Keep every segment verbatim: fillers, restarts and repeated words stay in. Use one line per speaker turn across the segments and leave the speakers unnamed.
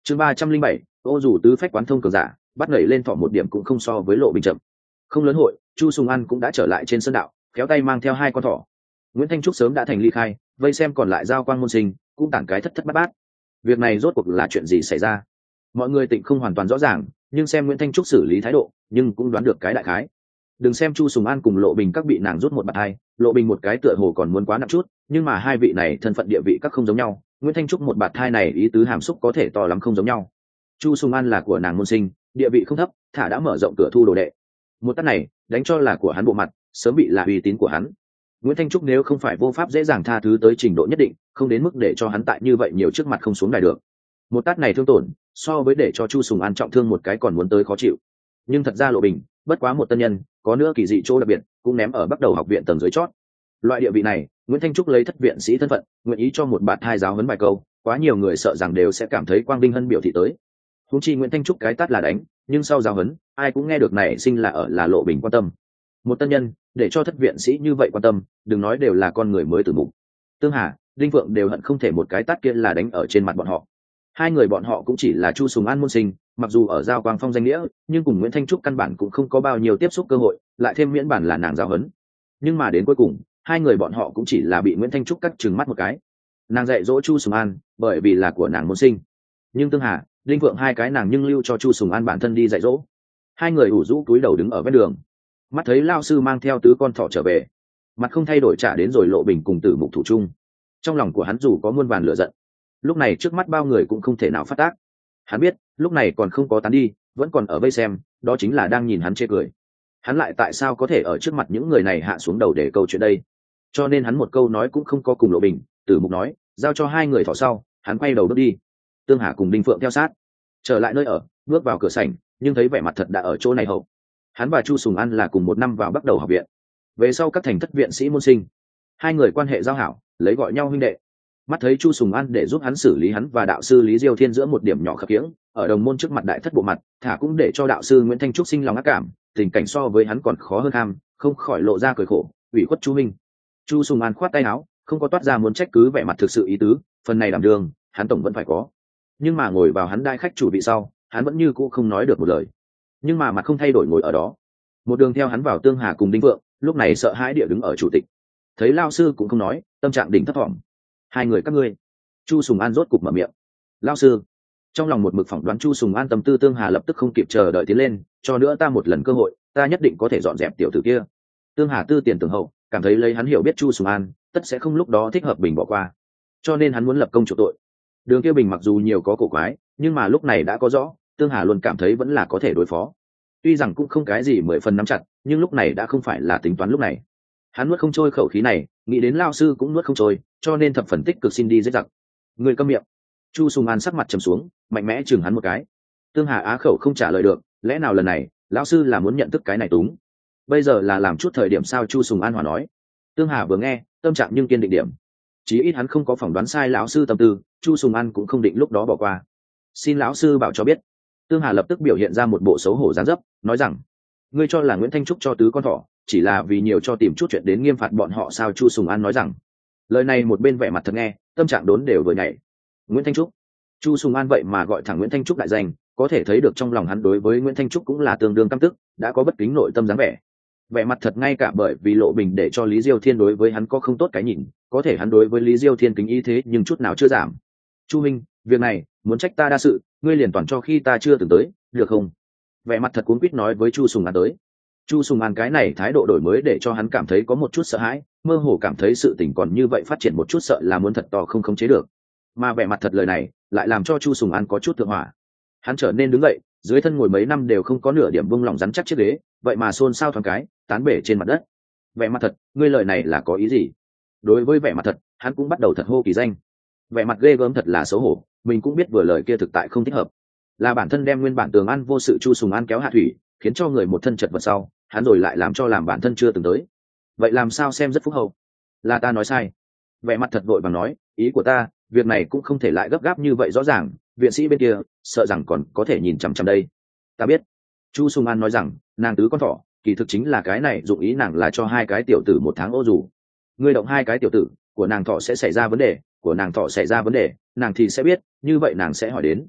chương ba trăm linh bảy, ô dù tứ phách quán thông cường giả bắt nảy lên thọ một điểm cũng không so với Lộ Bình chậm. Không lớn hội, Chu Sùng An cũng đã trở lại trên sân đạo, kéo tay mang theo hai con thỏ. Nguyễn Thanh Trúc sớm đã thành ly khai, vây xem còn lại giao quang môn sinh cũng tản cái thất thất bát bát. Việc này rốt cuộc là chuyện gì xảy ra? Mọi người tịnh không hoàn toàn rõ ràng, nhưng xem Nguyễn Thanh Trúc xử lý thái độ, nhưng cũng đoán được cái đại khái. Đừng xem Chu Sùng An cùng Lộ Bình các bị nàng rút một bạt hai, Lộ Bình một cái tựa hồ còn muốn quá nặng chút, nhưng mà hai vị này thân phận địa vị các không giống nhau, Nguyễn Thanh Trúc một bạt hai này ý tứ hàm xúc có thể to lắm không giống nhau. Chu Sùng An là của nàng môn sinh, địa vị không thấp, thả đã mở rộng cửa thu đồ đệ. Một tát này, đánh cho là của hắn bộ mặt, sớm bị là uy tín của hắn. Nguyễn Thanh Trúc nếu không phải vô pháp dễ dàng tha thứ tới trình độ nhất định, không đến mức để cho hắn tại như vậy nhiều trước mặt không xuống đài được. Một tát này thương tổn, so với để cho Chu Sùng An trọng thương một cái còn muốn tới khó chịu. Nhưng thật ra Lộ Bình, bất quá một tân nhân, có nữa kỳ dị chỗ đặc biệt, cũng ném ở bắt đầu học viện tầng dưới chót. Loại địa vị này, Nguyễn Thanh Trúc lấy thất viện sĩ thân phận, nguyện ý cho một bạt hai giáo huấn vài câu, quá nhiều người sợ rằng đều sẽ cảm thấy Quang Vinh Hân biểu thị tới. Huống chi Nguyễn Thanh Trúc cái tát là đánh, nhưng sau giáo huấn, ai cũng nghe được này sinh là ở là Lộ Bình quan tâm. Một tân nhân, để cho thất viện sĩ như vậy quan tâm, đừng nói đều là con người mới từ mục. Tương Hà, Đinh Phượng đều hận không thể một cái tát kia là đánh ở trên mặt bọn họ. Hai người bọn họ cũng chỉ là Chu Sùng An môn sinh, mặc dù ở giao quang phong danh nghĩa, nhưng cùng Nguyễn Thanh Trúc căn bản cũng không có bao nhiêu tiếp xúc cơ hội, lại thêm miễn bản là nàng giáo huấn. Nhưng mà đến cuối cùng, hai người bọn họ cũng chỉ là bị Nguyễn Thanh Trúc cắt trừng mắt một cái. Nàng dạy dỗ Chu Sùng An, bởi vì là của nàng môn sinh. Nhưng Tương Hà, Đinh Phượng hai cái nàng nhưng lưu cho Chu Sùng An bản thân đi dạy dỗ. Hai người ủ rũ cúi đầu đứng ở ven đường, mắt thấy lao sư mang theo tứ con thỏ trở về, mặt không thay đổi trả đến rồi Lộ Bình cùng Tử Mục thủ chung. Trong lòng của hắn dù có muôn vàn lửa giận, lúc này trước mắt bao người cũng không thể nào phát tác. Hắn biết lúc này còn không có tán đi, vẫn còn ở vây xem, đó chính là đang nhìn hắn chê cười. Hắn lại tại sao có thể ở trước mặt những người này hạ xuống đầu để câu chuyện đây? Cho nên hắn một câu nói cũng không có cùng Lộ Bình. Tử Mục nói giao cho hai người thỏ sau, hắn quay đầu bước đi. Tương Hà cùng Đinh Phượng theo sát, trở lại nơi ở, bước vào cửa sảnh, nhưng thấy vẻ mặt thật đã ở chỗ này hậu. Hắn và Chu Sùng An là cùng một năm vào bắt đầu học viện, về sau các thành thất viện sĩ môn sinh, hai người quan hệ giao hảo, lấy gọi nhau huynh đệ. Mắt thấy Chu Sùng An để giúp hắn xử lý hắn và đạo sư Lý Diêu Thiên giữa một điểm nhỏ khập khiễng, ở đồng môn trước mặt đại thất bộ mặt, thả cũng để cho đạo sư Nguyễn Thanh Trúc sinh lòng ác cảm, tình cảnh so với hắn còn khó hơn ham, không khỏi lộ ra cười khổ, ủy khuất Chu minh. Chu Sùng An khoát tay áo, không có toát ra muốn trách cứ vẻ mặt thực sự ý tứ, phần này đảm đường, hắn tổng vẫn phải có. Nhưng mà ngồi vào hắn đai khách chủ vị sau, hắn vẫn như cũ không nói được một lời. Nhưng mà mặt không thay đổi ngồi ở đó. Một đường theo hắn vào Tương Hà cùng Đinh Vượng, lúc này sợ hãi địa đứng ở chủ tịch. Thấy lao sư cũng không nói, tâm trạng đỉnh thấp thỏm. Hai người các ngươi. Chu Sùng An rốt cục mở miệng. Lao sư. Trong lòng một mực phỏng đoán Chu Sùng An tâm tư Tương Hà lập tức không kịp chờ đợi tiến lên, cho nữa ta một lần cơ hội, ta nhất định có thể dọn dẹp tiểu tử kia. Tương Hà tư tiền tưởng hậu, cảm thấy lấy hắn hiểu biết Chu Sùng An, tất sẽ không lúc đó thích hợp Bình bỏ qua. Cho nên hắn muốn lập công chuộc tội. Đường kia Bình mặc dù nhiều có cổ quái, nhưng mà lúc này đã có rõ, Tương Hà luôn cảm thấy vẫn là có thể đối phó. Tuy rằng cũng không cái gì mười phần nắm chặt, nhưng lúc này đã không phải là tính toán lúc này. Hắn nuốt không trôi khẩu khí này, nghĩ đến lao sư cũng nuốt không trôi, cho nên thập phần tích cực xin đi giết giặc. Người câm miệng. Chu Sùng An sắc mặt trầm xuống, mạnh mẽ chừng hắn một cái. Tương Hà á khẩu không trả lời được, lẽ nào lần này lão sư là muốn nhận thức cái này túng? Bây giờ là làm chút thời điểm sao? Chu Sùng An hòa nói. Tương Hà vừa nghe, tâm trạng nhưng kiên định điểm. Chí ít hắn không có phỏng đoán sai lão sư tâm tư, Chu Sùng An cũng không định lúc đó bỏ qua. Xin lão sư bảo cho biết. Tương Hà lập tức biểu hiện ra một bộ xấu hổ dáng dấp, nói rằng: ngươi cho là Nguyễn Thanh Trúc cho tứ con thỏ chỉ là vì nhiều cho tìm chút chuyện đến nghiêm phạt bọn họ sao? Chu Sùng An nói rằng. Lời này một bên vẻ mặt thật nghe, tâm trạng đốn đều vừa nhảy. Nguyễn Thanh Trúc. Chu Sùng An vậy mà gọi thẳng Nguyễn Thanh Trúc đại danh, có thể thấy được trong lòng hắn đối với Nguyễn Thanh Trúc cũng là tương đương căm tức, đã có bất kính nội tâm dáng vẻ. Vẻ mặt thật ngay cả bởi vì Lộ Bình để cho Lý Diêu Thiên đối với hắn có không tốt cái nhìn, có thể hắn đối với Lý Diêu Thiên kính ý thế nhưng chút nào chưa giảm. Chu minh, việc này muốn trách ta đa sự, ngươi liền toàn cho khi ta chưa từng tới, được không? Vẻ mặt thật cuống quýt nói với Chu Sùng An tới. Chu Sùng An cái này thái độ đổi mới để cho hắn cảm thấy có một chút sợ hãi, mơ hồ cảm thấy sự tình còn như vậy phát triển một chút sợ là muốn thật to không khống chế được. Mà vẻ mặt thật lời này lại làm cho Chu Sùng An có chút thượng hỏa. Hắn trở nên đứng dậy, dưới thân ngồi mấy năm đều không có nửa điểm vung lòng rắn chắc chiếc ghế, vậy mà xôn xao thoáng cái, tán bể trên mặt đất. Vẻ mặt thật, ngươi lời này là có ý gì? Đối với vẻ mặt thật, hắn cũng bắt đầu thật hô kỳ danh. Vẻ mặt ghê gớm thật là xấu hổ, mình cũng biết vừa lời kia thực tại không thích hợp. Là bản thân đem nguyên bản Tường An vô sự Chu Sùng An kéo hạ thủy, khiến cho người một thân chật vật sau, hắn rồi lại làm cho làm bản thân chưa từng tới. Vậy làm sao xem rất phúc hậu? Là ta nói sai. Vẻ mặt thật vội vàng nói, ý của ta, việc này cũng không thể lại gấp gáp như vậy rõ ràng, viện sĩ bên kia sợ rằng còn có thể nhìn chằm chằm đây. Ta biết. Chu Sùng An nói rằng, nàng tứ con thỏ, kỳ thực chính là cái này dụng ý nàng là cho hai cái tiểu tử một tháng ô dù. Ngươi động hai cái tiểu tử, của nàng thỏ sẽ xảy ra vấn đề, của nàng thỏ xảy ra vấn đề, nàng thì sẽ biết, như vậy nàng sẽ hỏi đến.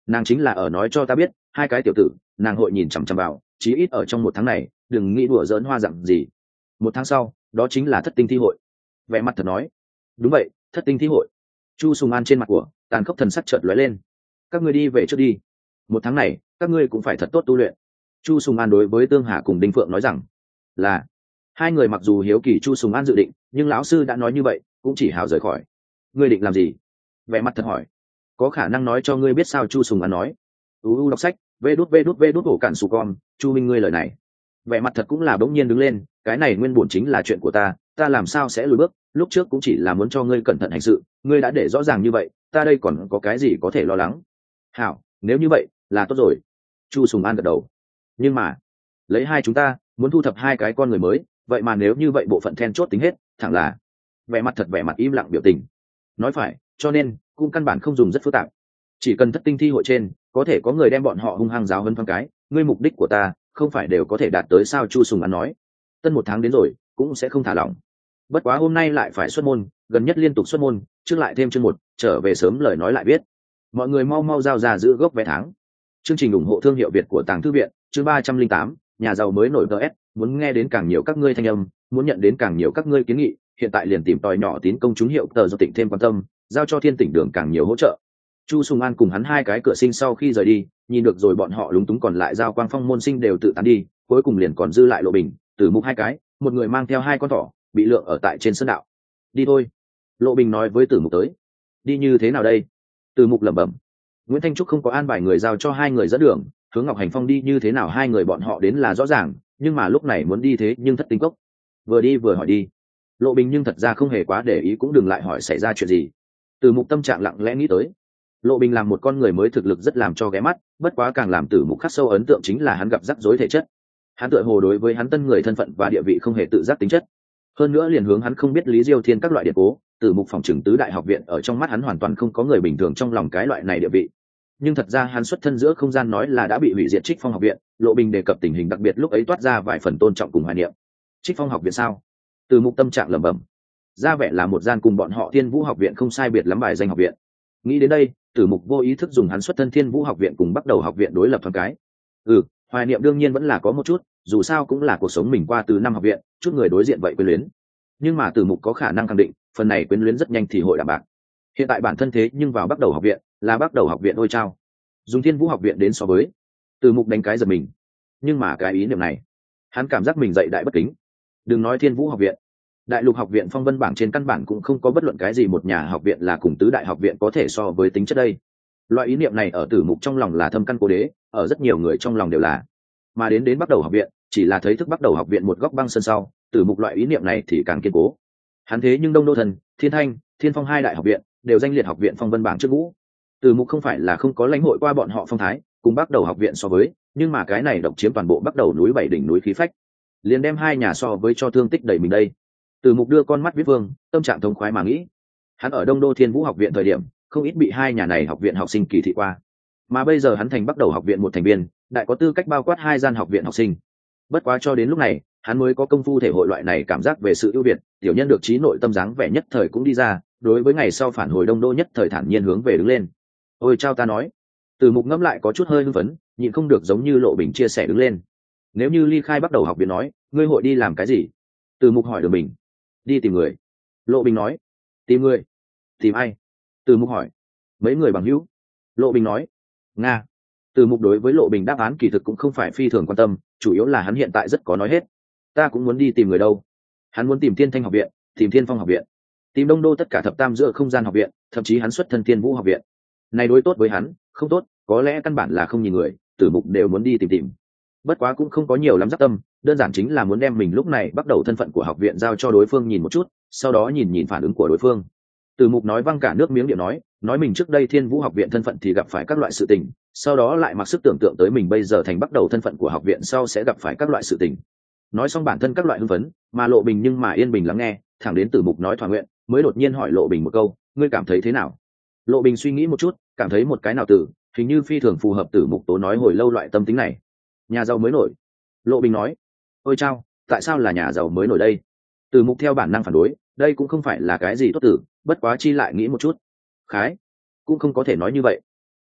nàng chính là ở nói cho ta biết hai cái tiểu tử nàng hội nhìn chằm chằm vào, chí ít ở trong một tháng này đừng nghĩ đùa giỡn hoa dặn gì. Một tháng sau đó chính là thất tinh thi hội. Vẻ mặt thật nói. Đúng vậy, thất tinh thi hội. Chu Sùng An trên mặt của tàn khốc thần sắc chợt lóe lên. Các ngươi đi về trước đi, một tháng này các ngươi cũng phải thật tốt tu luyện. Chu Sùng An đối với Tương Hà cùng Đinh Phượng nói rằng là. Hai người mặc dù hiếu kỳ Chu Sùng An dự định, nhưng lão sư đã nói như vậy cũng chỉ hào rời khỏi. Ngươi định làm gì? Vẻ mặt thật hỏi. Có khả năng nói cho ngươi biết sao? Chu Sùng An nói. U đọc sách, vê đút vê đút vê đút hổ cản sù con. Chu Minh ngươi lời này. Vẻ mặt thật cũng là bỗng nhiên đứng lên. Cái này nguyên bổn chính là chuyện của ta, ta làm sao sẽ lùi bước? Lúc trước cũng chỉ là muốn cho ngươi cẩn thận hành sự, ngươi đã để rõ ràng như vậy, ta đây còn có cái gì có thể lo lắng? Hảo, nếu như vậy là tốt rồi. Chu Sùng An gật đầu. Nhưng mà lấy hai chúng ta muốn thu thập hai cái con người mới, vậy mà nếu như vậy bộ phận then chốt tính hết, thẳng là. Vẻ mặt thật vẻ mặt im lặng biểu tình. Nói phải, cho nên cũng căn bản không dùng rất phức tạp, chỉ cần thất tinh thi hội trên có thể có người đem bọn họ hung hăng giáo hơn thoáng cái, ngươi mục đích của ta không phải đều có thể đạt tới sao? Chu Sùng An nói. Tân một tháng đến rồi cũng sẽ không thả lỏng, bất quá hôm nay lại phải xuất môn, gần nhất liên tục xuất môn, trước lại thêm chương một, trở về sớm lời nói lại biết. Mọi người mau mau giao ra giữ gốc vé tháng. Chương trình ủng hộ thương hiệu Việt của Tàng Thư viện, chương ba trăm linh tám, nhà giàu mới nổi gs. Muốn nghe đến càng nhiều các ngươi thanh âm, muốn nhận đến càng nhiều các ngươi kiến nghị, hiện tại liền tìm tòi nhỏ tín công chúng hiệu tờ do tỉnh thêm quan tâm, giao cho Thiên Tỉnh Đường càng nhiều hỗ trợ. Chu Sùng An cùng hắn hai cái cửa sinh sau khi rời đi, nhìn được rồi bọn họ lúng túng, còn lại giao quang phong môn sinh đều tự tán đi, cuối cùng liền còn dư lại Lộ Bình, Tử Mục hai cái, một người mang theo hai con thỏ, bị lượng ở tại trên sân đạo. Đi thôi. Lộ Bình nói với Tử Mục tới. Đi như thế nào đây? Tử Mục lẩm bẩm. Nguyễn Thanh Trúc không có an bài người giao cho hai người dẫn đường, hướng Ngọc Hành Phong đi như thế nào hai người bọn họ đến là rõ ràng, nhưng mà lúc này muốn đi thế nhưng thất tinh cốc. Vừa đi vừa hỏi đi. Lộ Bình nhưng thật ra không hề quá để ý, cũng đừng lại hỏi xảy ra chuyện gì. Tử Mục tâm trạng lặng lẽ nghĩ tới. Lộ Bình làm một con người mới thực lực rất làm cho ghé mắt, bất quá càng làm Tử Mục khắc sâu ấn tượng chính là hắn gặp rắc rối thể chất. Hắn tựa hồ đối với hắn tân người thân phận và địa vị không hề tự giác tính chất. Hơn nữa liền hướng hắn không biết Lý Diêu Thiên các loại điện cố, Tử Mục phòng trừng tứ đại học viện ở trong mắt hắn hoàn toàn không có người bình thường trong lòng cái loại này địa vị. Nhưng thật ra hắn xuất thân giữa không gian nói là đã bị hủy diệt Trích Phong học viện, Lộ Bình đề cập tình hình đặc biệt lúc ấy toát ra vài phần tôn trọng cùng hoài niệm. Trích Phong học viện sao? Tử Mục tâm trạng lẩm bẩm. Ra vẻ là một gian cùng bọn họ Thiên Vũ học viện không sai biệt lắm bài danh học viện. Nghĩ đến đây, Tử Mục vô ý thức dùng hắn xuất thân Thiên Vũ học viện cùng Bắc Đầu học viện đối lập thoáng cái. Ừ, hoài niệm đương nhiên vẫn là có một chút, dù sao cũng là cuộc sống mình qua từ năm học viện, chút người đối diện vậy quyến luyến. Nhưng mà Tử Mục có khả năng khẳng định, phần này quyến luyến rất nhanh thì hội đạm bạc. Hiện tại bản thân thế nhưng vào Bắc Đầu học viện, là Bắc Đầu học viện ôi trao. Dùng Thiên Vũ học viện đến so với, Tử Mục đánh cái giật mình. Nhưng mà cái ý niệm này, hắn cảm giác mình dạy đại bất kính. Đừng nói Thiên Vũ học viện, Đại Lục học viện phong vân bảng trên căn bản cũng không có bất luận cái gì một nhà học viện là cùng tứ đại học viện có thể so với tính chất đây. Loại ý niệm này ở Tử Mục trong lòng là thâm căn cố đế, ở rất nhiều người trong lòng đều là. Mà đến đến Bắc Đầu học viện, chỉ là thấy thức Bắc Đầu học viện một góc băng sân sau, Tử Mục loại ý niệm này thì càng kiên cố. Hắn thế nhưng Đông Đô Thần, Thiên Thanh, Thiên Phong hai đại học viện đều danh liệt học viện phong vân bảng trước ngũ. Tử Mục không phải là không có lãnh hội qua bọn họ phong thái, cùng Bắc Đầu học viện so với, nhưng mà cái này độc chiếm toàn bộ Bắc Đầu núi bảy đỉnh núi khí phách, liền đem hai nhà so với cho thương tích đầy mình đây. Tử Mục đưa con mắt viết vương, tâm trạng thống khoái mà nghĩ. Hắn ở Đông Đô Thiên Vũ học viện thời điểm, không ít bị hai nhà này học viện học sinh kỳ thị qua, mà bây giờ hắn thành Bắc Đầu học viện một thành viên, đại có tư cách bao quát hai gian học viện học sinh. Bất quá cho đến lúc này, hắn mới có công phu thể hội loại này cảm giác về sự ưu việt, tiểu nhân được trí nội tâm dáng vẻ nhất thời cũng đi ra, đối với ngày sau phản hồi Đông Đô nhất thời thản nhiên hướng về đứng lên. Ôi chao ta nói. Tử Mục ngẫm lại có chút hơi hưng phấn, nhịn không được giống như Lộ Bình chia sẻ đứng lên. Nếu như ly khai Bắc Đầu học viện nói, ngươi hội đi làm cái gì? Tử Mục hỏi được mình. Đi tìm người. Lộ Bình nói. Tìm người? Tìm ai? Tử Mục hỏi. Mấy người bằng hữu. Lộ Bình nói. Nga. Tử Mục đối với Lộ Bình đáp án kỳ thực cũng không phải phi thường quan tâm, chủ yếu là hắn hiện tại rất có nói hết. Ta cũng muốn đi tìm người đâu. Hắn muốn tìm Thiên Thanh học viện, tìm Thiên Phong học viện, tìm Đông Đô tất cả thập tam giữa không gian học viện, thậm chí hắn xuất thân Thiên Vũ học viện. Này đối tốt với hắn, không tốt, có lẽ căn bản là không nhìn người, Tử Mục đều muốn đi tìm tìm. Bất quá cũng không có nhiều lắm dắt tâm, đơn giản chính là muốn đem mình lúc này bắt đầu thân phận của học viện giao cho đối phương nhìn một chút, sau đó nhìn nhìn phản ứng của đối phương. Tử Mục nói văng cả nước miếng điệu nói, nói mình trước đây Thiên Vũ học viện thân phận thì gặp phải các loại sự tình, sau đó lại mặc sức tưởng tượng tới mình bây giờ thành bắt đầu thân phận của học viện sau sẽ gặp phải các loại sự tình. Nói xong bản thân các loại hưng phấn, mà Lộ Bình nhưng mà yên bình lắng nghe, thẳng đến Tử Mục nói thỏa nguyện, mới đột nhiên hỏi Lộ Bình một câu, ngươi cảm thấy thế nào? Lộ Bình suy nghĩ một chút, cảm thấy một cái nào từ, hình như phi thường phù hợp Tử Mục tố nói hồi lâu loại tâm tính này. Nhà giàu mới nổi. Lộ Bình nói. Ôi chao, tại sao là nhà giàu mới nổi đây? Tử Mục theo bản năng phản đối, đây cũng không phải là cái gì tốt tử, bất quá chi lại nghĩ một chút. Khái, cũng không có thể nói như vậy.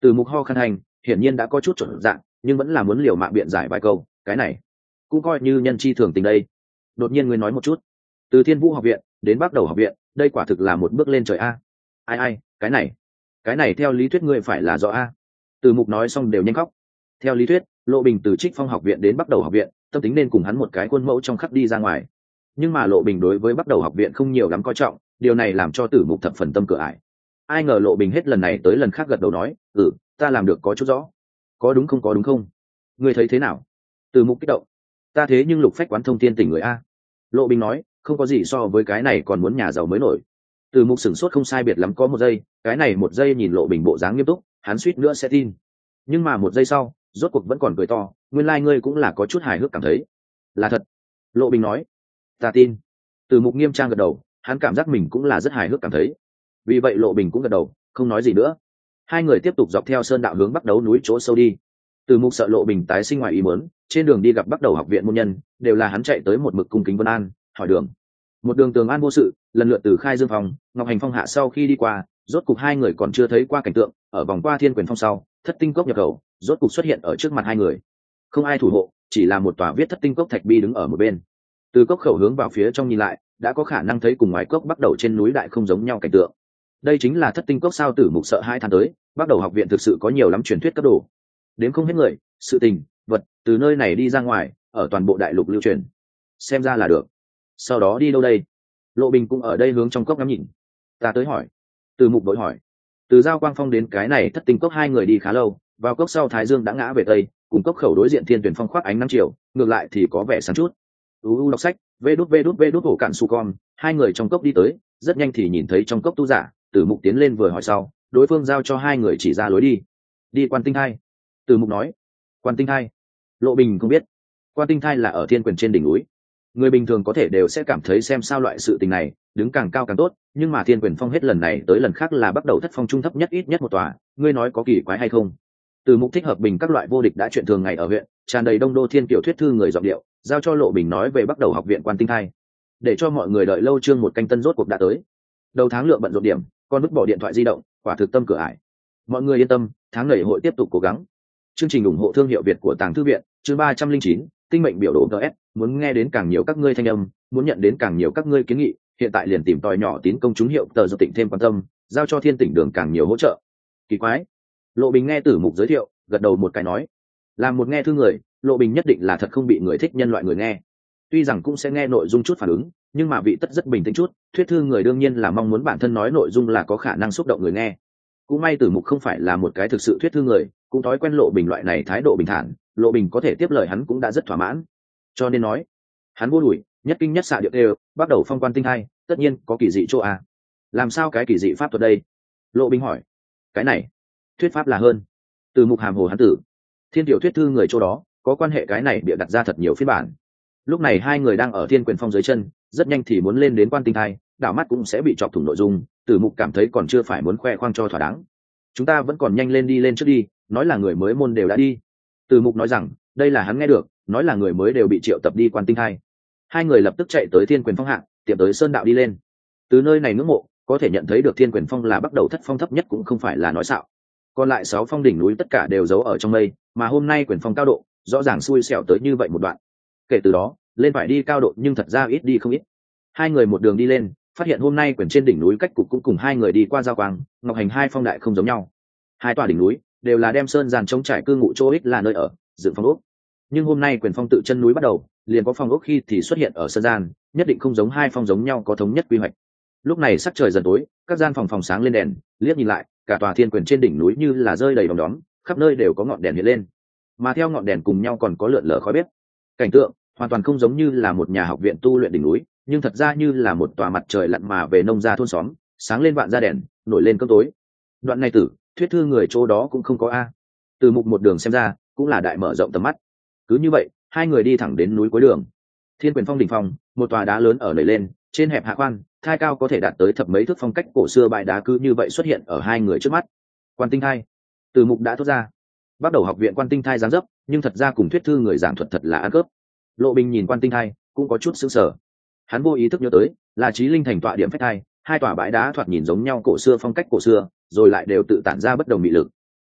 Từ Mục ho khăn hành, hiển nhiên đã có chút chuẩn dạng, nhưng vẫn là muốn liều mạng biện giải vài câu. Cái này cũng coi như nhân chi thường tình đây. Đột nhiên ngươi nói một chút, từ Thiên Vũ học viện đến Bắc Đầu học viện, đây quả thực là một bước lên trời a. Ai ai, cái này, cái này theo lý thuyết ngươi phải là rõ a. Từ Mục nói xong đều nhanh khóc. Theo lý thuyết, Lộ Bình từ Trích Phong học viện đến Bắc Đầu học viện, tâm tính nên cùng hắn một cái khuôn mẫu trong khắc đi ra ngoài. Nhưng mà Lộ Bình đối với Bắc Đầu học viện không nhiều lắm coi trọng, điều này làm cho Tử Mục thập phần tâm cửa ải. Ai ngờ Lộ Bình hết lần này tới lần khác gật đầu nói, "Ừ, ta làm được có chút rõ. Có đúng không có đúng không? Ngươi thấy thế nào?" Tử Mục kích động. "Ta thế nhưng Lục Phách quán thông thiên tỉnh người a." Lộ Bình nói, "Không có gì so với cái này còn muốn nhà giàu mới nổi." Tử Mục sửng sốt không sai biệt lắm có một giây, cái này một giây nhìn Lộ Bình bộ dáng nghiêm túc, hắn suýt nữa sẽ tin. Nhưng mà một giây sau, rốt cuộc vẫn còn cười to, "Nguyên lai like ngươi cũng là có chút hài hước cảm thấy." "Là thật." Lộ Bình nói. "Ta tin." Tử Mục nghiêm trang gật đầu, hắn cảm giác mình cũng là rất hài hước cảm thấy. Vì vậy Lộ Bình cũng gật đầu, không nói gì nữa. Hai người tiếp tục dọc theo sơn đạo hướng Bắc Đấu núi chỗ sâu đi. Tử Mục sợ Lộ Bình tái sinh ngoài ý muốn, trên đường đi gặp Bắc Đầu học viện môn nhân, đều là hắn chạy tới một mực cung kính vân an, hỏi đường. Một đường tường an vô sự, lần lượt từ Khai Dương phòng, Ngọc Hành phong hạ sau khi đi qua, rốt cục hai người còn chưa thấy qua cảnh tượng, ở vòng qua Thiên Quyền phong sau, Thất Tinh cốc nhập khẩu, rốt cục xuất hiện ở trước mặt hai người. Không ai thủ hộ, chỉ là một tòa viết Thất Tinh cốc thạch bi đứng ở một bên. Từ cốc khẩu hướng vào phía trong nhìn lại, đã có khả năng thấy cùng ngoài cốc Bắc Đầu trên núi đại không giống nhau cảnh tượng. Đây chính là Thất Tinh cốc sao? Tử Mục sợ hai tháng tới, Bắc Đầu học viện thực sự có nhiều lắm truyền thuyết cấp độ. Đến không hết người, sự tình, vật từ nơi này đi ra ngoài, ở toàn bộ đại lục lưu truyền. Xem ra là được. Sau đó đi đâu đây? Lộ Bình cũng ở đây hướng trong cốc ngắm nhìn. Ta tới hỏi. Từ Mục đội hỏi. Từ Giao Quang Phong đến cái này Thất Tinh cốc hai người đi khá lâu, vào cốc sau Thái Dương đã ngã về tây, cùng cốc khẩu đối diện Thiên Tuyển Phong khoác ánh nắng chiều, ngược lại thì có vẻ sáng chút. U đọc sách, vê đút vê đút vê đút hổ cạn su con, hai người trong cốc đi tới, rất nhanh thì nhìn thấy trong cốc tu giả. Tử Mục tiến lên vừa hỏi sau, đối phương giao cho hai người chỉ ra lối đi. Đi Quan Tinh Thai. Tử Mục nói. Quan Tinh Thai? Lộ Bình không biết. Quan Tinh Thai là ở Thiên Quyền trên đỉnh núi. Người bình thường có thể đều sẽ cảm thấy xem sao loại sự tình này, đứng càng cao càng tốt, nhưng mà Thiên Quyền phong hết lần này tới lần khác là bắt đầu thất phong trung thấp nhất ít nhất một tòa, ngươi nói có kỳ quái hay không? Tử Mục thích hợp bình các loại vô địch đã chuyện thường ngày ở huyện, tràn đầy đông đô thiên kiểu thuyết thư người giọng điệu, giao cho Lộ Bình nói về bắt đầu học viện Quan Tinh Thai. Để cho mọi người đợi lâu, chương một canh tân rốt cuộc đã tới. Đầu tháng lượng bận rộn điểm, con vứt bỏ điện thoại di động, quả thực tâm cửa ải. Mọi người yên tâm, tháng này hội tiếp tục cố gắng. Chương trình ủng hộ thương hiệu Việt của Tàng Thư viện, chương ba trăm linh chín, tinh mệnh biểu đồ gs, muốn nghe đến càng nhiều các ngươi thanh âm, muốn nhận đến càng nhiều các ngươi kiến nghị, hiện tại liền tìm tòi nhỏ tín công chúng hiệu tờ do tỉnh thêm quan tâm, giao cho Thiên Tỉnh đường càng nhiều hỗ trợ. Kỳ quái. Lộ Bình nghe Tử Mục giới thiệu, gật đầu một cái nói, làm một nghe thư người, Lộ Bình nhất định là thật không bị người thích nhân loại người nghe. Tuy rằng cũng sẽ nghe nội dung chút phản ứng, nhưng mà vị tất rất bình tĩnh chút, thuyết thư người đương nhiên là mong muốn bản thân nói nội dung là có khả năng xúc động người nghe. Cũng may Tử Mục không phải là một cái thực sự thuyết thư người, cũng thói quen Lộ Bình loại này thái độ bình thản, Lộ Bình có thể tiếp lời hắn cũng đã rất thỏa mãn. Cho nên nói, hắn vô đuổi, nhất kinh nhất xạ điệu đều, bắt đầu phong quan tinh hay, tất nhiên có kỳ dị chỗ à. Làm sao cái kỳ dị pháp thuật đây? Lộ Bình hỏi. Cái này, thuyết pháp là hơn. Từ Mục hàm hồ hắn tử. Thiên tiểu thuyết thư người chỗ đó, có quan hệ cái này bịa đặt ra thật nhiều phiên bản. Lúc này hai người đang ở Thiên Quyền Phong dưới chân, rất nhanh thì muốn lên đến quan tinh thai, đảo mắt cũng sẽ bị chọc thủng nội dung. Tử Mục cảm thấy còn chưa phải muốn khoe khoang cho thỏa đáng. Chúng ta vẫn còn nhanh lên đi lên trước đi, nói là người mới môn đều đã đi. Tử Mục nói rằng, đây là hắn nghe được, nói là người mới đều bị triệu tập đi quan tinh thai. Hai người lập tức chạy tới Thiên Quyền Phong hạng, tiệm tới sơn đạo đi lên. Từ nơi này ngưỡng mộ, có thể nhận thấy được Thiên Quyền Phong là bắt đầu thất phong thấp nhất cũng không phải là nói xạo. Còn lại sáu phong đỉnh núi tất cả đều giấu ở trong mây, mà hôm nay Quyền Phong cao độ, rõ ràng xui xẻo tới như vậy một đoạn. Kể từ đó, lên phải đi cao độ nhưng thật ra ít đi không ít. Hai người một đường đi lên, phát hiện hôm nay Quyền trên đỉnh núi cách cục cũng cùng hai người đi qua Giao Quang, Ngọc Hành hai phong đại không giống nhau. Hai tòa đỉnh núi đều là đem sơn giàn chống trải cư ngụ chỗ ích là nơi ở, dựng phong ốc. Nhưng hôm nay Quyền Phong tự chân núi bắt đầu, liền có phong ốc khi thì xuất hiện ở sơn gian, nhất định không giống hai phong giống nhau có thống nhất quy hoạch. Lúc này sắc trời dần tối, các gian phòng phòng sáng lên đèn, liếc nhìn lại, cả tòa Thiên Quyền trên đỉnh núi như là rơi đầy đom đóm, khắp nơi đều có ngọn đèn hiện lên, mà theo ngọn đèn cùng nhau còn có lượn lờ khói bếp. Cảnh tượng hoàn toàn không giống như là một nhà học viện tu luyện đỉnh núi, nhưng thật ra như là một tòa mặt trời lặn mà về nông gia thôn xóm, sáng lên vạn gia đèn, nổi lên cơm tối. Đoạn này tử, thuyết thư người chỗ đó cũng không có a. Từ Mục một đường xem ra, cũng là đại mở rộng tầm mắt. Cứ như vậy, hai người đi thẳng đến núi cuối đường. Thiên Quyền Phong đỉnh phong, một tòa đá lớn ở nổi lên, trên hẹp hạ khoan, thai cao có thể đạt tới thập mấy thước phong cách cổ xưa bãi đá cứ như vậy xuất hiện ở hai người trước mắt. Quan tinh thai. Từ Mục đã thốt ra. Bắt đầu học viện quan tinh thai giáng dấp, nhưng thật ra cùng thuyết thư người giảng thuật thật là ăn cướp. Lộ Bình nhìn quan tinh thai, cũng có chút sững sờ. Hắn vô ý thức nhớ tới, là Chí Linh thành tọa điểm phách thai, hai tòa bãi đá thoạt nhìn giống nhau cổ xưa phong cách cổ xưa, rồi lại đều tự tản ra bất đồng mị lực.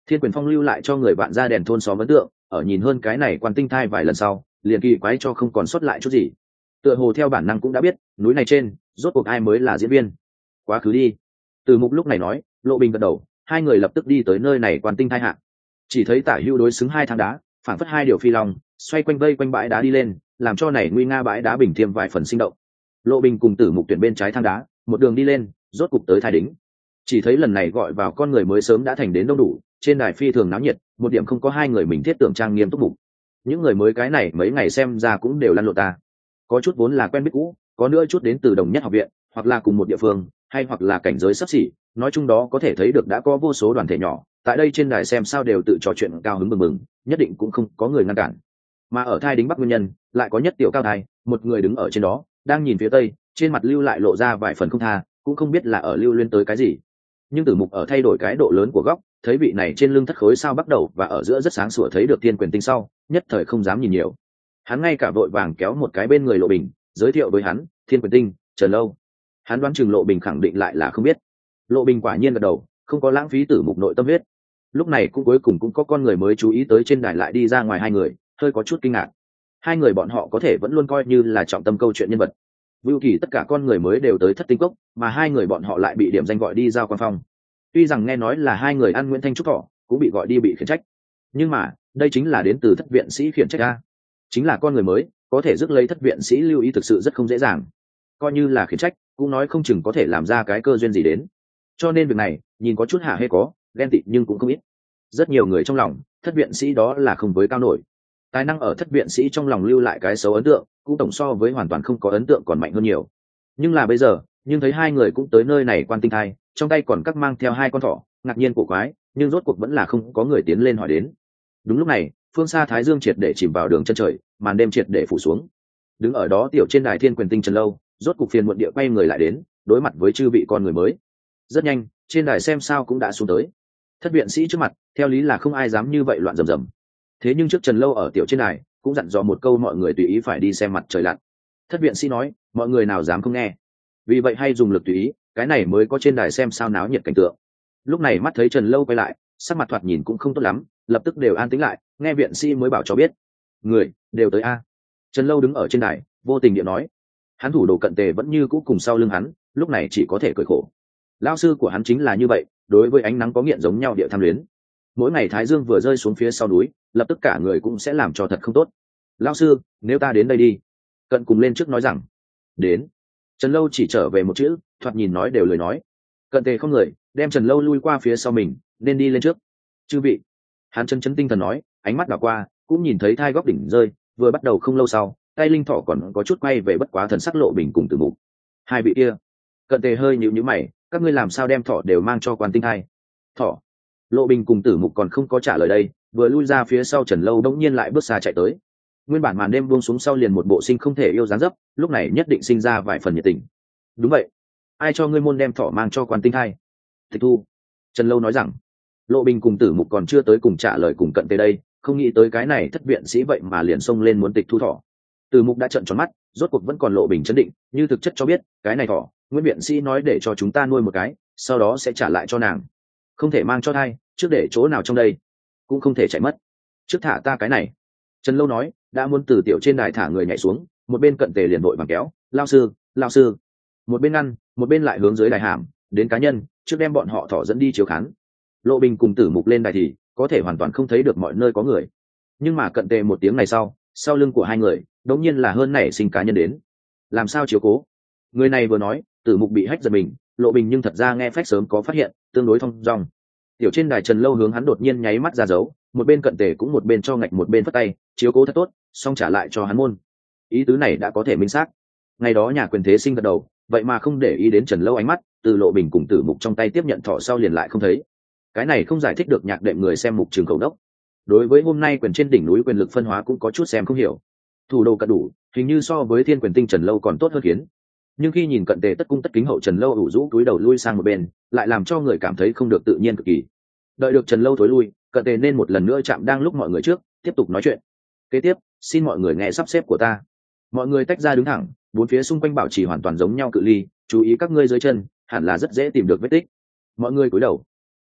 Thiên Quyền Phong lưu lại cho người bạn ra đèn thôn xóm ấn tượng, ở nhìn hơn cái này quan tinh thai vài lần sau, liền kỳ quái cho không còn sót lại chút gì. Tựa hồ theo bản năng cũng đã biết, núi này trên, rốt cuộc ai mới là diễn viên. Quá khứ đi. Từ Mục lúc này nói, Lộ Bình gật đầu, hai người lập tức đi tới nơi này quan tinh thai hạ. Chỉ thấy Tả Hữu đối xứng hai thang đá, phản phất hai điều phi long, xoay quanh vây quanh bãi đá đi lên, làm cho này nguy nga bãi đá bình thêm vài phần sinh động. Lộ Bình cùng Tử Mục tuyển bên trái thang đá, một đường đi lên, rốt cục tới thai đính. Chỉ thấy lần này gọi vào con người mới sớm đã thành đến đông đủ, trên đài phi thường náo nhiệt, một điểm không có hai người mình thiết tưởng trang nghiêm túc mục. Những người mới cái này mấy ngày xem ra cũng đều lăn lộn ta. Có chút vốn là quen biết cũ, có nữa chút đến từ đồng nhất học viện, hoặc là cùng một địa phương, hay hoặc là cảnh giới sắp xỉ, nói chung đó có thể thấy được đã có vô số đoàn thể nhỏ, tại đây trên đài xem sao đều tự trò chuyện cao hứng mừng mừng, nhất định cũng không có người ngăn cản. Mà ở thai đính bắc nguyên nhân, lại có nhất tiểu cao thai, một người đứng ở trên đó, đang nhìn phía tây, trên mặt lưu lại lộ ra vài phần không tha, cũng không biết là ở lưu luyến tới cái gì. Nhưng Tử Mục ở thay đổi cái độ lớn của góc, thấy vị này trên lưng thất khối sao bắt đầu và ở giữa rất sáng sủa thấy được Thiên Quyền Tinh sau, nhất thời không dám nhìn nhiều. Hắn ngay cả vội vàng kéo một cái bên người Lộ Bình, giới thiệu với hắn, Thiên Quyền Tinh, Trần Lâu. Hắn đoán chừng Lộ Bình khẳng định lại là không biết. Lộ Bình quả nhiên gật đầu, không có lãng phí Tử Mục nội tâm huyết. Lúc này cũng cuối cùng cũng có con người mới chú ý tới trên đài lại đi ra ngoài hai người, hơi có chút kinh ngạc. Hai người bọn họ có thể vẫn luôn coi như là trọng tâm câu chuyện nhân vật. Vưu Kỳ tất cả con người mới đều tới Thất Tinh Cốc, mà hai người bọn họ lại bị điểm danh gọi đi giao quan phong. Tuy rằng nghe nói là hai người ăn Nguyễn Thanh trúc thọ, cũng bị gọi đi bị khiển trách, nhưng mà đây chính là đến từ Thất viện sĩ khiển trách a, chính là con người mới, có thể rước lấy Thất viện sĩ lưu ý thực sự rất không dễ dàng. Coi như là khiển trách, cũng nói không chừng có thể làm ra cái cơ duyên gì đến. Cho nên việc này, nhìn có chút hạ hê có, ghen tị nhưng cũng không ít. Rất nhiều người trong lòng, Thất viện sĩ đó là không với cao nổi. Tài năng ở Thất viện sĩ trong lòng lưu lại cái xấu ấn tượng, cũng tổng so với hoàn toàn không có ấn tượng còn mạnh hơn nhiều. Nhưng là bây giờ, nhưng thấy hai người cũng tới nơi này quan tinh thai, trong tay còn các mang theo hai con thỏ, ngạc nhiên cổ quái, nhưng rốt cuộc vẫn là không có người tiến lên hỏi đến. Đúng lúc này, phương xa Thái Dương triệt để chìm vào đường chân trời, màn đêm triệt để phủ xuống. Đứng ở đó tiểu trên đài Thiên Quyền Tinh Trần Lâu, rốt cục phiền muộn địa quay người lại đến, đối mặt với chư vị con người mới. Rất nhanh, trên đài xem sao cũng đã xuống tới. Thất viện sĩ trước mặt, theo lý là không ai dám như vậy loạn rầm rầm. Thế nhưng trước Trần Lâu ở tiểu trên đài, cũng dặn dò một câu mọi người tùy ý phải đi xem mặt trời lặn. Thất viện sĩ nói, mọi người nào dám không nghe. Vì vậy hay dùng lực tùy ý, cái này mới có trên đài xem sao náo nhiệt cảnh tượng. Lúc này mắt thấy Trần Lâu quay lại, sắc mặt thoạt nhìn cũng không tốt lắm, lập tức đều an tĩnh lại, nghe viện sĩ mới bảo cho biết. Người, đều tới a. Trần Lâu đứng ở trên đài, vô tình địa nói. Hắn thủ đồ cận tề vẫn như cũ cùng sau lưng hắn, lúc này chỉ có thể cười khổ. Lão sư của hắn chính là như vậy, đối với ánh nắng có nghiện giống nhau địa tham luyến. Mỗi ngày thái dương vừa rơi xuống phía sau núi, lập tức cả người cũng sẽ làm cho thật không tốt. Lão sư, nếu ta đến đây đi. Cận cùng lên trước nói rằng. Đến. Trần Lâu chỉ trở về một chữ, thoạt nhìn nói đều lời nói. Cận tề không người, đem Trần Lâu lui qua phía sau mình, nên đi lên trước. Chư vị. Hắn chân chấn tinh thần nói, ánh mắt đảo qua, cũng nhìn thấy thai góc đỉnh rơi, vừa bắt đầu không lâu sau, tay linh thỏ còn có chút quay về bất quá thần sắc Lộ Bình cùng Tử Mục. Hai vị kia. Cận tề hơi nhíu nhíu mày, các ngươi làm sao đem thỏ đều mang cho quan tinh thai? Thỏ. Lộ Bình cùng Tử Mục còn không có trả lời đây, vừa lui ra phía sau Trần Lâu đống nhiên lại bước xa chạy tới. Nguyên bản màn đêm buông xuống sau liền một bộ sinh không thể yêu dáng dấp, lúc này nhất định sinh ra vài phần nhiệt tình. Đúng vậy, ai cho ngươi môn đem thỏ mang cho quan tinh thai? Tịch thu. Trần Lâu nói rằng. Lộ Bình cùng Tử Mục còn chưa tới cùng trả lời cùng cận tới đây, không nghĩ tới cái này thất viện sĩ vậy mà liền xông lên muốn tịch thu thỏ. Tử Mục đã trợn tròn mắt, rốt cuộc vẫn còn Lộ Bình chấn định, như thực chất cho biết, cái này thỏ, Nguyễn viện sĩ nói để cho chúng ta nuôi một cái, sau đó sẽ trả lại cho nàng. Không thể mang cho thai, trước để chỗ nào trong đây, cũng không thể chạy mất. Trước thả ta cái này. Trần Lâu nói, đã muốn từ tiểu trên đài thả người nhảy xuống, một bên cận tề liền vội vàng kéo, lao sư, lao sư. Một bên ngăn, một bên lại hướng dưới đài hàm, đến cá nhân, trước đem bọn họ thỏ dẫn đi chiếu khán. Lộ Bình cùng Tử Mục lên đài thì có thể hoàn toàn không thấy được mọi nơi có người. Nhưng mà cận tề một tiếng này sau, sau lưng của hai người, đống nhiên là hơn nảy sinh cá nhân đến. Làm sao chiếu cố? Người này vừa nói, Tử Mục bị hách giật mình, Lộ Bình nhưng thật ra nghe phách sớm có phát hiện, tương đối thông dong. Tiểu trên đài Trần Lâu hướng hắn đột nhiên nháy mắt ra dấu, một bên cận tề cũng một bên cho ngạch một bên phất tay, chiếu cố thật tốt, xong trả lại cho hắn môn. Ý tứ này đã có thể minh xác. Ngày đó nhà quyền thế sinh gật đầu, vậy mà không để ý đến Trần Lâu ánh mắt, từ Lộ Bình cùng Tử Mục trong tay tiếp nhận thỏ sau liền lại không thấy. Cái này không giải thích được nhạc đệm người xem mục trường cầu đốc. Đối với hôm nay quyền trên đỉnh núi quyền lực phân hóa cũng có chút xem không hiểu. Thủ đồ cận đủ, hình như so với Thiên Quyền Tinh Trần Lâu còn tốt hơn khiến. Nhưng khi nhìn cận tề tất cung tất kính hậu Trần Lâu ủ rũ túi đầu lui sang một bên, lại làm cho người cảm thấy không được tự nhiên cực kỳ. Đợi được Trần Lâu thối lui, cận tề nên một lần nữa chạm đang lúc mọi người trước, tiếp tục nói chuyện. Kế tiếp, xin mọi người nghe sắp xếp của ta. Mọi người tách ra đứng thẳng, bốn phía xung quanh bảo trì hoàn toàn giống nhau cự ly, chú ý các ngươi dưới chân, hẳn là rất dễ tìm được vết tích. Mọi người cúi đầu.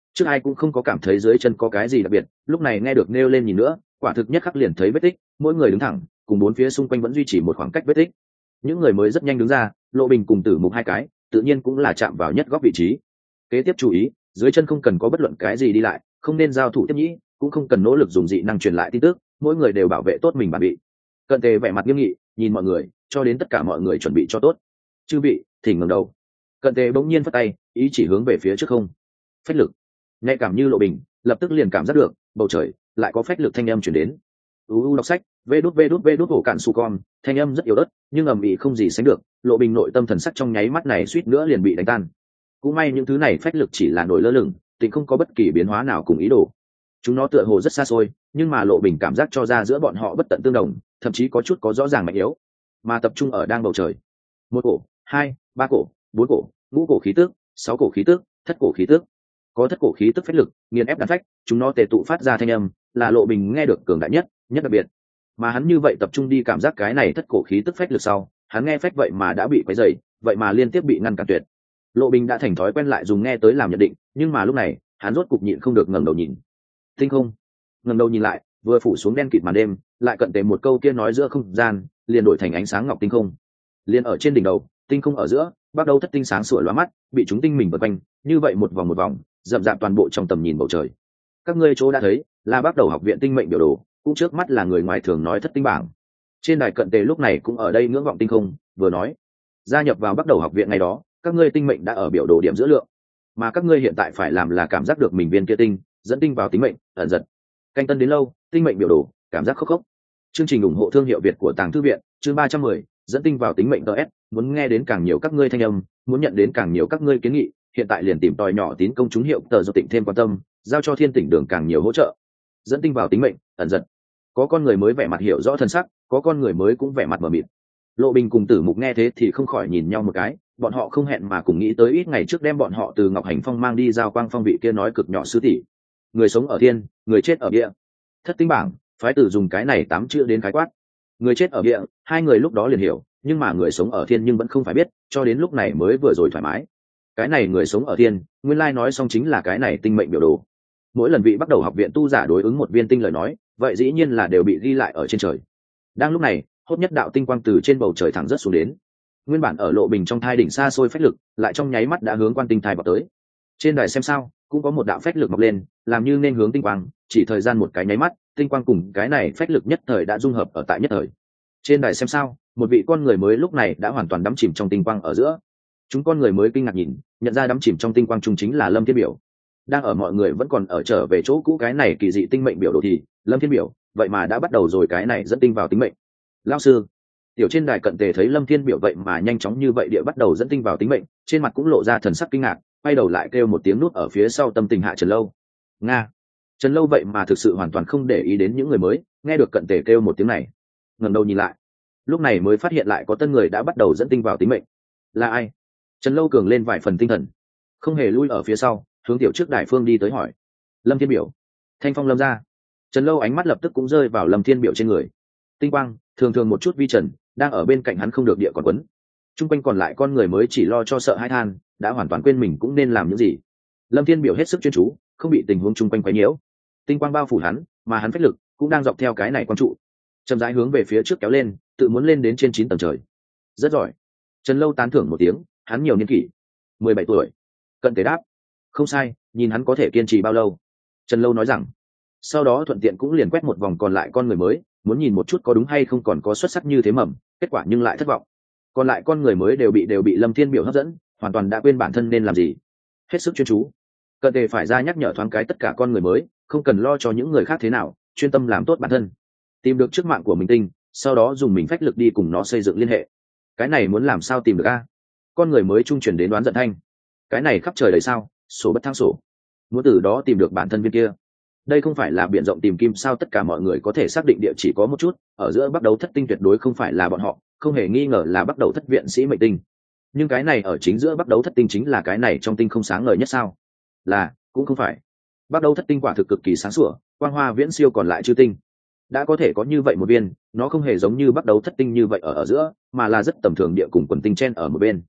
trước ai cũng không có cảm thấy dưới chân có cái gì đặc biệt, lúc này nghe được nêu lên nhìn nữa, quả thực nhất khắc liền thấy vết tích, mỗi người đứng thẳng, cùng bốn phía xung quanh vẫn duy trì một khoảng cách vết tích. Những người mới rất nhanh đứng ra, Lộ Bình cùng Tử Mục hai cái tự nhiên cũng là chạm vào nhất góc vị trí. Kế tiếp chú ý, dưới chân không cần có bất luận cái gì đi lại, không nên giao thủ tiếp nhĩ, cũng không cần nỗ lực dùng dị năng truyền lại tin tức, mỗi người đều bảo vệ tốt mình bản bị. Cận Tề vẻ mặt nghiêm nghị nhìn mọi người, cho đến tất cả mọi người chuẩn bị cho tốt. Chư vị, thỉnh ngẩng đầu. Cận Tề bỗng nhiên phất tay, ý chỉ hướng về phía trước không. Phách lực. Nhạy cảm như Lộ Bình, lập tức liền cảm giác được bầu trời lại có phách lực thanh âm truyền đến. U đọc sách, vê đút vê đút vê đút hổ cạn su con, thanh âm rất yếu ớt, nhưng ầm ĩ không gì sánh được. Lộ Bình nội tâm thần sắc trong nháy mắt này suýt nữa liền bị đánh tan. Cũng may những thứ này phách lực chỉ là nổi lơ lửng, tình không có bất kỳ biến hóa nào cùng ý đồ. Chúng nó tựa hồ rất xa xôi, nhưng mà Lộ Bình cảm giác cho ra giữa bọn họ bất tận tương đồng, thậm chí có chút có rõ ràng mạnh yếu, mà tập trung ở đang bầu trời. Một cổ, hai, ba cổ, bốn cổ, ngũ cổ khí tức, sáu cổ khí tức, thất cổ khí tức. Có thất cổ khí tức phách lực, nghiền ép đan phách, chúng nó tề tụ phát ra thanh âm, là Lộ Bình nghe được cường đại nhất, nhất đặc biệt. Mà hắn như vậy tập trung đi cảm giác cái này thất cổ khí tức phách lực sau, hắn nghe phách vậy mà đã bị quấy rầy, vậy mà liên tiếp bị ngăn cản tuyệt. Lộ Bình đã thành thói quen lại dùng nghe tới làm nhận định, nhưng mà lúc này, hắn rốt cục nhịn không được ngẩng đầu nhìn. Tinh không. Ngẩng đầu nhìn lại, vừa phủ xuống đen kịt màn đêm, lại cận tề một câu kia nói giữa không gian, liền đổi thành ánh sáng ngọc tinh không. Liền ở trên đỉnh đầu, tinh không ở giữa, bắt đầu thất tinh sáng sủa lóa mắt, bị chúng tinh mình vây quanh, như vậy một vòng một vòng, rậm rạp toàn bộ trong tầm nhìn bầu trời. Các ngươi chỗ đã thấy, là bắt đầu học viện tinh mệnh biểu đồ, cũng trước mắt là người ngoài thường nói thất tinh bảng. Trên đài cận tề lúc này cũng ở đây ngưỡng vọng tinh không, vừa nói, gia nhập vào bắt đầu học viện ngày đó, các ngươi tinh mệnh đã ở biểu đồ điểm giữa lượng, mà các ngươi hiện tại phải làm là cảm giác được mình viên kia tinh dẫn tinh vào tính mệnh ẩn giật. Canh tân đến lâu, tinh mệnh biểu đồ cảm giác khốc khốc. Chương trình ủng hộ thương hiệu Việt của Tàng Thư viện, chương ba trăm mười, dẫn tinh vào tính mệnh ts. Muốn nghe đến càng nhiều các ngươi thanh âm, muốn nhận đến càng nhiều các ngươi kiến nghị, hiện tại liền tìm tòi nhỏ tín công chúng hiệu tờ do Tịnh thêm quan tâm, giao cho Thiên Tỉnh Đường càng nhiều hỗ trợ. Dẫn tinh vào tính mệnh ẩn giật. Có con người mới vẻ mặt hiểu rõ thân sắc, có con người mới cũng vẻ mặt mờ mịt. Lộ Bình cùng Tử Mục nghe thế thì không khỏi nhìn nhau một cái, bọn họ không hẹn mà cùng nghĩ tới ít ngày trước đem bọn họ từ Ngọc Hành Phong mang đi giao quang phong vị kia nói cực nhỏ sư tỷ. Người sống ở thiên, người chết ở địa. Thất tinh bảng, phái tử dùng cái này tám chữ đến khái quát. Người chết ở địa, hai người lúc đó liền hiểu, nhưng mà người sống ở thiên nhưng vẫn không phải biết, cho đến lúc này mới vừa rồi thoải mái. Cái này người sống ở thiên, nguyên lai nói xong chính là cái này tinh mệnh biểu đồ. Mỗi lần vị bắt đầu học viện tu giả đối ứng một viên tinh lời nói, vậy dĩ nhiên là đều bị ghi lại ở trên trời. Đang lúc này, hốt nhất đạo tinh quang từ trên bầu trời thẳng rất xuống đến. Nguyên bản ở Lộ Bình trong thai đỉnh xa xôi phách lực, lại trong nháy mắt đã hướng quan tinh thai vào tới. Trên đài xem sao, cũng có một đạo phách lực mọc lên, làm như nên hướng tinh quang, chỉ thời gian một cái nháy mắt, tinh quang cùng cái này phách lực nhất thời đã dung hợp ở tại nhất thời. Trên đài xem sao, một vị con người mới lúc này đã hoàn toàn đắm chìm trong tinh quang ở giữa. Chúng con người mới kinh ngạc nhìn, nhận ra đắm chìm trong tinh quang trung chính là Lâm Thiên Biểu. Đang ở mọi người vẫn còn ở trở về chỗ cũ cái này kỳ dị tinh mệnh biểu đồ thì, Lâm Thiên Biểu, vậy mà đã bắt đầu rồi cái này dẫn tinh vào tính mệnh. Lão sư, tiểu trên đài cận tề thấy Lâm Thiên Biểu vậy mà nhanh chóng như vậy địa bắt đầu dẫn tinh vào tính mệnh, trên mặt cũng lộ ra thần sắc kinh ngạc, quay đầu lại kêu một tiếng nút ở phía sau tâm tình hạ Trần Lâu. Nga. Trần Lâu vậy mà thực sự hoàn toàn không để ý đến những người mới, nghe được cận tề kêu một tiếng này, ngẩng đầu nhìn lại, lúc này mới phát hiện lại có tân người đã bắt đầu dẫn tinh vào tính mệnh. Là ai? Trần Lâu cường lên vài phần tinh thần, không hề lui ở phía sau, hướng tiểu trước đài phương đi tới hỏi. Lâm Thiên Biểu. Thanh phong lâm ra. Trần Lâu ánh mắt lập tức cũng rơi vào Lâm Thiên Biểu trên người. Tinh quang thường thường một chút vi trần đang ở bên cạnh hắn không được địa còn quấn. Trung quanh còn lại con người mới chỉ lo cho sợ hãi than, đã hoàn toàn quên mình cũng nên làm những gì. Lâm Thiên Biểu hết sức chuyên chú, không bị tình huống chung quanh quấy nhiễu. Tinh quang bao phủ hắn, mà hắn phách lực cũng đang dọc theo cái này quang trụ, chậm rãi hướng về phía trước kéo lên, tự muốn lên đến trên chín tầng trời. Rất giỏi. Trần Lâu tán thưởng một tiếng, hắn nhiều niên kỷ, mười bảy tuổi. Cận Tề đáp, không sai, nhìn hắn có thể kiên trì bao lâu. Trần Lâu nói rằng, sau đó thuận tiện cũng liền quét một vòng còn lại con người mới, muốn nhìn một chút có đúng hay không còn có xuất sắc như thế mầm, kết quả nhưng lại thất vọng. Còn lại con người mới đều bị đều bị Lâm Thiên Biểu hấp dẫn, hoàn toàn đã quên bản thân nên làm gì, hết sức chuyên chú. Cận Tề phải ra nhắc nhở thoáng cái tất cả con người mới, không cần lo cho những người khác thế nào, chuyên tâm làm tốt bản thân, tìm được chức mạng của mình tinh, sau đó dùng mình phách lực đi cùng nó xây dựng liên hệ. Cái này muốn làm sao tìm được a? Con người mới trung chuyển đến đoán giận thanh. Cái này khắp trời đầy sao, sổ bất thăng sổ. Muốn từ đó tìm được bản thân viên kia. Đây không phải là biển rộng tìm kim sao, tất cả mọi người có thể xác định địa chỉ có một chút, ở giữa bắt đầu thất tinh tuyệt đối không phải là bọn họ, không hề nghi ngờ là bắt đầu thất viện sĩ mệnh tinh. Nhưng cái này ở chính giữa bắt đầu thất tinh chính là cái này trong tinh không sáng ngời nhất sao? Là, cũng không phải. Bắt đầu thất tinh quả thực cực kỳ sáng sủa, quang hoa viễn siêu còn lại chư tinh. Đã có thể có như vậy một viên, nó không hề giống như bắt đầu thất tinh như vậy ở ở giữa, mà là rất tầm thường địa cùng quần tinh chen ở một bên.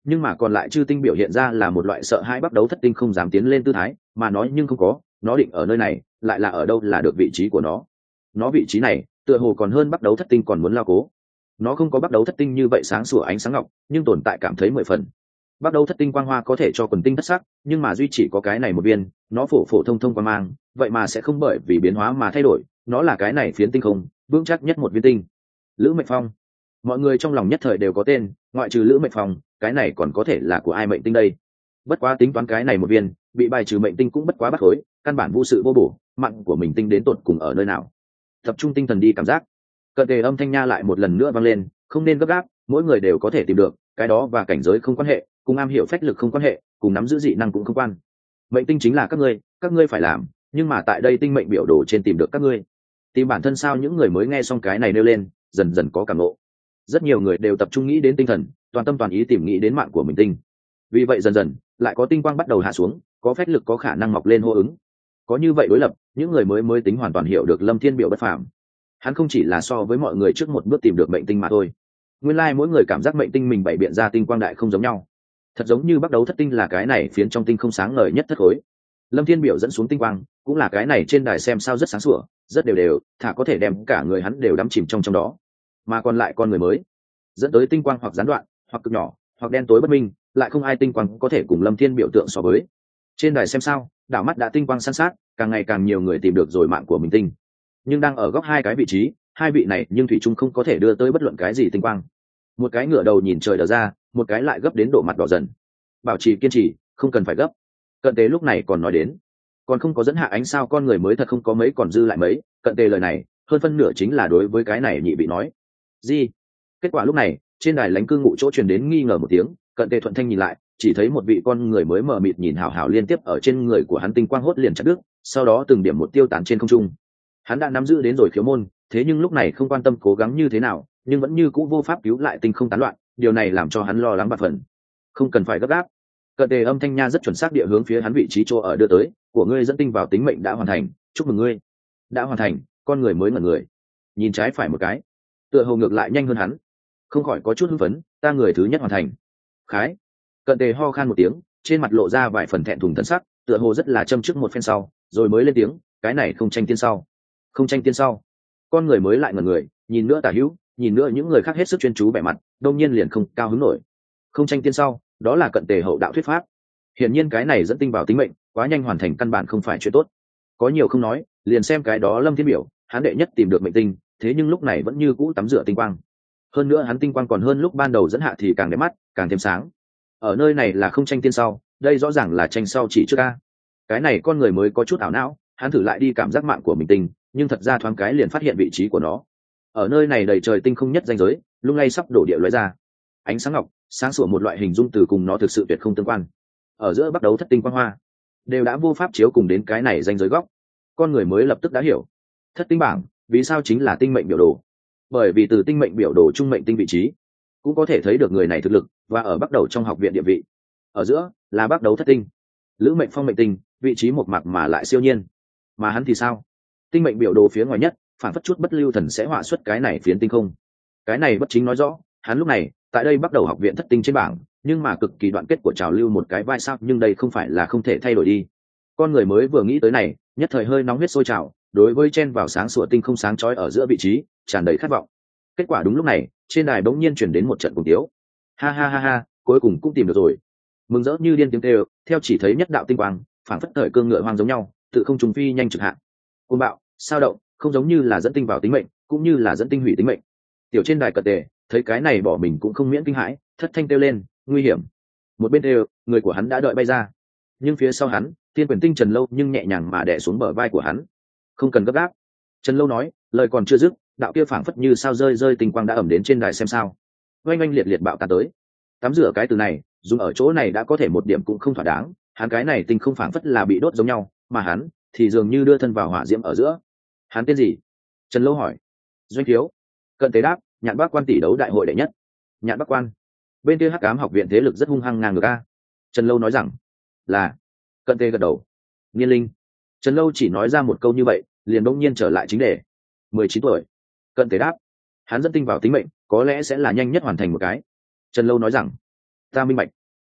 nhưng mà còn lại chư tinh biểu hiện ra là một loại sợ hãi bắt đấu thất tinh không dám tiến lên tư thái, mà nói nhưng không có, nó định ở nơi này, lại là ở đâu là được vị trí của nó. Nó vị trí này tựa hồ còn hơn bắt đấu thất tinh còn muốn lao cố. Nó không có bắt đấu thất tinh như vậy sáng sủa ánh sáng ngọc, nhưng tồn tại cảm thấy mười phần. Bắt đầu thất tinh quang hoa có thể cho quần tinh thất sắc, nhưng mà duy chỉ có cái này một viên, nó phổ phổ thông thông quang mang, vậy mà sẽ không bởi vì biến hóa mà thay đổi, nó là cái này phiến tinh không vững chắc nhất một viên tinh. Lữ Mệnh Phong. Mọi người trong lòng nhất thời đều có tên, ngoại trừ Lữ Mệnh Phong, cái này còn có thể là của ai mệnh tinh đây? Bất quá tính toán cái này một viên, bị bài trừ mệnh tinh cũng bất quá bắt khối, căn bản vô sự vô bổ, mạng của mình tinh đến tột cùng ở nơi nào? Tập trung tinh thần đi cảm giác. Cận Tề âm thanh nha lại một lần nữa vang lên, không nên gấp gáp, mỗi người đều có thể tìm được, cái đó và cảnh giới không quan hệ, cùng am hiểu phách lực không quan hệ, cùng nắm giữ dị năng cũng không quan. Mệnh tinh chính là các ngươi, các ngươi phải làm, nhưng mà tại đây tinh mệnh biểu đồ trên tìm được các ngươi. Tìm bản thân sao? Những người mới nghe xong cái này nêu lên, dần dần có cảm ngộ. Rất nhiều người đều tập trung nghĩ đến tinh thần, toàn tâm toàn ý tìm nghĩ đến mạng của mình tinh. Vì vậy dần dần lại có tinh quang bắt đầu hạ xuống, có phách lực có khả năng mọc lên hô ứng. Có như vậy đối lập, những người mới mới tính hoàn toàn hiểu được Lâm Thiên biểu bất phàm. Hắn không chỉ là so với mọi người trước một bước tìm được mệnh tinh mà thôi. Nguyên lai like mỗi người cảm giác mệnh tinh mình bày biện ra tinh quang đại không giống nhau, thật giống như bắt đầu thất tinh là cái này phiến trong tinh không sáng ngời nhất thất khối. Lâm Thiên biểu dẫn xuống tinh quang cũng là cái này trên đài xem sao rất sáng sủa, rất đều đều, thả có thể đem cả người hắn đều đắm chìm trong trong đó. Mà còn lại con người mới dẫn tới tinh quang hoặc gián đoạn, hoặc cực nhỏ, hoặc đen tối bất minh, lại không ai tinh quang có thể cùng Lâm Thiên biểu tượng so với. Trên đài xem sao, đảo mắt đã tinh quang san sát, càng ngày càng nhiều người tìm được rồi mạng của mình tinh. Nhưng đang ở góc hai cái vị trí, hai vị này nhưng thủy chung không có thể đưa tới bất luận cái gì tinh quang. Một cái ngửa đầu nhìn trời đờ ra, một cái lại gấp đến độ mặt đỏ dần. Bảo trì kiên trì, không cần phải gấp. Cận Tề lúc này còn nói đến, còn không có dẫn hạ ánh sao, con người mới thật không có mấy còn dư lại mấy. Cận Tề lời này hơn phân nửa chính là đối với cái này nhị bị nói gì. Kết quả lúc này trên đài lãnh cư ngụ chỗ truyền đến nghi ngờ một tiếng. Cận Tề thuận thanh nhìn lại, chỉ thấy một vị con người mới mờ mịt nhìn hào hào liên tiếp ở trên người của hắn tinh quang hốt liền chặt đứt, sau đó từng điểm một tiêu tán trên không trung. Hắn đã nắm giữ đến rồi khiếu môn, thế nhưng lúc này không quan tâm cố gắng như thế nào, nhưng vẫn như cũ vô pháp cứu lại tinh không tán loạn, điều này làm cho hắn lo lắng bạt phần. Không cần phải gấp gáp. Cận Tề âm thanh nha rất chuẩn xác địa hướng phía hắn vị trí chỗ ở đưa tới, của ngươi dẫn tinh vào tính mệnh đã hoàn thành, chúc mừng ngươi. Đã hoàn thành. Con người mới ngẩn người, nhìn trái phải một cái, tựa hồ ngược lại nhanh hơn hắn, không khỏi có chút hưng phấn, ta người thứ nhất hoàn thành. Khái. Cận Tề ho khan một tiếng, trên mặt lộ ra vài phần thẹn thùng thần sắc, tựa hồ rất là châm trước một phen sau, rồi mới lên tiếng, cái này không tranh tiên sau. Không tranh tiên sau. Con người mới lại ngẩn người, nhìn nữa tả hữu, nhìn nữa những người khác hết sức chuyên chú vẻ mặt, đông nhiên liền không cao hứng nổi. Không tranh tiên sau, đó là Cận Tề hậu đạo thuyết pháp. Hiển nhiên cái này dẫn tinh vào tính mệnh, quá nhanh hoàn thành căn bản không phải chuyện tốt. Có nhiều không nói, liền xem cái đó Lâm Thiên biểu, hắn đệ nhất tìm được mệnh tinh, thế nhưng lúc này vẫn như cũ tắm rửa tinh quang. Hơn nữa hắn tinh quang còn hơn lúc ban đầu dẫn hạ thì càng đẹp mắt, càng thêm sáng. Ở nơi này là không tranh tiên sau, đây rõ ràng là tranh sau chỉ trước ca. Cái này con người mới có chút ảo não, hắn thử lại đi cảm giác mạng của mình tinh, nhưng thật ra thoáng cái liền phát hiện vị trí của nó. Ở nơi này đầy trời tinh không nhất danh giới, lung lay sắp đổ địa lóe ra. Ánh sáng ngọc, sáng sủa một loại hình dung từ cùng nó thực sự tuyệt không tương quan. Ở giữa bắt đầu thất tinh quang hoa, đều đã vô pháp chiếu cùng đến cái này danh giới góc. Con người mới lập tức đã hiểu, thất tinh bảng vì sao chính là tinh mệnh biểu đồ. Bởi vì từ tinh mệnh biểu đồ trung mệnh tinh vị trí, cũng có thể thấy được người này thực lực và ở bắt đầu trong học viện địa vị. Ở giữa là bắt đầu thất tinh, Lữ Mệnh Phong mệnh tinh, vị trí một mặt mà lại siêu nhiên. Mà hắn thì sao? Tinh mệnh biểu đồ phía ngoài nhất, phản phất chút bất lưu thần sẽ họa xuất cái này phiến tinh không. Cái này bất chính nói rõ, hắn lúc này tại đây bắt đầu học viện thất tinh trên bảng, nhưng mà cực kỳ đoạn kết của trào lưu một cái vai sao, nhưng đây không phải là không thể thay đổi đi. Con người mới vừa nghĩ tới này, nhất thời hơi nóng huyết sôi trào, đối với chen vào sáng sủa tinh không sáng chói ở giữa vị trí, tràn đầy khát vọng. Kết quả đúng lúc này, trên đài bỗng nhiên chuyển đến một trận cùng tiếu. Ha ha ha ha, cuối cùng cũng tìm được rồi. Mừng rỡ như điên tiếng kêu, theo chỉ thấy nhất đạo tinh quang, phản phất thời cương ngựa hoang giống nhau, tự không trùng phi nhanh trực hạ. Côn bạo, sao động, không giống như là dẫn tinh vào tính mệnh, cũng như là dẫn tinh hủy tính mệnh. Tiểu trên đài Cận Tề thấy cái này bỏ mình cũng không miễn kinh hãi, thất thanh kêu lên, nguy hiểm. Một bên kêu, người của hắn đã đợi bay ra, nhưng phía sau hắn, Thiên Quyền Tinh Trần Lâu nhưng nhẹ nhàng mà đè xuống bờ vai của hắn. Không cần gấp gáp. Trần Lâu nói, lời còn chưa dứt, đạo kia phảng phất như sao rơi rơi tinh quang đã ẩm đến trên đài xem sao. Oanh oanh liệt liệt bạo tàn tới. Tắm rửa cái từ này, dùng ở chỗ này đã có thể một điểm cũng không thỏa đáng, hắn cái này tinh không phảng phất là bị đốt giống nhau, mà hắn thì dường như đưa thân vào hỏa diễm ở giữa. Hắn tên gì? Trần Lâu hỏi. Doanh Thiếu. Cận Tế đáp, Nhạn Bác Quan tỷ đấu đại hội đệ nhất. Nhạn Bác Quan. Bên kia Hắc Ám học viện thế lực rất hung hăng ngang ngược a. Trần Lâu nói rằng. Là. Cận Tế gật đầu. Niên linh. Trần Lâu chỉ nói ra một câu như vậy, liền bỗng nhiên trở lại chính đề. Mười chín tuổi. Cận Tế đáp. Hắn dẫn tinh vào tính mệnh, có lẽ sẽ là nhanh nhất hoàn thành một cái. Trần Lâu nói rằng. Ta minh bạch.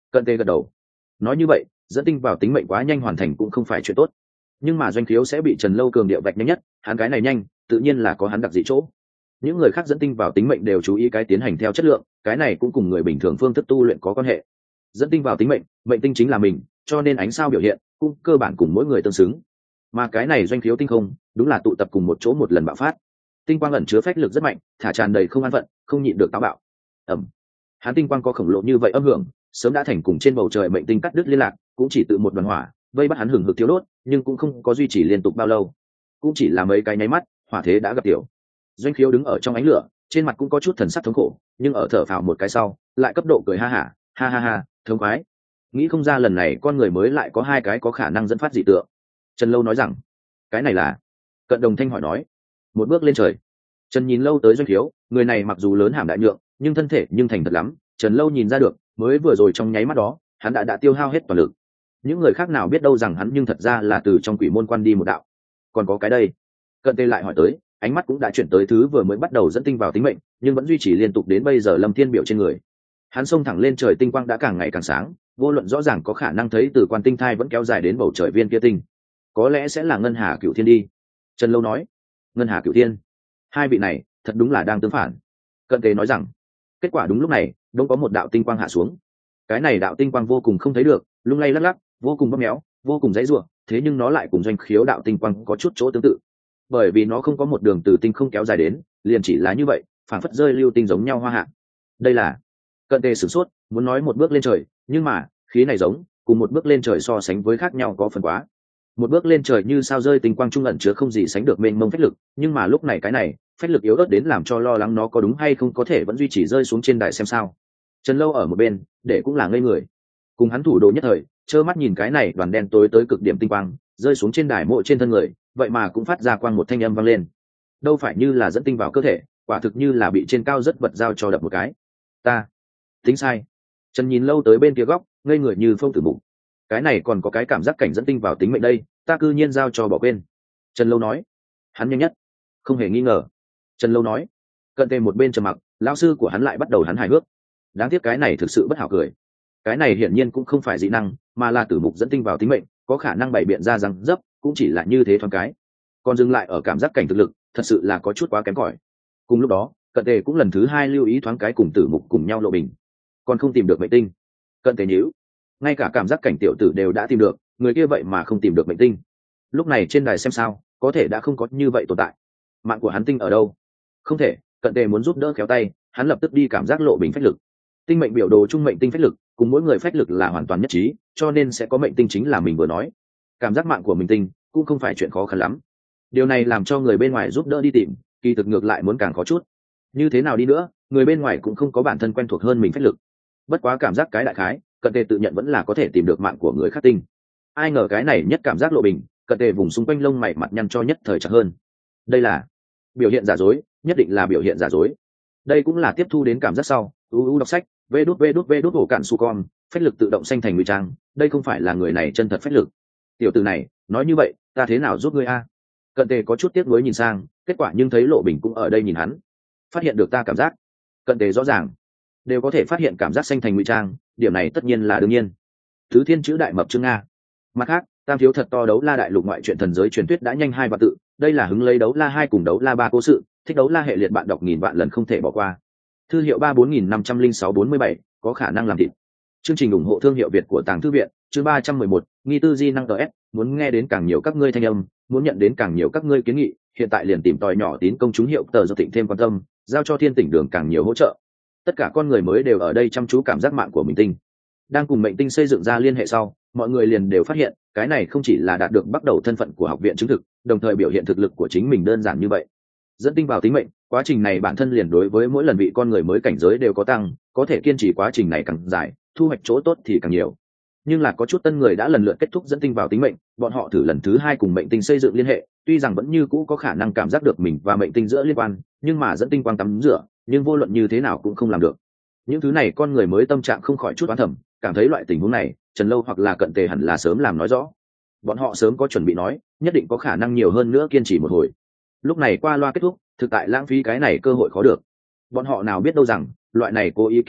Cận tề gật đầu. Nói như vậy dẫn tinh vào tính mệnh quá nhanh hoàn thành cũng không phải chuyện tốt, nhưng mà doanh khiếu sẽ bị Trần Lâu cường điệu vạch nhanh nhất, hắn cái này nhanh tự nhiên là có hắn đặc dị chỗ. Những người khác dẫn tinh vào tính mệnh đều chú ý cái tiến hành theo chất lượng, cái này cũng cùng người bình thường phương thức tu luyện có quan hệ. Dẫn tinh vào tính mệnh, mệnh tinh chính là mình, cho nên ánh sao biểu hiện cũng cơ bản cùng mỗi người tương xứng. Mà cái này doanh khiếu tinh không đúng là tụ tập cùng một chỗ một lần bạo phát. Tinh quang ẩn chứa phách lực rất mạnh, thả tràn đầy không an phận, không nhịn được táo bạo. Ẩm. Hắn tinh quang có khổng lồ như vậy âm hưởng, sớm đã thành cùng trên bầu trời mệnh tinh cắt đứt liên lạc, cũng chỉ tự một đoàn hỏa vây bắt hắn hừng hực thiếu đốt, nhưng cũng không có duy trì liên tục bao lâu, cũng chỉ là mấy cái nháy mắt, hỏa thế đã gặp tiểu. Doanh khiếu đứng ở trong ánh lửa, trên mặt cũng có chút thần sắc thống khổ, nhưng ở thở phào một cái sau lại cấp độ cười ha hả, ha ha ha, thống khoái. Nghĩ không ra lần này con người mới lại có hai cái có khả năng dẫn phát dị tượng. Trần Lâu nói rằng, cái này là? Cận Đồng Thanh hỏi nói. Một bước lên trời. Trần nhìn Lâu tới Doanh khiếu, người này mặc dù lớn hàm đại nhượng, nhưng thân thể nhưng thành thật lắm. Trần Lâu nhìn ra được, mới vừa rồi trong nháy mắt đó, hắn đã đã tiêu hao hết toàn lực. Những người khác nào biết đâu rằng hắn nhưng thật ra là từ trong quỷ môn quan đi một đạo. Còn có cái đây. Cận Tê lại hỏi tới, ánh mắt cũng đã chuyển tới thứ vừa mới bắt đầu dẫn tinh vào tính mệnh, nhưng vẫn duy trì liên tục đến bây giờ Lâm Thiên biểu trên người. Hắn xông thẳng lên trời, tinh quang đã càng ngày càng sáng, vô luận rõ ràng có khả năng thấy từ quan tinh thai vẫn kéo dài đến bầu trời viên kia tinh. Có lẽ sẽ là Ngân Hà Cửu Thiên đi. Trần Lâu nói. Ngân Hà Cửu Thiên. Hai vị này thật đúng là đang tương phản. Cận Tề nói rằng. Kết quả đúng lúc này đông có một đạo tinh quang hạ xuống. Cái này đạo tinh quang vô cùng không thấy được, lung lay lắc lắc, vô cùng bóp méo, vô cùng dãy rủa, thế nhưng nó lại cùng Doanh khiếu đạo tinh quang có chút chỗ tương tự, bởi vì nó không có một đường từ tinh không kéo dài đến, liền chỉ là như vậy, phản phất rơi lưu tinh giống nhau hoa hạ. Đây là. Cận Tề sửng sốt, muốn nói một bước lên trời, nhưng mà khí này giống cùng một bước lên trời so sánh với khác nhau có phần quá. Một bước lên trời như sao rơi tinh quang trung ẩn chứa không gì sánh được mênh mông phách lực, nhưng mà lúc này cái này phách lực yếu ớt đến làm cho lo lắng nó có đúng hay không có thể vẫn duy trì rơi xuống trên đài xem sao. Trần Lâu ở một bên để cũng là ngây người, cùng hắn thủ đồ nhất thời trơ mắt nhìn cái này đoàn đen tối tới cực điểm tinh quang rơi xuống trên đài mộ trên thân người, vậy mà cũng phát ra quang một thanh âm vang lên, đâu phải như là dẫn tinh vào cơ thể, quả thực như là bị trên cao rất vật dao cho đập một cái. Ta tính sai. Trần nhìn Lâu tới bên kia góc, ngây người như phong tử bụng. Cái này còn có cái cảm giác cảnh dẫn tinh vào tính mệnh đây, ta cư nhiên giao cho bỏ quên. Trần Lâu nói. Hắn nhanh nhất, không hề nghi ngờ. Trần Lâu nói. Cận Tề một bên trầm mặc, lão sư của hắn lại bắt đầu hắn hài hước. Đáng tiếc cái này thực sự bất hảo cười. Cái này hiển nhiên cũng không phải dị năng, mà là tử mục dẫn tinh vào tính mệnh, có khả năng bày biện ra răng dấp, cũng chỉ là như thế thoáng cái. Còn dừng lại ở cảm giác cảnh thực lực, thật sự là có chút quá kém cỏi. Cùng lúc đó, Cận Tề cũng lần thứ hai lưu ý thoáng cái cùng tử mục cùng nhau lộ bình, còn không tìm được mệnh tinh. Cận Tề nhíu, ngay cả cảm giác cảnh tiểu tử đều đã tìm được, người kia vậy mà không tìm được mệnh tinh. Lúc này trên đài xem sao, có thể đã không có như vậy tồn tại. Mạng của hắn tinh ở đâu? Không thể. Cận Tề muốn giúp đỡ khéo tay, hắn lập tức đi cảm giác lộ bình phách lực. Tinh mệnh biểu đồ trung mệnh tinh phách lực, cùng mỗi người phách lực là hoàn toàn nhất trí, cho nên sẽ có mệnh tinh chính là mình vừa nói. Cảm giác mạng của mình tinh cũng không phải chuyện khó khăn lắm. Điều này làm cho người bên ngoài giúp đỡ đi tìm, kỳ thực ngược lại muốn càng khó chút. Như thế nào đi nữa, người bên ngoài cũng không có bản thân quen thuộc hơn mình phách lực. Bất quá cảm giác cái đại khái, Cận Tề tự nhận vẫn là có thể tìm được mạng của người khác tinh. Ai ngờ cái này nhất cảm giác lộ bình, Cận Tề vùng xung quanh lông mày mặt nhăn cho nhất thời chặt hơn. Đây là biểu hiện giả dối, nhất định là biểu hiện giả dối. Đây cũng là tiếp thu đến cảm giác sau, uu đọc sách, vê đút vê đút vê đút hổ cạn su con, phách lực tự động xanh thành ngụy trang, đây không phải là người này chân thật phách lực. Tiểu tử này nói như vậy, ta thế nào giúp ngươi a? Cận Tề có chút tiếc nuối nhìn sang, kết quả nhưng thấy Lộ Bình cũng ở đây nhìn hắn, phát hiện được ta cảm giác. Cận Tề rõ ràng đều có thể phát hiện cảm giác xanh thành ngụy trang, điểm này tất nhiên là đương nhiên. Thứ thiên chữ đại mập chương a. Mặt khác, tam thiếu thật to đấu la đại lục ngoại truyện thần giới truyền thuyết đã nhanh hai vạn tự, đây là hứng lấy đấu la hai cùng đấu la ba cố sự, thích đấu la hệ liệt bạn đọc nghìn vạn lần không thể bỏ qua. Thư hiệu ba bốn nghìn năm trăm linh sáu bốn mươi bảy, có khả năng làm thịt. Chương trình ủng hộ thương hiệu Việt của Tàng Thư viện, chương ba trăm mười một, nghi tư di năng ts, muốn nghe đến càng nhiều các ngươi thanh âm, muốn nhận đến càng nhiều các ngươi kiến nghị, hiện tại liền tìm tòi nhỏ tín công chúng hiệu tờ do Thịnh thêm quan tâm, giao cho Thiên Tỉnh Đường càng nhiều hỗ trợ. Tất cả con người mới đều ở đây chăm chú cảm giác mạng của mình tinh. Đang cùng mệnh tinh xây dựng ra liên hệ sau, mọi người liền đều phát hiện, cái này không chỉ là đạt được bắt đầu thân phận của học viện chứng thực, đồng thời biểu hiện thực lực của chính mình đơn giản như vậy. Dẫn tinh vào tính mệnh, quá trình này bản thân liền đối với mỗi lần vị con người mới cảnh giới đều có tăng, có thể kiên trì quá trình này càng dài, thu hoạch chỗ tốt thì càng nhiều. Nhưng là có chút tân người đã lần lượt kết thúc dẫn tinh vào tính mệnh, bọn họ thử lần thứ hai cùng mệnh tinh xây dựng liên hệ, tuy rằng vẫn như cũ có khả năng cảm giác được mình và mệnh tinh giữa liên quan, nhưng mà dẫn tinh quang tắm rửa, nhưng vô luận như thế nào cũng không làm được. Những thứ này con người mới tâm trạng không khỏi chút oán thầm, cảm thấy loại tình huống này, Trần Lâu hoặc là Cận Tề hẳn là sớm làm nói rõ. Bọn họ sớm có chuẩn bị nói, nhất định có khả năng nhiều hơn nữa kiên trì một hồi. Lúc này qua loa kết thúc, thực tại lãng phí cái này cơ hội khó được. Bọn họ nào biết đâu rằng, loại này cố ý kiên trì,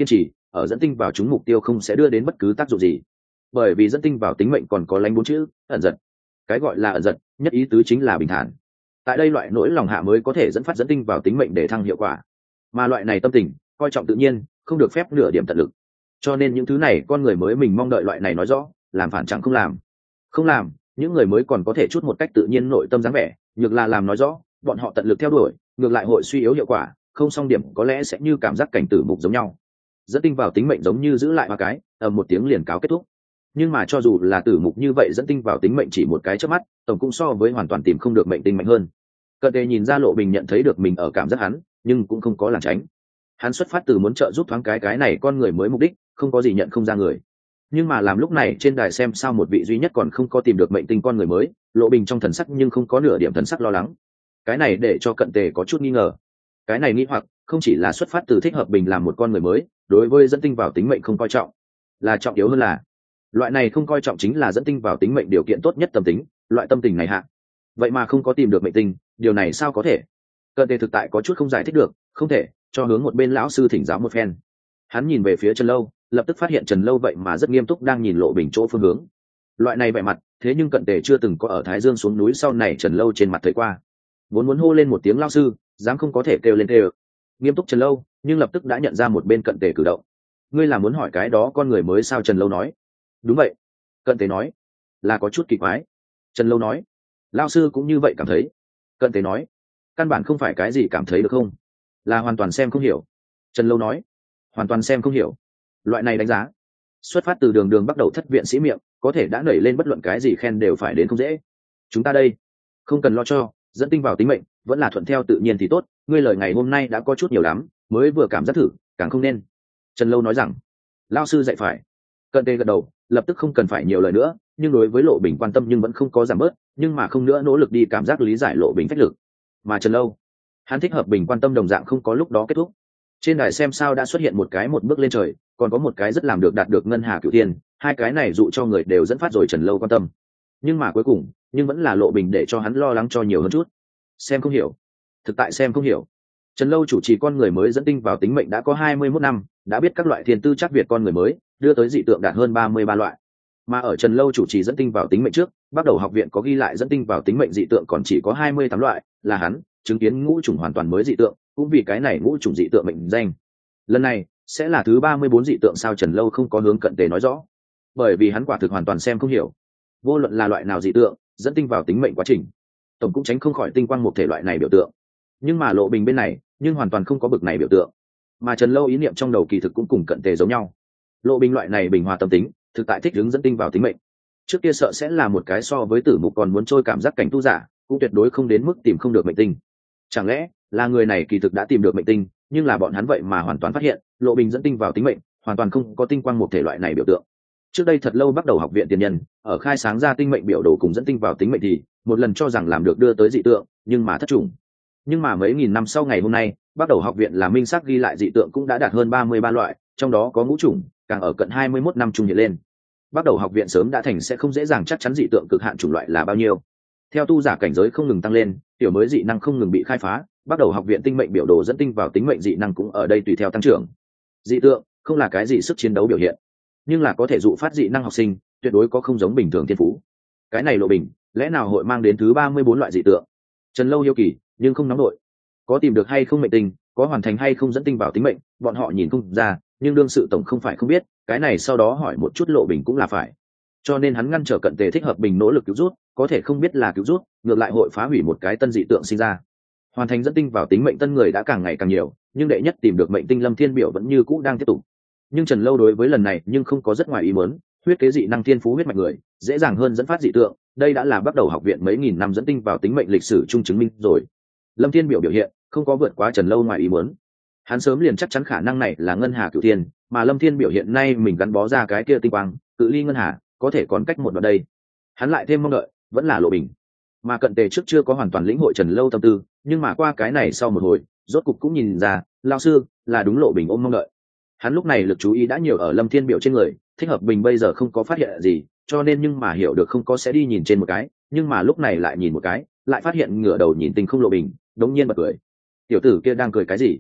ở dẫn tinh vào chúng mục tiêu không sẽ đưa đến bất cứ tác dụng gì, bởi vì dẫn tinh vào tính mệnh còn có lánh bốn chữ ẩn giật. Cái gọi là ẩn giật nhất ý tứ chính là bình thản. Tại đây loại nỗi lòng hạ mới có thể dẫn phát dẫn tinh vào tính mệnh để thăng hiệu quả, mà loại này tâm tình coi trọng tự nhiên, không được phép nửa điểm tận lực. Cho nên những thứ này con người mới mình mong đợi loại này nói rõ làm phản chẳng không làm không làm những người mới còn có thể chút một cách tự nhiên nội tâm dáng vẻ, ngược là làm nói rõ bọn họ tận lực theo đuổi, ngược lại hội suy yếu hiệu quả, không song điểm có lẽ sẽ như cảm giác cảnh tử mục giống nhau, dẫn tinh vào tính mệnh giống như giữ lại ba cái ở một tiếng liền cáo kết thúc. Nhưng mà cho dù là tử mục như vậy dẫn tinh vào tính mệnh chỉ một cái chớp mắt, tổng cũng so với hoàn toàn tìm không được mệnh tinh mạnh hơn. Cận Tề nhìn ra Lộ Bình nhận thấy được mình ở cảm giác hắn, nhưng cũng không có lảng tránh. Hắn xuất phát từ muốn trợ giúp thoáng cái cái này con người mới mục đích, không có gì nhận không ra người. Nhưng mà làm lúc này trên đài xem sao một vị duy nhất còn không có tìm được mệnh tinh con người mới, Lộ Bình trong thần sắc nhưng không có nửa điểm thần sắc lo lắng. Cái này để cho Cận Tề có chút nghi ngờ. Cái này nghi hoặc không chỉ là xuất phát từ thích hợp Bình làm một con người mới, đối với dẫn tinh vào tính mệnh không coi trọng, là trọng yếu hơn là loại này không coi trọng chính là dẫn tinh vào tính mệnh điều kiện tốt nhất tâm tính, loại tâm tình này hạ vậy mà không có tìm được mệnh tinh, điều này sao có thể? Cận Tề thực tại có chút không giải thích được, không thể cho hướng một bên lão sư thỉnh giáo một phen. Hắn nhìn về phía Trần Lâu, lập tức phát hiện Trần Lâu vậy mà rất nghiêm túc đang nhìn Lộ Bình chỗ phương hướng. Loại này vẻ mặt, thế nhưng Cận Tề chưa từng có ở Thái Dương xuống núi sau này Trần Lâu trên mặt thấy qua. Vốn muốn hô lên một tiếng lão sư, dám không có thể kêu lên kêu. Nghiêm túc Trần Lâu, nhưng lập tức đã nhận ra một bên Cận Tề cử động. Ngươi là muốn hỏi cái đó con người mới sao? Trần Lâu nói. Đúng vậy. Cận Tề nói. Là có chút kỳ quái. Trần Lâu nói. Lão sư cũng như vậy cảm thấy. Cận Tề nói. Căn bản không phải cái gì cảm thấy được không, là hoàn toàn xem không hiểu. Trần Lâu nói. Hoàn toàn xem không hiểu. Loại này đánh giá xuất phát từ đường đường bắt đầu thất viện sĩ miệng, có thể đã nảy lên bất luận cái gì khen đều phải đến không dễ. Chúng ta đây không cần lo cho, dẫn tinh vào tính mệnh vẫn là thuận theo tự nhiên thì tốt. Ngươi lời ngày hôm nay đã có chút nhiều lắm, mới vừa cảm giác thử càng không nên. Trần Lâu nói rằng. Lao sư dạy phải. Cận Tề gật đầu, lập tức không cần phải nhiều lời nữa, nhưng đối với Lộ Bình quan tâm nhưng vẫn không có giảm bớt, nhưng mà không nữa nỗ lực đi cảm giác lý giải Lộ Bình phách lực. Mà Trần Lâu, hắn thích hợp Bình quan tâm đồng dạng không có lúc đó kết thúc. Trên đài xem sao đã xuất hiện một cái một bước lên trời, còn có một cái rất làm được đạt được ngân hà cửu thiên, hai cái này dụ cho người đều dẫn phát rồi Trần Lâu quan tâm. Nhưng mà cuối cùng, nhưng vẫn là Lộ Bình để cho hắn lo lắng cho nhiều hơn chút. Xem không hiểu, thực tại xem không hiểu. Trần Lâu chủ trì con người mới dẫn tinh vào tính mệnh đã có hai mươi mốt năm, đã biết các loại thiên tư chắc việt con người mới, đưa tới dị tượng đạt hơn ba mươi ba loại. Mà ở Trần Lâu chủ trì dẫn tinh vào tính mệnh trước, bắt đầu học viện có ghi lại dẫn tinh vào tính mệnh dị tượng còn chỉ có hai mươi tám loại, là hắn chứng kiến ngũ chủng hoàn toàn mới dị tượng, cũng vì cái này ngũ chủng dị tượng mệnh danh. Lần này sẽ là thứ ba mươi bốn dị tượng sao? Trần Lâu không có hướng Cận Tề nói rõ, bởi vì hắn quả thực hoàn toàn xem không hiểu. Vô luận là loại nào dị tượng, dẫn tinh vào tính mệnh quá trình, tổng cũng tránh không khỏi tinh quang một thể loại này biểu tượng. Nhưng mà Lộ Bình bên này, nhưng hoàn toàn không có bực này biểu tượng. Mà Trần Lâu ý niệm trong đầu kỳ thực cũng cùng Cận Tề giống nhau. Lộ Bình loại này bình hòa tâm tính, thực tại thích hướng dẫn tinh vào tính mệnh. Trước kia sợ sẽ là một cái so với tử mục còn muốn trôi cảm giác cảnh tu giả, cũng tuyệt đối không đến mức tìm không được mệnh tinh. Chẳng lẽ là người này kỳ thực đã tìm được mệnh tinh, nhưng là bọn hắn vậy mà hoàn toàn phát hiện Lộ Bình dẫn tinh vào tính mệnh hoàn toàn không có tinh quang một thể loại này biểu tượng. Trước đây thật lâu bắt đầu học viện tiền nhân ở khai sáng ra tinh mệnh biểu đồ cùng dẫn tinh vào tính mệnh thì một lần cho rằng làm được đưa tới dị tượng, nhưng mà thất trùng. Nhưng mà mấy nghìn năm sau ngày hôm nay, bắt đầu học viện là minh xác ghi lại dị tượng cũng đã đạt hơn ba mươi ba loại, trong đó có ngũ chủng, càng ở cận hai mươi mốt năm trung hiện lên. Bắt đầu học viện sớm đã thành sẽ không dễ dàng chắc chắn dị tượng cực hạn chủng loại là bao nhiêu. Theo tu giả cảnh giới không ngừng tăng lên, tiểu mới dị năng không ngừng bị khai phá, bắt đầu học viện tinh mệnh biểu đồ dẫn tinh vào tính mệnh dị năng cũng ở đây tùy theo tăng trưởng. Dị tượng không là cái gì sức chiến đấu biểu hiện, nhưng là có thể dụ phát dị năng học sinh, tuyệt đối có không giống bình thường thiên phú. Cái này Lộ Bình lẽ nào hội mang đến thứ ba mươi bốn loại dị tượng? Trần Lâu hiếu kỳ nhưng không nóng nổi. Có tìm được hay không mệnh tinh, có hoàn thành hay không dẫn tinh vào tính mệnh, bọn họ nhìn không ra, nhưng đương sự tổng không phải không biết, cái này sau đó hỏi một chút Lộ Bình cũng là phải. Cho nên hắn ngăn trở Cận Tề thích hợp Bình nỗ lực cứu rút, có thể không biết là cứu rút, ngược lại hội phá hủy một cái tân dị tượng sinh ra. Hoàn thành dẫn tinh vào tính mệnh tân người đã càng ngày càng nhiều, nhưng đệ nhất tìm được mệnh tinh Lâm Thiên Biểu vẫn như cũ đang tiếp tục. Nhưng Trần Lâu đối với lần này nhưng không có rất ngoài ý muốn, huyết kế dị năng thiên phú huyết mạch người, dễ dàng hơn dẫn phát dị tượng, đây đã là bắt đầu học viện mấy nghìn năm dẫn tinh vào tính mệnh lịch sử chung chứng minh rồi. Lâm Thiên Biểu biểu hiện không có vượt quá Trần Lâu ngoài ý muốn. Hắn sớm liền chắc chắn khả năng này là ngân hà cửu thiên, mà Lâm Thiên Biểu hiện nay mình gắn bó ra cái kia tinh quang, cự ly ngân hà, có thể còn cách một đoạn đây. Hắn lại thêm mong đợi, vẫn là Lộ Bình. Mà Cận Tề trước chưa có hoàn toàn lĩnh hội Trần Lâu tâm tư, nhưng mà qua cái này sau một hồi, rốt cục cũng nhìn ra, lão sư là đúng Lộ Bình ôm mong đợi. Hắn lúc này lực chú ý đã nhiều ở Lâm Thiên Biểu trên người, thích hợp Bình bây giờ không có phát hiện gì, cho nên nhưng mà hiểu được không có sẽ đi nhìn trên một cái, nhưng mà lúc này lại nhìn một cái, lại phát hiện ngửa đầu nhìn tinh không Lộ Bình, đống nhiên bật cười. Tiểu tử kia đang cười cái gì?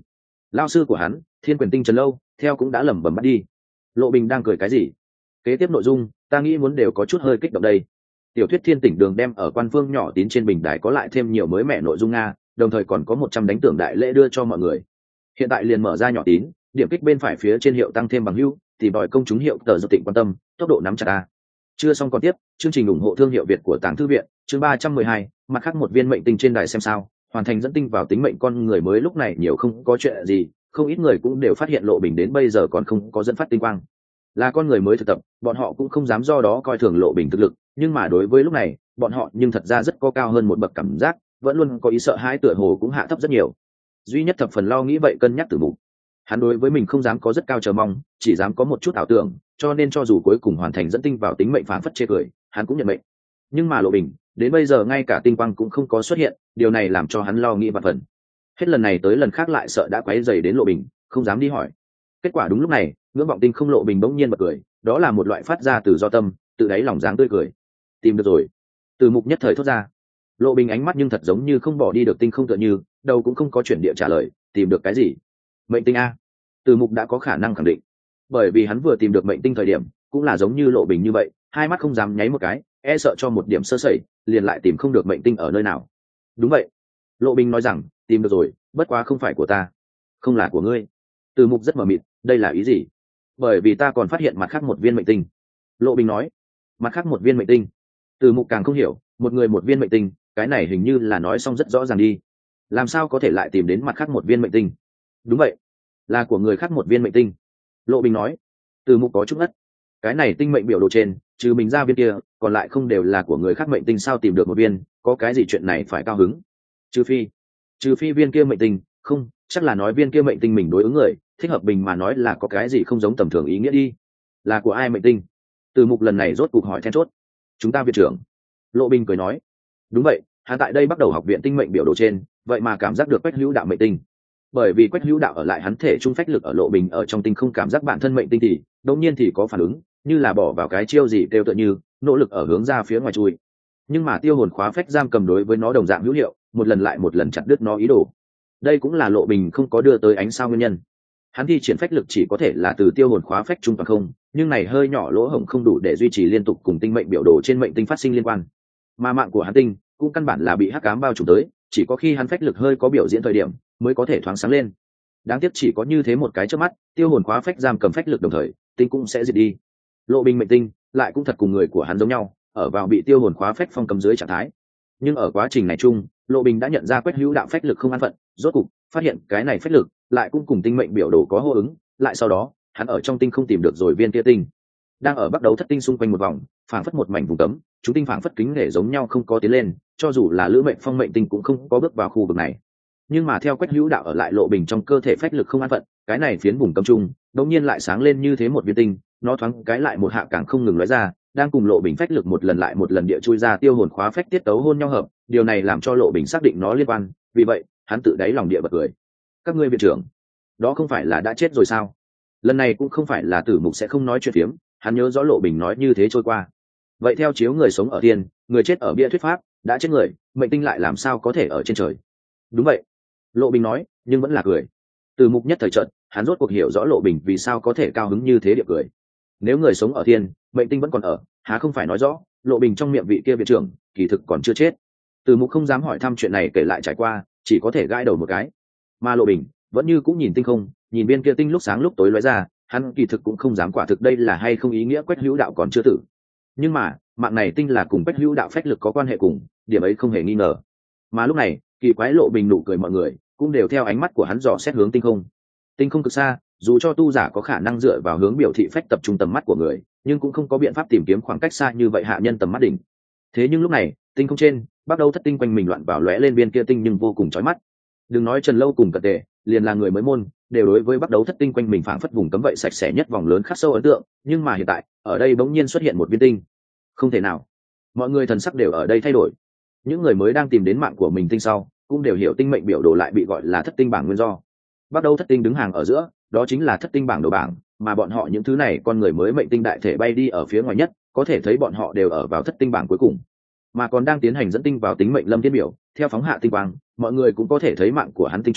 Lao sư của hắn thiên quyền tinh trần lâu theo cũng đã lẩm bẩm bắt đi. Lộ Bình đang cười cái gì? Kế tiếp nội dung ta nghĩ muốn đều có chút hơi kích động đây. Tiểu thuyết thiên tỉnh đường đem ở quan phương nhỏ tín trên bình đài có lại thêm nhiều mới mẻ nội dung nga, đồng thời còn có một trăm đánh tưởng đại lễ đưa cho mọi người. Hiện tại liền mở ra nhỏ tín, điểm kích bên phải phía trên hiệu tăng thêm bằng hữu, tìm đòi công chúng hiệu tờ dự tịnh quan tâm, tốc độ nắm chặt a. Chưa xong còn tiếp, chương trình ủng hộ thương hiệu Việt của Tàng Thư viện, chương ba trăm mười hai, mặt khác một viên mệnh tinh trên đài xem sao, hoàn thành dẫn tinh vào tính mệnh con người mới lúc này nhiều không có chuyện gì, không ít người cũng đều phát hiện Lộ Bình đến bây giờ còn không có dẫn phát tinh quang. Là con người mới thực tập, bọn họ cũng không dám do đó coi thường Lộ Bình thực lực, nhưng mà đối với lúc này, bọn họ nhưng thật ra rất có cao hơn một bậc cảm giác, vẫn luôn có ý sợ hãi tựa hồ cũng hạ thấp rất nhiều. Duy nhất thập phần lo nghĩ vậy cân nhắc Tử Mục. Hắn đối với mình không dám có rất cao chờ mong, chỉ dám có một chút ảo tưởng, cho nên cho dù cuối cùng hoàn thành dẫn tinh vào tính mệnh phán phất chê cười, hắn cũng nhận mệnh. Nhưng mà Lộ Bình, đến bây giờ ngay cả tinh quang cũng không có xuất hiện, điều này làm cho hắn lo nghĩ vạn phần. Hết lần này tới lần khác lại sợ đã quấy rầy đến Lộ Bình, không dám đi hỏi. Kết quả đúng lúc này, ngưỡng vọng tinh không Lộ Bình bỗng nhiên bật cười, đó là một loại phát ra từ do tâm, tự đáy lòng dáng tươi cười. Tìm được rồi. Từ Mục nhất thời thốt ra. Lộ Bình ánh mắt nhưng thật giống như không bỏ đi được tinh không tựa như, đầu cũng không có chuyển địa trả lời, tìm được cái gì? Mệnh tinh a. Từ Mục đã có khả năng khẳng định, bởi vì hắn vừa tìm được mệnh tinh thời điểm, cũng là giống như Lộ Bình như vậy, hai mắt không dám nháy một cái, e sợ cho một điểm sơ sẩy, liền lại tìm không được mệnh tinh ở nơi nào. Đúng vậy. Lộ Bình nói rằng, tìm được rồi, bất quá không phải của ta, không là của ngươi. Từ Mục rất mờ mịt, đây là ý gì? Bởi vì ta còn phát hiện mặt khác một viên mệnh tinh. Lộ Bình nói, mặt khác một viên mệnh tinh. Từ Mục càng không hiểu, một người một viên mệnh tinh, cái này hình như là nói xong rất rõ ràng đi, làm sao có thể lại tìm đến mặt khác một viên mệnh tinh? Đúng vậy, là của người khác một viên mệnh tinh. Lộ Bình nói. Từ Mục có chút ngất, cái này tinh mệnh biểu đồ trên trừ mình ra viên kia còn lại không đều là của người khác mệnh tinh, sao tìm được một viên, có cái gì chuyện này phải cao hứng? Trừ phi trừ phi viên kia mệnh tinh, không chắc là nói viên kia mệnh tinh mình đối ứng người thích hợp bình mà nói là có cái gì không giống tầm thường ý nghĩa đi. Là của ai mệnh tinh? Từ Mục lần này rốt cuộc hỏi then chốt. Chúng ta viện trưởng. Lộ Bình cười nói. Đúng vậy, hắn tại đây bắt đầu học viện tinh mệnh biểu đồ trên, vậy mà cảm giác được Quách Hữu Đạo mệnh tinh. Bởi vì Quách Hữu Đạo ở lại hắn thể trung phách lực ở Lộ Bình ở trong tinh không cảm giác bản thân mệnh tinh thì đột nhiên thì có phản ứng, như là bỏ vào cái chiêu gì đều tựa như nỗ lực ở hướng ra phía ngoài chui. Nhưng mà tiêu hồn khóa phách giam cầm đối với nó đồng dạng hữu hiệu, một lần lại một lần chặt đứt nó ý đồ. Đây cũng là Lộ Bình không có đưa tới ánh sao nguyên nhân. Hắn thi triển phách lực chỉ có thể là từ tiêu hồn khóa phách trung toàn không, nhưng này hơi nhỏ lỗ hổng không đủ để duy trì liên tục cùng tinh mệnh biểu đồ trên mệnh tinh phát sinh liên quan. Mà mạng của hắn tinh cũng căn bản là bị hắc ám bao trùm tới, chỉ có khi hắn phách lực hơi có biểu diễn thời điểm mới có thể thoáng sáng lên. Đáng tiếc chỉ có như thế một cái chớp mắt, tiêu hồn khóa phách giam cầm phách lực đồng thời, tinh cũng sẽ diệt đi. Lộ Bình mệnh tinh lại cũng thật cùng người của hắn giống nhau, ở vào bị tiêu hồn khóa phách phong cầm dưới trạng thái. Nhưng ở quá trình này chung, Lộ Bình đã nhận ra Quách Hữu Đạo phách lực không an phận, rốt cục phát hiện cái này phách lực lại cũng cùng tinh mệnh biểu đồ có hô ứng, lại sau đó hắn ở trong tinh không tìm được rồi viên kia tinh, đang ở bắt đầu thất tinh xung quanh một vòng, phảng phất một mảnh vùng cấm, chúng tinh phảng phất kính nể giống nhau không có tiến lên, cho dù là lữ mệnh phong mệnh tinh cũng không có bước vào khu vực này. Nhưng mà theo Quách Hữu Đạo ở lại Lộ Bình trong cơ thể phách lực không an phận, cái này phiến vùng cấm chung đột nhiên lại sáng lên như thế một viên tinh, nó thoáng cái lại một hạ càng không ngừng lóe ra, đang cùng Lộ Bình phách lực một lần lại một lần địa chui ra tiêu hồn khóa phách tiết tấu hôn nhau hợp, điều này làm cho Lộ Bình xác định nó liên quan, vì vậy hắn tự đáy lòng địa bật cười. Các ngươi viện trưởng, đó không phải là đã chết rồi sao? Lần này cũng không phải là Tử Mục sẽ không nói chuyện phiếm, hắn nhớ rõ Lộ Bình nói như thế trôi qua. Vậy theo chiếu người sống ở thiên, người chết ở bia thuyết pháp, đã chết người, mệnh tinh lại làm sao có thể ở trên trời? Đúng vậy, Lộ Bình nói, nhưng vẫn là cười. Tử Mục nhất thời trận, hắn rốt cuộc hiểu rõ Lộ Bình vì sao có thể cao hứng như thế điệp cười. Nếu người sống ở thiên, mệnh tinh vẫn còn ở, há không phải nói rõ Lộ Bình trong miệng vị kia viện trưởng kỳ thực còn chưa chết? Tử Mục không dám hỏi thăm chuyện này kể lại trải qua, chỉ có thể gãi đầu một cái. Mà Lộ Bình vẫn như cũng nhìn tinh không, nhìn viên kia tinh lúc sáng lúc tối lóe ra, hắn kỳ thực cũng không dám quả thực đây là hay không ý nghĩa Quách Hữu Đạo còn chưa tử. Nhưng mà mạng này tinh là cùng Quách Hữu Đạo phách lực có quan hệ cùng, điểm ấy không hề nghi ngờ. Mà lúc này kỳ quái Lộ Bình nụ cười mọi người cũng đều theo ánh mắt của hắn dò xét hướng tinh không. Tinh không cực xa, dù cho tu giả có khả năng dựa vào hướng biểu thị phách tập trung tầm mắt của người, nhưng cũng không có biện pháp tìm kiếm khoảng cách xa như vậy hạ nhân tầm mắt đỉnh. Thế nhưng lúc này tinh không trên bắt đầu thất tinh quanh mình loạn vào lóe lên viên kia tinh nhưng vô cùng chói mắt. Đừng nói Trần Lâu cùng Cật Tề, liền là người mới môn đều đối với bắt đầu thất tinh quanh mình phảng phất vùng cấm vậy sạch sẽ nhất vòng lớn khắc sâu ấn tượng, nhưng mà hiện tại ở đây bỗng nhiên xuất hiện một viên tinh. Không thể nào. Mọi người thần sắc đều ở đây thay đổi. Những người mới đang tìm đến mạng của mình tinh sau cũng đều hiểu tinh mệnh biểu đồ lại bị gọi là thất tinh bảng nguyên do. Bắt đầu thất tinh đứng hàng ở giữa, đó chính là thất tinh bảng đầu bảng, mà bọn họ những thứ này con người mới mệnh tinh đại thể bay đi ở phía ngoài nhất, có thể thấy bọn họ đều ở vào thất tinh bảng cuối cùng, mà còn đang tiến hành dẫn tinh vào tính mệnh lâm thiên biểu, theo phóng hạ tinh quang, mọi người cũng có thể thấy mạng của hắn tinh chỗ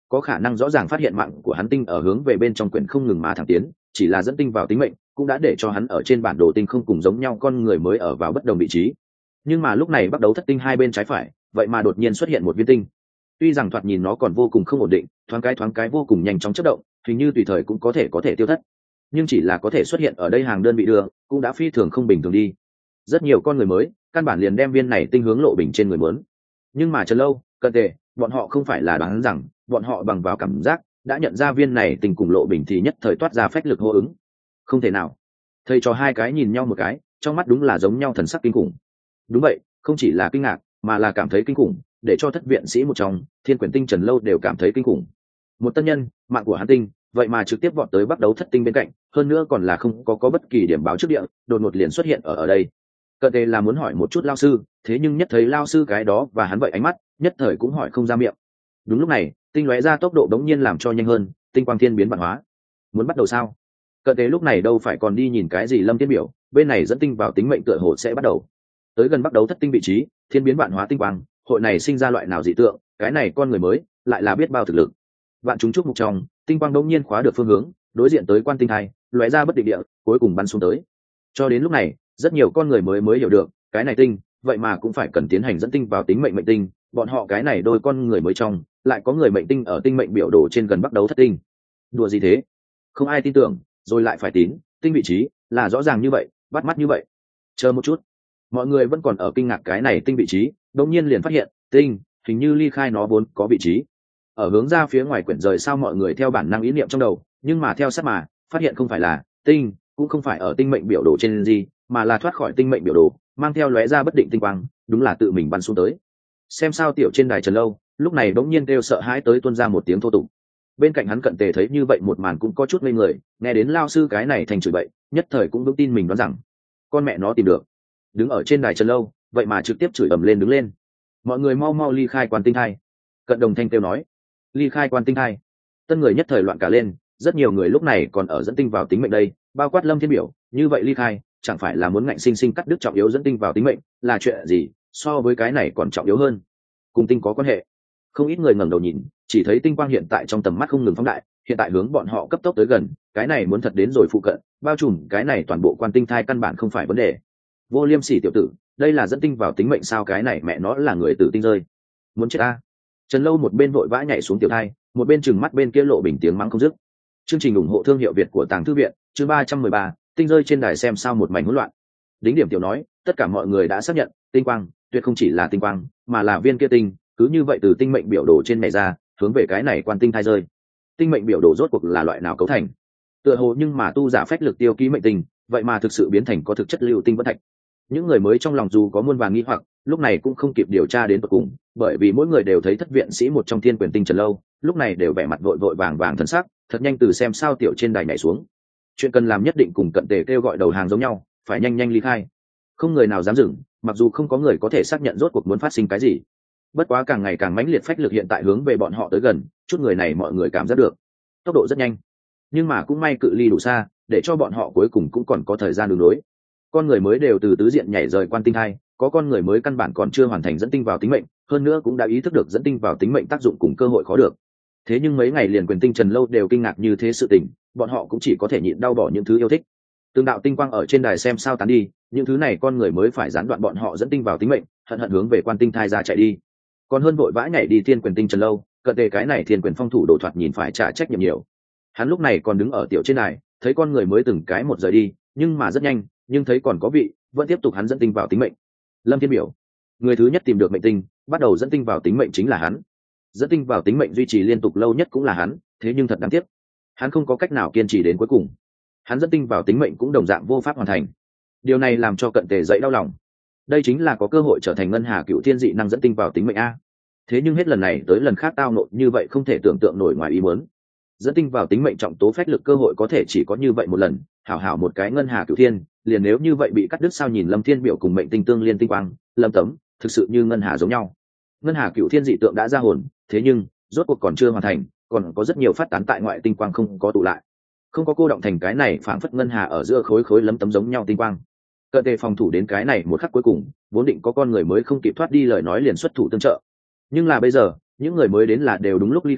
có khả năng rõ ràng phát hiện mạng của hắn tinh ở hướng về bên trong quyển không ngừng mà thẳng tiến, chỉ là dẫn tinh vào tính mệnh cũng đã để cho hắn ở trên bản đồ tinh không cùng giống nhau con người mới ở vào bất đồng vị trí. Nhưng mà lúc này bắt đầu thất tinh hai bên trái phải, vậy mà đột nhiên xuất hiện một viên tinh. Tuy rằng thoạt nhìn nó còn vô cùng không ổn định, thoáng cái thoáng cái vô cùng nhanh chóng chớp động, hình như tùy thời cũng có thể có thể tiêu thất, nhưng chỉ là có thể xuất hiện ở đây hàng đơn vị đưa cũng đã phi thường không bình thường đi. Rất nhiều con người mới căn bản liền đem viên này tinh hướng lộ bình trên người muốn. Nhưng mà Trần Lâu, Cận Tề, bọn họ không phải là đoán rằng, bọn họ bằng vào cảm giác đã nhận ra viên này tinh cùng lộ bình thì nhất thời toát ra phách lực hô ứng. Không thể nào. Thầy trò hai cái nhìn nhau một cái, trong mắt đúng là giống nhau thần sắc kinh khủng. Đúng vậy, không chỉ là kinh ngạc mà là cảm thấy kinh khủng, để cho thất viện sĩ một trong Thiên Quyển Tinh Trần Lâu đều cảm thấy kinh khủng. Một tân nhân, mạng của hắn tinh, vậy mà trực tiếp vọt tới bắt đấu thất tinh bên cạnh, hơn nữa còn là không có có bất kỳ điểm báo trước địa, đột ngột liền xuất hiện ở ở đây. Cận Tề là muốn hỏi một chút lao sư, thế nhưng nhất thấy lao sư cái đó và hắn vậy ánh mắt, nhất thời cũng hỏi không ra miệng. Đúng lúc này, tinh lóe ra tốc độ đống nhiên làm cho nhanh hơn, tinh quang thiên biến bản hóa. Muốn bắt đầu sao? Cận Tề lúc này đâu phải còn đi nhìn cái gì Lâm Thiên biểu, bên này dẫn tinh vào tính mệnh tựa hồ sẽ bắt đầu. Tới gần bắt đầu thất tinh vị trí, thiên biến bản hóa tinh quang, hội này sinh ra loại nào dị tượng, cái này con người mới lại là biết bao thực lực. Vạn chúng chúc mục trong, tinh quang đống nhiên khóa được phương hướng, đối diện tới quan tinh thai, lóe ra bất định địa, cuối cùng bắn xuống tới. Cho đến lúc này, rất nhiều con người mới mới hiểu được, cái này tinh, vậy mà cũng phải cần tiến hành dẫn tinh vào tính mệnh mệnh tinh, bọn họ cái này đôi con người mới trong, lại có người mệnh tinh ở tinh mệnh biểu đồ trên gần bắt đầu thất tinh. Đùa gì thế? Không ai tin tưởng, rồi lại phải tín, tinh vị trí là rõ ràng như vậy, bắt mắt như vậy. Chờ một chút, mọi người vẫn còn ở kinh ngạc cái này tinh vị trí, đống nhiên liền phát hiện, tinh hình như ly khai nó vốn có vị trí. Ở hướng ra phía ngoài quyển rời sao mọi người theo bản năng ý niệm trong đầu, nhưng mà theo sát mà phát hiện không phải là tinh, cũng không phải ở tinh mệnh biểu đồ trên gì, mà là thoát khỏi tinh mệnh biểu đồ, mang theo lóe ra bất định tinh quang, đúng là tự mình bắn xuống tới. Xem sao tiểu trên đài Trần Lâu, lúc này bỗng nhiên kêu sợ hãi tới tuôn ra một tiếng thô tục. Bên cạnh hắn Cận Tề thấy như vậy một màn cũng có chút ngây người, nghe đến lao sư cái này thành chửi bậy, nhất thời cũng vững tin mình đoán rằng con mẹ nó tìm được. Đứng ở trên đài Trần Lâu, vậy mà trực tiếp chửi ầm lên đứng lên. Mọi người mau mau ly khai quan tinh thai. Cận Đồng Thanh kêu nói, ly khai quan tinh thai. Tân người nhất thời loạn cả lên, rất nhiều người lúc này còn ở dẫn tinh vào tính mệnh đây, bao quát Lâm Thiên biểu, như vậy ly khai chẳng phải là muốn ngạnh sinh sinh cắt đứt trọng yếu dẫn tinh vào tính mệnh, là chuyện gì so với cái này còn trọng yếu hơn, cùng tinh có quan hệ. Không ít người ngẩng đầu nhìn, chỉ thấy tinh quang hiện tại trong tầm mắt không ngừng phóng đại, hiện tại hướng bọn họ cấp tốc tới gần, cái này muốn thật đến rồi phụ cận, bao trùm cái này toàn bộ quan tinh thai căn bản không phải vấn đề. Vô Liêm Sỉ tiểu tử, đây là dẫn tinh vào tính mệnh sao? Cái này mẹ nó là người tử tinh rơi, muốn chết ta. Trần Lâu một bên vội vã nhảy xuống tiểu thai, một bên chừng mắt bên kia lộ bình tiếng mắng không dứt. Chương trình ủng hộ thương hiệu Việt của Tàng Thư viện, chương ba trăm mười ba, tinh rơi trên đài xem sao một mảnh hỗn loạn. Đính điểm tiểu nói, tất cả mọi người đã xác nhận, tinh quang tuyệt không chỉ là tinh quang, mà là viên kia tinh, cứ như vậy từ tinh mệnh biểu đồ trên này ra, hướng về cái này quan tinh thai rơi. Tinh mệnh biểu đồ rốt cuộc là loại nào cấu thành? Tựa hồ nhưng mà tu giả phách lực tiêu ký mệnh tinh, vậy mà thực sự biến thành có thực chất lưu tinh vẫn thạch. Những người mới trong lòng dù có muôn vàn nghi hoặc, lúc này cũng không kịp điều tra đến tận cùng, bởi vì mỗi người đều thấy thất viện sĩ một trong Thiên Quyền Tinh Trần Lâu, lúc này đều vẻ mặt vội vội vàng vàng thần sắc, thật nhanh từ xem sao tiểu trên đài nhảy xuống. Chuyện cần làm nhất định cùng Cận Tề kêu gọi đầu hàng giống nhau, phải nhanh nhanh ly khai. Không người nào dám dừng, mặc dù không có người có thể xác nhận rốt cuộc muốn phát sinh cái gì. Bất quá càng ngày càng mãnh liệt phách lực hiện tại hướng về bọn họ tới gần, chút người này mọi người cảm giác được. Tốc độ rất nhanh, nhưng mà cũng may cự ly đủ xa, để cho bọn họ cuối cùng cũng còn có thời gian đường đối. Con người mới đều từ tứ diện nhảy rời quan tinh thai, có con người mới căn bản còn chưa hoàn thành dẫn tinh vào tính mệnh, hơn nữa cũng đã ý thức được dẫn tinh vào tính mệnh tác dụng cùng cơ hội khó được. Thế nhưng mấy ngày liền Quyền Tinh Trần Lâu đều kinh ngạc như thế sự tình, bọn họ cũng chỉ có thể nhịn đau bỏ những thứ yêu thích. Từng đạo tinh quang ở trên đài xem sao tán đi, những thứ này con người mới phải gián đoạn bọn họ dẫn tinh vào tính mệnh, hận hận hướng về quan tinh thai ra chạy đi. Còn hơn vội vã nhảy đi Thiên Quyền Tinh Trần Lâu, Cận Tề cái này Thiên Quyền phong thủ đổ thoạt nhìn phải trả trách nhiệm nhiều. Hắn lúc này còn đứng ở tiểu trên đài, thấy con người mới từng cái một rời đi, nhưng mà rất nhanh, nhưng thấy còn có vị, vẫn tiếp tục hắn dẫn tinh vào tính mệnh. Lâm Thiên biểu, người thứ nhất tìm được mệnh tinh, bắt đầu dẫn tinh vào tính mệnh chính là hắn. Dẫn tinh vào tính mệnh duy trì liên tục lâu nhất cũng là hắn, thế nhưng thật đáng tiếc, hắn không có cách nào kiên trì đến cuối cùng. Hắn dẫn tinh vào tính mệnh cũng đồng dạng vô pháp hoàn thành. Điều này làm cho Cận Tề dậy đau lòng. Đây chính là có cơ hội trở thành ngân hà cựu thiên dị năng dẫn tinh vào tính mệnh a. Thế nhưng hết lần này tới lần khác tao nộ như vậy không thể tưởng tượng nổi ngoài ý muốn. Dẫn tinh vào tính mệnh trọng tố phách lực cơ hội có thể chỉ có như vậy một lần, hảo hảo một cái ngân hà cửu thiên, liền nếu như vậy bị cắt đứt sao? Nhìn Lâm Thiên biểu cùng mệnh tinh tương liên tinh quang, Lâm Tấm, thực sự như ngân hà giống nhau. Ngân hà cửu thiên dị tượng đã ra hồn, thế nhưng rốt cuộc còn chưa hoàn thành, còn có rất nhiều phát tán tại ngoại tinh quang không có tụ lại, không có cô động thành cái này phảng phất ngân hà ở giữa khối khối Lâm Tấm giống nhau tinh quang. Cận Tề phòng thủ đến cái này một khắc cuối cùng, vốn định có con người mới không kịp thoát đi lời nói liền xuất thủ tương trợ, nhưng là bây giờ những người mới đến là đều đúng lúc ly khai,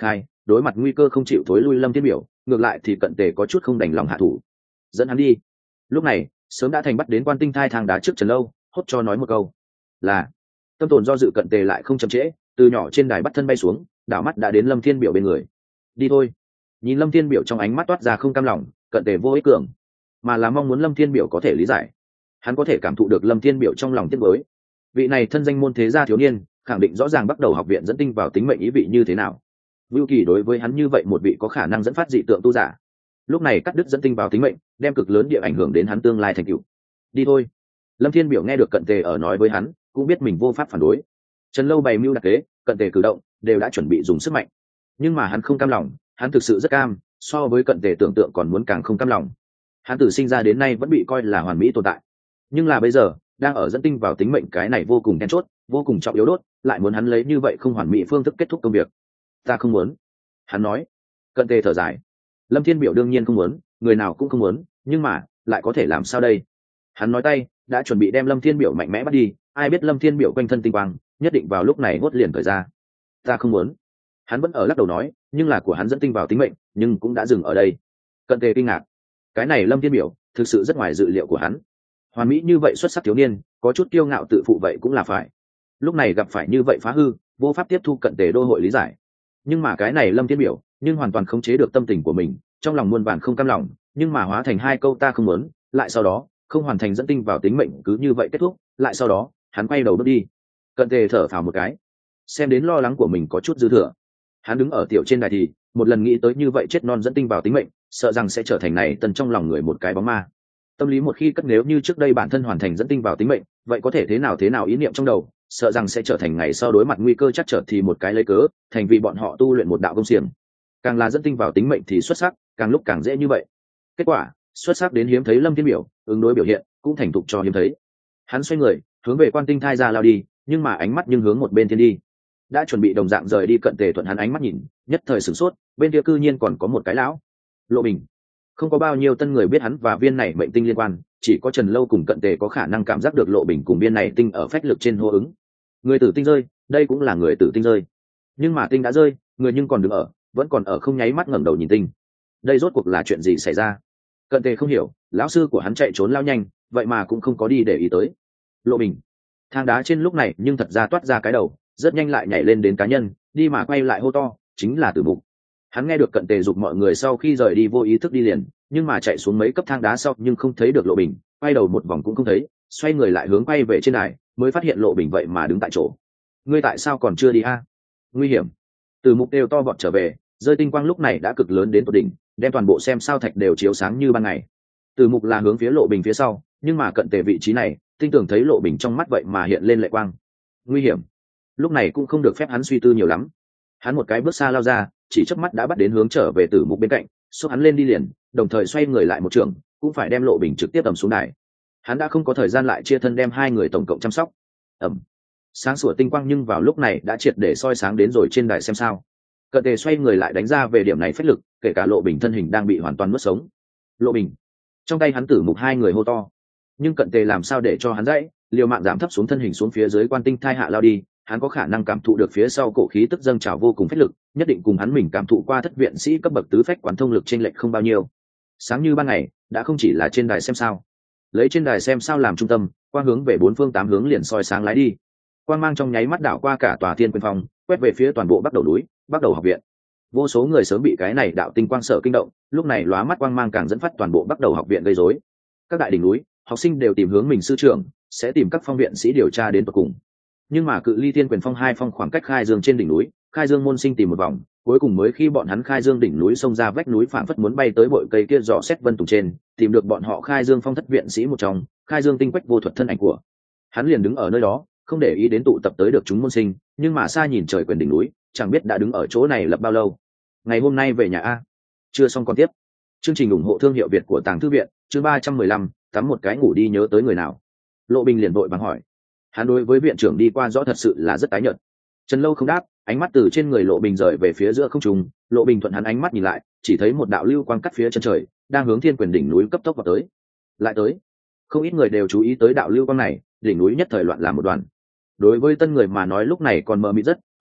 đối mặt nguy cơ không chịu thối lui lâm thiên biểu, ngược lại thì cận tề có chút không đành lòng hạ thủ, dẫn hắn đi. Lúc này sớm đã thành bắt đến quan tinh thai thang đá trước Trần Lâu, hốt cho nói một câu là. Tâm tồn do dự cận tề lại không chậm trễ, từ nhỏ trên đài bắt thân bay xuống, đảo mắt đã đến lâm thiên biểu bên người. Đi thôi. Nhìn lâm thiên biểu trong ánh mắt toát ra không cam lòng, cận tề vô ích cường, mà là mong muốn lâm thiên biểu có thể lý giải. Hắn có thể cảm thụ được lâm thiên biểu trong lòng tiếc nuối. Vị này thân danh môn thế gia thiếu niên, khẳng định rõ ràng bắt đầu học viện dẫn tinh vào tính mệnh ý vị như thế nào. Vưu Kỳ đối với hắn như vậy một vị có khả năng dẫn phát dị tượng tu giả, lúc này cắt đứt dẫn tinh vào tính mệnh, đem cực lớn địa ảnh hưởng đến hắn tương lai thành tựu. Đi thôi. Lâm thiên biểu nghe được cận tề ở nói với hắn, cũng biết mình vô pháp phản đối. Trần Lâu bày mưu đặc kế, cận tề cử động đều đã chuẩn bị dùng sức mạnh, nhưng mà hắn không cam lòng, hắn thực sự rất cam, so với cận tề tưởng tượng còn muốn càng không cam lòng. Hắn từ sinh ra đến nay vẫn bị coi là hoàn mỹ tồn tại, nhưng là bây giờ đang ở dẫn tinh vào tính mệnh cái này vô cùng then chốt, vô cùng trọng yếu đốt, lại muốn hắn lấy như vậy không hoàn mỹ phương thức kết thúc công việc. Ta không muốn. Hắn nói. Cận tề thở dài. Lâm thiên biểu đương nhiên không muốn, người nào cũng không muốn, nhưng mà lại có thể làm sao đây. Hắn nói tay đã chuẩn bị đem lâm thiên biểu mạnh mẽ bắt đi, ai biết lâm thiên biểu quanh thân tinh quang nhất định vào lúc này hốt liền thời ra. Ta không muốn. Hắn vẫn ở lắc đầu nói, nhưng là của hắn dẫn tinh vào tính mệnh, nhưng cũng đã dừng ở đây. Cận tề kinh ngạc. Cái này lâm thiên biểu thực sự rất ngoài dự liệu của hắn. Hoàn mỹ như vậy xuất sắc thiếu niên, có chút kiêu ngạo tự phụ vậy cũng là phải. Lúc này gặp phải như vậy phá hư, vô pháp tiếp thu cận tề đô hội lý giải. Nhưng mà cái này lâm thiên biểu nhưng hoàn toàn khống chế được tâm tình của mình, trong lòng muôn vàn không cam lòng, nhưng mà hóa thành hai câu ta không muốn, lại sau đó không hoàn thành dẫn tinh vào tính mệnh cứ như vậy kết thúc, lại sau đó hắn quay đầu bước đi. Cận tề thở phào một cái, xem đến lo lắng của mình có chút dư thừa. Hắn đứng ở tiểu trên đài thì một lần nghĩ tới như vậy chết non dẫn tinh vào tính mệnh, sợ rằng sẽ trở thành này tần trong lòng người một cái bóng ma. Tâm lý một khi cất nếu như trước đây bản thân hoàn thành dẫn tinh vào tính mệnh, vậy có thể thế nào thế nào ý niệm trong đầu, sợ rằng sẽ trở thành ngày sau đối mặt nguy cơ chắc trở thì một cái lấy cớ, thành vì bọn họ tu luyện một đạo công xiềng. Càng là dẫn tinh vào tính mệnh thì xuất sắc, càng lúc càng dễ như vậy. Kết quả xuất sắc đến hiếm thấy lâm thiên biểu ứng đối biểu hiện cũng thành thục cho hiếm thấy. Hắn xoay người hướng về quan tinh thai ra lao đi, nhưng mà ánh mắt nhưng hướng một bên thiên đi. Đã chuẩn bị đồng dạng rời đi cận tề thuận hắn ánh mắt nhìn, nhất thời sửng sốt, bên kia cư nhiên còn có một cái lão Lộ Bình. Không có bao nhiêu tân người biết hắn và viên này mệnh tinh liên quan, chỉ có Trần Lâu cùng cận tề có khả năng cảm giác được Lộ Bình cùng viên này tinh ở phách lực trên hô ứng. Người tử tinh rơi, đây cũng là người tử tinh rơi, nhưng mà tinh đã rơi, người nhưng còn đứng ở, vẫn còn ở không nháy mắt ngẩng đầu nhìn tinh. Đây rốt cuộc là chuyện gì xảy ra? Cận tề không hiểu, lão sư của hắn chạy trốn lao nhanh, vậy mà cũng không có đi để ý tới Lộ Bình. Thang đá trên lúc này nhưng thật ra toát ra cái đầu, rất nhanh lại nhảy lên đến cá nhân, đi mà quay lại hô to, chính là Tử Mục. Hắn nghe được cận tề dục mọi người sau khi rời đi vô ý thức đi liền, nhưng mà chạy xuống mấy cấp thang đá sau nhưng không thấy được Lộ Bình, quay đầu một vòng cũng không thấy, xoay người lại hướng quay về trên đài, mới phát hiện Lộ Bình vậy mà đứng tại chỗ. Ngươi tại sao còn chưa đi a? Nguy hiểm. Tử Mục đều to vọt trở về, rơi tinh quang lúc này đã cực lớn đến tột đỉnh, đem toàn bộ xem sao thạch đều chiếu sáng như ban ngày. Tử Mục là hướng phía Lộ Bình phía sau, nhưng mà cận tề vị trí này, tinh tưởng thấy Lộ Bình trong mắt vậy mà hiện lên lệ quang. Nguy hiểm. Lúc này cũng không được phép hắn suy tư nhiều lắm. Hắn một cái bước xa lao ra, chỉ chớp mắt đã bắt đến hướng trở về Tử Mục bên cạnh, xúc hắn lên đi liền, đồng thời xoay người lại một trường, cũng phải đem Lộ Bình trực tiếp ầm xuống đài. Hắn đã không có thời gian lại chia thân đem hai người tổng cộng chăm sóc. Ầm. Sáng sủa tinh quang nhưng vào lúc này đã triệt để soi sáng đến rồi trên đài xem sao. Cận tề xoay người lại đánh ra về điểm này phách lực, kể cả Lộ Bình thân hình đang bị hoàn toàn nuốt sống. Lộ Bình. Trong tay hắn Tử Mục hai người hô to, nhưng cận tề làm sao để cho hắn dãy, liều mạng giảm thấp xuống thân hình xuống phía dưới quan tinh thai hạ lao đi. Hắn có khả năng cảm thụ được phía sau cổ khí tức dâng trào vô cùng phách lực, nhất định cùng hắn mình cảm thụ qua thất viện sĩ cấp bậc tứ phách quán thông lực trên lệch không bao nhiêu. Sáng như ban ngày, đã không chỉ là trên đài xem sao, lấy trên đài xem sao làm trung tâm, quang hướng về bốn phương tám hướng liền soi sáng lái đi. Quang mang trong nháy mắt đảo qua cả tòa Thiên Quyền Phong, quét về phía toàn bộ Bắc Đầu núi, Bắc Đầu học viện. Vô số người sớm bị cái này đạo tinh quang sở kinh động, lúc này lóa mắt quang mang càng dẫn phát toàn bộ Bắc Đầu học viện gây rối. Các đại đỉnh núi, học sinh đều tìm hướng mình sư trưởng, sẽ tìm các phong viện sĩ điều tra đến tận cùng. Nhưng mà cự ly Thiên Quyền Phong hai phong khoảng cách Khai Dương trên đỉnh núi, Khai Dương môn sinh tìm một vòng, cuối cùng mới khi bọn hắn Khai Dương đỉnh núi xông ra vách núi phảng phất muốn bay tới bội cây kia dò xét vân tùng trên, tìm được bọn họ Khai Dương phong thất viện sĩ một trong, Khai Dương tinh quách vô thuật thân ảnh của. Hắn liền đứng ở nơi đó, không để ý đến tụ tập tới được chúng môn sinh, nhưng mà xa nhìn trời quyền đỉnh núi, chẳng biết đã đứng ở chỗ này lập bao lâu. Ngày hôm nay về nhà a. Chưa xong còn tiếp. Chương trình ủng hộ thương hiệu Việt của Tàng Thư viện, chương ba trăm mười lăm, tắm một cái ngủ đi nhớ tới người nào. Lộ Bình liền vội vàng hỏi. Hắn đối với viện trưởng đi qua rõ thật sự là rất tái nhợt. Trần Lâu không đáp, ánh mắt từ trên người Lộ Bình rời về phía giữa không trung. Lộ Bình thuận hắn ánh mắt nhìn lại, chỉ thấy một đạo lưu quang cắt phía chân trời, đang hướng Thiên Quyền đỉnh núi cấp tốc vào tới. Lại tới. Không ít người đều chú ý tới đạo lưu quang này, đỉnh núi nhất thời loạn làm một đoàn. Đối với tân người mà nói lúc này còn mờ mịt rất,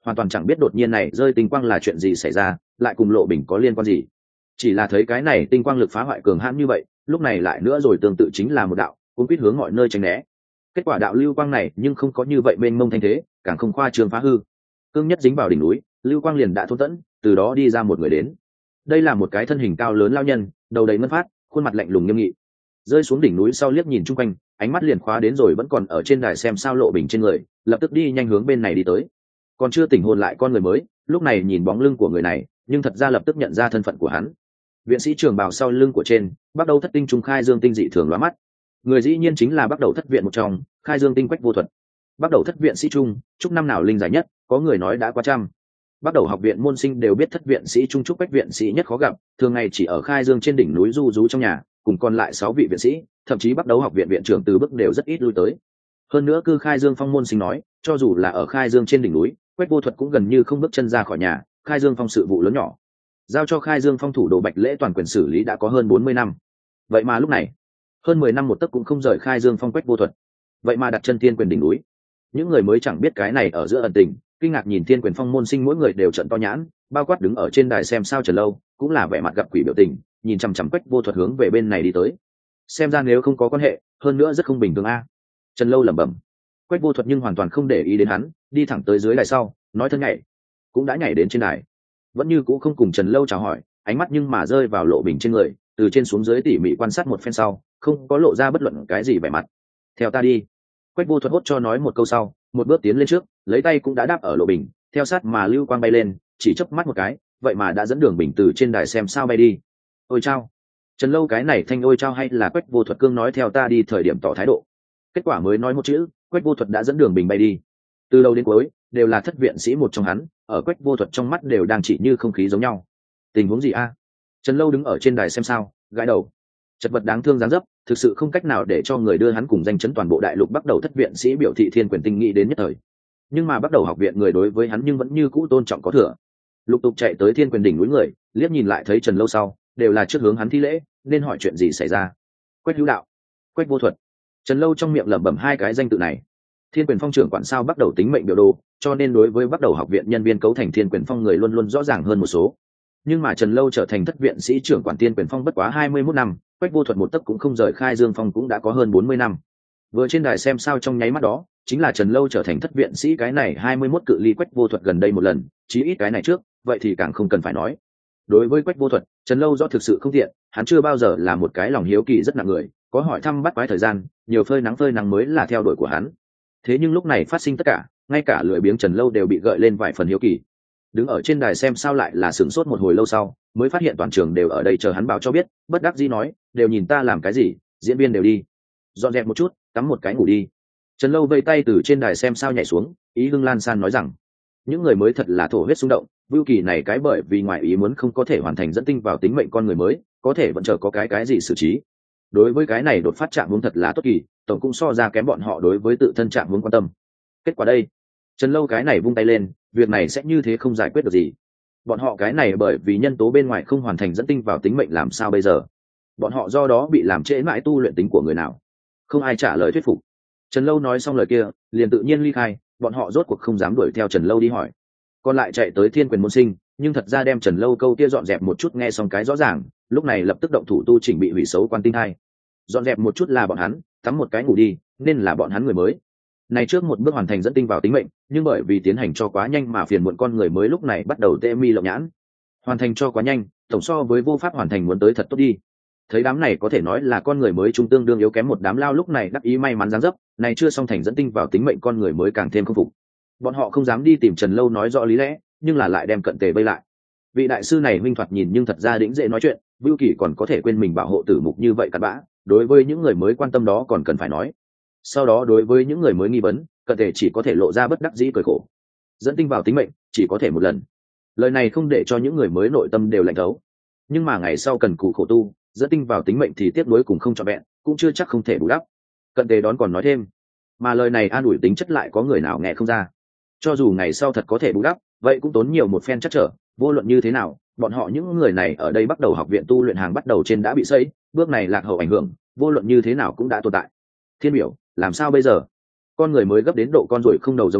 hoàn toàn chẳng biết đột nhiên này rơi tinh quang là chuyện gì xảy ra, lại cùng Lộ Bình có liên quan gì. Chỉ là thấy cái này tinh quang lực phá hoại cường hãn như vậy, lúc này lại nữa rồi tương tự chính là một đạo cũng biết hướng mọi nơi tránh né. Kết quả đạo lưu quang này nhưng không có như vậy mênh mông thanh thế, càng không khoa trương phá hư. Cương nhất dính vào đỉnh núi, lưu quang liền đã thôn tẫn, từ đó đi ra một người đến. Đây là một cái thân hình cao lớn lao nhân, đầu đầy ngân phát, khuôn mặt lạnh lùng nghiêm nghị. Rơi xuống đỉnh núi sau liếc nhìn chung quanh, ánh mắt liền khóa đến rồi vẫn còn ở trên đài xem sao Lộ Bình trên người, lập tức đi nhanh hướng bên này đi tới. Còn chưa tỉnh hồn lại con người mới, lúc này nhìn bóng lưng của người này, nhưng thật ra lập tức nhận ra thân phận của hắn. Viện sĩ trường bào sau lưng của trên, bắt đầu thất tinh trung khai dương tinh dị thường lóa mắt. Người dĩ nhiên chính là bắt đầu thất viện một trong, khai dương tinh Quách Vô Thuật. Bắt đầu thất viện sĩ trung, chúc năm nào linh giải nhất, có người nói đã qua trăm. Bắt đầu học viện môn sinh đều biết thất viện sĩ trung chúc Quách viện sĩ nhất khó gặp, thường ngày chỉ ở khai dương trên đỉnh núi du rú trong nhà, cùng còn lại sáu vị viện sĩ, thậm chí bắt đầu học viện viện trưởng từ bước đều rất ít lui tới. Hơn nữa cư khai dương phong môn sinh nói, cho dù là ở khai dương trên đỉnh núi, Quách Vô Thuật cũng gần như không bước chân ra khỏi nhà. Khai dương phong sự vụ lớn nhỏ, giao cho khai dương phong thủ đồ Bạch Lễ toàn quyền xử lý đã có hơn bốn mươi năm. Vậy mà lúc này, hơn mười năm một tấc cũng không rời khai dương phong Quách Vô Thuật, vậy mà đặt chân thiên quyền đỉnh núi. Những người mới chẳng biết cái này ở giữa ẩn tình, kinh ngạc nhìn thiên quyền phong môn sinh mỗi người đều trợn to nhãn, bao quát đứng ở trên đài xem sao Trần Lâu, cũng là vẻ mặt gặp quỷ biểu tình, nhìn chằm chằm Quách Vô Thuật hướng về bên này đi tới. Xem ra nếu không có quan hệ, hơn nữa rất không bình thường a. Trần Lâu lẩm bẩm. Quách Vô Thuật nhưng hoàn toàn không để ý đến hắn, đi thẳng tới dưới đài sau, nói thân nhảy, cũng đã nhảy đến trên đài, vẫn như cũng không cùng Trần Lâu chào hỏi, ánh mắt nhưng mà rơi vào Lộ Bình trên người, từ trên xuống dưới tỉ mỉ quan sát một phen sau, không có lộ ra bất luận cái gì vẻ mặt. Theo ta đi. Quách Vô Thuật hốt cho nói một câu sau, một bước tiến lên trước, lấy tay cũng đã đáp ở Lộ Bình, theo sát mà lưu quang bay lên, chỉ chớp mắt một cái, vậy mà đã dẫn đường Bình từ trên đài xem sao bay đi. Ôi chao. Trần Lâu cái này thanh ôi chao hay là Quách Vô Thuật cương nói theo ta đi thời điểm tỏ thái độ. Kết quả mới nói một chữ, Quách Vô Thuật đã dẫn đường Bình bay đi. Từ đầu đến cuối đều là thất viện sĩ một trong hắn, ở Quách Vô Thuật trong mắt đều đang chỉ như không khí giống nhau. Tình huống gì a? Trần Lâu đứng ở trên đài xem sao, gãi đầu. Chật vật đáng thương dáng dấp, thực sự không cách nào để cho người đưa hắn cùng danh chấn toàn bộ đại lục bắt đầu thất viện sĩ biểu thị thiên quyền tinh nghĩ đến nhất thời. Nhưng mà bắt đầu học viện người đối với hắn nhưng vẫn như cũ tôn trọng có thừa. Lục tục chạy tới thiên quyền đỉnh núi người, liếc nhìn lại thấy Trần Lâu sau, đều là trước hướng hắn thi lễ, nên hỏi chuyện gì xảy ra. Quách Hữu Đạo, Quách Vô Thuật. Trần Lâu trong miệng lẩm bẩm hai cái danh tự này. Thiên quyền phong trưởng quản sao bắt đầu tính mệnh biểu đồ, cho nên đối với bắt đầu học viện nhân viên cấu thành thiên quyền phong người luôn luôn rõ ràng hơn một số. Nhưng mà Trần Lâu trở thành thất viện sĩ trưởng quản thiên quyền phong bất quá hai mươi mốt năm, Quách Vô Thuật một tấc cũng không rời khai dương phong cũng đã có hơn bốn mươi năm. Vừa trên đài xem sao trong nháy mắt đó, chính là Trần Lâu trở thành thất viện sĩ cái này hai mươi mốt cự ly Quách Vô Thuật gần đây một lần, chí ít cái này trước, vậy thì càng không cần phải nói. Đối với Quách Vô Thuật, Trần Lâu rõ thực sự không tiện, hắn chưa bao giờ là một cái lòng hiếu kỳ rất nặng người, có hỏi thăm bắt quái thời gian, nhiều phơi nắng phơi nắng mới là theo đuổi của hắn. Thế nhưng lúc này phát sinh tất cả, ngay cả lười biếng Trần Lâu đều bị gợi lên vài phần hiếu kỳ. Đứng ở trên đài xem sao lại là sửng sốt một hồi lâu sau, mới phát hiện toàn trường đều ở đây chờ hắn báo cho biết, bất đắc dĩ nói, đều nhìn ta làm cái gì, diễn viên đều đi, dọn dẹp một chút, cắm một cái ngủ đi. Trần Lâu vây tay từ trên đài xem sao nhảy xuống, ý hưng lan san nói rằng, những người mới thật là thổ huyết xung động, Vưu Kỳ này cái bởi vì ngoài ý muốn không có thể hoàn thành dẫn tinh vào tính mệnh con người mới, có thể vẫn chờ có cái cái gì xử trí. Đối với cái này đột phát trạng hướng thật là tốt kỳ, tổng cũng so ra kém bọn họ đối với tự thân trạng hướng quan tâm. Kết quả đây, Trần Lâu cái này vung tay lên, việc này sẽ như thế không giải quyết được gì. Bọn họ cái này bởi vì nhân tố bên ngoài không hoàn thành dẫn tinh vào tính mệnh làm sao bây giờ? Bọn họ do đó bị làm trễ mãi tu luyện tính của người nào? Không ai trả lời thuyết phục. Trần Lâu nói xong lời kia, liền tự nhiên ly khai, bọn họ rốt cuộc không dám đuổi theo Trần Lâu đi hỏi. Còn lại chạy tới thiên quyền môn sinh, nhưng thật ra đem Trần Lâu câu kia dọn dẹp một chút nghe xong cái rõ ràng, lúc này lập tức động thủ tu chỉnh bị hủy xấu quan tinh hai. Dọn dẹp một chút là bọn hắn, tắm một cái ngủ đi, nên là bọn hắn người mới. Này trước một bước hoàn thành dẫn tinh vào tính mệnh, nhưng bởi vì tiến hành cho quá nhanh mà phiền muộn con người mới lúc này bắt đầu tê mi lộng nhãn. Hoàn thành cho quá nhanh, tổng so với vô pháp hoàn thành muốn tới thật tốt đi. Thấy đám này có thể nói là con người mới trung tương đương yếu kém một đám lao lúc này đắc ý may mắn dáng dấp, này chưa xong thành dẫn tinh vào tính mệnh con người mới càng thêm không phục. Bọn họ không dám đi tìm Trần Lâu nói rõ lý lẽ, nhưng là lại đem cận tề vây lại. Vị đại sư này minh thoạt nhìn nhưng thật ra đĩnh dễ nói chuyện, Vưu Kỳ còn có thể quên mình bảo hộ tử mục như vậy cặn bã, đối với những người mới quan tâm đó còn cần phải nói. Sau đó đối với những người mới nghi vấn, cận tề chỉ có thể lộ ra bất đắc dĩ cười khổ. Dẫn tinh vào tính mệnh, chỉ có thể một lần. Lời này không để cho những người mới nội tâm đều lạnh thấu. Nhưng mà ngày sau cần cù khổ tu, dẫn tinh vào tính mệnh thì tiếc nuối cùng không trọn vẹn, cũng chưa chắc không thể bù đắp. Cận tề đón còn nói thêm, mà lời này an ủi tính chất lại có người nào nghe không ra. Cho dù ngày sau thật có thể bù đắp, vậy cũng tốn nhiều một phen chắc trở. Vô luận như thế nào, bọn họ những người này ở đây bắt đầu học viện tu luyện hàng bắt đầu trên đã bị xây, bước này lạc hậu ảnh hưởng, vô luận như thế nào cũng đã tồn tại. Thiên biểu, làm sao bây giờ? Con người mới gấp đến độ con ruồi không đầu giống nhau,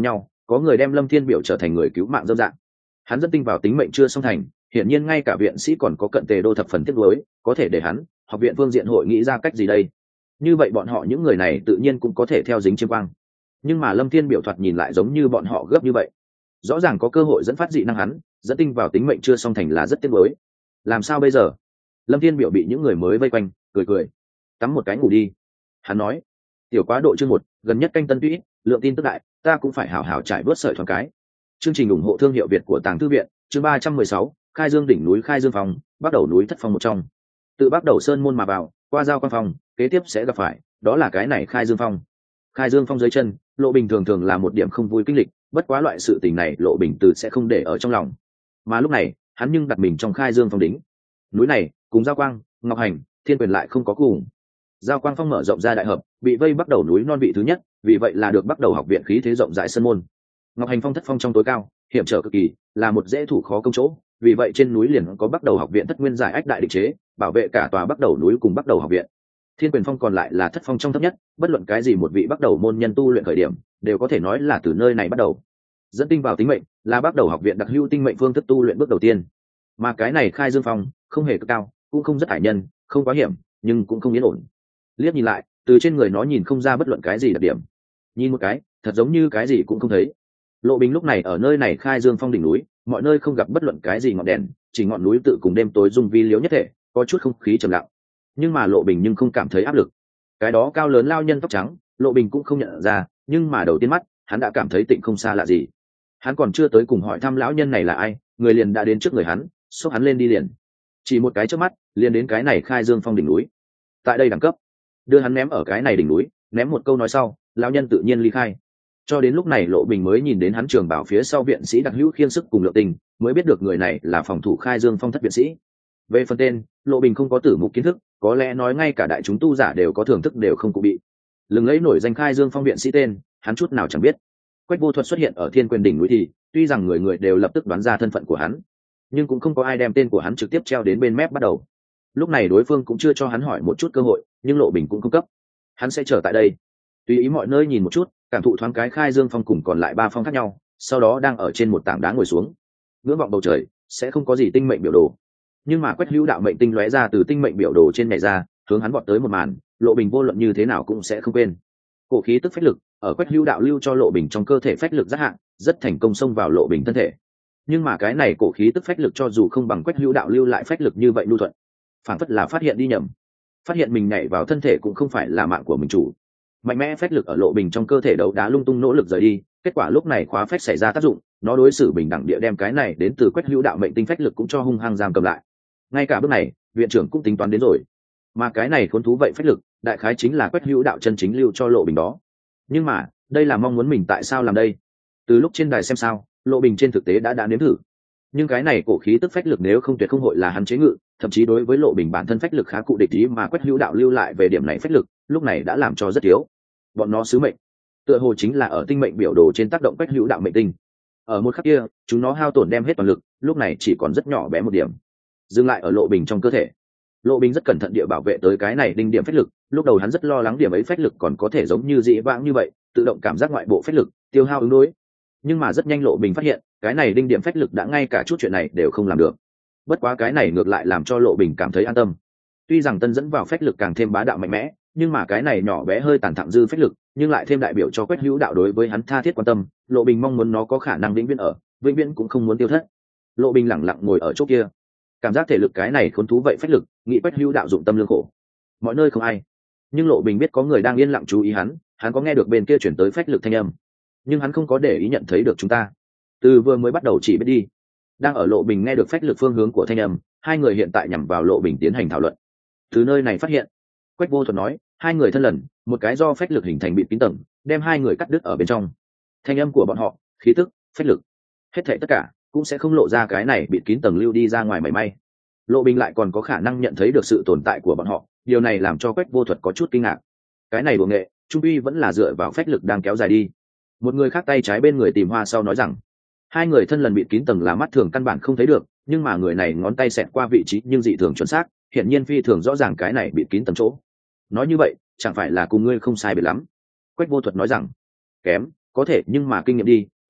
có người đem Lâm Thiên Biểu trở thành người cứu mạng dâm dạng. Hắn dẫn tinh vào tính mệnh chưa xong thành, hiển nhiên ngay cả viện sĩ còn có cận tề đô thập phần tiếc nuối, có thể để hắn học viện phương diện hội nghĩ ra cách gì đây. Như vậy bọn họ những người này tự nhiên cũng có thể theo dính chiêm quang, nhưng mà Lâm Thiên Biểu thoạt nhìn lại giống như bọn họ gấp như vậy, rõ ràng có cơ hội dẫn phát dị năng, hắn dẫn tinh vào tính mệnh chưa xong thành là rất tiếc nuối. Làm sao bây giờ? Lâm Thiên Biểu bị những người mới vây quanh, cười cười, tắm một cái ngủ đi. Hắn nói, tiểu quá độ chương một, gần nhất canh tân tuy lượng tin tức đại, ta cũng phải hảo hảo trải bớt sợi thoáng cái. Chương trình ủng hộ thương hiệu Việt của Tàng Thư viện, chương ba trăm mười sáu, khai dương đỉnh núi khai dương phong, bắt đầu núi thất phong một trong. Tự bắt đầu sơn môn mà vào, qua giao quan phong, kế tiếp sẽ gặp phải, đó là cái này khai dương phong. Khai dương phong dưới chân, Lộ Bình thường thường là một điểm không vui kinh lịch, bất quá loại sự tình này Lộ Bình từ sẽ không để ở trong lòng. Mà lúc này, hắn nhưng đặt mình trong khai dương phong đỉnh. Núi này, cùng giao quang, ngọc hành, thiên quyền lại không có cùng. Giao quang phong mở rộng ra đại hợp, bị vây bắt đầu núi non vị thứ nhất, vì vậy là được bắt đầu học viện khí thế rộng rãi sân môn. Ngọc hành phong thất phong trong tối cao, hiểm trở cực kỳ, là một dễ thủ khó công chỗ, vì vậy trên núi liền có bắt đầu học viện thất nguyên giải ách đại định chế, bảo vệ cả tòa bắt đầu núi cùng bắt đầu học viện. Thiên quyền phong còn lại là thất phong trong thấp nhất, bất luận cái gì một vị bắt đầu môn nhân tu luyện khởi điểm, đều có thể nói là từ nơi này bắt đầu. Dẫn tinh vào tính mệnh, là bắt đầu học viện đặc hữu tinh mệnh phương thức tu luyện bước đầu tiên. Mà cái này khai dương phong, không hề cực cao, cũng không rất hải nhân, không quá hiểm, nhưng cũng không yên ổn. Liếc nhìn lại, từ trên người nó nhìn không ra bất luận cái gì đặc điểm. Nhìn một cái, thật giống như cái gì cũng không thấy. Lộ Bình lúc này ở nơi này khai dương phong đỉnh núi, mọi nơi không gặp bất luận cái gì ngọn đèn, chỉ ngọn núi tự cùng đêm tối dung vi liếu nhất thể, có chút không khí trầm lặng. Nhưng mà Lộ Bình nhưng không cảm thấy áp lực. Cái đó cao lớn lao nhân tóc trắng, Lộ Bình cũng không nhận ra, nhưng mà đầu tiên mắt, hắn đã cảm thấy tịnh không xa lạ gì. Hắn còn chưa tới cùng hỏi thăm lão nhân này là ai, người liền đã đến trước người hắn, xốc hắn lên đi liền. Chỉ một cái chớp mắt, liền đến cái này khai dương phong đỉnh núi. Tại đây đẳng cấp, đưa hắn ném ở cái này đỉnh núi, ném một câu nói sau, lão nhân tự nhiên ly khai. Cho đến lúc này Lộ Bình mới nhìn đến hắn trường bảo phía sau viện sĩ đặc hữu khiên sức cùng Lượng Tình, mới biết được người này là phòng thủ khai dương phong thất viện sĩ. Về phần tên, Lộ Bình không có tử mục kiến thức, có lẽ nói ngay cả đại chúng tu giả đều có thưởng thức đều không cụ bị. Lừng lẫy nổi danh khai dương phong viện sĩ tên, hắn chút nào chẳng biết. Quách Vô Thuật xuất hiện ở Thiên Quyền đỉnh núi thì, tuy rằng người người đều lập tức đoán ra thân phận của hắn, nhưng cũng không có ai đem tên của hắn trực tiếp treo đến bên mép bắt đầu. Lúc này đối phương cũng chưa cho hắn hỏi một chút cơ hội, nhưng Lộ Bình cũng không cấp. Hắn sẽ chờ tại đây, tùy ý mọi nơi nhìn một chút, cảm thụ thoáng cái khai dương phong cùng còn lại ba phong khác nhau, sau đó đang ở trên một tảng đá ngồi xuống, ngưỡng vọng bầu trời, sẽ không có gì tinh mệnh biểu đồ. Nhưng mà Quách Hữu đạo mệnh tinh lóe ra từ tinh mệnh biểu đồ trên này ra, hướng hắn vọt tới một màn, Lộ Bình vô luận như thế nào cũng sẽ không quên. Cổ khí tức phách lực ở Quách Hữu đạo lưu cho Lộ Bình trong cơ thể phách lực rất hạn, rất thành công xông vào Lộ Bình thân thể. Nhưng mà cái này cổ khí tức phách lực cho dù không bằng Quách Hữu đạo lưu lại phách lực như vậy lưu thuận, phản phất là phát hiện đi nhầm, phát hiện mình nhảy vào thân thể cũng không phải là mạng của mình chủ. Mạnh mẽ phách lực ở Lộ Bình trong cơ thể đấu đá lung tung nỗ lực rời đi, kết quả lúc này khóa phách xảy ra tác dụng, nó đối xử bình đẳng địa đem cái này đến từ Quách Hữu đạo mệnh tinh phách lực cũng cho hung hăng giam cầm lại. Ngay cả bước này, viện trưởng cũng tính toán đến rồi. Mà cái này khốn thú vậy phách lực, đại khái chính là Quách Hữu đạo chân chính lưu cho Lộ Bình đó. Nhưng mà, đây là mong muốn mình tại sao làm đây? Từ lúc trên đài xem sao, Lộ Bình trên thực tế đã đã nếm thử. Nhưng cái này cổ khí tức phách lực nếu không tuyệt không hội là hắn chế ngự, thậm chí đối với Lộ Bình bản thân phách lực khá cụ địch ý mà Quách Hữu đạo lưu lại về điểm này phách lực, lúc này đã làm cho rất thiếu. Bọn nó sứ mệnh, tựa hồ chính là ở tinh mệnh biểu đồ trên tác động Quách Hữu đạo mệnh tinh. Ở một khắc kia, chúng nó hao tổn đem hết toàn lực, lúc này chỉ còn rất nhỏ bé một điểm, dừng lại ở Lộ Bình trong cơ thể. Lộ Bình rất cẩn thận địa bảo vệ tới cái này đinh điểm phách lực, lúc đầu hắn rất lo lắng điểm ấy phách lực còn có thể giống như dĩ vãng như vậy, tự động cảm giác ngoại bộ phách lực, tiêu hao ứng đối. Nhưng mà rất nhanh Lộ Bình phát hiện, cái này đinh điểm phách lực đã ngay cả chút chuyện này đều không làm được. Bất quá cái này ngược lại làm cho Lộ Bình cảm thấy an tâm. Tuy rằng tân dẫn vào phách lực càng thêm bá đạo mạnh mẽ, nhưng mà cái này nhỏ bé hơi tàn thẳng dư phách lực, nhưng lại thêm đại biểu cho Quách Hữu đạo đối với hắn tha thiết quan tâm, Lộ Bình mong muốn nó có khả năng vĩnh viễn ở, vĩnh viễn cũng không muốn tiêu thất. Lộ Bình lặng lặng ngồi ở chỗ kia, cảm giác thể lực cái này khốn thú vậy phách lực, nghĩ Quách Hữu đạo dụng tâm lương khổ. Mọi nơi không ai, nhưng Lộ Bình biết có người đang yên lặng chú ý hắn, hắn có nghe được bên kia chuyển tới phách lực thanh âm, nhưng hắn không có để ý nhận thấy được chúng ta. Từ vừa mới bắt đầu chỉ biết đi, đang ở Lộ Bình nghe được phách lực phương hướng của thanh âm, hai người hiện tại nhằm vào Lộ Bình tiến hành thảo luận. Từ nơi này phát hiện, Quách Vô Thuật nói, hai người thân lần, một cái do phách lực hình thành bịt kín tầng, đem hai người cắt đứt ở bên trong. Thanh âm của bọn họ, khí tức, phách lực, hết thảy tất cả cũng sẽ không lộ ra cái này bịt kín tầng lưu đi ra ngoài mảy may. Lộ Bình lại còn có khả năng nhận thấy được sự tồn tại của bọn họ, điều này làm cho Quách Vô Thuật có chút kinh ngạc. Cái này đùa nghệ, trung uy vẫn là dựa vào phách lực đang kéo dài đi. Một người khác tay trái bên người tìm hoa sau nói rằng, hai người thân lần bịt kín tầng là mắt thường căn bản không thấy được, nhưng mà người này ngón tay xẹt qua vị trí nhưng dị thường chuẩn xác, hiển nhiên phi thường rõ ràng cái này bịt kín tầng chỗ. Nói như vậy, chẳng phải là cùng ngươi không sai biệt lắm. Quách Vô Thuật nói rằng, kém, có thể nhưng mà kinh nghiệm đi,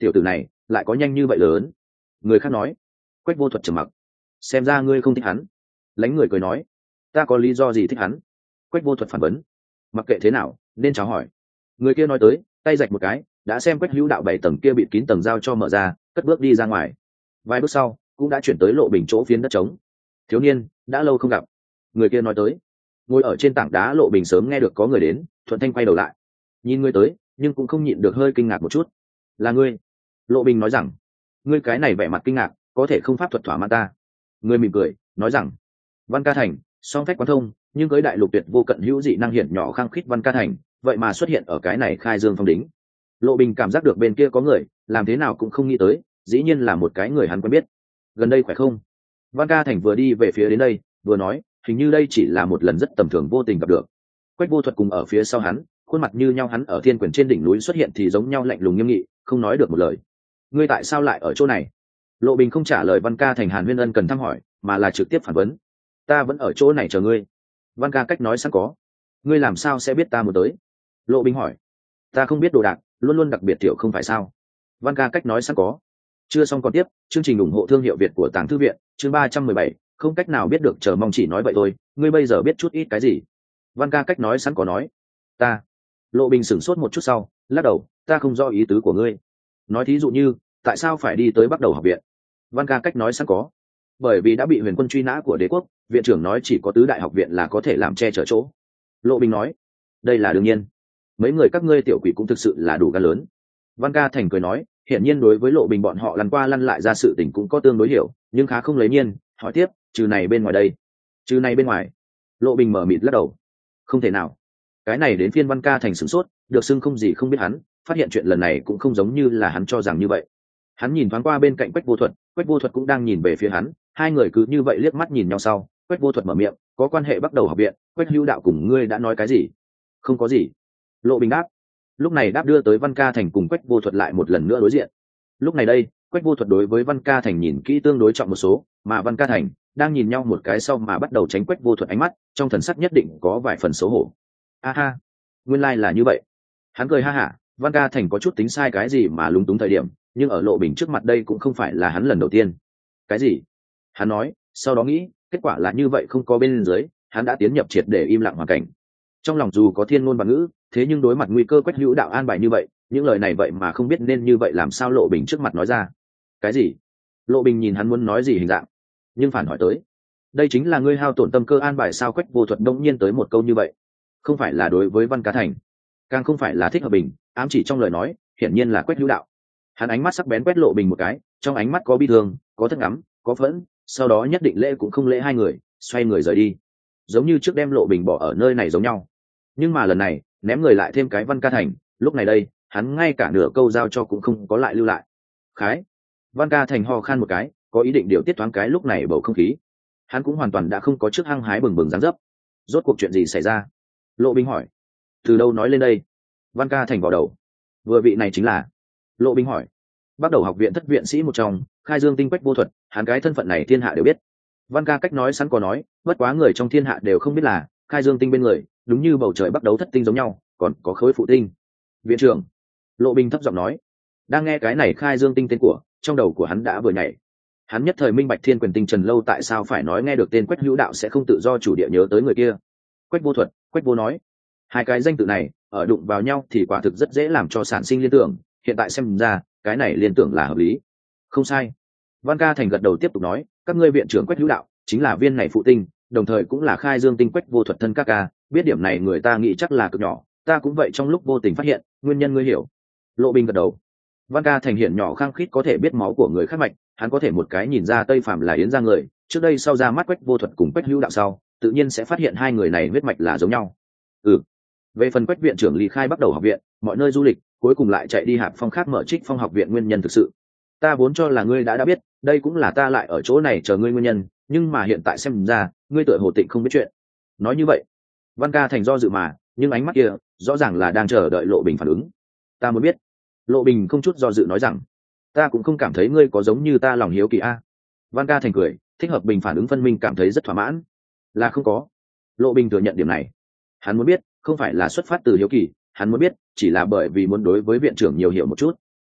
tiểu tử này lại có nhanh như vậy lớn. Người khác nói. Quách Vô Thuật trầm mặc. Xem ra ngươi không thích hắn. Lánh người cười nói. Ta có lý do gì thích hắn? Quách Vô Thuật phản vấn. Mặc kệ thế nào nên chào hỏi. Người kia nói tới, tay rạch một cái, đã xem Quách Hữu Đạo bảy tầng kia bị kín tầng dao cho mở ra, cất bước đi ra ngoài. Vài bước sau cũng đã chuyển tới Lộ Bình chỗ phiến đất trống. Thiếu niên, đã lâu không gặp. Người kia nói tới. Ngồi ở trên tảng đá Lộ Bình sớm nghe được có người đến, thuận thanh quay đầu lại, nhìn ngươi tới, nhưng cũng không nhịn được hơi kinh ngạc một chút. Là ngươi? Lộ Bình nói rằng. Ngươi cái này vẻ mặt kinh ngạc, có thể không pháp thuật thỏa mãn ta. Ngươi mỉm cười, nói rằng. Văn Ca Thành, song phách quán thông, nhưng với đại lục tuyệt vô cận hữu dị năng hiển nhỏ khăng khít Văn Ca Thành, vậy mà xuất hiện ở cái này khai dương phong đính. Lộ Bình cảm giác được bên kia có người, làm thế nào cũng không nghĩ tới, dĩ nhiên là một cái người hắn quen biết. Gần đây khỏe không? Văn Ca Thành vừa đi về phía đến đây, vừa nói, hình như đây chỉ là một lần rất tầm thường vô tình gặp được. Quách Vô Thuật cùng ở phía sau hắn, khuôn mặt như nhau, hắn ở thiên quyền trên đỉnh núi xuất hiện thì giống nhau, lạnh lùng nghiêm nghị, không nói được một lời. Ngươi tại sao lại ở chỗ này? Lộ Bình không trả lời Văn Ca Thành Hàn Huyên ân cần thăm hỏi, mà là trực tiếp phản vấn. Ta vẫn ở chỗ này chờ ngươi. Văn Ca cách nói sẵn có. Ngươi làm sao sẽ biết ta muốn tới? Lộ Bình hỏi. Ta không biết đồ đạc, luôn luôn đặc biệt tiểu không phải sao? Văn Ca cách nói sẵn có. Chưa xong còn tiếp, chương trình ủng hộ thương hiệu Việt của Tàng Thư viện, chương ba trăm mười bảy, không cách nào biết được, chờ mong chỉ nói vậy thôi, ngươi bây giờ biết chút ít cái gì? Văn Ca cách nói sẵn có nói. Ta. Lộ Bình sửng sốt một chút sau, lắc đầu, ta không rõ ý tứ của ngươi. Nói thí dụ như, tại sao phải đi tới Bắc Đầu học viện? Văn Ca cách nói sẵn có. Bởi vì đã bị huyền quân truy nã của đế quốc, viện trưởng nói chỉ có tứ đại học viện là có thể làm che chở chỗ. Lộ Bình nói. Đây là đương nhiên. Mấy người các ngươi tiểu quỷ cũng thực sự là đủ gan lớn. Văn Ca Thành cười nói, hiển nhiên đối với Lộ Bình bọn họ lăn qua lăn lại ra sự tình cũng có tương đối hiểu, nhưng khá không lấy nhiên, hỏi tiếp, trừ này bên ngoài đây? Trừ này bên ngoài? Lộ Bình mở mịt lắc đầu. Không thể nào. Cái này đến phiên Văn Ca Thành sửng sốt, được xưng không gì không biết hắn, phát hiện chuyện lần này cũng không giống như là hắn cho rằng như vậy. Hắn nhìn thoáng qua bên cạnh Quách Vô Thuật, Quách Vô Thuật cũng đang nhìn về phía hắn, hai người cứ như vậy liếc mắt nhìn nhau sau, Quách Vô Thuật mở miệng, có quan hệ Bắt Đầu học viện, Quách Hữu Đạo cùng ngươi đã nói cái gì? Không có gì. Lộ Bình đáp. Lúc này đáp đưa tới Văn Ca Thành cùng Quách Vô Thuật lại một lần nữa đối diện. Lúc này đây, Quách Vô Thuật đối với Văn Ca Thành nhìn kỹ tương đối trọng một số, mà Văn Ca Thành đang nhìn nhau một cái sau mà bắt đầu tránh Quách Vô Thuật ánh mắt, trong thần sắc nhất định có vài phần xấu hổ. A ha, nguyên lai like là như vậy. Hắn cười ha hả, Văn Ca Thành có chút tính sai cái gì mà lúng túng thời điểm, nhưng ở Lộ Bình trước mặt đây cũng không phải là hắn lần đầu tiên. Cái gì? Hắn nói, sau đó nghĩ, kết quả là như vậy, không có bên dưới, hắn đã tiến nhập triệt để im lặng hoàn cảnh. Trong lòng dù có thiên ngôn và ngữ, thế nhưng đối mặt nguy cơ Quách Hữu Đạo an bài như vậy, những lời này vậy mà không biết nên như vậy làm sao Lộ Bình trước mặt nói ra. Cái gì? Lộ Bình nhìn hắn muốn nói gì hình dạng, nhưng phản hỏi tới, đây chính là ngươi hao tổn tâm cơ an bài sao? Quách Vô Thuật đông nhiên tới một câu như vậy, không phải là đối với Văn Ca Thành, càng không phải là thích hợp bình, ám chỉ trong lời nói hiển nhiên là Quách Hữu Đạo. Hắn ánh mắt sắc bén quét Lộ Bình một cái, trong ánh mắt có bi thương, có thất ngắm, có phẫn, sau đó nhất định lễ cũng không lễ hai người, xoay người rời đi, giống như trước đem Lộ Bình bỏ ở nơi này giống nhau. Nhưng mà lần này ném người lại thêm cái Văn Ca Thành, lúc này đây hắn ngay cả nửa câu giao cho cũng không có lại lưu lại. Khái. Văn Ca Thành ho khan một cái, có ý định điều tiết thoáng cái lúc này bầu không khí. Hắn cũng hoàn toàn đã không có trước hăng hái bừng bừng dáng dấp. Rốt cuộc chuyện gì xảy ra? Lộ Bình hỏi. Từ đâu nói lên đây? Văn Ca Thành vào đầu. Vừa vị này chính là. Lộ Bình hỏi. Bắt Đầu học viện thất viện sĩ một trong, Khai Dương Tinh Quách Vô Thuật, hắn cái thân phận này thiên hạ đều biết. Văn Ca cách nói sẵn có nói, bất quá người trong thiên hạ đều không biết là Khai Dương Tinh bên người, đúng như bầu trời bắt đầu thất tinh giống nhau, còn có khối phụ tinh. Viện trưởng. Lộ Bình thấp giọng nói. Đang nghe cái này Khai Dương Tinh tên của, trong đầu của hắn đã vừa nhảy. Hắn nhất thời minh bạch thiên quyền tinh Trần Lâu tại sao phải nói nghe được tên Quách Hữu Đạo sẽ không tự do chủ địa nhớ tới người kia. Quách Vô Thuật, Quách Vô nói. Hai cái danh tự này ở đụng vào nhau thì quả thực rất dễ làm cho sản sinh liên tưởng, hiện tại xem ra cái này liên tưởng là hợp lý. Không sai. Văn Ca Thành gật đầu tiếp tục nói, các ngươi viện trưởng Quách Hữu Đạo chính là viên này phụ tinh, đồng thời cũng là Khai Dương Tinh Quách Vô Thuật thân các ca, biết điểm này người ta nghĩ chắc là cực nhỏ, ta cũng vậy trong lúc vô tình phát hiện, nguyên nhân ngươi hiểu. Lộ Bình gật đầu. Văn Ca Thành hiện nhỏ khăng khít có thể biết máu của người khác mạch, hắn có thể một cái nhìn ra Tây Phàm là Yến gia người, trước đây sau ra mắt Quách Vô Thuật cùng Quách Hữu Đạo sau, tự nhiên sẽ phát hiện hai người này huyết mạch là giống nhau. Ừ. Về phần Quách viện trưởng ly khai Bắt Đầu học viện, mọi nơi du lịch, cuối cùng lại chạy đi Hạp Phong khác mở Trích Phong học viện nguyên nhân thực sự, ta vốn cho là ngươi đã đã biết, đây cũng là ta lại ở chỗ này chờ ngươi nguyên nhân, nhưng mà hiện tại xem ra, ngươi tựa hồ tịnh không biết chuyện. Nói như vậy, Văn Ca Thành do dự mà, nhưng ánh mắt kia rõ ràng là đang chờ đợi Lộ Bình phản ứng. Ta muốn biết. Lộ Bình không chút do dự nói rằng, ta cũng không cảm thấy ngươi có giống như ta lòng hiếu kỳ a. Văn Ca Thành cười, thích hợp bình phản ứng phân minh cảm thấy rất thỏa mãn. Là không có. Lộ Bình thừa nhận điểm này. Hắn muốn biết, không phải là xuất phát từ hiếu kỳ, hắn muốn biết, chỉ là bởi vì muốn đối với viện trưởng nhiều hiểu một chút.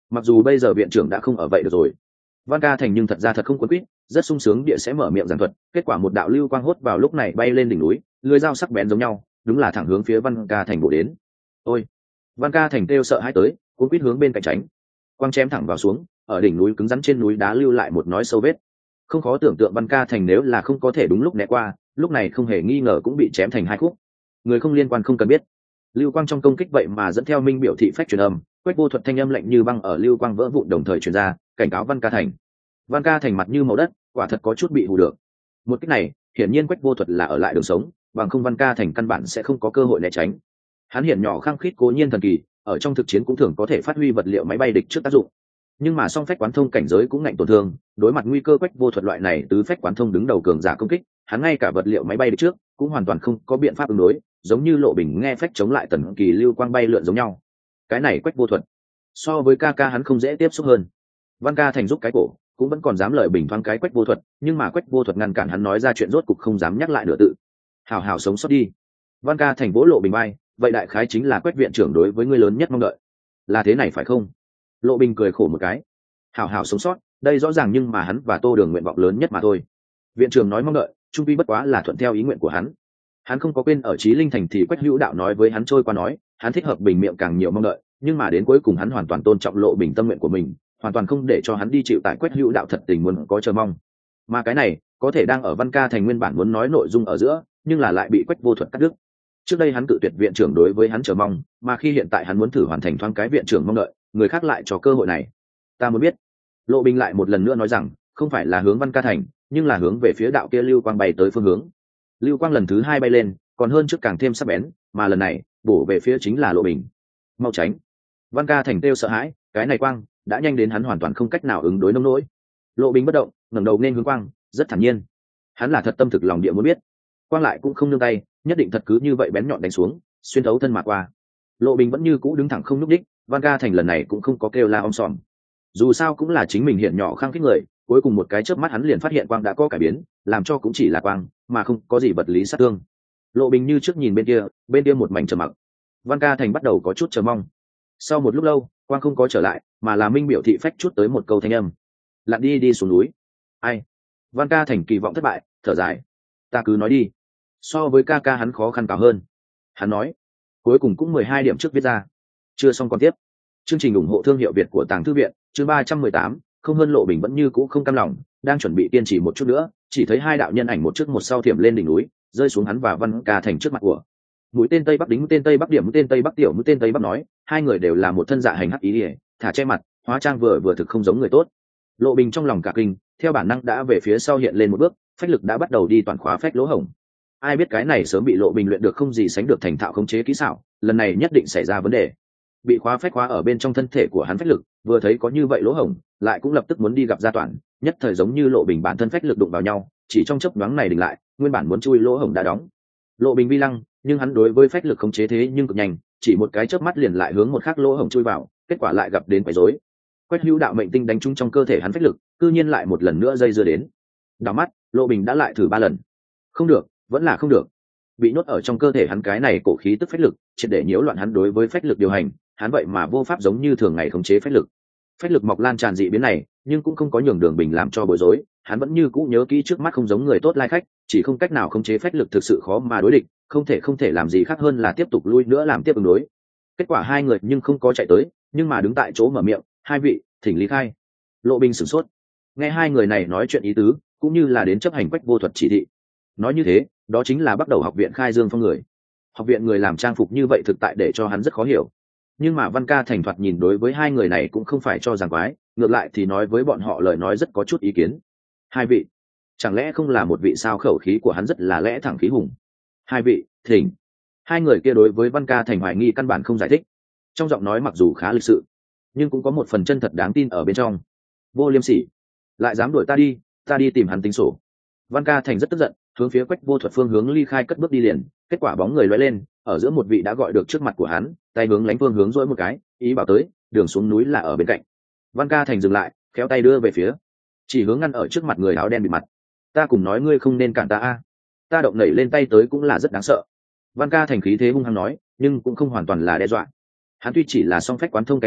mặc dù bây giờ viện trưởng đã không ở vậy được rồi. Văn Ca Thành nhưng thật ra thật không quấn quýt, rất sung sướng địa sẽ mở miệng giảng thuật, kết quả một đạo lưu quang hốt vào lúc này bay lên đỉnh núi, lưỡi dao sắc bén giống nhau, đúng là thẳng hướng phía Văn Ca Thành bổ đến. Ôi! Văn Ca Thành kêu sợ hãi tới, cuống quýt hướng bên cạnh tránh. Quang chém thẳng vào xuống, ở đỉnh núi cứng rắn trên núi đá lưu lại một nói sâu vết. Không khó tưởng tượng Văn Ca Thành nếu là không có thể đúng lúc né qua, lúc này không hề nghi ngờ cũng bị chém thành hai khúc. Người không liên quan không cần biết. Lưu quang trong công kích vậy mà dẫn theo minh biểu thị phách truyền âm, Quách Vô Thuật thanh âm lạnh như băng ở lưu quang vỡ vụn đồng thời truyền ra, cảnh cáo Văn Ca Thành. Văn Ca Thành mặt như màu đất, quả thật có chút bị hù được. Một cách này, hiển nhiên Quách Vô Thuật là ở lại đường sống, bằng không Văn Ca Thành căn bản sẽ không có cơ hội né tránh. Hắn hiện nhỏ khăng khít cố nhiên thần kỳ, ở trong thực chiến cũng thường có thể phát huy vật liệu máy bay địch trước tác dụng. Nhưng mà song phách quán thông cảnh giới cũng ngạnh tổn thương, đối mặt nguy cơ Quách Vô Thuật loại này tứ phách quán thông đứng đầu cường giả công kích, hắn ngay cả vật liệu máy bay địch trước cũng hoàn toàn không có biện pháp ứng đối, giống như Lộ Bình nghe phách chống lại tần kỳ lưu quang bay lượn giống nhau. Cái này Quách Vô Thuật so với ca ca hắn không dễ tiếp xúc hơn. Văn Ca Thành giúp cái cổ cũng vẫn còn dám lời bình thoáng cái Quách Vô Thuật, nhưng mà Quách Vô Thuật ngăn cản hắn nói ra chuyện rốt cục không dám nhắc lại nửa tự. Hào hào sống sót đi. Văn Ca Thành vỗ Lộ Bình bay, vậy đại khái chính là Quách viện trưởng đối với ngươi lớn nhất mong đợi. Là thế này phải không? Lộ Bình cười khổ một cái. Hào hào sống sót, đây rõ ràng nhưng mà hắn và Tô Đường nguyện vọng lớn nhất mà thôi. Viện trưởng nói mong đợi, trung quy bất quá là thuận theo ý nguyện của hắn. Hắn không có quên ở Chí Linh Thành thì Quách Hữu Đạo nói với hắn trôi qua nói, hắn thích hợp bình miệng càng nhiều mong đợi, nhưng mà đến cuối cùng hắn hoàn toàn tôn trọng Lộ Bình tâm nguyện của mình, hoàn toàn không để cho hắn đi chịu tại Quách Hữu Đạo thật tình muốn có chờ mong. Mà cái này, có thể đang ở Văn Ca Thành nguyên bản muốn nói nội dung ở giữa, nhưng là lại bị Quách Vô Thuật cắt đứt. Trước đây hắn cự tuyệt viện trưởng đối với hắn chờ mong, mà khi hiện tại hắn muốn thử hoàn thành thoáng cái viện trưởng mong đợi, người khác lại cho cơ hội này. Ta muốn biết. Lộ Bình lại một lần nữa nói rằng, không phải là hướng Văn Ca Thành, nhưng là hướng về phía đạo kia lưu quang bay tới phương hướng. Lưu quang lần thứ hai bay lên, còn hơn trước càng thêm sắc bén, mà lần này bổ về phía chính là Lộ Bình. Mau tránh! Văn Ca Thành kêu sợ hãi, cái này quang đã nhanh đến hắn hoàn toàn không cách nào ứng đối nông nỗi. Lộ Bình bất động, ngẩng đầu nên hướng quang, rất thản nhiên. Hắn là thật tâm thực lòng địa muốn biết. Quang lại cũng không nương tay, nhất định thật cứ như vậy bén nhọn đánh xuống, xuyên thấu thân mà qua. Lộ Bình vẫn như cũ đứng thẳng không nhúc nhích, Văn Ca Thành lần này cũng không có kêu la om sòm. Dù sao cũng là chính mình hiện nhỏ khăng khít người, cuối cùng một cái chớp mắt hắn liền phát hiện quang đã có cải biến, làm cho cũng chỉ là quang, mà không có gì vật lý sát thương. Lộ Bình như trước nhìn bên kia, bên kia một mảnh trầm mặc. Văn Ca Thành bắt đầu có chút chờ mong. Sau một lúc lâu, quang không có trở lại, mà là minh biểu thị phách chút tới một câu thanh âm. Lặn đi đi xuống núi. Ai? Văn Ca Thành kỳ vọng thất bại, thở dài. Ta cứ nói đi. So với ca ca hắn khó khăn cao hơn. Hắn nói. Cuối cùng cũng mười hai điểm trước viết ra. Chưa xong còn tiếp. Chương trình ủng hộ thương hiệu Việt của Tàng Thư Viện, chương ba trăm mười tám, không hơn. Lộ Bình vẫn như cũ không cam lòng, đang chuẩn bị kiên trì một chút nữa, chỉ thấy hai đạo nhân ảnh một trước một sau thiểm lên đỉnh núi, rơi xuống hắn và Văn Ca Thành trước mặt của. Mũi tên tây bắc đính mũi tên tây bắc điểm mũi tên tây bắc tiểu mũi tên tây bắc nói, hai người đều là một thân dạ hành hắc ý ỉa, thả che mặt, hóa trang vừa vừa thực không giống người tốt. Lộ Bình trong lòng cả kinh, theo bản năng đã về phía sau hiện lên một bước, phách lực đã bắt đầu đi toàn khóa phách lỗ hổng. Ai biết cái này sớm bị Lộ Bình luyện được không gì sánh được thành thạo khống chế kỹ xảo, lần này nhất định xảy ra vấn đề. Bị khóa phách khóa ở bên trong thân thể của hắn phách lực, vừa thấy có như vậy lỗ hổng, lại cũng lập tức muốn đi gặp gia toàn, nhất thời giống như Lộ Bình bản thân phách lực đụng vào nhau, chỉ trong chốc nhoáng này đình lại, nguyên bản muốn chui lỗ hổng đã đóng. Lộ Bình vi lăng, nhưng hắn đối với phách lực khống chế thế nhưng cực nhanh, chỉ một cái chớp mắt liền lại hướng một khác lỗ hổng chui vào, kết quả lại gặp đến quấy rối. Quách Hữu Đạo mệnh tinh đánh trúng trong cơ thể hắn phách lực, cư nhiên lại một lần nữa dây dưa đến. Đảo mắt, Lộ Bình đã lại thử ba lần. Không được, vẫn là không được. Bị nhốt ở trong cơ thể hắn cái này cổ khí tức phách lực, triệt để nhiễu loạn hắn đối với phách lực điều hành, hắn vậy mà vô pháp giống như thường ngày khống chế phách lực. Phách lực mọc lan tràn dị biến này, nhưng cũng không có nhường Đường Bình làm cho bối rối, hắn vẫn như cũ nhớ kỹ trước mắt không giống người tốt lai khách, chỉ không cách nào khống chế phách lực thực sự khó mà đối địch, không thể không thể làm gì khác hơn là tiếp tục lui nữa làm tiếp ứng đối. Kết quả hai người nhưng không có chạy tới, nhưng mà đứng tại chỗ mở miệng, hai vị, thỉnh lý khai. Lộ Bình sửng sốt, nghe hai người này nói chuyện ý tứ, cũng như là đến chấp hành Quách Vô Thuật chỉ thị. Nói như thế, đó chính là bắt đầu học viện khai dương phong người. Học viện người làm trang phục như vậy thực tại để cho hắn rất khó hiểu. Nhưng mà Văn Ca Thành thoạt nhìn đối với hai người này cũng không phải cho rằng quái, ngược lại thì nói với bọn họ lời nói rất có chút ý kiến. Hai vị, chẳng lẽ không là một vị sao? Khẩu khí của hắn rất là lẽ thẳng khí hùng. Hai vị, thỉnh. Hai người kia đối với Văn Ca Thành hoài nghi căn bản không giải thích. Trong giọng nói mặc dù khá lịch sự, nhưng cũng có một phần chân thật đáng tin ở bên trong. Vô liêm sỉ, lại dám đuổi ta đi, ta đi tìm hắn tính sổ. Văn Ca Thành rất tức giận, hướng phía Quách Vô Thuật phương hướng ly khai cất bước đi liền, kết quả bóng người lóe lên, ở giữa một vị đã gọi được trước mặt của hắn, tay hướng lánh phương hướng dỗi một cái, ý bảo tới, đường xuống núi là ở bên cạnh. Văn Ca Thành dừng lại, kéo tay đưa về phía, chỉ hướng ngăn ở trước mặt người áo đen bịt mặt. Ta cùng nói ngươi không nên cản ta a, ta động nảy lên tay tới cũng là rất đáng sợ. Văn Ca Thành khí thế hung hăng nói, nhưng cũng không hoàn toàn là đe dọa. Hắn tuy chỉ là song phách quán thông cảnh giới,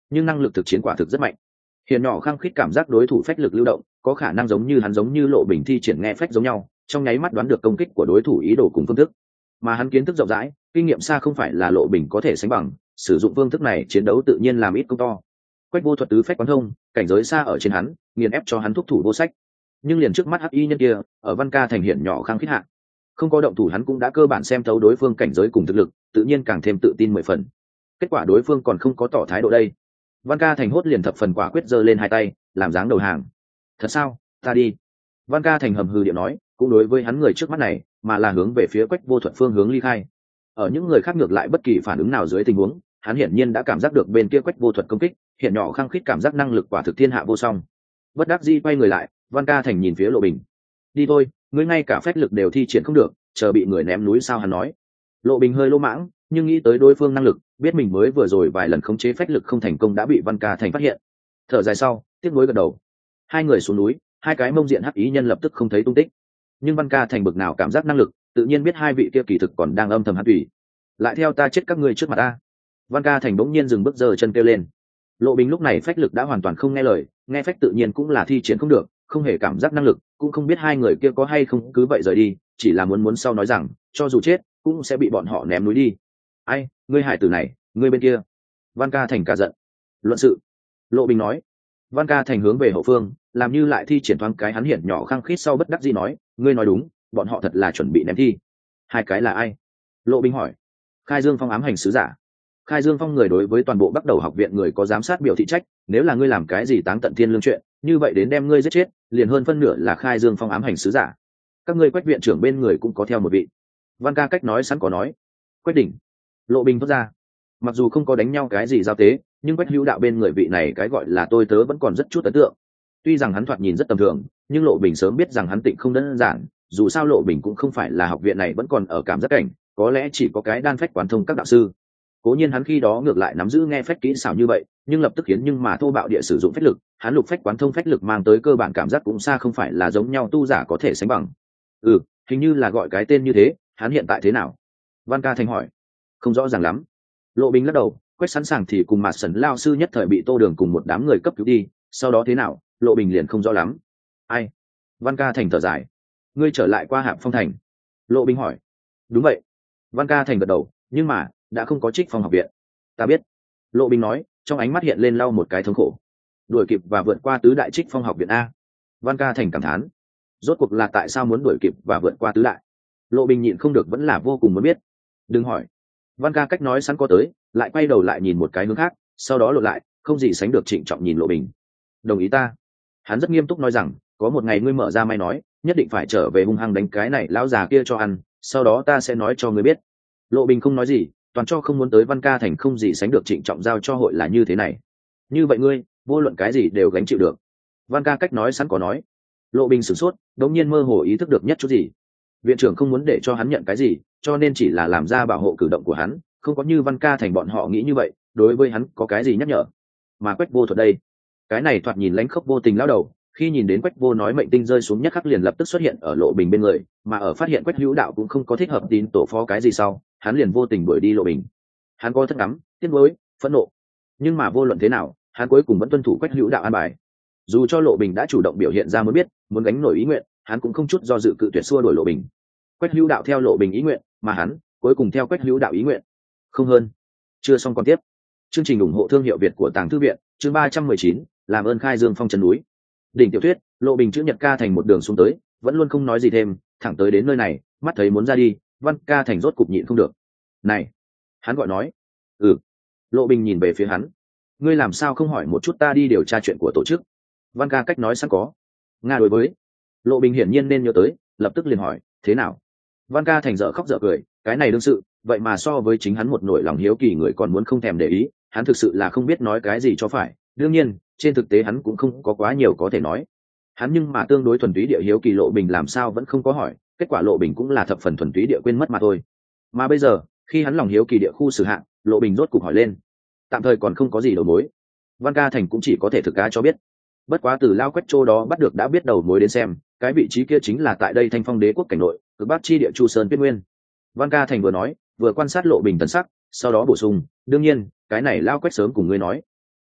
nhưng năng lực thực chiến quả thực rất mạnh. Hiền nhỏ khăng khít cảm giác đối thủ phách lực lưu động, có khả năng giống như hắn giống như Lộ Bình thi triển nghe phách giống nhau, trong nháy mắt đoán được công kích của đối thủ ý đồ cùng phương thức. Mà hắn kiến thức rộng rãi, kinh nghiệm xa không phải là Lộ Bình có thể sánh bằng, sử dụng phương thức này chiến đấu tự nhiên làm ít công to. Quách Vô thuật tứ phách quán thông, cảnh giới xa ở trên hắn, nghiền ép cho hắn thúc thủ vô sách. Nhưng liền trước mắt hắc y nhân kia, ở Văn Ca thành hiển nhỏ khăng khít hạ, không có động thủ hắn cũng đã cơ bản xem thấu đối phương cảnh giới cùng thực lực, tự nhiên càng thêm tự tin mười phần. Kết quả đối phương còn không có tỏ thái độ đây. Văn Ca thành hốt liền thập phần quả quyết giơ lên hai tay, làm dáng đầu hàng. Thật sao? Ta đi. Văn Ca thành hầm hừ điệu nói, cũng đối với hắn người trước mắt này, mà là hướng về phía Quách Vô thuật phương hướng ly khai. Ở những người khác ngược lại bất kỳ phản ứng nào dưới tình huống, hắn hiển nhiên đã cảm giác được bên kia Quách Vô thuật công kích, hiện nhỏ khăng khít cảm giác năng lực quả thực thiên hạ vô song. Bất đắc dĩ quay người lại, Văn Ca thành nhìn phía Lộ Bình. Đi thôi, ngươi ngay cả phách lực đều thi triển không được, chờ bị người ném núi sao? Hắn nói. Lộ Bình hơi lỗ mãng, nhưng nghĩ tới đối phương năng lực, biết mình mới vừa rồi vài lần khống chế phách lực không thành công đã bị Văn Ca thành phát hiện. Thở dài sau, tiếc nuối gật đầu. Hai người xuống núi, hai cái mông diện hắc ý nhân lập tức không thấy tung tích. Nhưng Văn Ca thành bực nào cảm giác năng lực, tự nhiên biết hai vị kia kỳ thực còn đang âm thầm hắc tùy. Lại theo ta chết các ngươi trước mặt ta. Văn Ca thành bỗng nhiên dừng bước giơ chân kêu lên. Lộ Bình lúc này phách lực đã hoàn toàn không nghe lời, nghe phách tự nhiên cũng là thi triển không được, không hề cảm giác năng lực, cũng không biết hai người kia có hay không cứ vậy rời đi, chỉ là muốn muốn sau nói rằng, cho dù chết, cũng sẽ bị bọn họ ném núi đi. Ai, ngươi hải tử này, ngươi bên kia. Văn Ca thành cả giận. Luận sự. Lộ Bình nói. Văn Ca thành hướng về hậu phương, làm như lại thi triển thoáng cái hắn hiển nhỏ khăng khít sau bất đắc dĩ nói, ngươi nói đúng, bọn họ thật là chuẩn bị ném thi. Hai cái là ai? Lộ Bình hỏi. Khai Dương Phong ám hành sứ giả. Khai Dương Phong người đối với toàn bộ Bắc Đầu học viện người có giám sát biểu thị trách, nếu là ngươi làm cái gì táng tận thiên lương chuyện, như vậy đến đem ngươi giết chết, liền hơn phân nửa là Khai Dương Phong ám hành sứ giả. Các ngươi Quách viện trưởng bên người cũng có theo một vị. Văn Ca cách nói sẵn có nói. Quách đỉnh. Lộ Bình thốt ra. Mặc dù không có đánh nhau cái gì giao tế, nhưng Quách hữu đạo bên người vị này cái gọi là tôi tớ vẫn còn rất chút ấn tượng. Tuy rằng hắn thoạt nhìn rất tầm thường, nhưng Lộ Bình sớm biết rằng hắn tịnh không đơn giản, dù sao Lộ Bình cũng không phải là học viện này vẫn còn ở cảm giác cảnh, có lẽ chỉ có cái đan phách quán thông các đạo sư. Cố nhiên hắn khi đó ngược lại nắm giữ nghe phách kỹ xảo như vậy, nhưng lập tức khiến nhưng mà thô bạo địa sử dụng phách lực, hắn lục phách quán thông phách lực mang tới cơ bản cảm giác cũng xa không phải là giống nhau tu giả có thể sánh bằng. Ừ, hình như là gọi cái tên như thế, hắn hiện tại thế nào? Văn Ca thành hỏi. Không rõ ràng lắm. Lộ Bình lắc đầu, Quách sẵn sàng thì cùng Mạt Sẩn lao sư nhất thời bị Tô Đường cùng một đám người cấp cứu đi, sau đó thế nào, Lộ Bình liền không rõ lắm. Ai? Văn Ca thành thở dài. Ngươi trở lại qua Hạp Phong thành. Lộ Bình hỏi. Đúng vậy. Văn Ca thành gật đầu, nhưng mà đã không có Trích Phong học viện. Ta biết. Lộ Bình nói, trong ánh mắt hiện lên lau một cái thống khổ. Đuổi kịp và vượt qua tứ đại Trích Phong học viện a. Văn Ca thành cảm thán. Rốt cuộc là tại sao muốn đuổi kịp và vượt qua tứ đại? Lộ Bình nhịn không được vẫn là vô cùng muốn biết. Đừng hỏi. Văn Ca cách nói sẵn có tới, lại quay đầu lại nhìn một cái hướng khác, sau đó lột lại, không gì sánh được trịnh trọng nhìn Lộ Bình. Đồng ý ta. Hắn rất nghiêm túc nói rằng, có một ngày ngươi mở ra may nói, nhất định phải trở về hung hăng đánh cái này lão già kia cho ăn, sau đó ta sẽ nói cho ngươi biết. Lộ Bình không nói gì, toàn cho không muốn tới Văn Ca thành không gì sánh được trịnh trọng giao cho hội là như thế này. Như vậy ngươi, vô luận cái gì đều gánh chịu được. Văn Ca cách nói sẵn có nói. Lộ Bình sửng sốt, đống nhiên mơ hồ ý thức được nhất chút gì. Viện trưởng không muốn để cho hắn nhận cái gì, cho nên chỉ là làm ra bảo hộ cử động của hắn, không có như Văn Ca thành bọn họ nghĩ như vậy, đối với hắn có cái gì nhắc nhở. Mà Quách Vô thuật đây, cái này thoạt nhìn lánh khốc vô tình lão đầu, khi nhìn đến Quách Vô nói mệnh tinh rơi xuống nhất khắc liền lập tức xuất hiện ở Lộ Bình bên người, mà ở phát hiện Quách hữu đạo cũng không có thích hợp tín tổ phó cái gì sau, hắn liền vô tình đuổi đi Lộ Bình. Hắn có thất ngắm, tiếc nuối, phẫn nộ, nhưng mà vô luận thế nào, hắn cuối cùng vẫn tuân thủ Quách hữu đạo an bài. Dù cho Lộ Bình đã chủ động biểu hiện ra muốn biết, muốn gánh nổi ý nguyện, hắn cũng không chút do dự cự tuyệt xua đuổi Lộ Bình. Quách hữu đạo theo Lộ Bình ý nguyện, mà hắn cuối cùng theo Quách hữu đạo ý nguyện. Không hơn. Chưa xong còn tiếp. Chương trình ủng hộ thương hiệu Việt của Tàng Thư viện, chương ba trăm mười chín, làm ơn Khai Dương Phong chân núi. Đỉnh tiểu thuyết, Lộ Bình chữ Nhật Ca thành một đường xuống tới, vẫn luôn không nói gì thêm, thẳng tới đến nơi này, mắt thấy muốn ra đi, Văn Ca thành rốt cục nhịn không được. Này, hắn gọi nói. Ừ. Lộ Bình nhìn về phía hắn. Ngươi làm sao không hỏi một chút ta đi điều tra chuyện của tổ chức? Văn Ca cách nói sẵn có. Nga đối với. Lộ Bình hiển nhiên nên nhớ tới, lập tức liền hỏi, thế nào? Văn Ca thành dở khóc dở cười, cái này đương sự, vậy mà so với chính hắn một nỗi lòng hiếu kỳ người còn muốn không thèm để ý, hắn thực sự là không biết nói cái gì cho phải. Đương nhiên, trên thực tế hắn cũng không có quá nhiều có thể nói. Hắn nhưng mà tương đối thuần túy địa hiếu kỳ Lộ Bình làm sao vẫn không có hỏi, kết quả Lộ Bình cũng là thập phần thuần túy địa quên mất mà thôi. Mà bây giờ, khi hắn lòng hiếu kỳ địa khu xử hạng, Lộ Bình rốt cục hỏi lên. Tạm thời còn không có gì đầu mối. Văn Ca thành cũng chỉ có thể thực cá cho biết. Bất quá từ lao Quách Trô đó bắt được đã biết đầu mối đến xem, cái vị trí kia chính là tại đây Thanh Phong Đế quốc cảnh nội, cực bắc chi địa Chu Sơn Tuyết Nguyên. Văn Ca thành vừa nói, vừa quan sát Lộ Bình tần sắc, sau đó bổ sung, đương nhiên, cái này lao Quách sớm cùng ngươi nói.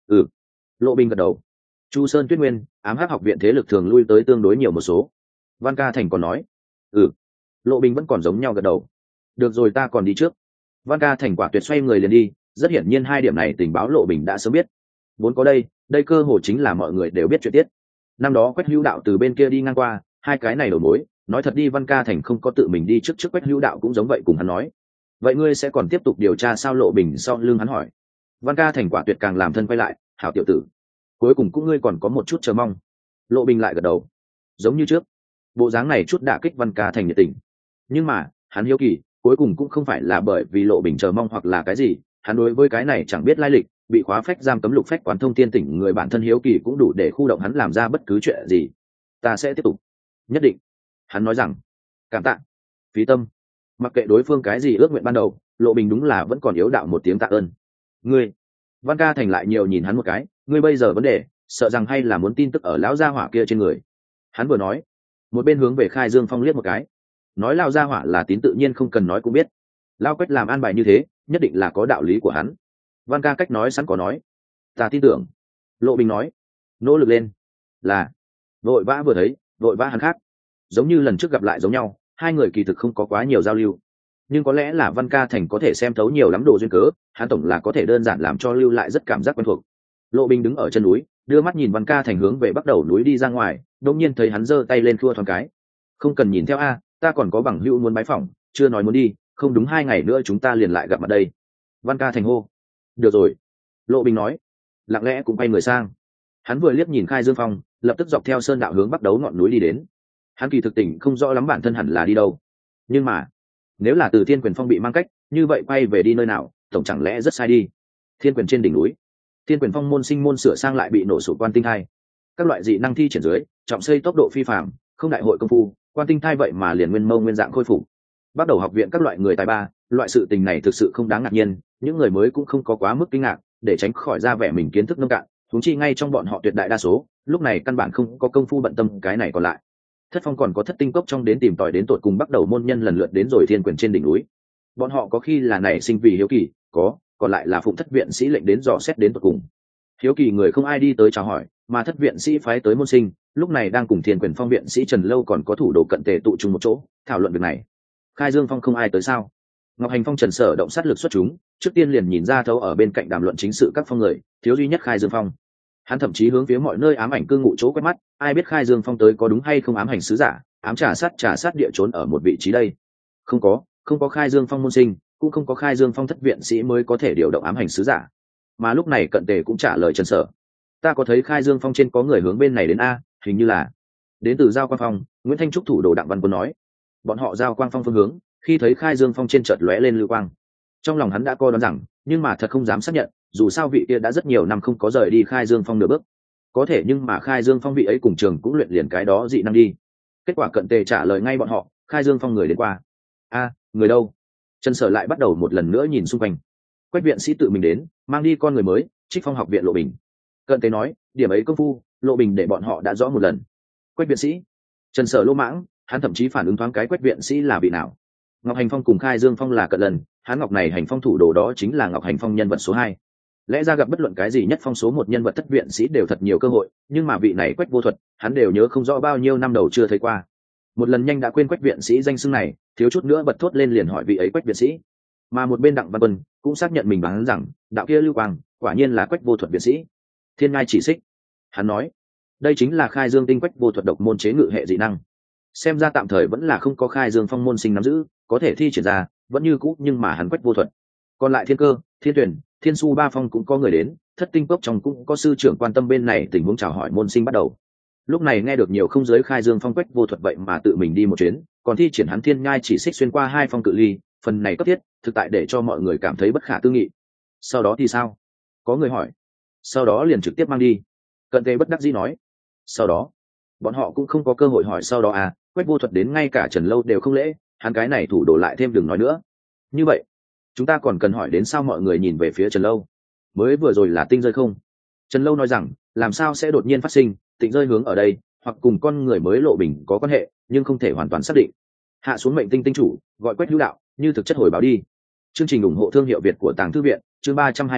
Ừ. Lộ Bình gật đầu. Chu Sơn Tuyết Nguyên, ám hắc học viện thế lực thường lui tới tương đối nhiều một số. Văn Ca Thành còn nói. Ừ. Lộ Bình vẫn còn giống nhau gật đầu. Được rồi, ta còn đi trước. Văn Ca Thành quả tuyệt xoay người liền đi, rất hiển nhiên hai điểm này tình báo Lộ Bình đã sớm biết. Vốn có đây, đây cơ hội chính là mọi người đều biết chuyện tiết. Năm đó Quách Hữu Đạo từ bên kia đi ngang qua, hai cái này đầu mối, nói thật đi Văn Ca Thành không có tự mình đi trước trước Quách Hữu Đạo cũng giống vậy cùng hắn nói. Vậy ngươi sẽ còn tiếp tục điều tra sao? Lộ Bình sau lưng hắn hỏi. Văn Ca Thành quả tuyệt càng làm thân quay lại, hảo tiểu tử, cuối cùng cũng ngươi còn có một chút chờ mong. Lộ Bình lại gật đầu, giống như trước, bộ dáng này chút đả kích Văn Ca Thành nhiệt tình. Nhưng mà hắn hiếu kỳ, cuối cùng cũng không phải là bởi vì Lộ Bình chờ mong hoặc là cái gì, hắn đối với cái này chẳng biết lai lịch, bị khóa phách giam cấm lục phách quán thông tiên tỉnh người bản thân hiếu kỳ cũng đủ để khu động hắn làm ra bất cứ chuyện gì. Ta sẽ tiếp tục, nhất định, hắn nói rằng. Cảm tạ, phí tâm. Mặc kệ đối phương cái gì ước nguyện ban đầu, Lộ Bình đúng là vẫn còn yếu đạo một tiếng tạ ơn. Ngươi, Văn Ca Thành lại nhiều nhìn hắn một cái, ngươi bây giờ vấn đề, sợ rằng hay là muốn tin tức ở lão gia hỏa kia trên người. Hắn vừa nói, một bên hướng về Khai Dương Phong liếc một cái. Nói lão gia hỏa là tín tự nhiên không cần nói cũng biết. Lão Quách làm an bài như thế, nhất định là có đạo lý của hắn. Văn Ca cách nói sẵn có nói. Ta tin tưởng. Lộ Bình nói, nỗ lực lên. Là, vội vã vừa thấy, vội vã hắn khác. Giống như lần trước gặp lại giống nhau, hai người kỳ thực không có quá nhiều giao lưu. Nhưng có lẽ là Văn Ca Thành có thể xem thấu nhiều lắm đồ duyên cớ, hắn tổng là có thể đơn giản làm cho lưu lại rất cảm giác quen thuộc. Lộ Bình đứng ở chân núi, đưa mắt nhìn Văn Ca Thành hướng về bắt đầu núi đi ra ngoài, đột nhiên thấy hắn giơ tay lên khua thoáng cái. Không cần nhìn theo a, ta còn có bằng hữu muốn bái phỏng, chưa nói muốn đi, không đúng hai ngày nữa chúng ta liền lại gặp mặt đây. Văn Ca Thành hô. Được rồi. Lộ Bình nói, lặng lẽ cũng quay người sang. Hắn vừa liếc nhìn Khai Dương Phong, lập tức dọc theo sơn đạo hướng bắt đầu ngọn núi đi đến. Hắn kỳ thực tỉnh không rõ lắm bản thân hẳn là đi đâu, nhưng mà nếu là từ Thiên Quyền Phong bị mang cách, như vậy quay về đi nơi nào, tổng chẳng lẽ rất sai đi. Thiên Quyền trên đỉnh núi, Thiên Quyền Phong môn sinh môn sửa sang lại bị nổ sụp quan tinh thai, các loại dị năng thi triển dưới, trọng xây tốc độ phi phàm, không đại hội công phu, quan tinh thai vậy mà liền nguyên mâu nguyên dạng khôi phục. Bắt đầu học viện các loại người tài ba, loại sự tình này thực sự không đáng ngạc nhiên, những người mới cũng không có quá mức kinh ngạc, để tránh khỏi ra vẻ mình kiến thức nông cạn, huống chi ngay trong bọn họ tuyệt đại đa số, lúc này căn bản không có công phu bận tâm cái này còn lại. Thất Phong còn có Thất Tinh Cốc trong đến tìm tòi đến tột cùng bắt đầu môn nhân lần lượt đến rồi Thiên Quyền trên đỉnh núi. Bọn họ có khi là nảy sinh vì hiếu kỳ, có, còn lại là phụng thất viện sĩ lệnh đến dò xét đến tột cùng. Hiếu kỳ người không ai đi tới chào hỏi, mà thất viện sĩ phái tới môn sinh, lúc này đang cùng Thiên Quyền Phong viện sĩ Trần Lâu còn có thủ đồ cận tề tụ chung một chỗ, thảo luận việc này. Khai Dương Phong không ai tới sao? Ngọc Hành Phong Trần Sở động sát lực xuất chúng, trước tiên liền nhìn ra thấu ở bên cạnh đàm luận chính sự các phong người, thiếu duy nhất Khai Dương Phong. Hắn thậm chí hướng phía mọi nơi ám ảnh cư ngụ chỗ quét mắt, ai biết Khai Dương Phong tới có đúng hay không ám hành sứ giả, ám trả sát trả sát địa trốn ở một vị trí đây. Không có, không có Khai Dương Phong môn sinh, cũng không có Khai Dương Phong thất viện sĩ mới có thể điều động ám hành sứ giả. Mà lúc này cận tề cũng trả lời Trần Sở, ta có thấy Khai Dương Phong trên có người hướng bên này đến a, hình như là đến từ Giao Quang Phong. Nguyễn Thanh Trúc thủ đồ Đặng Văn Quân nói, bọn họ Giao Quang Phong phương hướng, khi thấy Khai Dương Phong trên chợt lóe lên lưu quang, trong lòng hắn đã coi đoán rằng, nhưng mà thật không dám xác nhận, dù sao vị kia đã rất nhiều năm không có rời đi Khai Dương Phong nửa bước. Có thể nhưng mà Khai Dương Phong vị ấy cùng trường cũng luyện liền cái đó dị năng đi. Kết quả cận tề trả lời ngay bọn họ, Khai Dương Phong người đến qua. A, người đâu? Trần Sở lại bắt đầu một lần nữa nhìn xung quanh. Quách viện sĩ tự mình đến, mang đi con người mới, Trích Phong học viện Lộ Bình. Cận tề nói, điểm ấy công phu, Lộ Bình để bọn họ đã rõ một lần. Quách viện sĩ? Trần Sở lô mãng, hắn thậm chí phản ứng thoáng cái Quách viện sĩ là vị nào. Ngọc Hành Phong cùng Khai Dương Phong là cận lần, hắn Ngọc này Hành Phong thủ đồ đó chính là Ngọc Hành Phong nhân vật số hai. Lẽ ra gặp bất luận cái gì nhất phong số một nhân vật thất viện sĩ đều thật nhiều cơ hội, nhưng mà vị này Quách vô thuật, hắn đều nhớ không rõ bao nhiêu năm đầu chưa thấy qua. Một lần nhanh đã quên Quách viện sĩ danh xưng này, thiếu chút nữa bật thốt lên liền hỏi vị ấy Quách viện sĩ. Mà một bên Đặng Văn Quân cũng xác nhận mình bằng rằng, đạo kia lưu quang, quả nhiên là Quách vô thuật viện sĩ. Thiên Ngai chỉ xích, hắn nói, đây chính là Khai Dương tinh Quách vô thuật độc môn chế ngự hệ dị năng. Xem ra tạm thời vẫn là không có Khai Dương Phong môn sinh nắm giữ, có thể thi triển ra, vẫn như cũ, nhưng mà hắn Quách vô thuật. Còn lại Thiên Cơ, Thiên Tuyển, Thiên Su ba phong cũng có người đến, Thất Tinh Cốc trong cũng có sư trưởng quan tâm bên này tình huống chào hỏi môn sinh bắt đầu. Lúc này nghe được nhiều không giới Khai Dương Phong Quách vô thuật vậy mà tự mình đi một chuyến, còn thi triển hắn Thiên Nhai chỉ xích xuyên qua hai phong cự ly, phần này cấp thiết, thực tại để cho mọi người cảm thấy bất khả tư nghị. Sau đó thì sao? Có người hỏi. Sau đó liền trực tiếp mang đi. Cận Tề bất đắc dĩ nói. Sau đó, bọn họ cũng không có cơ hội hỏi sau đó à, Quách vô thuật đến ngay cả Trần Lâu đều không lễ, hắn cái này thủ đổ lại thêm đừng nói nữa. Như vậy, chúng ta còn cần hỏi đến sao? Mọi người nhìn về phía Trần Lâu. Mới vừa rồi là tinh rơi không? Trần Lâu nói rằng, làm sao sẽ đột nhiên phát sinh, tịnh rơi hướng ở đây, hoặc cùng con người mới Lộ Bình có quan hệ, nhưng không thể hoàn toàn xác định. Hạ xuống mệnh tinh tinh chủ, gọi Quách hữu đạo, như thực chất hồi báo đi. Chương trình ủng hộ thương hiệu Việt của Tàng Thư viện, chương ba trăm hai mươi,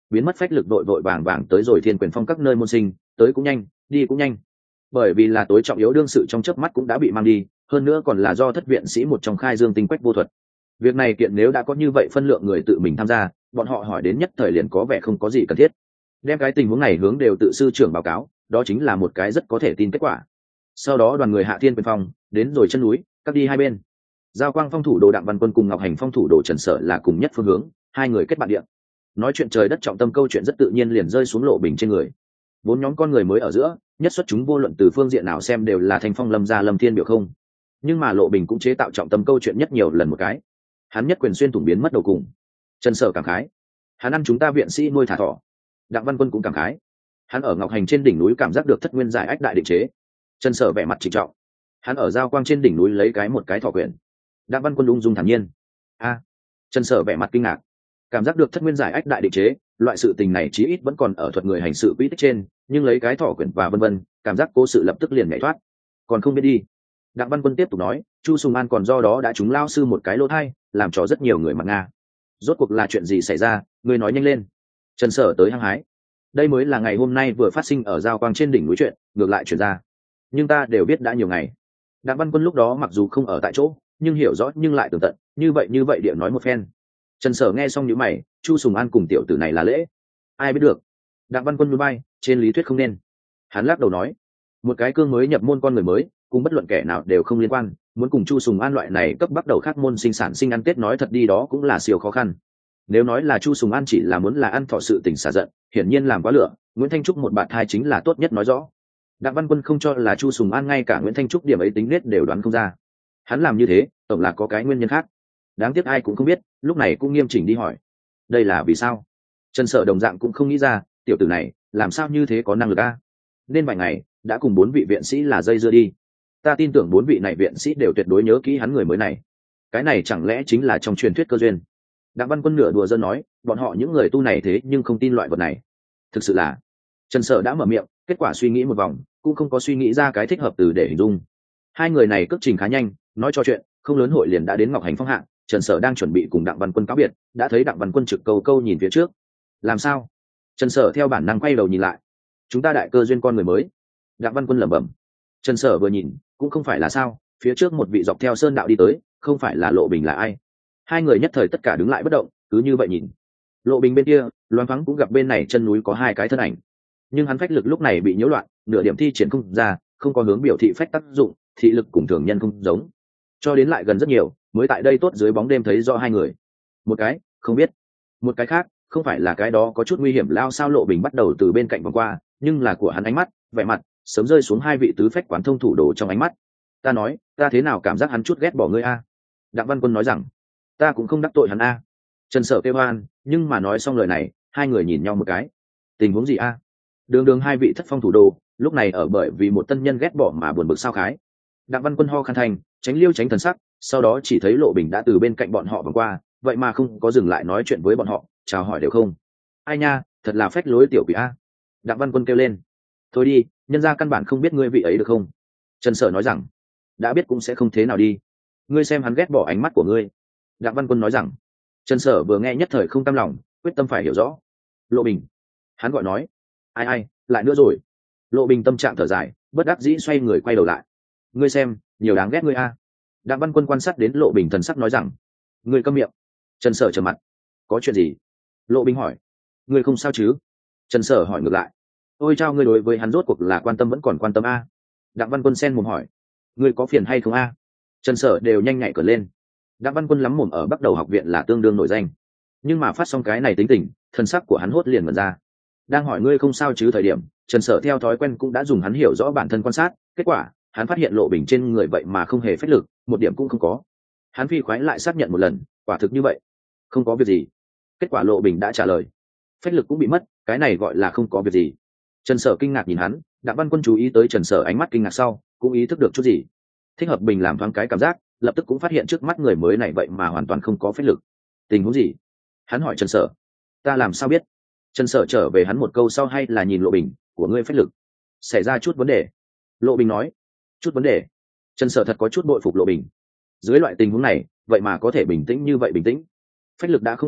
biến mất phách lực đội vội vàng vàng tới rồi thiên quyền phong các nơi môn sinh, tới cũng nhanh đi cũng nhanh, bởi vì là tối trọng yếu đương sự trong chớp mắt cũng đã bị mang đi, hơn nữa còn là do thất viện sĩ một trong khai dương tinh quách vô thuật. Việc này kiện nếu đã có như vậy phân lượng người tự mình tham gia, bọn họ hỏi đến nhất thời liền có vẻ không có gì cần thiết, đem cái tình huống này hướng đều tự sư trưởng báo cáo, đó chính là một cái rất có thể tin kết quả. Sau đó đoàn người hạ thiên quyền phong đến rồi chân núi, cắt đi hai bên. Giao Quang phong thủ đồ Đặng Văn Quân cùng Ngọc Hành phong thủ đồ Trần Sở là cùng nhất phương hướng, hai người kết bạn địa. Nói chuyện trời đất trọng tâm câu chuyện rất tự nhiên liền rơi xuống Lộ Bình trên người. Bốn nhóm con người mới ở giữa, nhất xuất chúng vô luận từ phương diện nào xem đều là Thanh Phong Lâm gia Lâm Thiên biểu không. Nhưng mà Lộ Bình cũng chế tạo trọng tâm câu chuyện nhất nhiều lần một cái. Hắn nhất quyền xuyên thủng biến mất đầu cùng. Trần Sở cảm khái, hắn ăn chúng ta viện sĩ nuôi thả thỏ. Đặng Văn Quân cũng cảm khái, hắn ở Ngọc Hành trên đỉnh núi cảm giác được thất nguyên giải ách đại định chế. Trần Sở vẻ mặt trịnh trọng, hắn ở Giao Quang trên đỉnh núi lấy cái một cái thỏ quyền. Đặng Văn Quân ung dung thản nhiên. A, Trần Sở vẻ mặt kinh ngạc, cảm giác được thất nguyên giải ách đại định chế, loại sự tình này chí ít vẫn còn ở thuật người hành sự quỹ tích trên, nhưng lấy cái thỏ quyển và vân vân, cảm giác cố sự lập tức liền nhảy thoát, còn không biết đi. Đặng Văn Quân tiếp tục nói, Chu Sùng An còn do đó đã trúng lao sư một cái lỗ thai, làm cho rất nhiều người mặt nga. Rốt cuộc là chuyện gì xảy ra, người nói nhanh lên. Trần Sở tới hăng hái, đây mới là ngày hôm nay vừa phát sinh ở Giao Quang trên đỉnh núi chuyện, ngược lại chuyển ra, nhưng ta đều biết đã nhiều ngày. Đặng Văn Quân lúc đó mặc dù không ở tại chỗ, nhưng hiểu rõ nhưng lại tường tận, như vậy như vậy địa nói một phen. Trần Sở nghe xong nhíu mày, Chu Sùng An cùng tiểu tử này là lễ, ai biết được. Đặng Văn Quân núi bay, trên lý thuyết không nên. Hắn lắc đầu nói, một cái cương mới nhập môn con người mới, cùng bất luận kẻ nào đều không liên quan, muốn cùng Chu Sùng An loại này cấp bắt đầu khác môn sinh sản sinh ăn tết nói thật đi đó cũng là siêu khó khăn. Nếu nói là Chu Sùng An chỉ là muốn là ăn thọ sự tình xả giận, hiển nhiên làm quá lửa, Nguyễn Thanh Trúc một bạn thai chính là tốt nhất nói rõ. Đặng Văn Quân không cho là Chu Sùng An ngay cả Nguyễn Thanh Trúc điểm ấy tính nết đều đoán không ra. Hắn làm như thế, tổng là có cái nguyên nhân khác. Đáng tiếc ai cũng không biết, lúc này cũng nghiêm chỉnh đi hỏi. Đây là vì sao? Trần Sở đồng dạng cũng không nghĩ ra, tiểu tử này, làm sao như thế có năng lực a? Nên vài ngày, đã cùng bốn vị viện sĩ là dây dưa đi. Ta tin tưởng bốn vị này viện sĩ đều tuyệt đối nhớ kỹ hắn người mới này. Cái này chẳng lẽ chính là trong truyền thuyết cơ duyên? Đặng Văn Quân nửa đùa dân nói, bọn họ những người tu này thế nhưng không tin loại vật này. Thực sự là, Trần Sở đã mở miệng, kết quả suy nghĩ một vòng, cũng không có suy nghĩ ra cái thích hợp từ để hình dung. Hai người này cước trình khá nhanh, nói cho chuyện, không lớn hội liền đã đến Ngọc Hành phong hạng. Trần Sở đang chuẩn bị cùng Đặng Văn Quân cáo biệt, đã thấy Đặng Văn Quân trực câu câu nhìn phía trước. Làm sao? Trần Sở theo bản năng quay đầu nhìn lại. Chúng ta đại cơ duyên con người mới. Đặng Văn Quân lẩm bẩm. Trần Sở vừa nhìn, cũng không phải là sao, phía trước một vị dọc theo sơn đạo đi tới, không phải là Lộ Bình là ai? Hai người nhất thời tất cả đứng lại bất động, cứ như vậy nhìn. Lộ Bình bên kia, loáng thoáng cũng gặp bên này chân núi có hai cái thân ảnh, nhưng hắn phách lực lúc này bị nhiễu loạn, nửa điểm thi triển không ra, không có hướng biểu thị phách tác dụng, thị lực cùng thường nhân không giống. Cho đến lại gần rất nhiều, mới tại đây tốt dưới bóng đêm thấy rõ hai người. Một cái, không biết. Một cái khác, không phải là cái đó có chút nguy hiểm lao sao. Lộ Bình bắt đầu từ bên cạnh vòng qua, nhưng là của hắn ánh mắt, vẻ mặt, sớm rơi xuống hai vị tứ phách quán thông thủ đồ trong ánh mắt. Ta nói, ta thế nào cảm giác hắn chút ghét bỏ ngươi a? Đặng Văn Quân nói rằng, ta cũng không đắc tội hắn a. Trần Sở kêu oan, nhưng mà nói xong lời này, hai người nhìn nhau một cái. Tình huống gì a? Đường đường hai vị thất phong thủ đồ, lúc này ở bởi vì một tân nhân ghét bỏ mà buồn bực sao khái. Đặng Văn Quân ho khăn thành, tránh liêu tránh thần sắc, sau đó chỉ thấy Lộ Bình đã từ bên cạnh bọn họ vòng qua, vậy mà không có dừng lại nói chuyện với bọn họ, chào hỏi đều không. Ai nha, thật là phách lối tiểu quỷ a. Đặng Văn Quân kêu lên. Thôi đi, nhân gia căn bản không biết ngươi vị ấy được không? Trần Sở nói rằng, đã biết cũng sẽ không thế nào đi. Ngươi xem hắn ghét bỏ ánh mắt của ngươi. Đặng Văn Quân nói rằng. Trần Sở vừa nghe nhất thời không cam lòng, quyết tâm phải hiểu rõ. Lộ Bình. Hắn gọi nói. Ai ai, lại nữa rồi. Lộ Bình tâm trạng thở dài, bất đắc dĩ xoay người quay đầu lại. Ngươi xem, nhiều đáng ghét ngươi a. Đặng Văn Quân quan sát đến Lộ Bình thần sắc nói rằng, ngươi câm miệng. Trần Sở trầm mặt. Có chuyện gì? Lộ Bình hỏi. Ngươi không sao chứ? Trần Sở hỏi ngược lại. Ôi chao, ngươi đối với hắn rốt cuộc là quan tâm vẫn còn quan tâm a. Đặng Văn Quân xen mồm hỏi. Ngươi có phiền hay không a? Trần Sở đều nhanh nhạy cờ lên. Đặng Văn Quân lắm mồm ở Bắc Đầu học viện là tương đương nổi danh, nhưng mà phát xong cái này tính tình, thần sắc của hắn hốt liền mở ra. Đang hỏi ngươi không sao chứ thời điểm, Trần Sở theo thói quen cũng đã dùng hắn hiểu rõ bản thân quan sát, kết quả hắn phát hiện Lộ Bình trên người vậy mà không hề phách lực, một điểm cũng không có. Hắn phi khoái lại xác nhận một lần, quả thực như vậy, không có việc gì. Kết quả Lộ Bình đã trả lời, phách lực cũng bị mất, cái này gọi là không có việc gì. Trần Sở kinh ngạc nhìn hắn, Đặng Văn Quân chú ý tới Trần Sở ánh mắt kinh ngạc sau, cũng ý thức được chút gì. Thích hợp Bình làm thoáng cái cảm giác, lập tức cũng phát hiện trước mắt người mới này vậy mà hoàn toàn không có phách lực. Tình huống gì? Hắn hỏi Trần Sở. Ta làm sao biết? Trần Sở trở về hắn một câu sau, hay là nhìn Lộ Bình, của ngươi phách lực xảy ra chút vấn đề. Lộ Bình nói, chút vấn đề. Trần Sở thật có chút bội phục Lộ Bình. Dưới loại tình huống này, vậy mà có thể bình tĩnh như vậy bình tĩnh. Phách lực đã không có,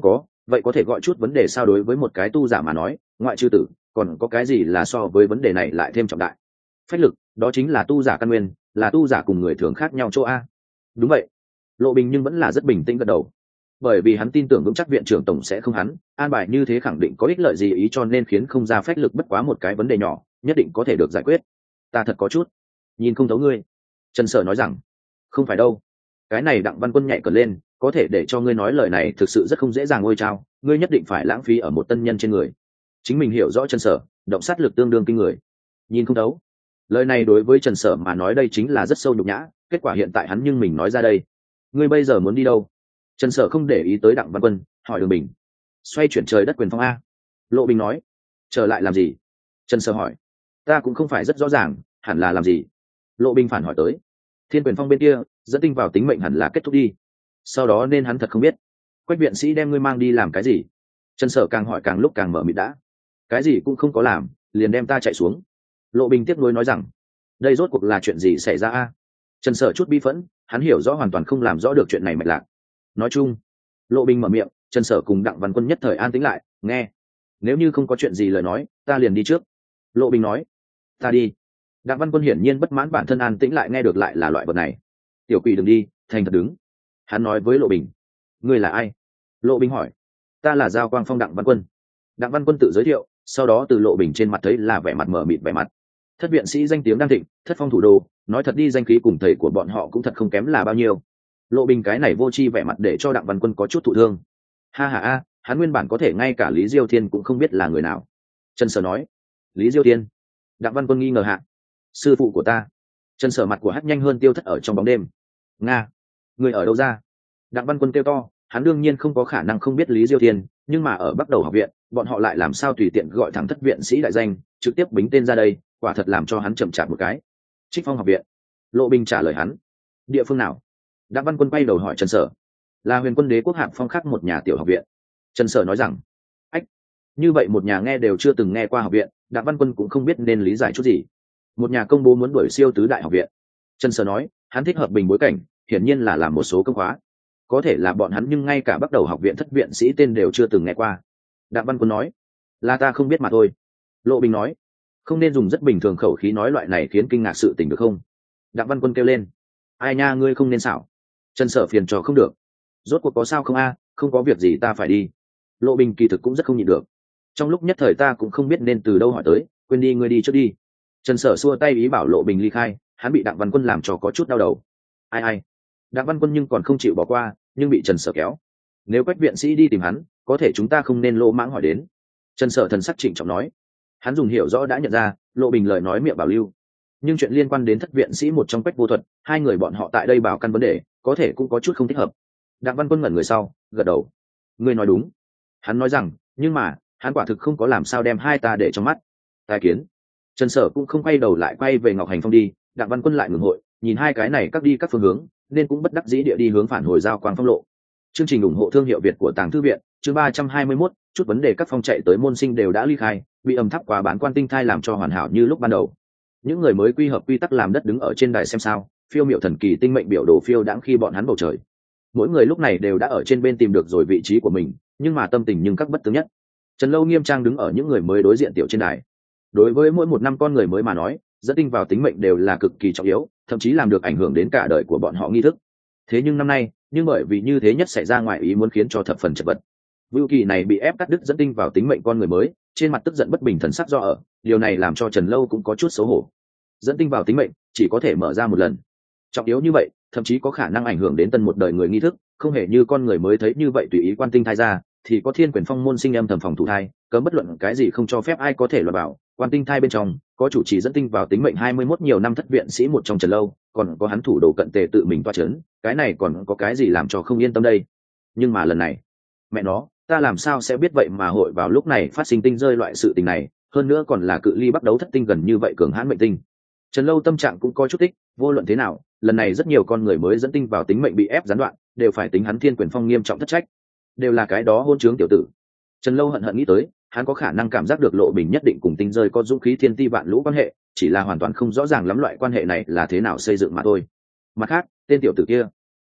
vậy có thể gọi chút vấn đề sao? Đối với một cái tu giả mà nói, ngoại trừ tử, còn có cái gì là so với vấn đề này lại thêm trọng đại? Phách lực, đó chính là tu giả căn nguyên, là tu giả cùng người thường khác nhau chỗ a. Đúng vậy. Lộ Bình nhưng vẫn là rất bình tĩnh gật đầu, bởi vì hắn tin tưởng vững chắc viện trưởng tổng sẽ không hắn an bài như thế khẳng định có ích lợi gì ý, cho nên khiến không ra phách lực bất quá một cái vấn đề nhỏ nhất định có thể được giải quyết. Ta thật có chút nhìn không thấu ngươi, Trần Sở nói rằng. Không phải đâu, cái này Đặng Văn Quân nhảy cờ lên, có thể để cho ngươi nói lời này thực sự rất không dễ dàng. Ngôi trao ngươi nhất định phải lãng phí ở một tân nhân trên người. Chính mình hiểu rõ Trần Sở động sát lực tương đương kinh người. Nhìn không thấu, lời này đối với Trần Sở mà nói đây chính là rất sâu nhục nhã. Kết quả hiện tại hắn nhưng mình nói ra đây. Ngươi bây giờ muốn đi đâu? Trần Sở không để ý tới Đặng Văn Quân, hỏi Đường Bình. Xoay chuyển trời đất quyền phong a. Lộ Bình nói. Trở lại làm gì? Trần Sở hỏi. Ta cũng không phải rất rõ ràng, hẳn là làm gì? Lộ Bình phản hỏi tới. Thiên quyền phong bên kia dẫn tinh vào tính mệnh hẳn là kết thúc đi, sau đó nên hắn thật không biết. Quách viện sĩ đem ngươi mang đi làm cái gì? Trần Sở càng hỏi càng lúc càng mở mịt đã. Cái gì cũng không có làm, liền đem ta chạy xuống. Lộ Bình tiếc nuối nói rằng. Đây rốt cuộc là chuyện gì xảy ra a? Trần Sở chút bi phẫn, hắn hiểu rõ hoàn toàn không làm rõ được chuyện này mạch lạc. Nói chung, Lộ Bình mở miệng, Trần Sở cùng Đặng Văn Quân nhất thời an tĩnh lại, nghe. Nếu như không có chuyện gì lời nói, ta liền đi trước. Lộ Bình nói. Ta đi. Đặng Văn Quân hiển nhiên bất mãn bản thân an tĩnh lại nghe được lại là loại vật này. Tiểu quỷ đừng đi, thành thật đứng. Hắn nói với Lộ Bình. Ngươi là ai? Lộ Bình hỏi. Ta là Giao Quang Phong Đặng Văn Quân. Đặng Văn Quân tự giới thiệu, sau đó từ Lộ Bình trên mặt thấy là vẻ mặt mở mịt vẻ mặt. Thất viện sĩ danh tiếng đang thịnh, thất phong thủ đô, nói thật đi danh khí cùng thầy của bọn họ cũng thật không kém là bao nhiêu. Lộ Bình cái này vô tri vẻ mặt để cho Đặng Văn Quân có chút thụ thương. Ha ha a, hắn nguyên bản có thể ngay cả Lý Diêu Thiên cũng không biết là người nào. Trần Sở nói. Lý Diêu Thiên? Đặng Văn Quân nghi ngờ hạ. Sư phụ của ta. Trần Sở mặt của hắt nhanh hơn tiêu thất ở trong bóng đêm. Nga, người ở đâu ra? Đặng Văn Quân kêu to, hắn đương nhiên không có khả năng không biết Lý Diêu Thiên, nhưng mà ở Bắc Đầu học viện, bọn họ lại làm sao tùy tiện gọi thẳng thất viện sĩ đại danh, trực tiếp bính tên ra đây, quả thật làm cho hắn chậm chạp một cái. Trích Phong học viện. Lộ Bình trả lời hắn. Địa phương nào? Đặng Văn Quân quay đầu hỏi Trần Sở. Là Huyền Quân Đế quốc Hạng Phong khác một nhà tiểu học viện. Trần Sở nói rằng. Ách, như vậy một nhà nghe đều chưa từng nghe qua học viện, Đặng Văn Quân cũng không biết nên lý giải chút gì. Một nhà công bố muốn đuổi siêu tứ đại học viện. Trần Sở nói, hắn thích hợp bình bối cảnh, hiển nhiên là làm một số công khóa. Có thể là bọn hắn nhưng ngay cả Bắc Đầu học viện thất viện sĩ tên đều chưa từng nghe qua. Đặng Văn Quân nói, là ta không biết mà thôi. Lộ Bình nói, không nên dùng rất bình thường khẩu khí nói loại này khiến kinh ngạc sự tình được không? Đặng Văn Quân kêu lên, ai nha, ngươi không nên xảo. Trần Sở phiền trò không được. Rốt cuộc có sao không a? Không có việc gì ta phải đi. Lộ Bình kỳ thực cũng rất không nhịn được. Trong lúc nhất thời ta cũng không biết nên từ đâu hỏi tới, quên đi, ngươi đi trước đi. Trần Sở xua tay ý bảo Lộ Bình ly khai, hắn bị Đặng Văn Quân làm cho có chút đau đầu. Ai ai? Đặng Văn Quân nhưng còn không chịu bỏ qua, nhưng bị Trần Sở kéo. Nếu Quách viện sĩ đi tìm hắn, có thể chúng ta không nên lỗ mãng hỏi đến. Trần Sở thần sắc trịnh trọng nói. Hắn dùng hiểu rõ đã nhận ra, Lộ Bình lời nói miệng bảo lưu. Nhưng chuyện liên quan đến thất viện sĩ một trong Quách vô thuật, hai người bọn họ tại đây bảo căn vấn đề, có thể cũng có chút không thích hợp. Đặng Văn Quân ngẩn người sau, gật đầu. Ngươi nói đúng. Hắn nói rằng, nhưng mà, hắn quả thực không có làm sao đem hai ta để trong mắt. Tai kiến. Trần Sở cũng không quay đầu lại quay về Ngọc Hành Phong đi, Đặng Văn Quân lại ngừng hội, nhìn hai cái này các đi các phương hướng, nên cũng bất đắc dĩ địa đi hướng phản hồi Giao Quang Phong lộ. Chương trình ủng hộ thương hiệu Việt của Tàng Thư viện, chương ba trăm hai mươi mốt, chút vấn đề các phong chạy tới môn sinh đều đã ly khai, bị âm thắp quá bán quan tinh thai làm cho hoàn hảo như lúc ban đầu. Những người mới quy hợp quy tắc làm đất đứng ở trên đài xem sao, phiêu miệu thần kỳ tinh mệnh biểu đồ phiêu đãng khi bọn hắn bầu trời. Mỗi người lúc này đều đã ở trên bên tìm được rồi vị trí của mình, nhưng mà tâm tình nhưng các bất tướng nhất. Trần Lâu nghiêm trang đứng ở những người mới đối diện tiểu trên đài. Đối với mỗi một năm con người mới mà nói, dẫn tinh vào tính mệnh đều là cực kỳ trọng yếu, thậm chí làm được ảnh hưởng đến cả đời của bọn họ nghi thức. Thế nhưng năm nay, nhưng bởi vì như thế nhất xảy ra ngoài ý muốn khiến cho thập phần chật vật. Vưu Kỳ này bị ép cắt đứt dẫn tinh vào tính mệnh con người mới, trên mặt tức giận bất bình thần sắc do ở, điều này làm cho Trần Lâu cũng có chút xấu hổ. Dẫn tinh vào tính mệnh chỉ có thể mở ra một lần. Trọng yếu như vậy, thậm chí có khả năng ảnh hưởng đến tân một đời người nghi thức, không hề như con người mới thấy như vậy tùy ý quan tinh thai ra, thì có Thiên Quyền Phong môn sinh âm thầm phòng thủ thai, cấm bất luận cái gì không cho phép ai có thể lọt vào. Quan tinh thai bên trong có chủ trì dẫn tinh vào tính mệnh hai mươi mốt nhiều năm thất viện sĩ một trong Trần Lâu, còn có hắn thủ đồ cận tề tự mình toa chấn, cái này còn có cái gì làm cho không yên tâm đây? Nhưng mà lần này, mẹ nó, ta làm sao sẽ biết vậy mà hội vào lúc này phát sinh tinh rơi loại sự tình này, hơn nữa còn là cự ly bắt đấu thất tinh gần như vậy cường hãn mệnh tinh. Trần Lâu tâm trạng cũng có chút tích, vô luận thế nào, lần này rất nhiều con người mới dẫn tinh vào tính mệnh bị ép gián đoạn, đều phải tính hắn Thiên Quyền Phong nghiêm trọng thất trách, đều là cái đó hôn trướng tiểu tử. Trần Lâu hận hận nghĩ tới, hắn có khả năng cảm giác được Lộ Bình nhất định cùng tinh rơi có dũng khí thiên ti vạn lũ quan hệ, chỉ là hoàn toàn không rõ ràng lắm loại quan hệ này là thế nào xây dựng mà thôi. Mặt khác, tên tiểu tử kia,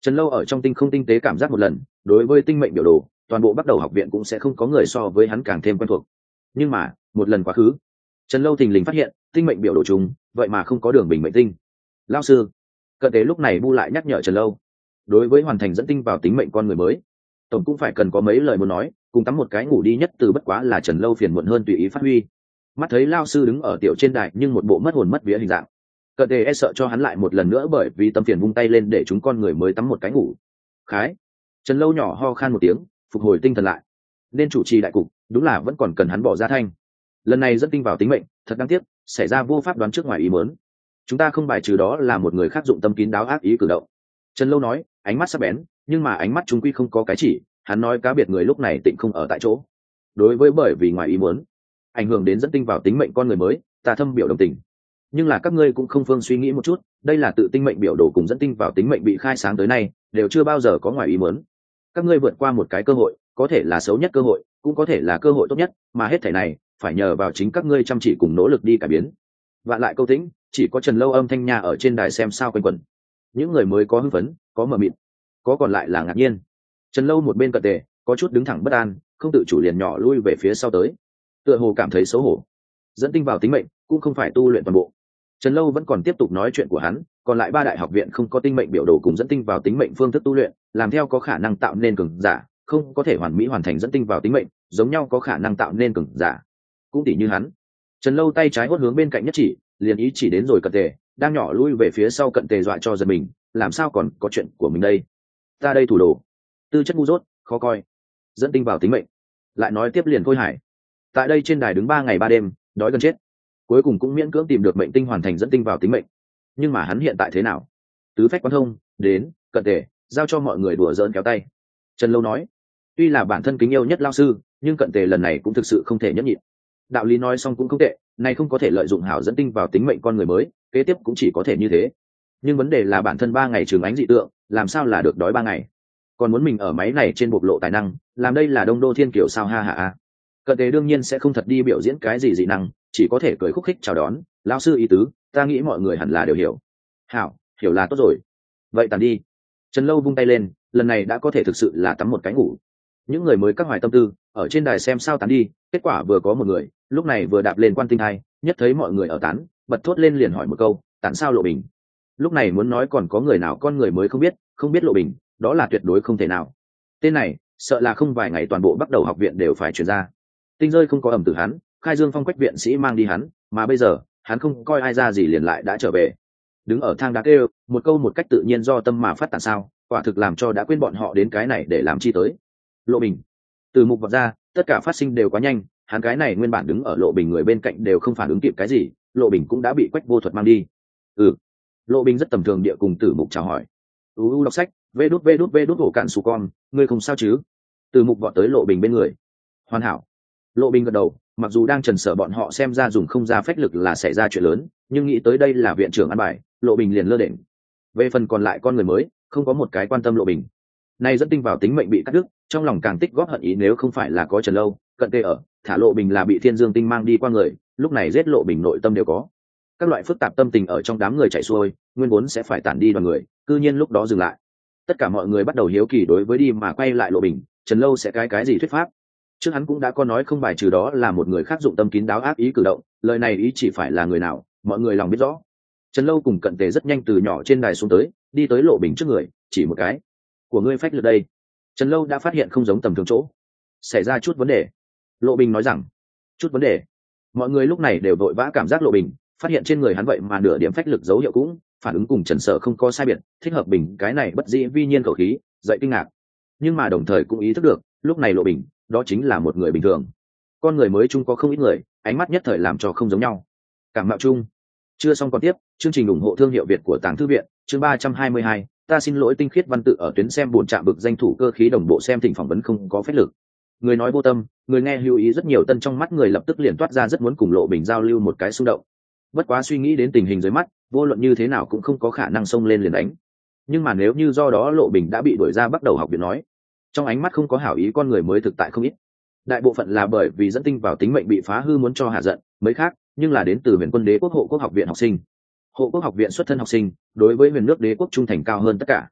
Trần Lâu ở trong tinh không tinh tế cảm giác một lần, đối với tinh mệnh biểu đồ toàn bộ bắt đầu học viện cũng sẽ không có người so với hắn càng thêm quen thuộc. Nhưng mà một lần quá khứ, Trần Lâu thình lình phát hiện tinh mệnh biểu đồ chúng vậy mà không có đường bình mệnh tinh. Lão sư, cận tế lúc này bu lại nhắc nhở Trần Lâu, đối với hoàn thành dẫn tinh vào tính mệnh con người mới, tổng cũng phải cần có mấy lời muốn nói, cùng tắm một cái ngủ đi nhất từ bất quá là Trần Lâu phiền muộn hơn tùy ý phát huy. Mắt thấy Lão sư đứng ở tiểu trên đài nhưng một bộ mất hồn mất vía hình dạng, cận tế e sợ cho hắn lại một lần nữa bởi vì tâm phiền vung tay lên để chúng con người mới tắm một cái ngủ. Khái. Trần Lâu nhỏ ho khan một tiếng, phục hồi tinh thần lại. Nên chủ trì đại cục, đúng là vẫn còn cần hắn bỏ ra thanh. Lần này dẫn tinh vào tính mệnh, thật đáng tiếc, xảy ra vô pháp đoán trước ngoài ý muốn. Chúng ta không bài trừ đó là một người khác dụng tâm kín đáo ác ý cử động. Trần Lâu nói, ánh mắt sắc bén, nhưng mà ánh mắt chúng quy không có cái chỉ, hắn nói cá biệt người lúc này tịnh không ở tại chỗ. Đối với bởi vì ngoài ý muốn, ảnh hưởng đến dẫn tinh vào tính mệnh con người mới, ta thâm biểu đồng tình. Nhưng là các ngươi cũng không phương suy nghĩ một chút, đây là tự tinh mệnh biểu đồ cùng dẫn tinh vào tính mệnh bị khai sáng tới nay, đều chưa bao giờ có ngoài ý muốn. Các ngươi vượt qua một cái cơ hội, có thể là xấu nhất cơ hội, cũng có thể là cơ hội tốt nhất, mà hết thảy này phải nhờ vào chính các ngươi chăm chỉ cùng nỗ lực đi cải biến. Vạn lại câu tĩnh, chỉ có Trần Lâu âm thanh nha ở trên đài xem sao quanh quẩn. Những người mới có hưng phấn, có mờ mịt, có còn lại là ngạc nhiên. Trần Lâu một bên cận tề, có chút đứng thẳng bất an, không tự chủ liền nhỏ lui về phía sau tới, tựa hồ cảm thấy xấu hổ. Dẫn tinh vào tính mệnh cũng không phải tu luyện toàn bộ. Trần Lâu vẫn còn tiếp tục nói chuyện của hắn, còn lại ba đại học viện không có tinh mệnh biểu đồ cùng dẫn tinh vào tính mệnh phương thức tu luyện, làm theo có khả năng tạo nên cường giả, không có thể hoàn mỹ hoàn thành dẫn tinh vào tính mệnh, giống nhau có khả năng tạo nên cường giả. Cũng tỷ như hắn. Trần Lâu tay trái hốt hướng bên cạnh nhất chỉ, liền ý chỉ đến rồi cận tề, đang nhỏ lui về phía sau cận tề dọa cho giật mình, làm sao còn có chuyện của mình đây? Ta đây thủ đồ, tư chất ngu dốt, khó coi. Dẫn tinh vào tính mệnh. Lại nói tiếp liền Khôi Hải. Tại đây trên đài đứng ba ngày ba đêm, đói gần chết. Cuối cùng cũng miễn cưỡng tìm được mệnh tinh hoàn thành dẫn tinh vào tính mệnh. Nhưng mà hắn hiện tại thế nào? Tứ phách quan thông, đến, cận tề, giao cho mọi người đùa giỡn kéo tay. Trần Lâu nói, tuy là bản thân kính yêu nhất lao sư, nhưng cận tề lần này cũng thực sự không thể nhẫn nhịn. Đạo lý nói xong cũng không tệ, này không có thể lợi dụng hảo dẫn tinh vào tính mệnh con người mới, kế tiếp cũng chỉ có thể như thế. Nhưng vấn đề là bản thân ba ngày trường ánh dị tượng, làm sao là được đói ba ngày? Còn muốn mình ở máy này trên bộc lộ tài năng, làm đây là Đông Đô Thiên Kiều sao ha ha a. Cận tề đương nhiên sẽ không thật đi biểu diễn cái gì dị năng, chỉ có thể cười khúc khích chào đón, lão sư ý tứ, ta nghĩ mọi người hẳn là đều hiểu. Hảo, hiểu là tốt rồi. Vậy tàn đi. Trần Lâu vung tay lên, lần này đã có thể thực sự là tắm một cái ngủ. Những người mới các hoài tâm tư, ở trên đài xem sao tán đi, kết quả vừa có một người, lúc này vừa đạp lên quan tinh hai, nhất thấy mọi người ở tán, bật thốt lên liền hỏi một câu, tán sao Lộ Bình? Lúc này muốn nói còn có người nào con người mới không biết, không biết Lộ Bình, đó là tuyệt đối không thể nào. Tên này, sợ là không vài ngày toàn bộ bắt đầu học viện đều phải chuyển ra. Tinh rơi không có ẩm từ hắn, khai dương phong quách viện sĩ mang đi hắn, mà bây giờ hắn không coi ai ra gì liền lại đã trở về. Đứng ở thang đá kêu một câu một cách tự nhiên do tâm mà phát tản sao, quả thực làm cho đã quên bọn họ đến cái này để làm chi tới. Lộ Bình. Từ mục vọt ra, tất cả phát sinh đều quá nhanh, hắn cái này nguyên bản đứng ở Lộ Bình người bên cạnh đều không phản ứng kịp cái gì, Lộ Bình cũng đã bị quách vô thuật mang đi. Ừ. Lộ Bình rất tầm thường địa cùng Tử Mục chào hỏi. U u đọc sách, vê đút vê đút vê đút hổ cạn su con, ngươi không sao chứ? Tử Mục vọt tới Lộ Bình bên người. Hoàn hảo. Lộ Bình gật đầu, mặc dù đang trần sở bọn họ xem ra dùng không ra phách lực là xảy ra chuyện lớn, nhưng nghĩ tới đây là viện trưởng ăn bài, Lộ Bình liền lơ đễnh. Về phần còn lại con người mới, không có một cái quan tâm Lộ Bình. Nay dẫn tinh vào tính mệnh bị cắt đứt, trong lòng càng tích góp hận ý nếu không phải là có Trần Lâu, cận tê ở, thả Lộ Bình là bị Thiên Dương tinh mang đi qua người, lúc này giết Lộ Bình nội tâm đều có. Các loại phức tạp tâm tình ở trong đám người chạy xuôi, nguyên vốn sẽ phải tản đi đoàn người, cư nhiên lúc đó dừng lại. Tất cả mọi người bắt đầu hiếu kỳ đối với đi mà quay lại Lộ Bình, Trần Lâu sẽ cái cái gì thuyết pháp. Trước hắn cũng đã có nói không bài trừ đó là một người khác dụng tâm kín đáo ác ý cử động, lời này ý chỉ phải là người nào, mọi người lòng biết rõ. Trần Lâu cùng cận tề rất nhanh từ nhỏ trên đài xuống tới, đi tới Lộ Bình trước người, chỉ một cái. Của ngươi phách lực đây. Trần Lâu đã phát hiện không giống tầm thường chỗ. Xảy ra chút vấn đề. Lộ Bình nói rằng, chút vấn đề. Mọi người lúc này đều vội vã cảm giác Lộ Bình, phát hiện trên người hắn vậy mà nửa điểm phách lực dấu hiệu cũng, phản ứng cùng Trần Sở không có sai biệt, thích hợp Bình cái này bất dĩ vi nhiên khẩu khí, dậy kinh ngạc. Nhưng mà đồng thời cũng ý thức được, lúc này Lộ Bình, đó chính là một người bình thường. Con người mới chung có không ít người, ánh mắt nhất thời làm cho không giống nhau. Cảm mạo chung. Chưa xong còn tiếp, chương trình ủng hộ thương hiệu Việt của Tàng Thư viện, chương ba trăm hai mươi hai, ta xin lỗi tinh khiết văn tự ở tuyến xem buồn trạm bực danh thủ cơ khí đồng bộ xem thỉnh phỏng vấn không có phép lực. Người nói vô tâm, người nghe lưu ý rất nhiều tân trong mắt người lập tức liền toát ra rất muốn cùng Lộ Bình giao lưu một cái xung động. Bất quá suy nghĩ đến tình hình dưới mắt, vô luận như thế nào cũng không có khả năng xông lên liền đánh. Nhưng mà nếu như do đó Lộ Bình đã bị đuổi ra bắt đầu học viện nói, trong ánh mắt không có hảo ý con người mới thực tại không ít. Đại bộ phận là bởi vì dẫn tinh vào tính mệnh bị phá hư muốn cho hạ giận, mấy khác nhưng là đến từ huyền quân đế quốc hộ quốc học viện học sinh. Hộ quốc học viện xuất thân học sinh, đối với huyền nước đế quốc trung thành cao hơn tất cả.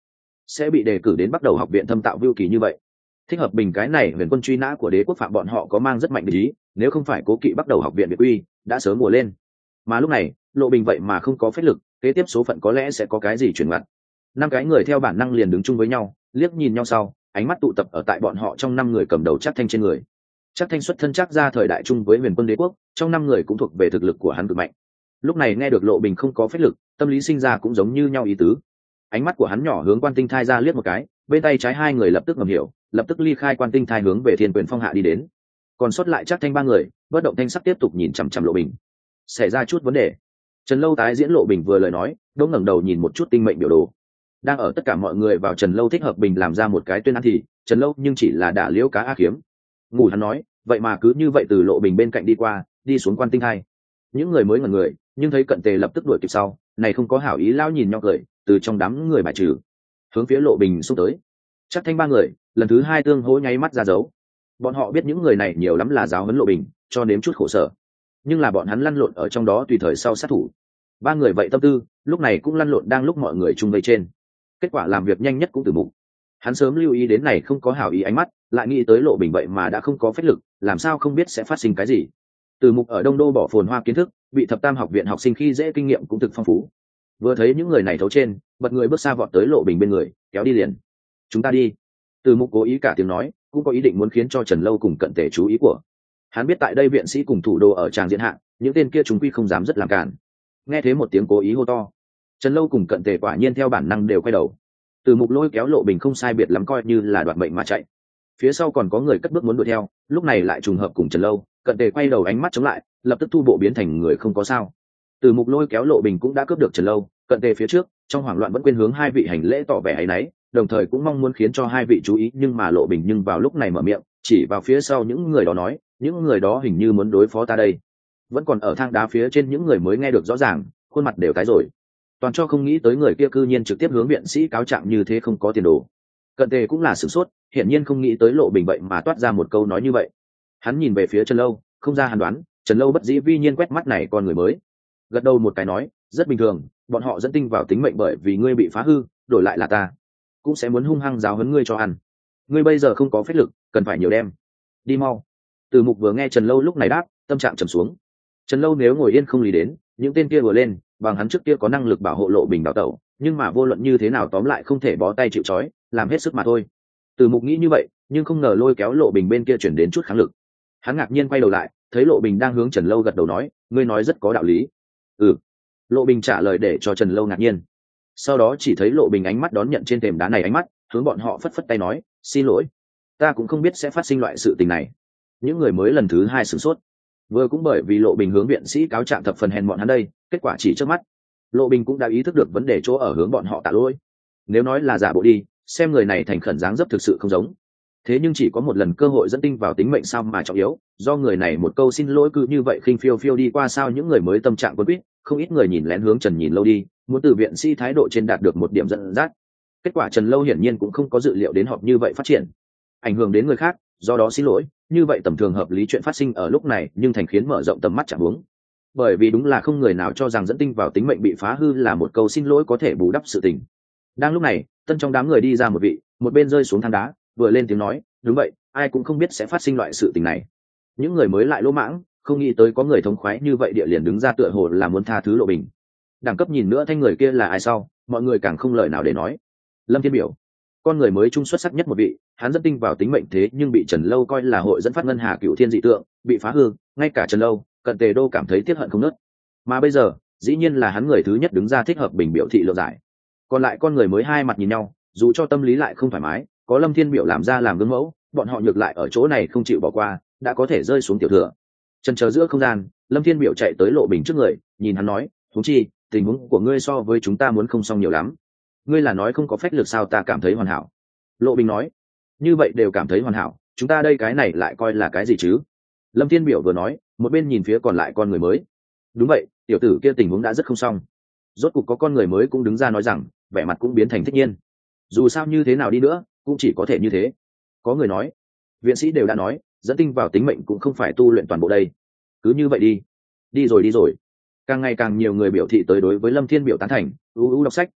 sẽ bị đề cử đến bắt đầu học viện thâm tạo vưu kỳ như vậy. Thích hợp bình cái này huyền quân truy nã của đế quốc phạm bọn họ có mang rất mạnh ý, nếu không phải cố kỵ bắt đầu học viện biệt uy đã sớm mùa lên. Mà lúc này Lộ Bình vậy mà không có phép lực, kế tiếp số phận có lẽ sẽ có cái gì chuyển ngoặt. Năm cái người theo bản năng liền đứng chung với nhau, liếc nhìn nhau sau, ánh mắt tụ tập ở tại bọn họ trong năm người cầm đầu Trác Thanh trên người. Trác Thanh xuất thân Trác ra thời đại chung với huyền quân đế quốc, trong năm người cũng thuộc về thực lực của hắn cực mạnh. Lúc này nghe được Lộ Bình không có phép lực, tâm lý sinh ra cũng giống như nhau ý tứ. Ánh mắt của hắn nhỏ hướng Quan Tinh Thai ra liếc một cái, bên tay trái hai người lập tức ngầm hiểu, lập tức ly khai Quan Tinh Thai hướng về Thiên Quyền Phong hạ đi đến. Còn sót lại Trác Thanh ba người, bất động thanh sắc tiếp tục nhìn chằm chằm Lộ Bình. Xảy ra chút vấn đề. Trần Lâu tái diễn Lộ Bình vừa lời nói, đỗ ngẩng đầu nhìn một chút tinh mệnh biểu đồ. Đang ở tất cả mọi người vào Trần Lâu thích hợp bình làm ra một cái tuyên án thì Trần Lâu nhưng chỉ là đả liễu cá a khiếm. Ngủ hắn nói, vậy mà cứ như vậy từ Lộ Bình bên cạnh đi qua, đi xuống Quan Tinh Thai. Những người mới ngẩn người, nhưng thấy Cận Tề lập tức đuổi kịp sau, này không có hảo ý lao nhìn nhau cười, từ trong đám người bài trừ, hướng phía Lộ Bình xông tới. Chắc Thanh ba người, lần thứ hai tương hỗ nháy mắt ra dấu. Bọn họ biết những người này nhiều lắm là giáo huấn Lộ Bình, cho nếm chút khổ sở. Nhưng là bọn hắn lăn lộn ở trong đó tùy thời sau sát thủ. Ba người vậy tâm tư, lúc này cũng lăn lộn đang lúc mọi người chung vây trên. Kết quả làm việc nhanh nhất cũng từ mục. Hắn sớm lưu ý đến này không có hảo ý ánh mắt, lại nghĩ tới Lộ Bình vậy mà đã không có phép lực, làm sao không biết sẽ phát sinh cái gì. Từ mục ở Đông Đô bỏ phồn hoa kiến thức, bị thập tam học viện học sinh khi dễ kinh nghiệm cũng thực phong phú. Vừa thấy những người này thấu trên, bật người bước xa vọt tới Lộ Bình bên người, kéo đi liền. Chúng ta đi. Từ mục cố ý cả tiếng nói, cũng có ý định muốn khiến cho Trần Lâu cùng Cận Tề chú ý của. Hắn biết tại đây viện sĩ cùng thủ đô ở tràng diện hạng, những tên kia chúng quy không dám rất làm cản. Nghe thấy một tiếng cố ý hô to, Trần Lâu cùng Cận Tề quả nhiên theo bản năng đều quay đầu. Từ mục lôi kéo Lộ Bình không sai biệt lắm coi như là đoạt mệnh mà chạy. Phía sau còn có người cất bước muốn đuổi theo, lúc này lại trùng hợp cùng Trần Lâu, Cận Tề quay đầu ánh mắt chống lại, lập tức thu bộ biến thành người không có sao. Từ mục lôi kéo Lộ Bình cũng đã cướp được Trần Lâu, Cận Tề phía trước, trong hoảng loạn vẫn quên hướng hai vị hành lễ tỏ vẻ áy náy, đồng thời cũng mong muốn khiến cho hai vị chú ý, nhưng mà Lộ Bình nhưng vào lúc này mở miệng, chỉ vào phía sau những người đó nói, những người đó hình như muốn đối phó ta đây. Vẫn còn ở thang đá phía trên những người mới nghe được rõ ràng, khuôn mặt đều tái rồi. Toàn cho không nghĩ tới người kia cư nhiên trực tiếp hướng viện sĩ cáo trạng như thế không có tiền đồ. Cận Tề cũng là sửng sốt, hiển nhiên không nghĩ tới Lộ Bình vậy mà toát ra một câu nói như vậy. Hắn nhìn về phía Trần Lâu, không ra hắn đoán, Trần Lâu bất dĩ vi nhiên quét mắt này con người mới, gật đầu một cái nói, rất bình thường, bọn họ dẫn tinh vào tính mệnh bởi vì ngươi bị phá hư, đổi lại là ta cũng sẽ muốn hung hăng giáo huấn ngươi cho ăn. Ngươi bây giờ không có phép lực, cần phải nhiều đem. Đi mau. Từ mục vừa nghe Trần Lâu lúc này đáp, tâm trạng trầm xuống. Trần Lâu nếu ngồi yên không lý đến, những tên kia vừa lên, bằng hắn trước kia có năng lực bảo hộ Lộ Bình đào tẩu, nhưng mà vô luận như thế nào tóm lại không thể bó tay chịu trói, làm hết sức mà thôi. Từ mục nghĩ như vậy, nhưng không ngờ lôi kéo Lộ Bình bên kia chuyển đến chút kháng lực. Hắn ngạc nhiên quay đầu lại, thấy Lộ Bình đang hướng Trần Lâu gật đầu nói, ngươi nói rất có đạo lý. Ừ. Lộ Bình trả lời để cho Trần Lâu ngạc nhiên. Sau đó chỉ thấy Lộ Bình ánh mắt đón nhận trên thềm đá này ánh mắt, hướng bọn họ phất phất tay nói, xin lỗi, ta cũng không biết sẽ phát sinh loại sự tình này. Những người mới lần thứ hai sửng sốt. Vừa cũng bởi vì Lộ Bình hướng viện sĩ cáo trạng thập phần hèn bọn hắn đây, kết quả chỉ trước mắt. Lộ Bình cũng đã ý thức được vấn đề chỗ ở hướng bọn họ tạ lỗi. Nếu nói là giả bộ đi, xem người này thành khẩn dáng dấp thực sự không giống. Thế nhưng chỉ có một lần cơ hội dẫn tinh vào tính mệnh sao mà trọng yếu, do người này một câu xin lỗi cứ như vậy khinh phiêu phiêu đi qua sao những người mới tâm trạng quân quýt, không ít người nhìn lén hướng Trần nhìn Lâu đi, muốn từ viện sĩ thái độ trên đạt được một điểm dẫn dắt. Kết quả Trần Lâu hiển nhiên cũng không có dự liệu đến họp như vậy phát triển, ảnh hưởng đến người khác, do đó xin lỗi, như vậy tầm thường hợp lý chuyện phát sinh ở lúc này, nhưng thành khiến mở rộng tầm mắt chẳng huống. Bởi vì đúng là không người nào cho rằng dẫn tinh vào tính mệnh bị phá hư là một câu xin lỗi có thể bù đắp sự tình. Đang lúc này, tân trong đám người đi ra một vị, một bên rơi xuống thang đá, vừa lên tiếng nói, đúng vậy, ai cũng không biết sẽ phát sinh loại sự tình này. Những người mới lại lỗ mãng, không nghĩ tới có người thống khoái như vậy địa liền đứng ra tựa hồ là muốn tha thứ Lộ Bình. Đẳng cấp nhìn nữa thanh người kia là ai sau, mọi người càng không lời nào để nói. Lâm Thiên Biểu, con người mới trung xuất sắc nhất một vị, hắn dẫn tinh vào tính mệnh thế nhưng bị Trần Lâu coi là hội dẫn phát ngân hà cựu thiên dị tượng, bị phá hư, ngay cả Trần Lâu, Cận Tề đô cảm thấy tiếc hận không nớt. Mà bây giờ, dĩ nhiên là hắn người thứ nhất đứng ra thích hợp bình biểu thị lượng giải. Còn lại con người mới hai mặt nhìn nhau, dù cho tâm lý lại không thoải mái, có Lâm Thiên Biểu làm ra làm gương mẫu, bọn họ nhược lại ở chỗ này không chịu bỏ qua, đã có thể rơi xuống tiểu thừa. Chần chờ giữa không gian, Lâm Thiên Biểu chạy tới Lộ Bình trước người, nhìn hắn nói, "Huống chi, tình huống của ngươi so với chúng ta muốn không xong nhiều lắm. Ngươi là nói không có phách lực sao ta cảm thấy hoàn hảo." Lộ Bình nói, "Như vậy đều cảm thấy hoàn hảo, chúng ta đây cái này lại coi là cái gì chứ?" Lâm Thiên Biểu vừa nói, một bên nhìn phía còn lại con người mới. "Đúng vậy, tiểu tử kia tình huống đã rất không xong." Rốt cục có con người mới cũng đứng ra nói rằng, vẻ mặt cũng biến thành thích nhiên. Dù sao như thế nào đi nữa, cũng chỉ có thể như thế. Có người nói, viện sĩ đều đã nói, dẫn tinh vào tính mệnh cũng không phải tu luyện toàn bộ đây. Cứ như vậy đi. Đi rồi đi rồi. Càng ngày càng nhiều người biểu thị tới đối với Lâm Thiên Biểu tán thành, ưu ưu đọc sách,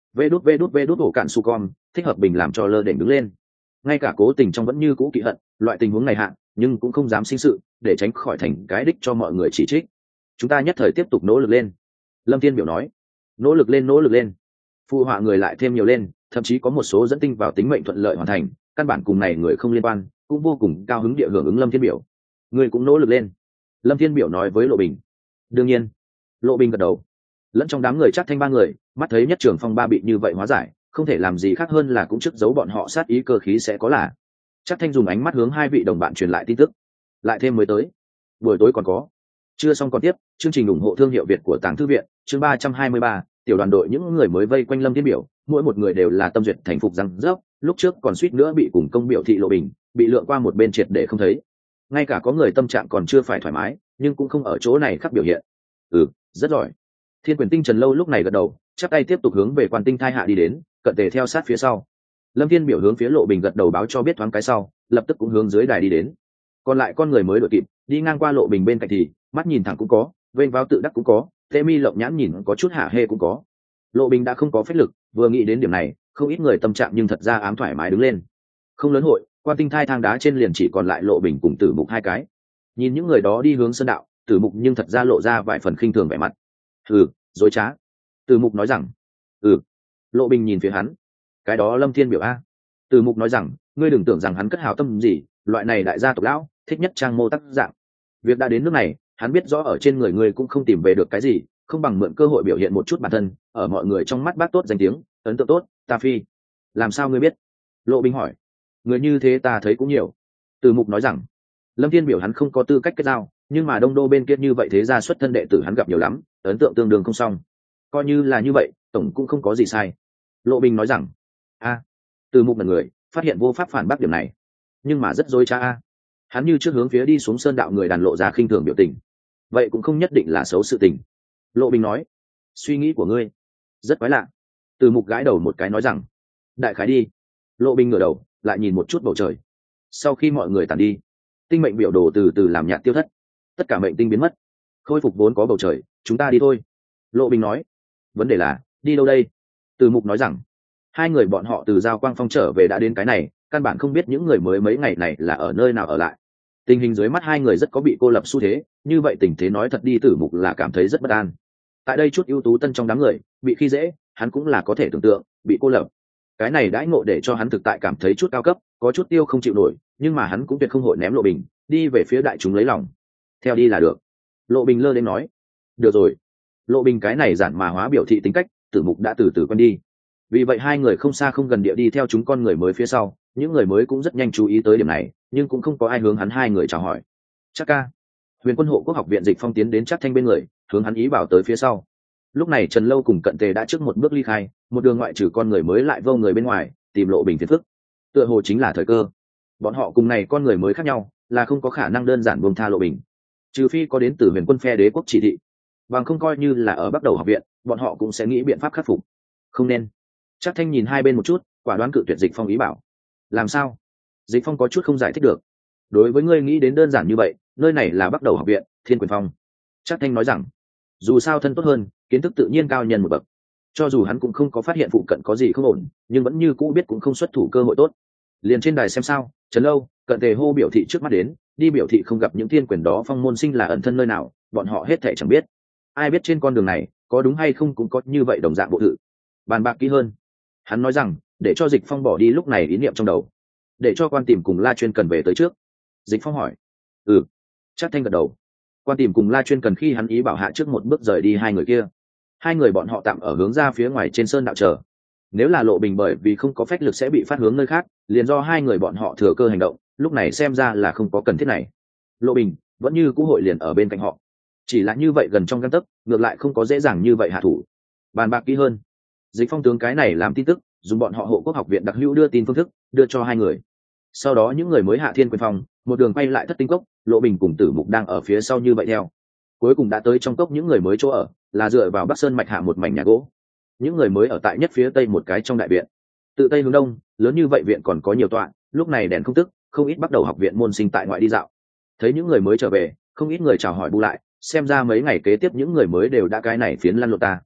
vê đút vê đút vê đút ổ cạn su con thích hợp bình làm cho lơ đỉnh đứng lên. Ngay cả cố tình trong vẫn như cũ kỵ hận loại tình huống này hạn, nhưng cũng không dám sinh sự để tránh khỏi thành cái đích cho mọi người chỉ trích. Chúng ta nhất thời tiếp tục nỗ lực lên. Lâm Thiên biểu nói. Nỗ lực lên, nỗ lực lên. Phụ họa người lại thêm nhiều lên, thậm chí có một số dẫn tinh vào tính mệnh thuận lợi hoàn thành, căn bản cùng này người không liên quan, cũng vô cùng cao hứng địa hưởng ứng Lâm Thiên biểu. Người cũng nỗ lực lên. Lâm Thiên biểu nói với Lộ Bình. Đương nhiên. Lộ Bình gật đầu. Lẫn trong đám người chắc thanh ba người, mắt thấy nhất trường phong ba bị như vậy hóa giải, không thể làm gì khác hơn là cũng trước giấu bọn họ sát ý cơ khí sẽ có là. Chắc thanh dùng ánh mắt hướng hai vị đồng bạn truyền lại tin tức. Lại thêm mới tới. Buổi tối còn có. Chưa xong còn tiếp, chương trình ủng hộ thương hiệu Việt của Tàng Thư viện, chương ba trăm hai mươi ba, tiểu đoàn đội những người mới vây quanh Lâm Thiên biểu, mỗi một người đều là tâm duyệt thành phục răng rớp, lúc trước còn suýt nữa bị cùng công biểu thị Lộ Bình, bị lượng qua một bên triệt để không thấy. Ngay cả có người tâm trạng còn chưa phải thoải mái, nhưng cũng không ở chỗ này khắc biểu hiện. Ừ, rất giỏi. Thiên Quyền Tinh Trần Lâu lúc này gật đầu, chắp tay tiếp tục hướng về Quan Tinh Thai Hạ đi đến, cận tề theo sát phía sau. Lâm Thiên biểu hướng phía Lộ Bình gật đầu báo cho biết thoáng cái sau, lập tức cũng hướng dưới đài đi đến. Còn lại con người mới đội kịp, đi ngang qua Lộ Bình bên cạnh thì mắt nhìn thẳng cũng có, vênh vào tự đắc cũng có, tê mi lộng nhãn nhìn có chút hạ hê cũng có. Lộ Bình đã không có phép lực, vừa nghĩ đến điểm này, không ít người tâm trạng nhưng thật ra ám thoải mái đứng lên. Không lớn hội, Quan Tinh Thai thang đá trên liền chỉ còn lại Lộ Bình cùng Tử Mục hai cái. Nhìn những người đó đi hướng sơn đạo, Tử Mục nhưng thật ra lộ ra vài phần khinh thường vẻ mặt. Ừ, dối trá. Tử Mục nói rằng. Ừ. Lộ Bình nhìn phía hắn. Cái đó Lâm Thiên biểu a. Tử Mục nói rằng, ngươi đừng tưởng rằng hắn cất hào tâm gì, loại này đại gia tộc lão thích nhất trang mô tác dạng. Việc đã đến nước này, hắn biết rõ ở trên người ngươi cũng không tìm về được cái gì, không bằng mượn cơ hội biểu hiện một chút bản thân, ở mọi người trong mắt bác tốt danh tiếng, ấn tượng tốt, ta phi. Làm sao ngươi biết? Lộ Bình hỏi. Người như thế ta thấy cũng nhiều. Từ Mục nói rằng, Lâm Thiên biểu hắn không có tư cách kết giao, nhưng mà Đông Đô bên kia như vậy thế ra xuất thân đệ tử hắn gặp nhiều lắm, ấn tượng tương đương không xong. Coi như là như vậy, tổng cũng không có gì sai. Lộ Bình nói rằng, a, à, Từ Mục là người, phát hiện vô pháp phản bác điểm này, nhưng mà rất dối trá a. Hắn như trước hướng phía đi xuống sơn đạo người đàn lộ ra khinh thường biểu tình, vậy cũng không nhất định là xấu sự tình. Lộ Bình nói, suy nghĩ của ngươi rất quái lạ. Từ Mục gãi đầu một cái nói rằng, đại khái đi. Lộ Bình ngửa đầu lại nhìn một chút bầu trời. Sau khi mọi người tàn đi, tinh mệnh biểu đồ từ từ làm nhạt tiêu thất, tất cả mệnh tinh biến mất, khôi phục vốn có bầu trời. Chúng ta đi thôi. Lộ Bình nói, vấn đề là đi đâu đây? Từ Mục nói rằng, hai người bọn họ từ Giao Quang Phong trở về đã đến cái này, căn bản không biết những người mới mấy ngày này là ở nơi nào ở lại. Tình hình dưới mắt hai người rất có bị cô lập xu thế, như vậy tình thế nói thật đi Tử Mục là cảm thấy rất bất an. Tại đây chút ưu tú tân trong đám người bị khi dễ, hắn cũng là có thể tưởng tượng bị cô lập. Cái này đãi ngộ để cho hắn thực tại cảm thấy chút cao cấp, có chút tiêu không chịu nổi, nhưng mà hắn cũng tuyệt không hội ném Lộ Bình, đi về phía đại chúng lấy lòng. Theo đi là được. Lộ Bình lơ đến nói. Được rồi. Lộ Bình cái này giản mà hóa biểu thị tính cách, Tử Mục đã từ từ quen đi. Vì vậy hai người không xa không gần địa đi theo chúng con người mới phía sau, những người mới cũng rất nhanh chú ý tới điểm này, nhưng cũng không có ai hướng hắn hai người chào hỏi. Chắc ca. Huyền Quân Hộ Quốc học viện Dịch Phong tiến đến Chắc Thanh bên người, hướng hắn ý bảo tới phía sau. Lúc này Trần Lâu cùng Cận Tề đã trước một bước ly khai, một đường ngoại trừ con người mới lại vô người bên ngoài, tìm Lộ Bình phiền phức. Tựa hồ chính là thời cơ. Bọn họ cùng này con người mới khác nhau, là không có khả năng đơn giản buông tha Lộ Bình, trừ phi có đến từ Huyền Quân phe đế quốc chỉ thị, bằng không coi như là ở bắt đầu học viện, bọn họ cũng sẽ nghĩ biện pháp khắc phục. Không nên. Chắc Thanh nhìn hai bên một chút, quả đoán cự tuyệt Dịch Phong ý bảo. Làm sao? Dịch Phong có chút không giải thích được. Đối với ngươi nghĩ đến đơn giản như vậy, nơi này là bắt đầu học viện Thiên Quyền Phong. Chắc Thanh nói rằng, dù sao thân tốt hơn, kiến thức tự nhiên cao nhân một bậc. Cho dù hắn cũng không có phát hiện phụ cận có gì không ổn, nhưng vẫn như cũ biết cũng không xuất thủ cơ hội tốt. Liền trên đài xem sao, Trần Lâu, Cận Tề hô biểu thị trước mắt đến, đi biểu thị không gặp những thiên quyền đó phong môn sinh là ẩn thân nơi nào, bọn họ hết thảy chẳng biết. Ai biết trên con đường này, có đúng hay không cũng có như vậy đồng dạng bộ thự. Bàn bạc kỹ hơn. Hắn nói rằng, để cho Dịch Phong bỏ đi lúc này ý niệm trong đầu, để cho Quan Tìm cùng La Chuyên cần về tới trước. Dịch Phong hỏi, ừ. Chắc Thanh gật đầu. Quan Tìm cùng La Chuyên cần khi hắn ý bảo hạ trước một bước rời đi hai người kia. Hai người bọn họ tạm ở hướng ra phía ngoài trên sơn đạo chờ. Nếu là Lộ Bình bởi vì không có phách lực sẽ bị phát hướng nơi khác, liền do hai người bọn họ thừa cơ hành động, lúc này xem ra là không có cần thiết này. Lộ Bình vẫn như cũ hội liền ở bên cạnh họ, chỉ là như vậy gần trong gang tấc, ngược lại không có dễ dàng như vậy hạ thủ. Bàn bạc kỹ hơn. Dịch Phong tướng cái này làm tin tức, dùng bọn họ Hộ Quốc học viện đặc hữu đưa tin phương thức đưa cho hai người. Sau đó những người mới hạ Thiên Quyền Phong, một đường quay lại Thất Tinh Cốc, Lộ Bình cùng Tử Mục đang ở phía sau như vậy theo. Cuối cùng đã tới trong cốc, những người mới chỗ ở là dựa vào Bắc Sơn mạch hạ một mảnh nhà gỗ. Những người mới ở tại nhất phía tây một cái trong đại viện. Tự tây hướng đông, lớn như vậy viện còn có nhiều tọa, lúc này đèn không tức, không ít bắt đầu học viện môn sinh tại ngoại đi dạo. Thấy những người mới trở về, không ít người chào hỏi bu lại, xem ra mấy ngày kế tiếp những người mới đều đã cái này phiến lăn lộn ta.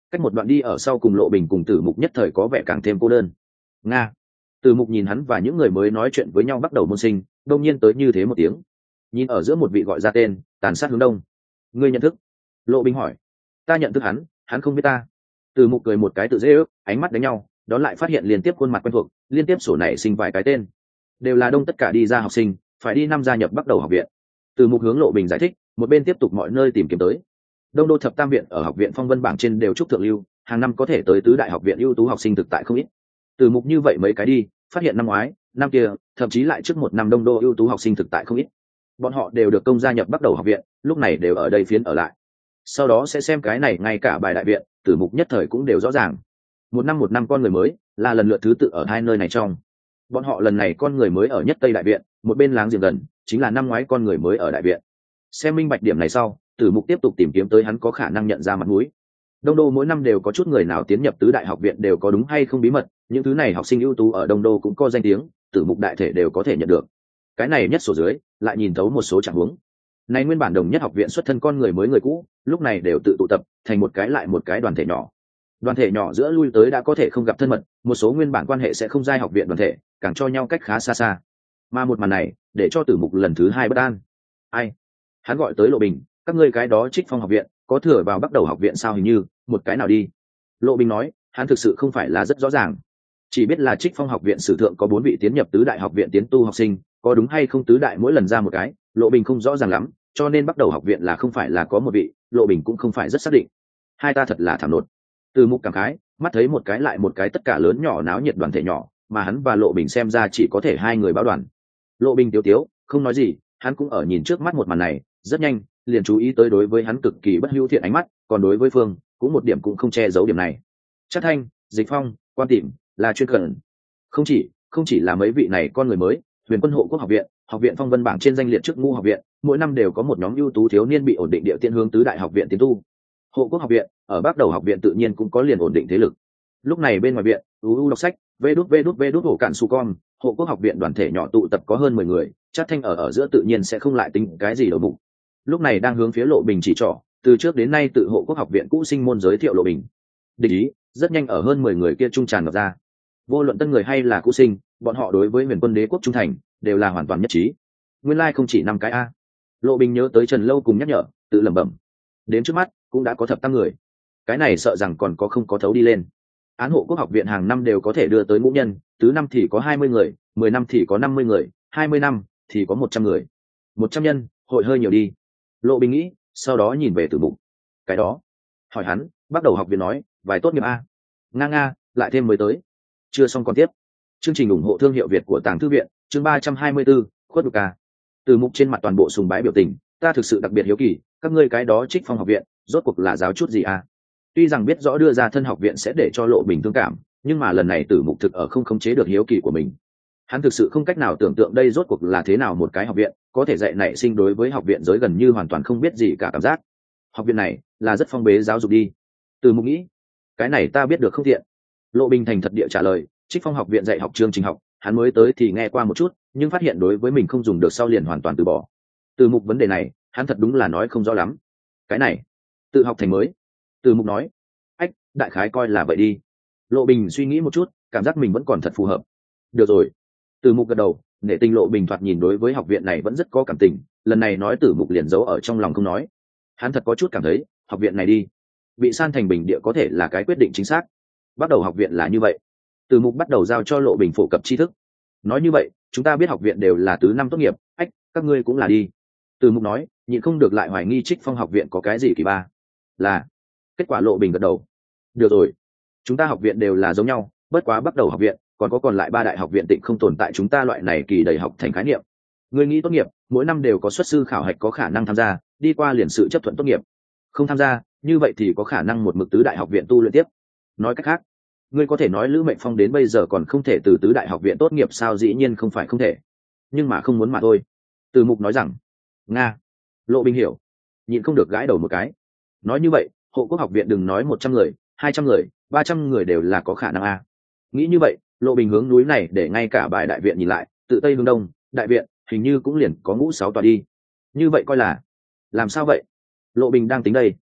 cách một đoạn đi ở sau cùng Lộ Bình cùng Tử Mục nhất thời có vẻ càng thêm cô đơn. Nga. Tử Mục nhìn hắn và những người mới nói chuyện với nhau bắt đầu môn sinh, đông nhiên tới như thế một tiếng. Nhìn ở giữa một vị gọi ra tên, tàn sát hướng đông. Ngươi nhận thức? Lộ Bình hỏi. Ta nhận thức hắn, hắn không biết ta. Tử Mục cười một cái tự dễ ước, ánh mắt đánh nhau, đón lại phát hiện liên tiếp khuôn mặt quen thuộc, liên tiếp sổ này sinh vài cái tên, đều là đông tất cả đi ra học sinh, phải đi năm gia nhập bắt đầu học viện. Tử Mục hướng Lộ Bình giải thích, một bên tiếp tục mọi nơi tìm kiếm tới. Đông đô thập tam viện ở học viện phong vân bảng trên đều chúc thượng lưu, hàng năm có thể tới tứ đại học viện ưu tú học sinh thực tại không ít. Tử Mục như vậy mấy cái đi, phát hiện năm ngoái, năm kia, thậm chí lại trước một năm đông đô ưu tú học sinh thực tại không ít. Bọn họ đều được công gia nhập bắt đầu học viện, lúc này đều ở đây phiến ở lại. Sau đó sẽ xem cái này ngay cả bài đại viện, Tử Mục nhất thời cũng đều rõ ràng. Một năm một năm con người mới, là lần lượt thứ tự ở hai nơi này trong. Bọn họ lần này con người mới ở nhất Tây đại viện, một bên láng giềng gần, chính là năm ngoái con người mới ở đại viện. Xem minh bạch điểm này sau, Tử Mục tiếp tục tìm kiếm tới hắn có khả năng nhận ra mặt mũi. Đông đô mỗi năm đều có chút người nào tiến nhập tứ đại học viện đều có đúng hay không bí mật, những thứ này học sinh ưu tú ở Đông đô cũng có danh tiếng, Tử Mục đại thể đều có thể nhận được. Cái này nhất số dưới, lại nhìn thấu một số trạng huống. Này nguyên bản đồng nhất học viện xuất thân con người mới người cũ, lúc này đều tự tụ tập thành một cái lại một cái đoàn thể nhỏ. Đoàn thể nhỏ giữa lui tới đã có thể không gặp thân mật, một số nguyên bản quan hệ sẽ không giai học viện đoàn thể, càng cho nhau cách khá xa xa. Mà một màn này, để cho Tử Mục lần thứ hai bất an. Ai? Hắn gọi tới Lộ Bình, các ngươi cái đó Trích Phong học viện, có thừa vào bắt đầu học viện sao, hình như một cái nào đi. Lộ Bình nói, hắn thực sự không phải là rất rõ ràng, chỉ biết là Trích Phong học viện sử thượng có bốn vị tiến nhập tứ đại học viện tiến tu học sinh, có đúng hay không tứ đại mỗi lần ra một cái, Lộ Bình không rõ ràng lắm, cho nên bắt đầu học viện là không phải là có một vị, Lộ Bình cũng không phải rất xác định. Hai ta thật là thảm nột. Từ Mục cảm khái, mắt thấy một cái lại một cái tất cả lớn nhỏ náo nhiệt đoàn thể nhỏ, mà hắn và Lộ Bình xem ra chỉ có thể hai người báo đoàn. Lộ Bình tiếu tiếu, không nói gì, hắn cũng ở nhìn trước mắt một màn này, rất nhanh, liền chú ý tới đối với hắn cực kỳ bất hữu thiện ánh mắt, còn đối với Phương, cũng một điểm cũng không che giấu điểm này. Chắc Thanh, Dịch Phong, Quan Tìm, là chuyên cần. Không chỉ, không chỉ là mấy vị này con người mới, Huyền Quân Hộ Quốc học viện, học viện phong vân bảng trên danh liệt trước ngu học viện, mỗi năm đều có một nhóm ưu tú thiếu niên bị ổn định địa tiên hướng tứ đại học viện tiến tu. Hộ Quốc học viện, ở bắt đầu học viện tự nhiên cũng có liền ổn định thế lực. Lúc này bên ngoài viện, uu đọc sách, vê đút vê đút vê đút hổ cạn su con, Hộ Quốc học viện đoàn thể nhỏ tụ tập có hơn mười người, Chắc Thanh ở ở giữa tự nhiên sẽ không lại tính cái gì đầu bụng. Lúc này đang hướng phía Lộ Bình chỉ trỏ, từ trước đến nay tự Hộ Quốc học viện cũ sinh môn giới thiệu Lộ Bình. Địch ý rất nhanh ở hơn mười người kia trung tràn ngập ra. Vô luận tân người hay là cũ sinh, bọn họ đối với Huyền Quân Đế quốc trung thành đều là hoàn toàn nhất trí. Nguyên lai like không chỉ năm cái a. Lộ Bình nhớ tới Trần Lâu cùng nhắc nhở, tự lẩm bẩm. Đến trước mắt cũng đã có thập tam người. Cái này sợ rằng còn có không có thấu đi lên. Án Hộ Quốc học viện hàng năm đều có thể đưa tới ngũ nhân, tứ năm thì có hai mươi người, mười năm thì có năm mươi người, hai mươi năm thì có một trăm người. Một trăm nhân, hội hơi nhiều đi. Lộ Bình nghĩ, sau đó nhìn về Tử Mục. Cái đó, hỏi hắn, bắt đầu học viện nói, vài tốt nghiệp a. Nga nga, lại thêm mới tới. Chưa xong còn tiếp. Chương trình ủng hộ thương hiệu Việt của Tàng Thư viện, chương ba trăm hai mươi 34, khuất đục ca. Tử Mục trên mặt toàn bộ sùng bái biểu tình, ta thực sự đặc biệt hiếu kỳ, các ngươi cái đó Trích Phong học viện, rốt cuộc là giáo chút gì a? Tuy rằng biết rõ đưa ra thân học viện sẽ để cho Lộ Bình thương cảm, nhưng mà lần này Tử Mục thực ở không khống chế được hiếu kỳ của mình. Hắn thực sự không cách nào tưởng tượng đây rốt cuộc là thế nào một cái học viện, có thể dạy nảy sinh đối với học viện giới gần như hoàn toàn không biết gì cả cảm giác. Học viện này là rất phong bế giáo dục đi. Tử Mục nghĩ, cái này ta biết được không thiện. Lộ Bình thành thật địa trả lời, Trích Phong học viện dạy học chương trình học, hắn mới tới thì nghe qua một chút, nhưng phát hiện đối với mình không dùng được sau liền hoàn toàn từ bỏ. Từ Mục vấn đề này, hắn thật đúng là nói không rõ lắm. Cái này, tự học thành mới. Từ Mục nói, ách, đại khái coi là vậy đi. Lộ Bình suy nghĩ một chút, cảm giác mình vẫn còn thật phù hợp. Được rồi. Từ Mục gật đầu, nể tình Lộ Bình thoạt nhìn đối với học viện này vẫn rất có cảm tình, lần này nói Tử Mục liền giấu ở trong lòng không nói. Hắn thật có chút cảm thấy, học viện này đi, bị san thành bình địa có thể là cái quyết định chính xác. Bắt đầu học viện là như vậy. Từ Mục bắt đầu giao cho Lộ Bình phổ cập tri thức. Nói như vậy, chúng ta biết học viện đều là tứ năm tốt nghiệp, ách, các ngươi cũng là đi. Từ Mục nói, nhịn không được lại hoài nghi Trích Phong học viện có cái gì kỳ ba. Là. Kết quả Lộ Bình gật đầu. Được rồi. Chúng ta học viện đều là giống nhau, bất quá bắt đầu học viện, còn có còn lại ba đại học viện tịnh không tồn tại chúng ta loại này kỳ đầy học thành khái niệm. Người nghĩ tốt nghiệp, mỗi năm đều có xuất sư khảo hạch có khả năng tham gia, đi qua liền sự chấp thuận tốt nghiệp. Không tham gia, như vậy thì có khả năng một mực tứ đại học viện tu luyện tiếp. Nói cách khác, ngươi có thể nói Lữ Mệnh Phong đến bây giờ còn không thể từ tứ đại học viện tốt nghiệp sao? Dĩ nhiên không phải không thể, nhưng mà không muốn mà thôi. Từ Mục nói rằng, nga. Lộ Bình hiểu, nhịn không được gãi đầu một cái. Nói như vậy, Hộ Quốc học viện đừng nói một trăm người, hai trăm người, ba trăm người đều là có khả năng a. Nghĩ như vậy, Lộ Bình hướng núi này để ngay cả bài đại viện nhìn lại, tự tây hướng đông, đại viện hình như cũng liền có ngũ sáu tòa đi. Như vậy coi là, làm sao vậy? Lộ Bình đang tính đây.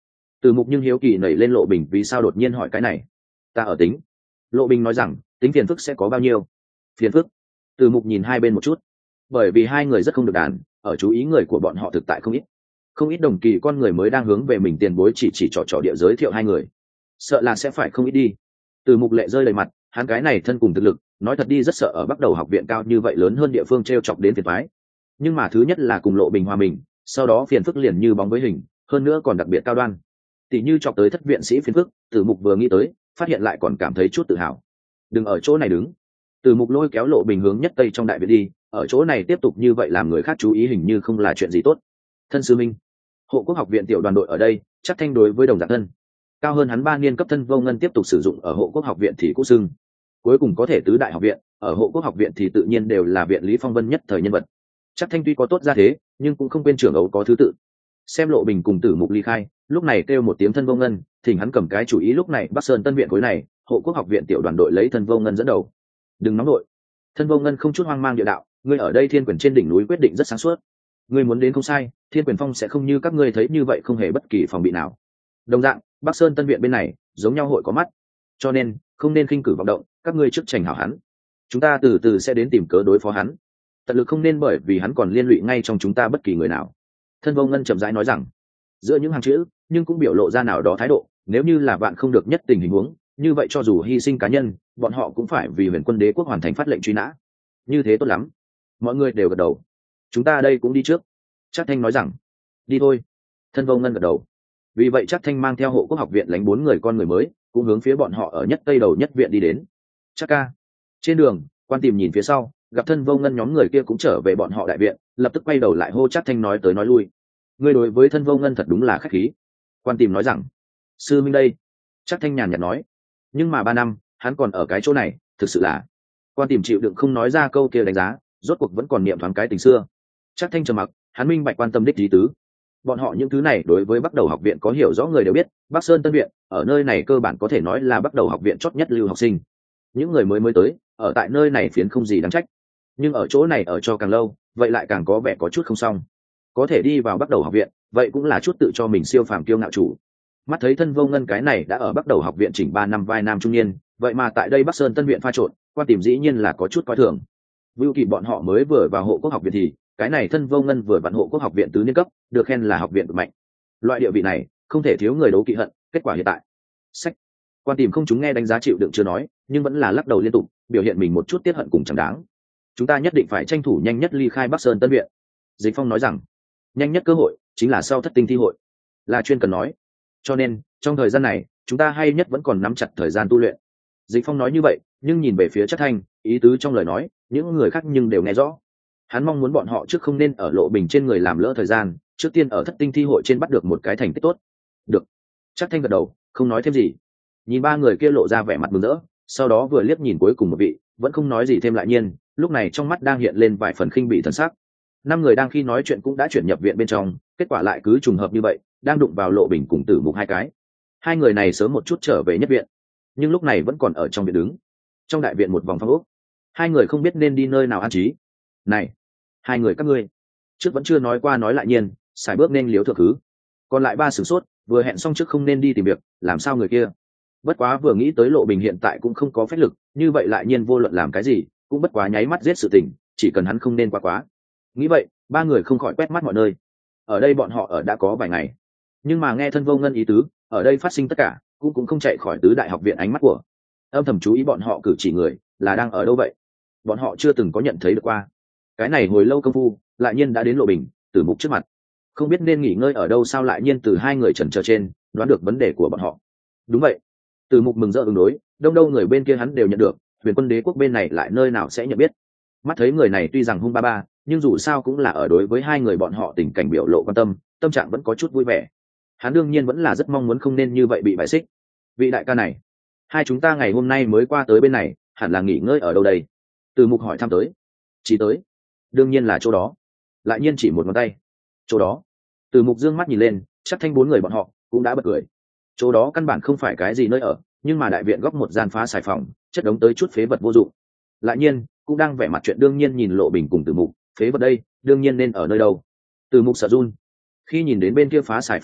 Từ Mục nhưng hiếu kỳ nảy lên Lộ Bình vì sao đột nhiên hỏi cái này. Ta ở tính. Lộ Bình nói rằng tính phiền phức sẽ có bao nhiêu. Phiền phức. Từ Mục nhìn hai bên một chút, bởi vì hai người rất không được đàn, ở chú ý người của bọn họ thực tại không ít, không ít đồng kỳ con người mới đang hướng về mình tiền bối chỉ chỉ trò trò địa giới thiệu hai người, sợ là sẽ phải không ít đi. Từ Mục lệ rơi đầy mặt, hắn cái này thân cùng thực lực, nói thật đi rất sợ ở bắt đầu học viện cao như vậy lớn hơn địa phương t r e o chọc đến phiền phái. Nhưng mà thứ nhất là cùng Lộ Bình hòa mình, sau đó phiền phức liền như bóng với hình, hơn nữa còn đặc biệt cao đoan. Tỷ như chọc tới thất viện sĩ phiền phức, Từ Mục vừa nghĩ tới, phát hiện lại còn cảm thấy chút tự hào. Đừng ở chỗ này đứng. Từ Mục lôi kéo Lộ Bình hướng nhất tây trong đại viện đi, ở chỗ này tiếp tục như vậy làm người khác chú ý hình như không là chuyện gì tốt. Thân sư minh, hộ quốc học viện tiểu đoàn đội ở đây, chắc thanh đối với đồng dạng thân cao hơn hắn ba niên cấp thân vô ngân tiếp tục sử dụng ở hộ quốc học viện thì cũ xưng, cuối cùng có thể tứ đại học viện, ở hộ quốc học viện thì tự nhiên đều là viện Lý Phong Vân nhất thời nhân vật. Chắc thanh tuy có tốt ra thế, nhưng cũng không quên trưởng ấu có thứ tự. Xem Lộ Bình cùng Tử Mục ly khai, lúc này kêu một tiếng thân vô ngân, thỉnh hắn cầm cái chủ ý. Lúc này Bắc Sơn Tân viện khối này, hộ quốc học viện tiểu đoàn đội lấy thân vô ngân dẫn đầu. Đừng nóng đội. Thân vô ngân không chút hoang mang địa đạo, ngươi ở đây Thiên Quyền trên đỉnh núi quyết định rất sáng suốt. Ngươi muốn đến không sai, Thiên Quyền Phong sẽ không như các ngươi thấy như vậy không hề bất kỳ phòng bị nào. Đồng dạng, Bắc Sơn Tân viện bên này, giống nhau hội có mắt, cho nên không nên khinh cử vọng động, các ngươi trước trành hảo hắn. Chúng ta từ từ sẽ đến tìm cớ đối phó hắn. Tận lực không nên bởi vì hắn còn liên lụy ngay trong chúng ta bất kỳ người nào. Thân vô ngân chậm rãi nói rằng, giữa những hàng chữ, nhưng cũng biểu lộ ra nào đó thái độ, nếu như là bạn không được nhất tình hình huống, như vậy cho dù hy sinh cá nhân, bọn họ cũng phải vì Huyền Quân Đế quốc hoàn thành phát lệnh truy nã. Như thế tốt lắm. Mọi người đều gật đầu. Chúng ta đây cũng đi trước. Trác Thanh nói rằng, đi thôi. Thân vô ngân gật đầu. Vì vậy Trác Thanh mang theo hộ quốc học viện lãnh bốn người con người mới, cũng hướng phía bọn họ ở nhất tây đầu nhất viện đi đến. Trác ca. Trên đường, Quan Tìm nhìn phía sau, gặp thân vô ngân nhóm người kia cũng trở về bọn họ đại viện, lập tức quay đầu lại hô Trác Thanh nói tới nói lui. Ngươi đối với thân vô ngân thật đúng là khách khí. Quan Tìm nói rằng, sư minh đây. Trác Thanh nhàn nhạt nói, nhưng mà ba năm, hắn còn ở cái chỗ này, thực sự là. Quan Tìm chịu đựng không nói ra câu kia đánh giá, rốt cuộc vẫn còn niệm thoáng cái tình xưa. Trác Thanh trầm mặc, hắn minh bạch quan tâm đích lý tứ. Bọn họ những thứ này đối với Bắc Đầu học viện có hiểu rõ người đều biết, Bắc Sơn Tân viện, ở nơi này cơ bản có thể nói là Bắc Đầu học viện chót nhất lưu học sinh. Những người mới mới tới, ở tại nơi này phiến không gì đáng trách. Nhưng ở chỗ này ở cho càng lâu, vậy lại càng có vẻ có chút không xong. Có thể đi vào Bắc Đầu học viện, vậy cũng là chút tự cho mình siêu phàm kiêu ngạo chủ. Mắt thấy thân vô ngân cái này đã ở Bắc Đầu học viện chỉnh ba năm vai nam trung niên, vậy mà tại đây Bắc Sơn Tân viện pha trộn, Quan Tìm dĩ nhiên là có chút coi thường. Vưu Kỳ bọn họ mới vừa vào hộ quốc học viện thì, cái này thân vô ngân vừa vặn hộ quốc học viện tứ niên cấp, được khen là học viện cực mạnh. Loại địa vị này, không thể thiếu người đấu kỵ hận, kết quả hiện tại. Sách. Quan Tìm không chúng nghe đánh giá chịu đựng chưa nói, nhưng vẫn là lắc đầu liên tục, biểu hiện mình một chút tiết hận cùng chẳng đáng. Chúng ta nhất định phải tranh thủ nhanh nhất ly khai Bắc Sơn Tân viện. Dịch Phong nói rằng, nhanh nhất cơ hội chính là sau thất tinh thi hội, là chuyên cần nói. Cho nên, trong thời gian này, chúng ta hay nhất vẫn còn nắm chặt thời gian tu luyện. Dịch Phong nói như vậy, nhưng nhìn về phía Trác Thanh, ý tứ trong lời nói, những người khác nhưng đều nghe rõ. Hắn mong muốn bọn họ trước không nên ở Lộ Bình trên người làm lỡ thời gian, trước tiên ở thất tinh thi hội trên bắt được một cái thành tích tốt. Được. Trác Thanh gật đầu, không nói thêm gì. Nhìn ba người kia lộ ra vẻ mặt mừng rỡ, sau đó vừa liếc nhìn cuối cùng một vị, vẫn không nói gì thêm lại nhiên, lúc này trong mắt đang hiện lên vài phần khinh bỉ thần sắc. Năm người đang khi nói chuyện cũng đã chuyển nhập viện bên trong, kết quả lại cứ trùng hợp như vậy, đang đụng vào Lộ Bình cùng Tử Mục hai cái. Hai người này sớm một chút trở về nhất viện, nhưng lúc này vẫn còn ở trong viện đứng. Trong đại viện một vòng phong ốc, hai người không biết nên đi nơi nào an trí. Này, hai người các ngươi, trước vẫn chưa nói qua nói lại nhiên, xài bước nên liếu thượng thứ. Còn lại ba sửng sốt, vừa hẹn xong trước không nên đi tìm việc, làm sao người kia. Bất quá vừa nghĩ tới Lộ Bình hiện tại cũng không có phép lực, như vậy lại nhiên vô luận làm cái gì, cũng bất quá nháy mắt giết sự tình, chỉ cần hắn không nên quá quá. Nghĩ vậy, ba người không khỏi quét mắt mọi nơi. Ở đây bọn họ ở đã có vài ngày, nhưng mà nghe thân vô ngân ý tứ, ở đây phát sinh tất cả, cũng cũng không chạy khỏi tứ đại học viện ánh mắt của. Âm thầm chú ý bọn họ cử chỉ người, là đang ở đâu vậy? Bọn họ chưa từng có nhận thấy được qua. Cái này hồi lâu công phu, lại nhiên đã đến Lộ Bình, Tử Mục trước mặt. Không biết nên nghỉ ngơi ở đâu sao lại nhiên từ hai người chần chờ trên, đoán được vấn đề của bọn họ. Đúng vậy. Tử Mục mừng rỡ ứng đối, đông đâu người bên kia hắn đều nhận được, Huyền Quân Đế quốc bên này lại nơi nào sẽ nhận biết. Mắt thấy người này tuy rằng hung ba ba, nhưng dù sao cũng là ở đối với hai người bọn họ tình cảnh biểu lộ quan tâm, tâm trạng vẫn có chút vui vẻ. Hắn đương nhiên vẫn là rất mong muốn không nên như vậy bị bại xích. Vị đại ca này, hai chúng ta ngày hôm nay mới qua tới bên này, hẳn là nghỉ ngơi ở đâu đây? Từ Mục hỏi thăm tới. Chỉ tới. Đương nhiên là chỗ đó. Lại nhiên chỉ một ngón tay. Chỗ đó. Từ Mục dương mắt nhìn lên, chắc thanh bốn người bọn họ cũng đã bật cười. Chỗ đó căn bản không phải cái gì nơi ở, nhưng mà đại viện góc một gian phá xài phòng, chất đống tới chút phế vật vô dụng. Lại nhiên cũng đang vẻ mặt chuyện đương nhiên nhìn Lộ Bình cùng Từ Mục, phế vật đây, đương nhiên nên ở nơi đâu? Từ Mục sợ run. Khi nhìn đến bên kia phá xài phòng thì,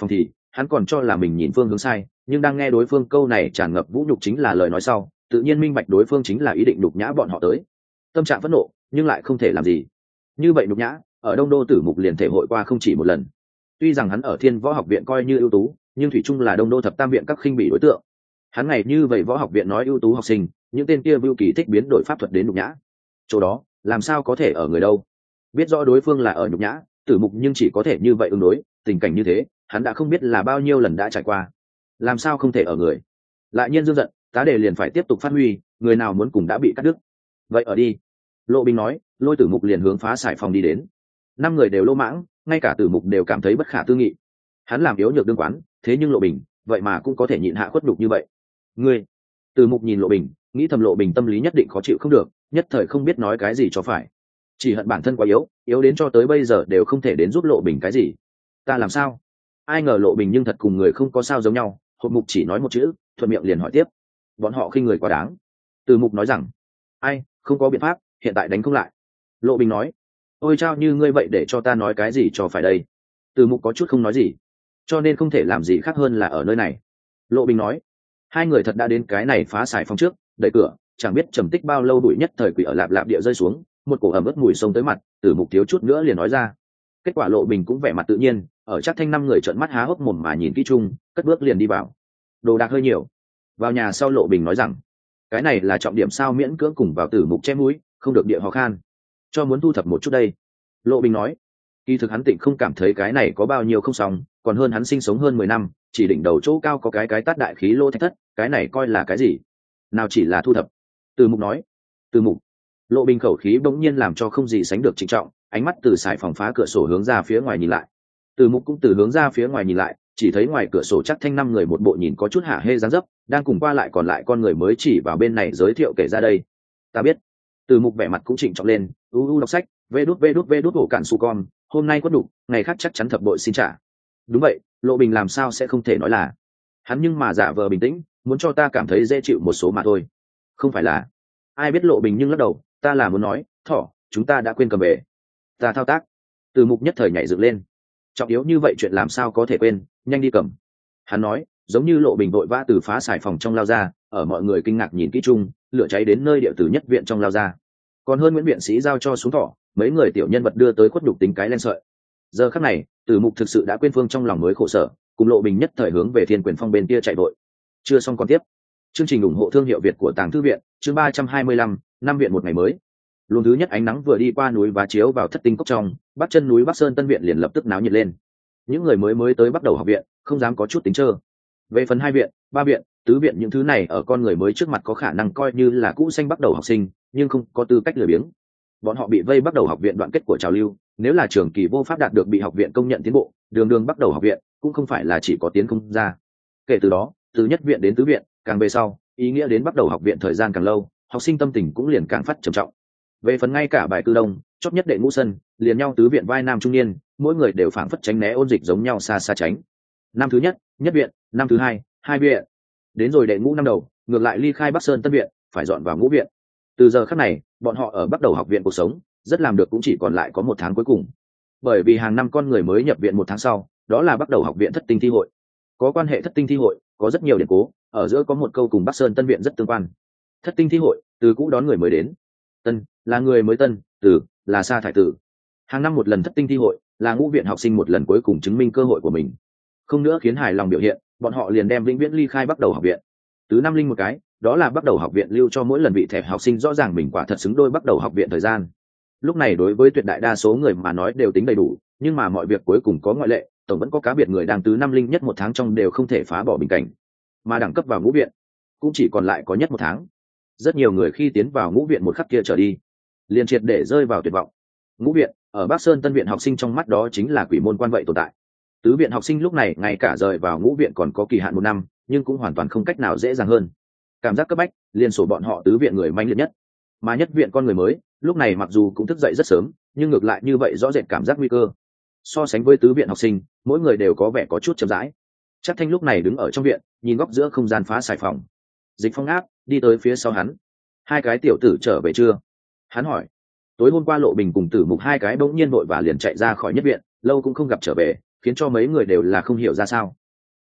hắn còn cho là mình nhìn phương hướng sai, nhưng đang nghe đối phương câu này tràn ngập vũ nhục chính là lời nói sau, tự nhiên minh bạch đối phương chính là ý định nhục nhã bọn họ tới. Tâm trạng phẫn nộ nhưng lại không thể làm gì. Như vậy nhục nhã ở Đông Đô Tử Mục liền thể hội qua không chỉ một lần. Tuy rằng hắn ở Thiên Võ Học Viện coi như ưu tú, nhưng thủy chung là Đông Đô thập tam viện các khinh bị đối tượng. Hắn ngày như vậy Võ Học Viện nói ưu tú học sinh, những tên kia vưu kỳ thích biến đổi pháp thuật đến nhục nhã. Chỗ đó, làm sao có thể ở người đâu? Biết rõ đối phương là ở nhục nhã, Tử Mục nhưng chỉ có thể như vậy ứng đối, tình cảnh như thế, hắn đã không biết là bao nhiêu lần đã trải qua. Làm sao không thể ở người? Lại nhiên dương giận, tá đề liền phải tiếp tục phát huy, người nào muốn cùng đã bị cắt đứt. Vậy ở đi. Lộ Bình nói, lôi Tử Mục liền hướng phá sải phòng đi đến. Năm người đều lô mãng, ngay cả Tử Mục đều cảm thấy bất khả tư nghị. Hắn làm yếu nhược đương quán, thế nhưng Lộ Bình, vậy mà cũng có thể nhịn hạ khuất nhục như vậy. Ngươi, Tử Mục nhìn Lộ Bình, nghĩ thầm Lộ Bình tâm lý nhất định khó chịu không được, nhất thời không biết nói cái gì cho phải. Chỉ hận bản thân quá yếu, yếu đến cho tới bây giờ đều không thể đến giúp Lộ Bình cái gì. Ta làm sao? Ai ngờ Lộ Bình nhưng thật cùng người không có sao giống nhau, Hột Mục chỉ nói một chữ, thuận miệng liền hỏi tiếp. Bọn họ khinh người quá đáng. Tử Mục nói rằng, ai, không có biện pháp, hiện tại đánh không lại. Lộ Bình nói, ôi trao như ngươi vậy để cho ta nói cái gì cho phải đây? Tử Mục có chút không nói gì, cho nên không thể làm gì khác hơn là ở nơi này. Lộ Bình nói, hai người thật đã đến cái này phá sải phòng trước, đẩy cửa, chẳng biết trầm tích bao lâu đuổi nhất thời quỷ ở lạp lạp địa rơi xuống, một cổ ẩm ướt mùi sông tới mặt, Tử Mục thiếu chút nữa liền nói ra. Kết quả Lộ Bình cũng vẻ mặt tự nhiên, ở chắc thanh năm người trợn mắt há hốc mồm mà nhìn kỹ chung, cất bước liền đi vào. Đồ đạc hơi nhiều. Vào nhà sau Lộ Bình nói rằng, cái này là trọng điểm sao miễn cưỡng cùng vào Tử Mục che mũi, không được địa ho khan. Cho muốn thu thập một chút đây. Lộ Bình nói, kỳ thực hắn tịnh không cảm thấy cái này có bao nhiêu không xong, còn hơn hắn sinh sống hơn mười năm, chỉ đỉnh đầu chỗ cao có cái cái tát đại khí lô thạch thất, cái này coi là cái gì? Nào chỉ là thu thập. Tử Mục nói, Tử Mục. Lộ Bình khẩu khí bỗng nhiên làm cho không gì sánh được trịnh trọng, ánh mắt từ sải phòng phá cửa sổ hướng ra phía ngoài nhìn lại. Tử Mục cũng từ hướng ra phía ngoài nhìn lại, chỉ thấy ngoài cửa sổ chắc thanh năm người một bộ nhìn có chút hả hê dáng dấp, đang cùng qua lại còn lại con người mới chỉ vào bên này giới thiệu kể ra đây. Ta biết. Tử Mục vẻ mặt cũng trịnh trọng lên, u u đọc sách, vê đút vê đút vê đút ổ cản su con, hôm nay quất đủ, ngày khác chắc chắn thập bội xin trả. Đúng vậy, Lộ Bình làm sao sẽ không thể nói là. Hắn nhưng mà giả vờ bình tĩnh, muốn cho ta cảm thấy dễ chịu một số mà thôi. Không phải là. Ai biết Lộ Bình nhưng lắc đầu, ta là muốn nói, thỏ, chúng ta đã quên cầm về. Ta thao tác. Tử Mục nhất thời nhảy dựng lên. Trọng yếu như vậy chuyện làm sao có thể quên, nhanh đi cầm. Hắn nói, giống như Lộ Bình vội vã từ phá sải phòng trong lao ra, ở mọi người kinh ngạc nhìn kỹ chung, lửa cháy đến nơi địa tử nhất viện trong lao ra. Còn hơn Nguyễn viện sĩ giao cho xuống thỏ, mấy người tiểu nhân vật đưa tới khuất nhục tính cái len sợi. Giờ khắc này, Tử Mục thực sự đã quên phương trong lòng mới khổ sở, cùng Lộ Bình nhất thời hướng về Thiên Quyền Phong bên kia chạy vội. Chưa xong còn tiếp. Chương trình ủng hộ thương hiệu Việt của Tàng Thư viện, chương ba trăm hai mươi lăm, năm viện một ngày mới. Luồng thứ nhất ánh nắng vừa đi qua núi và chiếu vào thất tinh cốc trong, bắc chân núi Bắc Sơn Tân viện liền lập tức náo nhiệt lên. Những người mới mới tới bắt đầu học viện, không dám có chút tính trơ. Về phần hai viện, ba viện, tứ viện những thứ này ở con người mới trước mặt có khả năng coi như là cũ xanh bắt đầu học sinh, nhưng không có tư cách lười biếng. Bọn họ bị vây bắt đầu học viện đoạn kết của trào lưu, nếu là trường kỳ vô pháp đạt được bị học viện công nhận tiến bộ, đường đường bắt đầu học viện cũng không phải là chỉ có tiến không ra. Kể từ đó, từ nhất viện đến tứ viện, càng về sau, ý nghĩa đến bắt đầu học viện thời gian càng lâu, học sinh tâm tình cũng liền càng phát trầm trọng. Về phần ngay cả bài cư đông, chót nhất đệ ngũ sân, liền nhau tứ viện vai nam trung niên, mỗi người đều phảng phất tránh né ôn dịch giống nhau xa xa tránh. Năm thứ nhất, nhất viện, năm thứ hai, hai viện. Đến rồi đệ ngũ năm đầu, ngược lại ly khai Bắc Sơn Tân viện, phải dọn vào ngũ viện. Từ giờ khắc này, bọn họ ở bắt đầu học viện cuộc sống, rất làm được cũng chỉ còn lại có một tháng cuối cùng. Bởi vì hàng năm con người mới nhập viện một tháng sau, đó là bắt đầu học viện thất tinh thi hội. Có quan hệ thất tinh thi hội, có rất nhiều điển cố, ở giữa có một câu cùng Bắc Sơn Tân viện rất tương quan. Thất tinh thi hội, từ cũ đón người mới đến. Tân là người mới tân, tử là sa thải tử. Hàng năm một lần thất tinh thi hội, là ngũ viện học sinh một lần cuối cùng chứng minh cơ hội của mình. Không nữa khiến hài lòng biểu hiện, bọn họ liền đem vĩnh viễn ly khai bắt đầu học viện. Tứ năm linh một cái, đó là bắt đầu học viện lưu cho mỗi lần vị thẻ học sinh rõ ràng mình quả thật xứng đôi bắt đầu học viện thời gian. Lúc này đối với tuyệt đại đa số người mà nói đều tính đầy đủ, nhưng mà mọi việc cuối cùng có ngoại lệ, tổng vẫn có cá biệt người đang tứ năm linh nhất một tháng trong đều không thể phá bỏ bình cảnh. Mà đẳng cấp vào ngũ viện cũng chỉ còn lại có nhất một tháng. Rất nhiều người khi tiến vào ngũ viện một khắc kia trở đi, liền triệt để rơi vào tuyệt vọng. Ngũ viện ở Bắc Sơn Tân viện học sinh trong mắt đó chính là quỷ môn quan vậy tồn tại. Tứ viện học sinh lúc này ngay cả rời vào ngũ viện còn có kỳ hạn một năm, nhưng cũng hoàn toàn không cách nào dễ dàng hơn. Cảm giác cấp bách liền sổ bọn họ tứ viện người manh liệt nhất. Mà nhất viện con người mới lúc này mặc dù cũng thức dậy rất sớm, nhưng ngược lại như vậy rõ rệt cảm giác nguy cơ. So sánh với tứ viện học sinh, mỗi người đều có vẻ có chút chậm rãi. Chắc Thanh lúc này đứng ở trong viện, nhìn góc giữa không gian phá xài phòng. Dịch Phong áp đi tới phía sau hắn. Hai cái tiểu tử trở về chưa? Hắn hỏi. Tối hôm qua Lộ Bình cùng Tử Mục hai cái bỗng nhiên vội và liền chạy ra khỏi nhất viện, lâu cũng không gặp trở về, khiến cho mấy người đều là không hiểu ra sao.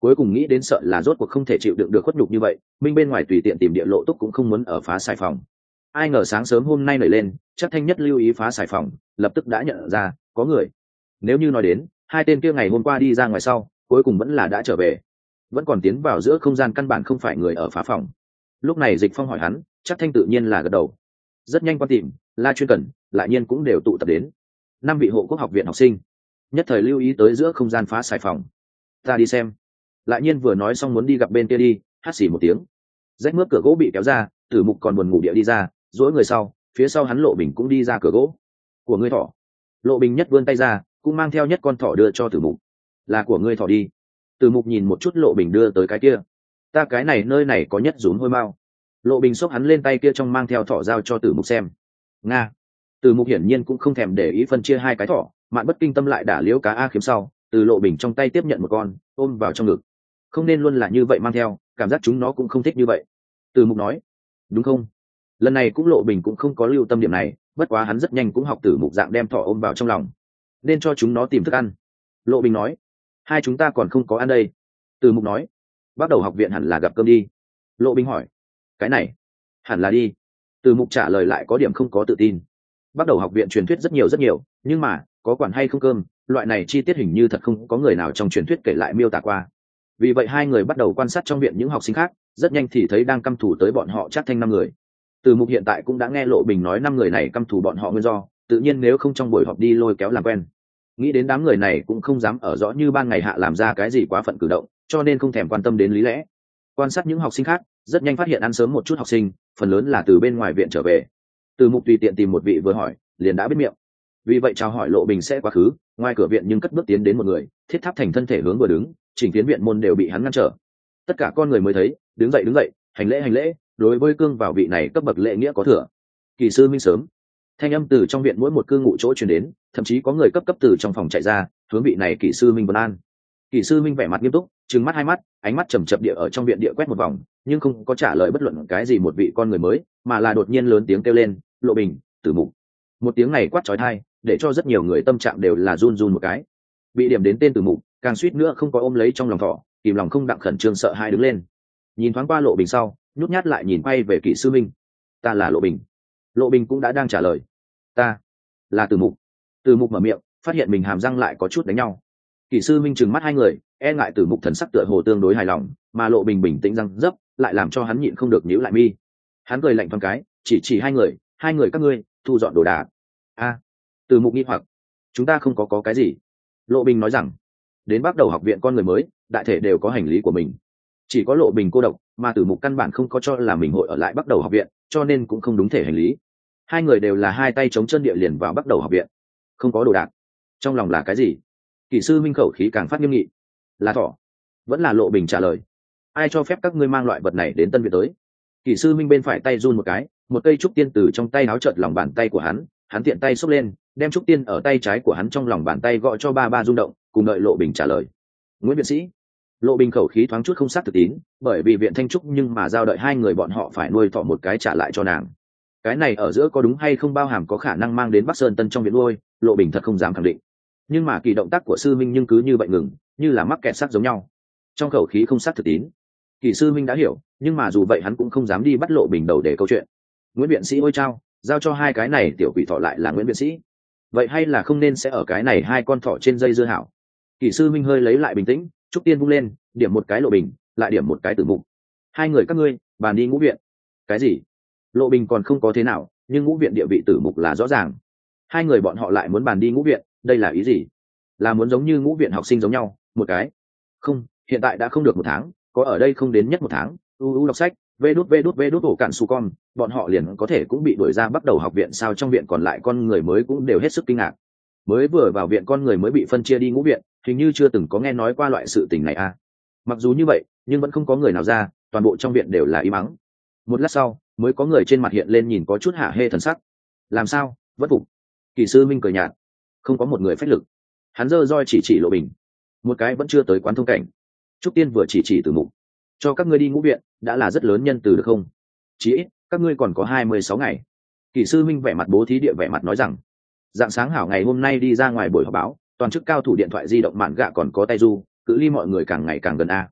cuối cùng nghĩ đến sợ là rốt cuộc không thể chịu đựng được khuất nhục như vậy, minh bên ngoài tùy tiện tìm địa lộ túc cũng không muốn ở phá xài phòng. Ai ngờ sáng sớm hôm nay nổi lên, chắc Thanh Nhất lưu ý phá xài phòng, lập tức đã nhận ra có người. Nếu như nói đến hai tên kia ngày hôm qua đi ra ngoài sau, cuối cùng vẫn là đã trở về, vẫn còn tiến vào giữa không gian, căn bản không phải người ở phá phòng. Lúc này Dịch Phong hỏi hắn, chắc Thanh tự nhiên là gật đầu. Rất nhanh quan tìm La Chuyên Cẩn lại nhiên cũng đều tụ tập đến. Năm vị hộ quốc học viện học sinh nhất thời lưu ý tới giữa không gian phá xài phòng. Ta đi xem. Lại nhiên vừa nói xong muốn đi gặp bên kia đi, hắt xì một tiếng, rách mướp cửa gỗ bị kéo ra, Tử Mục còn buồn ngủ địa đi ra, duỗi người sau, phía sau hắn Lộ Bình cũng đi ra cửa gỗ. Của ngươi thỏ. Lộ Bình nhất vươn tay ra, cũng mang theo nhất con thỏ đưa cho Tử Mục. Là của ngươi thỏ đi. Tử Mục nhìn một chút Lộ Bình đưa tới cái kia. Ta cái này nơi này có nhất rún hôi mau. Lộ Bình xốc hắn lên tay kia trong mang theo thỏ giao cho Tử Mục xem. Nga. Tử Mục hiển nhiên cũng không thèm để ý phân chia hai cái thỏ, Mạn Bất Kinh Tâm lại đả liễu cá a khiếm sau, từ Lộ Bình trong tay tiếp nhận một con, ôm vào trong ngực. Không nên luôn là như vậy mang theo, cảm giác chúng nó cũng không thích như vậy. Tử Mục nói. Đúng không? Lần này cũng Lộ Bình cũng không có lưu tâm điểm này, bất quá hắn rất nhanh cũng học Tử Mục dạng đem thỏ ôm vào trong lòng, nên cho chúng nó tìm thức ăn. Lộ Bình nói. Hai chúng ta còn không có ăn đây. Tử Mục nói. Bắt đầu học viện hẳn là gặp cơm đi. Lộ Bình hỏi. Cái này hẳn là đi. Tử Mục trả lời lại có điểm không có tự tin. Bắt đầu học viện truyền thuyết rất nhiều rất nhiều, nhưng mà có quản hay không cơm, loại này chi tiết hình như thật không có người nào trong truyền thuyết kể lại miêu tả qua. Vì vậy hai người bắt đầu quan sát trong viện những học sinh khác, rất nhanh thì thấy đang căm thù tới bọn họ chắc Thanh năm người. Từ Mục hiện tại cũng đã nghe Lộ Bình nói năm người này căm thù bọn họ nguyên do, tự nhiên nếu không trong buổi họp đi lôi kéo làm quen. Nghĩ đến đám người này cũng không dám ở rõ như ban ngày hạ làm ra cái gì quá phận cử động, cho nên không thèm quan tâm đến lý lẽ. Quan sát những học sinh khác, rất nhanh phát hiện ăn sớm một chút học sinh, phần lớn là từ bên ngoài viện trở về. Từ Mục tùy tiện tìm một vị vừa hỏi, liền đã biết miệng. Vì vậy chào hỏi Lộ Bình sẽ quá khứ, ngoài cửa viện nhưng cất bước tiến đến một người, thiết tháp thành thân thể hướng vừa đứng, chỉnh tiến viện môn đều bị hắn ngăn trở. Tất cả con người mới thấy, đứng dậy đứng dậy, hành lễ hành lễ, đối với cương vào vị này cấp bậc lễ nghĩa có thừa. Kỳ sư Minh sớm. Thanh âm từ trong viện mỗi một cư ngụ chỗ truyền đến, thậm chí có người cấp cấp từ trong phòng chạy ra, hướng vị này Kỳ sư Minh vân an. Kỳ sư Minh vẻ mặt nghiêm túc, trừng mắt hai mắt, ánh mắt chầm chậm địa ở trong viện địa quét một vòng, nhưng không có trả lời bất luận cái gì một vị con người mới, mà là đột nhiên lớn tiếng kêu lên, Lộ Bình, Tử Mục. Một tiếng này quát chói tai, để cho rất nhiều người tâm trạng đều là run run một cái. Bị điểm đến tên Tử Mục, càng suýt nữa không có ôm lấy trong lòng thọ, kìm lòng không đặng khẩn trương sợ hai đứng lên. Nhìn thoáng qua Lộ Bình sau, nhút nhát lại nhìn quay về Kỷ sư Minh. Ta là Lộ Bình. Lộ Bình cũng đã đang trả lời. Ta là Tử Mục. Tử Mục mở miệng, phát hiện mình hàm răng lại có chút đánh nhau. Kỷ sư Minh trừng mắt hai người, e ngại Tử Mục thần sắc tựa hồ tương đối hài lòng, mà Lộ Bình bình tĩnh răng dấp, lại làm cho hắn nhịn không được nhíu lại mi. Hắn cười lạnh thoáng cái, chỉ chỉ hai người, hai người các ngươi thu dọn đồ đạc. A. À, Tử Mục nghi hoặc. Chúng ta không có có cái gì. Lộ Bình nói rằng, đến bắt đầu học viện con người mới, đại thể đều có hành lý của mình. Chỉ có Lộ Bình cô độc, mà Tử Mục căn bản không có cho là mình hội ở lại bắt đầu học viện, cho nên cũng không đúng thể hành lý. Hai người đều là hai tay chống chân địa liền vào bắt đầu học viện, không có đồ đạc. Trong lòng là cái gì? Kỷ sư Minh khẩu khí càng phát nghiêm nghị. Là thỏ. Vẫn là Lộ Bình trả lời. Ai cho phép các ngươi mang loại vật này đến Tân Viện tới? Kỷ sư Minh bên phải tay run một cái, một cây trúc tiên từ trong tay áo trợt lòng bàn tay của hắn, hắn tiện tay xốc lên, đem trúc tiên ở tay trái của hắn trong lòng bàn tay gọi cho ba ba rung động, cùng đợi Lộ Bình trả lời. Nguyễn viện sĩ. Lộ Bình khẩu khí thoáng chút không xác thực tín, bởi vì viện Thanh Trúc nhưng mà giao đợi hai người bọn họ phải nuôi thỏ một cái trả lại cho nàng. Cái này ở giữa có đúng hay không bao hàm có khả năng mang đến Bắc Sơn Tân trong viện nuôi, Lộ Bình thật không dám khẳng định. Nhưng mà kỳ động tác của sư Minh nhưng cứ như vậy ngừng, như là mắc kẹt sắc giống nhau. Trong khẩu khí không xác thực tín, Kỳ sư Minh đã hiểu, nhưng mà dù vậy hắn cũng không dám đi bắt Lộ Bình đầu để câu chuyện. Nguyễn viện sĩ ôi chao, giao cho hai cái này tiểu quỷ thỏ lại là Nguyễn viện sĩ. Vậy hay là không nên sẽ ở cái này hai con thỏ trên dây dưa hảo. Kỳ sư Minh hơi lấy lại bình tĩnh, trúc tiên vung lên, điểm một cái Lộ Bình, lại điểm một cái Tử Mục. Hai người các ngươi bàn đi ngũ viện. Cái gì? Lộ Bình còn không có thế nào, nhưng ngũ viện địa vị Tử Mục là rõ ràng. Hai người bọn họ lại muốn bàn đi ngũ viện, đây là ý gì? Là muốn giống như ngũ viện học sinh giống nhau, một cái? Không, hiện tại đã không được một tháng, có ở đây không đến nhất một tháng, u u đọc sách, vê đút vê đút vê đút ổ cạn su con, bọn họ liền có thể cũng bị đuổi ra bắt đầu học viện sao? Trong viện còn lại con người mới cũng đều hết sức kinh ngạc. Mới vừa vào viện con người mới bị phân chia đi ngũ viện, hình như chưa từng có nghe nói qua loại sự tình này à? Mặc dù như vậy, nhưng vẫn không có người nào ra, toàn bộ trong viện đều là im mắng. Một lát sau, mới có người trên mặt hiện lên nhìn có chút hả hê thần sắc. Làm sao? Vất phục. Kỳ sư Minh cười nhạt, không có một người phách lực. Hắn giơ roi chỉ chỉ Lộ Bình, một cái vẫn chưa tới quán thông cảnh. Trúc Tiên vừa chỉ chỉ Tử Mục, cho các ngươi đi ngũ viện đã là rất lớn nhân từ được không? Chí ít các ngươi còn có hai mươi sáu ngày. Kỳ sư Minh vẻ mặt bố thí địa vẻ mặt nói rằng, dạng sáng hảo ngày hôm nay đi ra ngoài buổi họp báo, toàn chức cao thủ điện thoại di động mạn gạ còn có tay du, cự ly mọi người càng ngày càng gần a.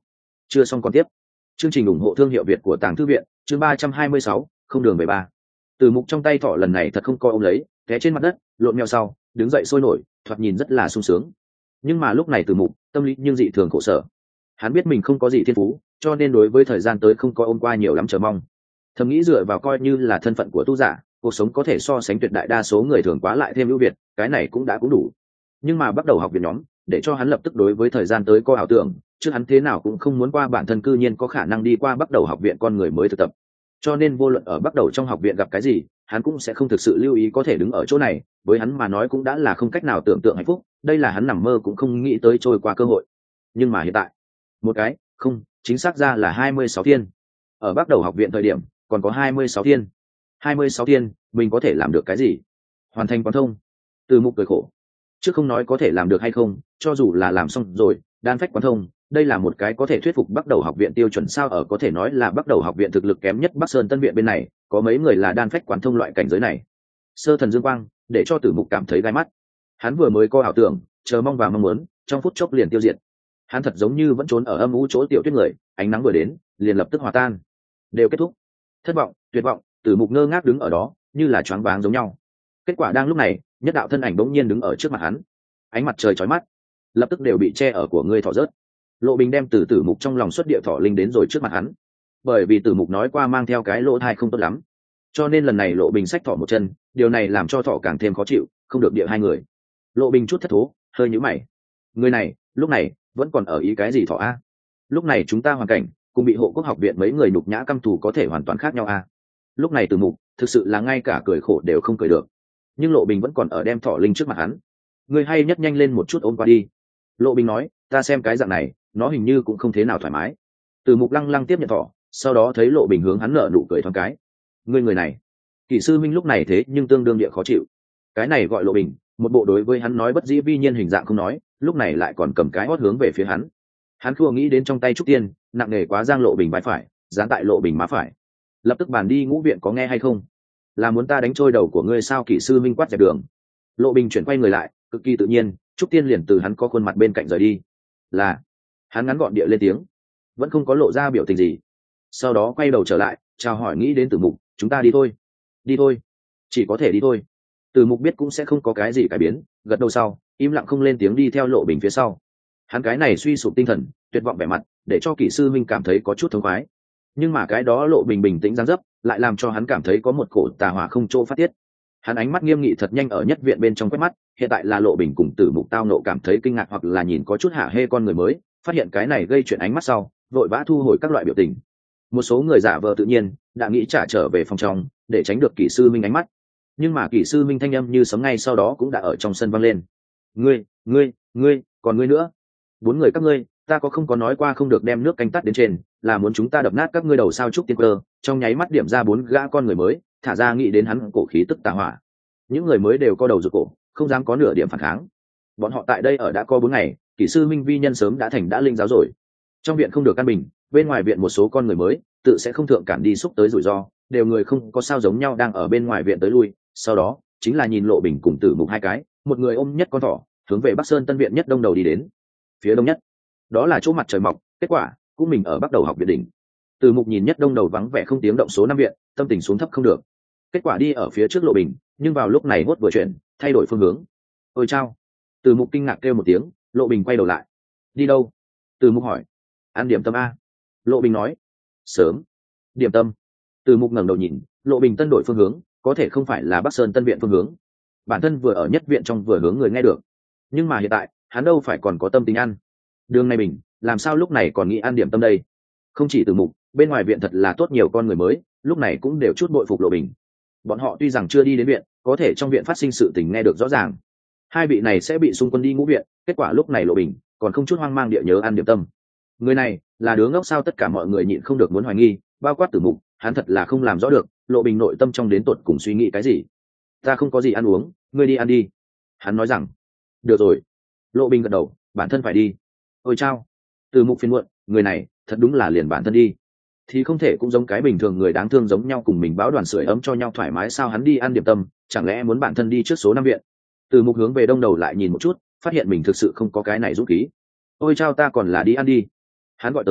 Chưa xong còn tiếp. Chương trình ủng hộ thương hiệu Việt của Tàng Thư viện, chương ba trăm hai mươi sáu, không đường về ba. Từ Mục trong tay thỏ lần này thật không coi ôm lấy, té trên mặt đất, lộn mèo sau, đứng dậy sôi nổi, thoạt nhìn rất là sung sướng. Nhưng mà lúc này Từ Mục, tâm lý nhưng dị thường khổ sở. Hắn biết mình không có gì thiên phú, cho nên đối với thời gian tới không có ôm qua nhiều lắm chờ mong. Thầm nghĩ dựa vào coi như là thân phận của tu giả, cuộc sống có thể so sánh tuyệt đại đa số người thường quá lại thêm ưu việt, cái này cũng đã cũng đủ. Nhưng mà bắt đầu học viện nhóm, để cho hắn lập tức đối với thời gian tới có ảo tưởng, chứ hắn thế nào cũng không muốn qua bản thân cư nhiên có khả năng đi qua bắt đầu học viện con người mới thực tập. Cho nên vô luận ở bắt đầu trong học viện gặp cái gì, hắn cũng sẽ không thực sự lưu ý có thể đứng ở chỗ này, với hắn mà nói cũng đã là không cách nào tưởng tượng hạnh phúc, đây là hắn nằm mơ cũng không nghĩ tới trôi qua cơ hội. Nhưng mà hiện tại, một cái, không, chính xác ra là hai mươi sáu thiên. Ở bắt đầu học viện thời điểm, còn có hai mươi sáu thiên. hai mươi sáu thiên, mình có thể làm được cái gì? Hoàn thành quán thông. Từ Mục cười khổ. Chứ không nói có thể làm được hay không, cho dù là làm xong rồi, đan phách quán thông, đây là một cái có thể thuyết phục bắt đầu học viện tiêu chuẩn sao ở có thể nói là bắt đầu học viện thực lực kém nhất Bắc Sơn Tân viện bên này, có mấy người là đan phách quán thông loại cảnh giới này. Sơ thần dương quang, để cho Tử Mục cảm thấy gai mắt. Hắn vừa mới có ảo tưởng, chờ mong và mong muốn, trong phút chốc liền tiêu diệt. Hắn thật giống như vẫn trốn ở âm u chỗ tiểu tuyết người, ánh nắng vừa đến, liền lập tức hòa tan. Đều kết thúc. Thất vọng, tuyệt vọng, Tử Mục ngơ ngác đứng ở đó, như là choáng váng giống nhau. Kết quả đang lúc này, nhất đạo thân ảnh bỗng nhiên đứng ở trước mặt hắn. Ánh mặt trời chói mắt, lập tức đều bị che ở của ngươi thỏ rớt. Lộ Bình đem từ Tử Mục trong lòng xuất địa thỏ linh đến rồi trước mặt hắn. Bởi vì Tử Mục nói qua mang theo cái lỗ thai không tốt lắm, cho nên lần này Lộ Bình xách thỏ một chân, điều này làm cho thỏ càng thêm khó chịu, không được địa hai người. Lộ Bình chút thất thố, hơi nhíu mày. Người này, lúc này vẫn còn ở ý cái gì thỏ a? Lúc này chúng ta hoàn cảnh cùng bị hộ quốc học viện mấy người nhục nhã căm thù có thể hoàn toàn khác nhau a. Lúc này Tử Mục thực sự là ngay cả cười khổ đều không cười được. Nhưng Lộ Bình vẫn còn ở đem thỏ linh trước mặt hắn. Người hay nhất nhanh lên một chút ôm qua đi. Lộ Bình nói, ta xem cái dạng này, nó hình như cũng không thế nào thoải mái. Tử Mục lăng lăng tiếp nhận thỏ, sau đó thấy Lộ Bình hướng hắn nở nụ cười thoáng cái. Ngươi người này, Kỷ sư minh lúc này thế nhưng tương đương địa khó chịu. Cái này gọi Lộ Bình, một bộ đối với hắn nói bất dĩ vi nhiên hình dạng không nói, lúc này lại còn cầm cái hót hướng về phía hắn. Hắn khua nghĩ đến trong tay trúc tiên, nặng nề quá giang Lộ Bình vai phải, dán tại Lộ Bình má phải. Lập tức bàn đi ngũ viện có nghe hay không? Là muốn ta đánh trôi đầu của ngươi sao? Kỷ sư minh quát dẹp đường. Lộ Bình chuyển quay người lại, cực kỳ tự nhiên, trúc tiên liền từ hắn có khuôn mặt bên cạnh rời đi. Là, hắn ngắn gọn địa lên tiếng, vẫn không có lộ ra biểu tình gì. Sau đó quay đầu trở lại, chào hỏi nghĩ đến Tử Mục, chúng ta đi thôi. Đi thôi, chỉ có thể đi thôi. Tử Mục biết cũng sẽ không có cái gì cải biến, gật đầu sau, im lặng không lên tiếng đi theo Lộ Bình phía sau. Hắn cái này suy sụp tinh thần, tuyệt vọng vẻ mặt, để cho Kỷ sư minh cảm thấy có chút thống khoái. Nhưng mà cái đó Lộ Bình bình tĩnh dáng dấp, lại làm cho hắn cảm thấy có một cổ tà hỏa không chỗ phát tiết. Hắn ánh mắt nghiêm nghị thật nhanh ở nhất viện bên trong quét mắt, hiện tại là Lộ Bình cùng Tử Mục tao nộ cảm thấy kinh ngạc hoặc là nhìn có chút hả hê con người mới, phát hiện cái này gây chuyện ánh mắt sau, vội vã thu hồi các loại biểu tình. Một số người giả vờ tự nhiên, đã nghĩ trả trở về phòng trong, để tránh được Kỷ sư minh ánh mắt. Nhưng mà Kỷ sư minh thanh âm như sấm ngay sau đó cũng đã ở trong sân vang lên. Ngươi, ngươi, ngươi, còn ngươi nữa. Bốn người các ngươi, ta có không có nói qua không được đem nước canh tắt đến trên, là muốn chúng ta đập nát các ngươi đầu sao? Trúc tiên cơ, trong nháy mắt điểm ra bốn gã con người mới, thả ra nghĩ đến hắn cổ khí tức tà hỏa. Những người mới đều co đầu rụt cổ, không dám có nửa điểm phản kháng. Bọn họ tại đây ở đã có bốn ngày, Kỷ sư minh vi nhân sớm đã thành đã linh giáo rồi. Trong viện không được căn bình, bên ngoài viện một số con người mới tự sẽ không thượng cản đi xúc tới rủi ro, đều người không có sao giống nhau đang ở bên ngoài viện tới lui. Sau đó chính là nhìn Lộ Bình cùng Tử Mục hai cái, một người ôm nhất con thỏ, hướng về Bắc Sơn Tân viện nhất đông đầu đi đến. Phía đông nhất, đó là chỗ mặt trời mọc, kết quả cũng mình ở bắt đầu học viện đỉnh. Tử Mục nhìn nhất đông đầu vắng vẻ không tiếng động số năm viện, tâm tình xuống thấp không được. Kết quả đi ở phía trước Lộ Bình, nhưng vào lúc này hốt vừa chuyển, thay đổi phương hướng. Ôi chao! Tử Mục kinh ngạc kêu một tiếng, Lộ Bình quay đầu lại. Đi đâu? Tử Mục hỏi. Ăn điểm tâm a. Lộ Bình nói. Sớm. Điểm tâm. Tử Mục ngẩng đầu nhìn, Lộ Bình tân đổi phương hướng, có thể không phải là Bắc Sơn Tân viện phương hướng. Bản thân vừa ở nhất viện trong vừa hướng người nghe được, nhưng mà hiện tại hắn đâu phải còn có tâm tình ăn. Đường này Bình, làm sao lúc này còn nghĩ ăn điểm tâm đây? Không chỉ Tử Mục, bên ngoài viện thật là tốt nhiều con người mới, lúc này cũng đều chút bội phục Lộ Bình. Bọn họ tuy rằng chưa đi đến viện, có thể trong viện phát sinh sự tình nghe được rõ ràng. Hai vị này sẽ bị xung quân đi ngũ viện, kết quả lúc này Lộ Bình còn không chút hoang mang địa nhớ ăn điểm tâm. Người này là đứa ngốc sao? Tất cả mọi người nhịn không được muốn hoài nghi, bao quát Tử Mục, hắn thật là không làm rõ được Lộ Bình nội tâm trong đến tột cùng suy nghĩ cái gì. Ta không có gì ăn uống, ngươi đi ăn đi. Hắn nói rằng. Được rồi. Lộ Bình gật đầu, bản thân phải đi. Ôi chao! Tử Mục phiền muộn, người này thật đúng là liền bản thân đi, thì không thể cũng giống cái bình thường người đáng thương giống nhau cùng mình báo đoàn sưởi ấm cho nhau thoải mái sao? Hắn đi ăn điểm tâm, chẳng lẽ muốn bản thân đi trước số năm viện? Tử Mục hướng về đông đầu lại nhìn một chút, phát hiện mình thực sự không có cái này dũng khí. Ôi chao, ta còn là đi ăn đi. Hắn gọi tới,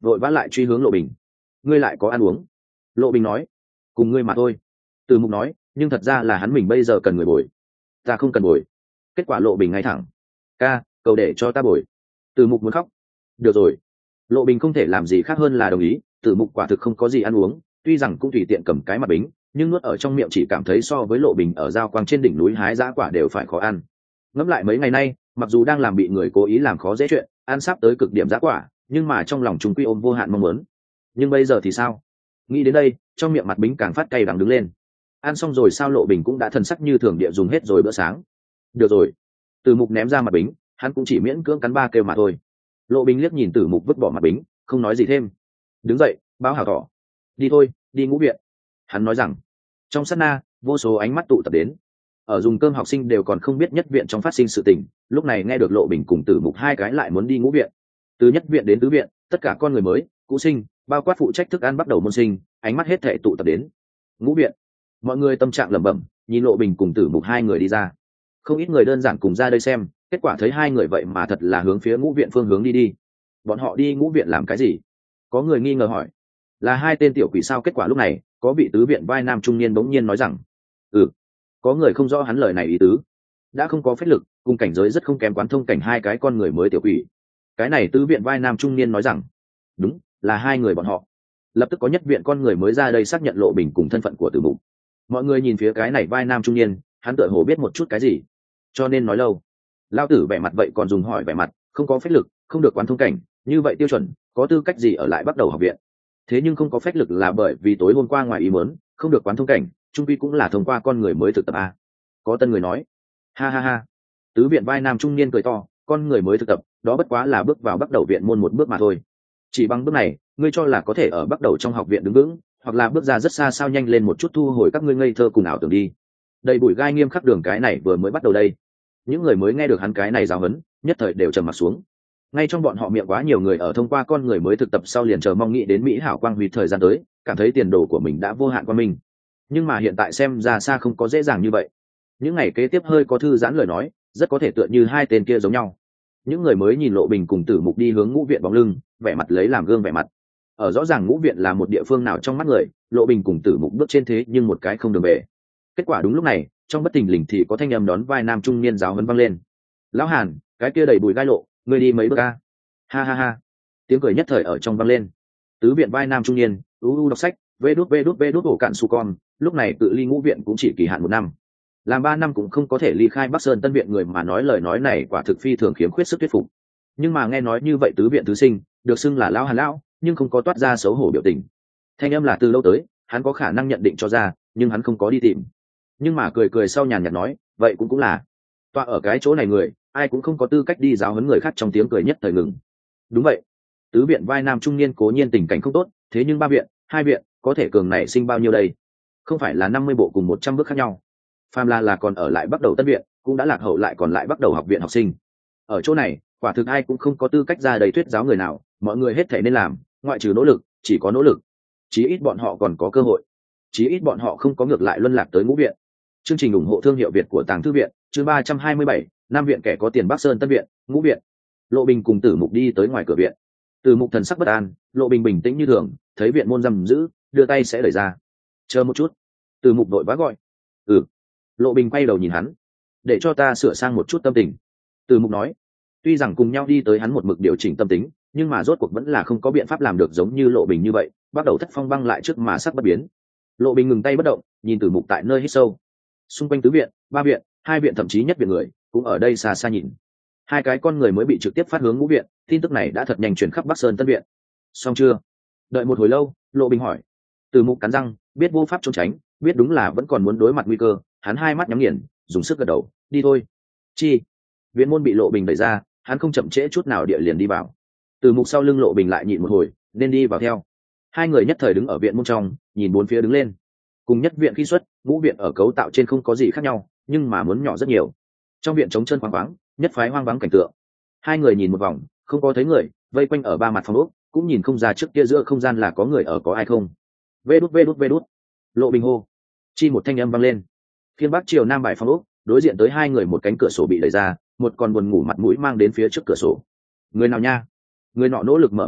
vội vã lại truy hướng Lộ Bình. Ngươi lại có ăn uống? Lộ Bình nói. Cùng ngươi mà thôi. Từ Mục nói, nhưng thật ra là hắn mình bây giờ cần người bồi. Ta không cần bồi. Kết quả Lộ Bình ngay thẳng. Ca, cầu để cho ta bồi. Từ Mục muốn khóc. Được rồi. Lộ Bình không thể làm gì khác hơn là đồng ý. Từ Mục quả thực không có gì ăn uống, tuy rằng cũng tùy tiện cầm cái mặt bính, nhưng nuốt ở trong miệng chỉ cảm thấy so với Lộ Bình ở giao quang trên đỉnh núi hái dã quả đều phải khó ăn. Ngẫm lại mấy ngày nay, mặc dù đang làm bị người cố ý làm khó dễ chuyện, ăn sắp tới cực điểm dã quả, nhưng mà trong lòng chúng quy ôm vô hạn mong muốn. Nhưng bây giờ thì sao? Nghĩ đến đây, trong miệng mặt bính càng phát cay đắng đứng lên. Ăn xong rồi sao? Lộ Bình cũng đã thần sắc như thường địa dùng hết rồi bữa sáng. Được rồi. Từ Mục ném ra mặt bính, hắn cũng chỉ miễn cưỡng cắn ba kêu mà thôi. Lộ Bình liếc nhìn Từ Mục vứt bỏ mặt bính, không nói gì thêm. Đứng dậy, báo hảo thỏ. Đi thôi, đi ngũ viện. Hắn nói rằng. Trong sát na, vô số ánh mắt tụ tập đến. Ở dùng cơm học sinh đều còn không biết nhất viện trong phát sinh sự tình, lúc này nghe được Lộ Bình cùng Tử Mục hai cái lại muốn đi ngũ viện. Từ nhất viện đến tứ viện, tất cả con người mới, cũ sinh, bao quát phụ trách thức ăn bắt đầu môn sinh, ánh mắt hết thảy tụ tập đến. Ngũ viện. Mọi người tâm trạng lẩm bẩm, nhìn Lộ Bình cùng Tử Mục hai người đi ra. Không ít người đơn giản cùng ra đây xem, kết quả thấy hai người vậy mà thật là hướng phía ngũ viện phương hướng đi đi. Bọn họ đi ngũ viện làm cái gì? Có người nghi ngờ hỏi. Là hai tên tiểu quỷ sao? Kết quả lúc này, có vị tứ viện vai nam trung niên bỗng nhiên nói rằng. Ừ. Có người không rõ hắn lời này ý tứ. Đã không có phách lực, cùng cảnh giới rất không kém quán thông cảnh hai cái con người mới tiểu quỷ. Cái này tứ viện vai nam trung niên nói rằng. Đúng, là hai người bọn họ. Lập tức có nhất viện con người mới ra đây xác nhận Lộ Bình cùng thân phận của Tử Mục. Mọi người nhìn phía cái này vai nam trung niên, hắn tựa hồ biết một chút cái gì, cho nên nói lâu. Lao tử vẻ mặt vậy còn dùng hỏi vẻ mặt, không có phách lực, không được quán thông cảnh, như vậy tiêu chuẩn, có tư cách gì ở lại bắt đầu học viện? Thế nhưng không có phách lực là bởi vì tối hôm qua ngoài ý muốn, không được quán thông cảnh, trung vi cũng là thông qua con người mới thực tập a. Có tân người nói. Ha ha ha. Tứ viện vai nam trung niên cười to, con người mới thực tập, đó bất quá là bước vào bắt đầu viện môn một bước mà thôi. Chỉ bằng bước này, ngươi cho là có thể ở bắt đầu trong học viện đứng vững, hoặc là bước ra rất xa sao? Nhanh lên một chút, thu hồi các ngươi ngây thơ cùng ảo tưởng đi. Đầy bụi gai nghiêm khắc đường cái này vừa mới bắt đầu đây. Những người mới nghe được hắn cái này giáo huấn, nhất thời đều trầm mặt xuống. Ngay trong bọn họ miệng quá nhiều người ở thông qua con người mới thực tập sau liền chờ mong nghĩ đến mỹ hảo quang huy thời gian tới, cảm thấy tiền đồ của mình đã vô hạn qua mình. Nhưng mà hiện tại xem ra xa không có dễ dàng như vậy. Những ngày kế tiếp hơi có thư giãn lời nói, rất có thể tựa như hai tên kia giống nhau. Những người mới nhìn Lộ Bình cùng Tử Mục đi hướng ngũ viện bóng lưng, vẻ mặt lấy làm gương vẻ mặt. Ở rõ ràng ngũ viện là một địa phương nào trong mắt người, Lộ Bình cùng Tử Mục bước trên thế nhưng một cái không đường về. Kết quả đúng lúc này, trong bất tình lình thì có thanh âm đón vai nam trung niên giáo huấn vang lên. Lão Hàn, cái kia đầy bùi gai lộ, ngươi đi mấy bước a? Ha ha ha. Tiếng cười nhất thời ở trong vang lên. Tứ viện vai nam trung niên, u u đọc sách, vê đút vê đút vê đút ổ cạn su con, lúc này tự ly ngũ viện cũng chỉ kỳ hạn một năm. Làm ba năm cũng không có thể ly khai Bắc Sơn Tân viện người mà nói lời nói này quả thực phi thường khiếm khuyết sức thuyết phục. Nhưng mà nghe nói như vậy tứ viện tứ sinh, được xưng là lão Hàn lão, nhưng không có toát ra xấu hổ biểu tình. Thanh âm là từ lâu tới, hắn có khả năng nhận định cho ra, nhưng hắn không có đi tìm. Nhưng mà cười cười sau nhàn nhạt nói, vậy cũng cũng là. Tọa ở cái chỗ này người, ai cũng không có tư cách đi giáo huấn người khác. Trong tiếng cười nhất thời ngừng. Đúng vậy. Tứ viện vai nam trung niên cố nhiên tình cảnh không tốt, thế nhưng ba viện, hai viện, có thể cường này sinh bao nhiêu đây? Không phải là năm mươi bộ cùng một trăm bước khác nhau. Phàm là là còn ở lại bắt đầu tân viện, cũng đã lạc hậu lại còn lại bắt đầu học viện học sinh. Ở chỗ này, quả thực ai cũng không có tư cách ra đầy thuyết giáo người nào, mọi người hết thảy nên làm, ngoại trừ nỗ lực, chỉ có nỗ lực. Chí ít bọn họ còn có cơ hội. Chí ít bọn họ không có ngược lại luân lạc tới ngũ viện. Chương trình ủng hộ thương hiệu Việt của Tàng Thư viện, chương ba trăm hai mươi bảy, năm viện kẻ có tiền Bắc Sơn Tân viện, ngũ viện. Lộ Bình cùng Tử Mục đi tới ngoài cửa viện. Tử Mục thần sắc bất an, Lộ Bình bình tĩnh như thường, thấy viện môn giam giữ, đưa tay sẽ đẩy ra. Chờ một chút. Tử Mục vội vã gọi. Ừ. Lộ Bình quay đầu nhìn hắn. Để cho ta sửa sang một chút tâm tình. Tử Mục nói. Tuy rằng cùng nhau đi tới hắn một mực điều chỉnh tâm tính, nhưng mà rốt cuộc vẫn là không có biện pháp làm được giống như Lộ Bình như vậy, bắt đầu thất phong băng lại trước mà sắc bất biến. Lộ Bình ngừng tay bất động, nhìn Tử Mục tại nơi hít sâu. Xung quanh tứ viện, ba viện, hai viện thậm chí nhất viện người cũng ở đây xa xa nhìn. Hai cái con người mới bị trực tiếp phát hướng ngũ viện, tin tức này đã thật nhanh truyền khắp Bắc Sơn Tân viện. Xong chưa? Đợi một hồi lâu, Lộ Bình hỏi. Tử Mục cắn răng, biết vô pháp trốn tránh, biết đúng là vẫn còn muốn đối mặt nguy cơ, hắn hai mắt nhắm nghiền, dùng sức gật đầu, đi thôi. Chi? Viện môn bị Lộ Bình đẩy ra, hắn không chậm trễ chút nào địa liền đi vào. Tử Mục sau lưng Lộ Bình lại nhịn một hồi, nên đi vào theo. Hai người nhất thời đứng ở viện môn trong, nhìn bốn phía đứng lên. Cùng nhất viện khi xuất, ngũ viện ở cấu tạo trên không có gì khác nhau, nhưng mà muốn nhỏ rất nhiều. Trong viện trống chân khoáng khoáng, nhất phái hoang vắng cảnh tượng. Hai người nhìn một vòng, không có thấy người, vây quanh ở ba mặt phòng ốc, cũng nhìn không ra trước kia giữa không gian là có người ở có ai không. Vê đút vê đút vê đút. Lộ Bình hô. Chi một thanh âm vang lên. Phiên bắc chiều nam bài phòng ốc, đối diện tới hai người một cánh cửa sổ bị đẩy ra, một con buồn ngủ mặt mũi mang đến phía trước cửa sổ. Người nào nha? Người nọ nỗ lực mở mắt ra,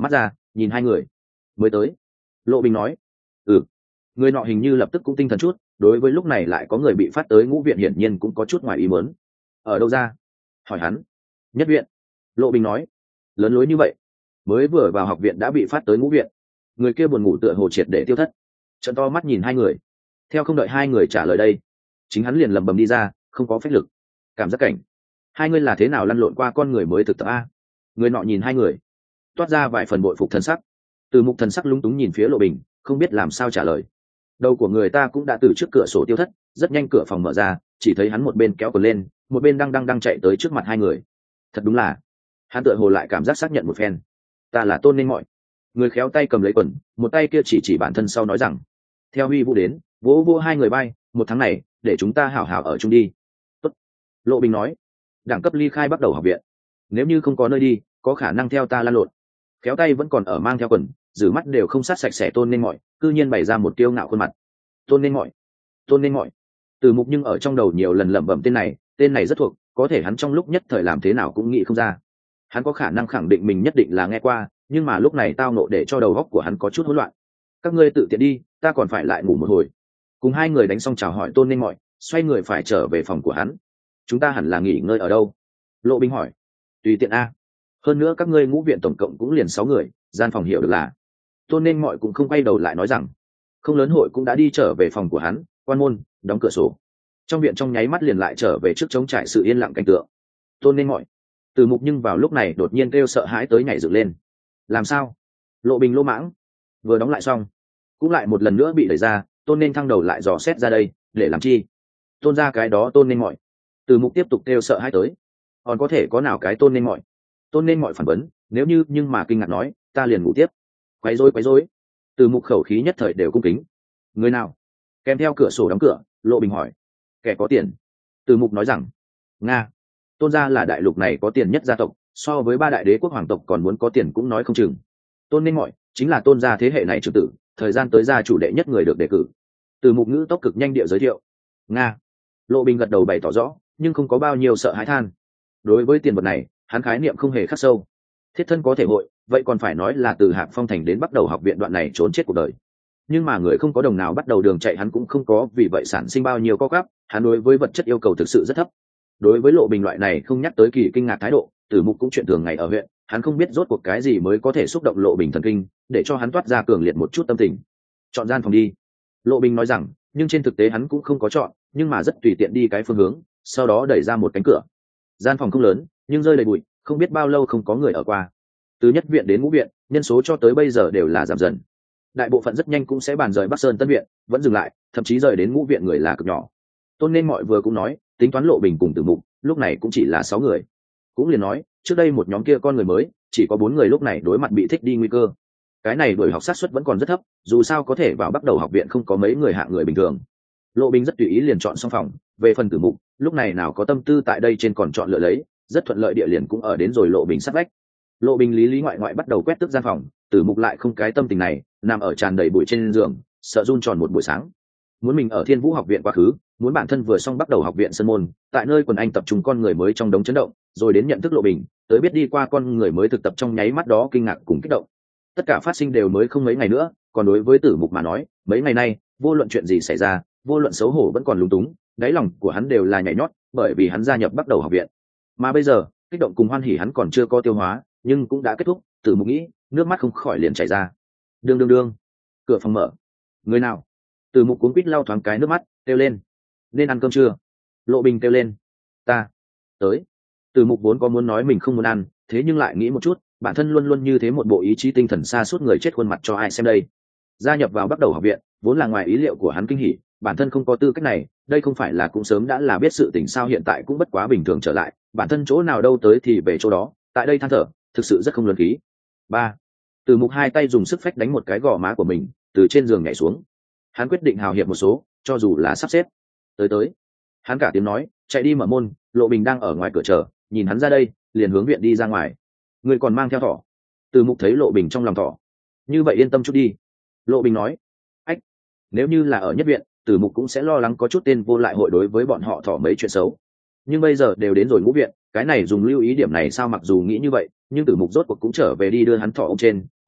nhìn hai người. Mới tới. Lộ Bình nói. Ừ. Người nọ hình như lập tức cũng tinh thần chút, đối với lúc này lại có người bị phát tới ngũ viện hiển nhiên cũng có chút ngoài ý muốn. Ở đâu ra? Hỏi hắn. Nhất viện. Lộ Bình nói. Lớn lối như vậy, mới vừa vào học viện đã bị phát tới ngũ viện. Người kia buồn ngủ tựa hồ triệt để tiêu thất, trợn to mắt nhìn hai người. Theo không đợi hai người trả lời đây, chính hắn liền lẩm bẩm đi ra, không có phép lực. Cảm giác cảnh, hai người là thế nào lăn lộn qua con người mới thực tập a? Người nọ nhìn hai người, toát ra vài phần bội phục thần sắc. Từ Mục thần sắc lúng túng nhìn phía Lộ Bình, không biết làm sao trả lời. Đầu của người ta cũng đã từ trước cửa sổ tiêu thất, rất nhanh cửa phòng mở ra, chỉ thấy hắn một bên kéo quần lên, một bên đang đang đang chạy tới trước mặt hai người. Thật đúng là, hắn tựa hồ lại cảm giác xác nhận một phen. Ta là Tôn Nên Mọi. Người khéo tay cầm lấy quần, một tay kia chỉ chỉ bản thân sau nói rằng. Theo Huy Vũ đến, vỗ vỗ hai người bay, một tháng này, để chúng ta hảo hảo ở chung đi. Tốt. Lộ Bình nói. Đẳng cấp ly khai bắt đầu học viện. Nếu như không có nơi đi, có khả năng theo ta lan lộn. Khéo tay vẫn còn ở mang theo quần, rử mắt đều không sát sạch sẽ Tôn Nên Mọi, cư nhiên bày ra một kiêu ngạo khuôn mặt. Tôn Nên Mọi, Tôn Nên Mọi. Từ Mục nhưng ở trong đầu nhiều lần lẩm bẩm tên này, tên này rất thuộc, có thể hắn trong lúc nhất thời làm thế nào cũng nghĩ không ra. Hắn có khả năng khẳng định mình nhất định là nghe qua, nhưng mà lúc này tao nộ để cho đầu óc của hắn có chút hỗn loạn. Các ngươi tự tiện đi, ta còn phải lại ngủ một hồi. Cùng hai người đánh xong chào hỏi Tôn Nên Mọi, xoay người phải trở về phòng của hắn. Chúng ta hẳn là nghỉ ngơi ở đâu? Lộ Bình hỏi. Tùy tiện a. Hơn nữa các ngươi ngũ viện tổng cộng cũng liền sáu người, gian phòng hiểu được là. Tôn Nên Mọi cũng không quay đầu lại nói rằng, không lớn hội cũng đã đi trở về phòng của hắn, quan môn, đóng cửa sổ. Trong viện trong nháy mắt liền lại trở về trước chống trải sự yên lặng cảnh tượng. Tôn Nên Mọi. Từ Mục nhưng vào lúc này đột nhiên kêu sợ hãi tới nhảy dựng lên. Làm sao? Lộ Bình lô mãng. Vừa đóng lại xong, cũng lại một lần nữa bị đẩy ra. Tôn Nên thăng đầu lại dò xét ra đây, để làm chi? Tôn ra cái đó Tôn Nên Mọi. Từ Mục tiếp tục kêu sợ hãi tới. Còn có thể có nào cái Tôn Nên Mọi? Tôn Nên Mọi phản vấn, nếu như nhưng mà kinh ngạc nói, ta liền ngủ tiếp. Quấy rối quấy rối. Từ Mục khẩu khí nhất thời đều cung kính. Người nào? Kèm theo cửa sổ đóng cửa, Lộ Bình hỏi. Kẻ có tiền. Từ Mục nói rằng, Nga. Tôn gia là đại lục này có tiền nhất gia tộc, so với ba đại đế quốc hoàng tộc còn muốn có tiền cũng nói không chừng. Tôn Nên Mọi chính là Tôn gia thế hệ này trưởng tử, thời gian tới gia chủ đệ nhất người được đề cử. Từ Mục ngữ tốc cực nhanh địa giới thiệu. Nga. Lộ Bình gật đầu bày tỏ rõ, nhưng không có bao nhiêu sợ hãi than. Đối với tiền vật này, hắn khái niệm không hề khắc sâu. Thiết thân có thể hội, vậy còn phải nói là từ Hạp Phong thành đến bắt đầu học viện đoạn này trốn chết cuộc đời. Nhưng mà người không có đồng nào bắt đầu đường chạy hắn cũng không có, vì vậy sản sinh bao nhiêu co gắp, hắn đối với vật chất yêu cầu thực sự rất thấp. Đối với Lộ Bình loại này không nhắc tới kỳ kinh ngạc thái độ, Tử Mục cũng chuyện thường ngày ở huyện, hắn không biết rốt cuộc cái gì mới có thể xúc động Lộ Bình thần kinh, để cho hắn toát ra cường liệt một chút tâm tình. Chọn gian phòng đi. Lộ Bình nói rằng, nhưng trên thực tế hắn cũng không có chọn, nhưng mà rất tùy tiện đi cái phương hướng, sau đó đẩy ra một cánh cửa. Gian phòng không lớn, nhưng rơi đầy bụi, không biết bao lâu không có người ở qua. Từ nhất viện đến ngũ viện, nhân số cho tới bây giờ đều là giảm dần. Đại bộ phận rất nhanh cũng sẽ bàn rời Bắc Sơn Tân viện, vẫn dừng lại, thậm chí rời đến ngũ viện người là cực nhỏ. Tôn Nên Mọi vừa cũng nói, tính toán Lộ Bình cùng Tử Mục, lúc này cũng chỉ là sáu người. Cũng liền nói, trước đây một nhóm kia con người mới, chỉ có bốn người lúc này đối mặt bị thích đi nguy cơ. Cái này đuổi học sát suất vẫn còn rất thấp, dù sao có thể vào bắt đầu học viện không có mấy người hạng người bình thường. Lộ Bình rất tùy ý liền chọn xong phòng, về phần Tử Mục, lúc này nào có tâm tư tại đây trên còn chọn lựa lấy, rất thuận lợi địa liền cũng ở đến rồi Lộ Bình sát vách. Lộ Bình lý lý ngoại ngoại bắt đầu quét tước gian phòng, Tử Mục lại không cái tâm tình này, nằm ở tràn đầy bụi trên giường, sợ run tròn một buổi sáng. Muốn mình ở Thiên Vũ học viện quá khứ, muốn bản thân vừa xong bắt đầu học viện sân môn, tại nơi quần anh tập trung con người mới trong đống chấn động, rồi đến nhận thức Lộ Bình, tới biết đi qua con người mới thực tập trong nháy mắt đó kinh ngạc cùng kích động. Tất cả phát sinh đều mới không mấy ngày nữa, còn đối với Tử Mục mà nói, mấy ngày nay, vô luận chuyện gì xảy ra, vô luận xấu hổ vẫn còn lúng túng, đáy lòng của hắn đều là nhảy nhót, bởi vì hắn gia nhập bắt đầu học viện. Mà bây giờ, kích động cùng hoan hỉ hắn còn chưa có tiêu hóa, nhưng cũng đã kết thúc. Tử Mục nghĩ, nước mắt không khỏi liền chảy ra. Đương đương đương, cửa phòng mở. Người nào? Tử Mục cuống quýt lau thoáng cái nước mắt, kêu lên. Nên ăn cơm chưa? Lộ Bình kêu lên. Ta tới. Tử Mục vốn có muốn nói mình không muốn ăn, thế nhưng lại nghĩ một chút, bản thân luôn luôn như thế một bộ ý chí tinh thần xa suốt người chết khuôn mặt cho ai xem đây. Gia nhập vào bắt đầu học viện, vốn là ngoài ý liệu của hắn kinh hỉ, bản thân không có tư cách này, đây không phải là cũng sớm đã là biết sự tình sao, hiện tại cũng bất quá bình thường trở lại, bản thân chỗ nào đâu tới thì về chỗ đó, tại đây than thở, thực sự rất không luân khí. Ba. Tử Mục hai tay dùng sức phách đánh một cái gò má của mình, từ trên giường nhảy xuống. Hắn quyết định hào hiệp một số, cho dù là sắp xếp. Tới tới. Hắn cả tiếng nói, chạy đi mở môn. Lộ Bình đang ở ngoài cửa chờ, nhìn hắn ra đây, liền hướng viện đi ra ngoài. Người còn mang theo thỏ. Tử Mục thấy Lộ Bình trong lòng thỏ, như vậy yên tâm chút đi. Lộ Bình nói, ách, nếu như là ở nhất viện, Tử Mục cũng sẽ lo lắng có chút tên vô lại hội đối với bọn họ thỏ mấy chuyện xấu. Nhưng bây giờ đều đến rồi ngũ viện, cái này dùng lưu ý điểm này sao, mặc dù nghĩ như vậy, nhưng Tử Mục rốt cuộc cũng trở về đi đưa hắn thỏ ông trên,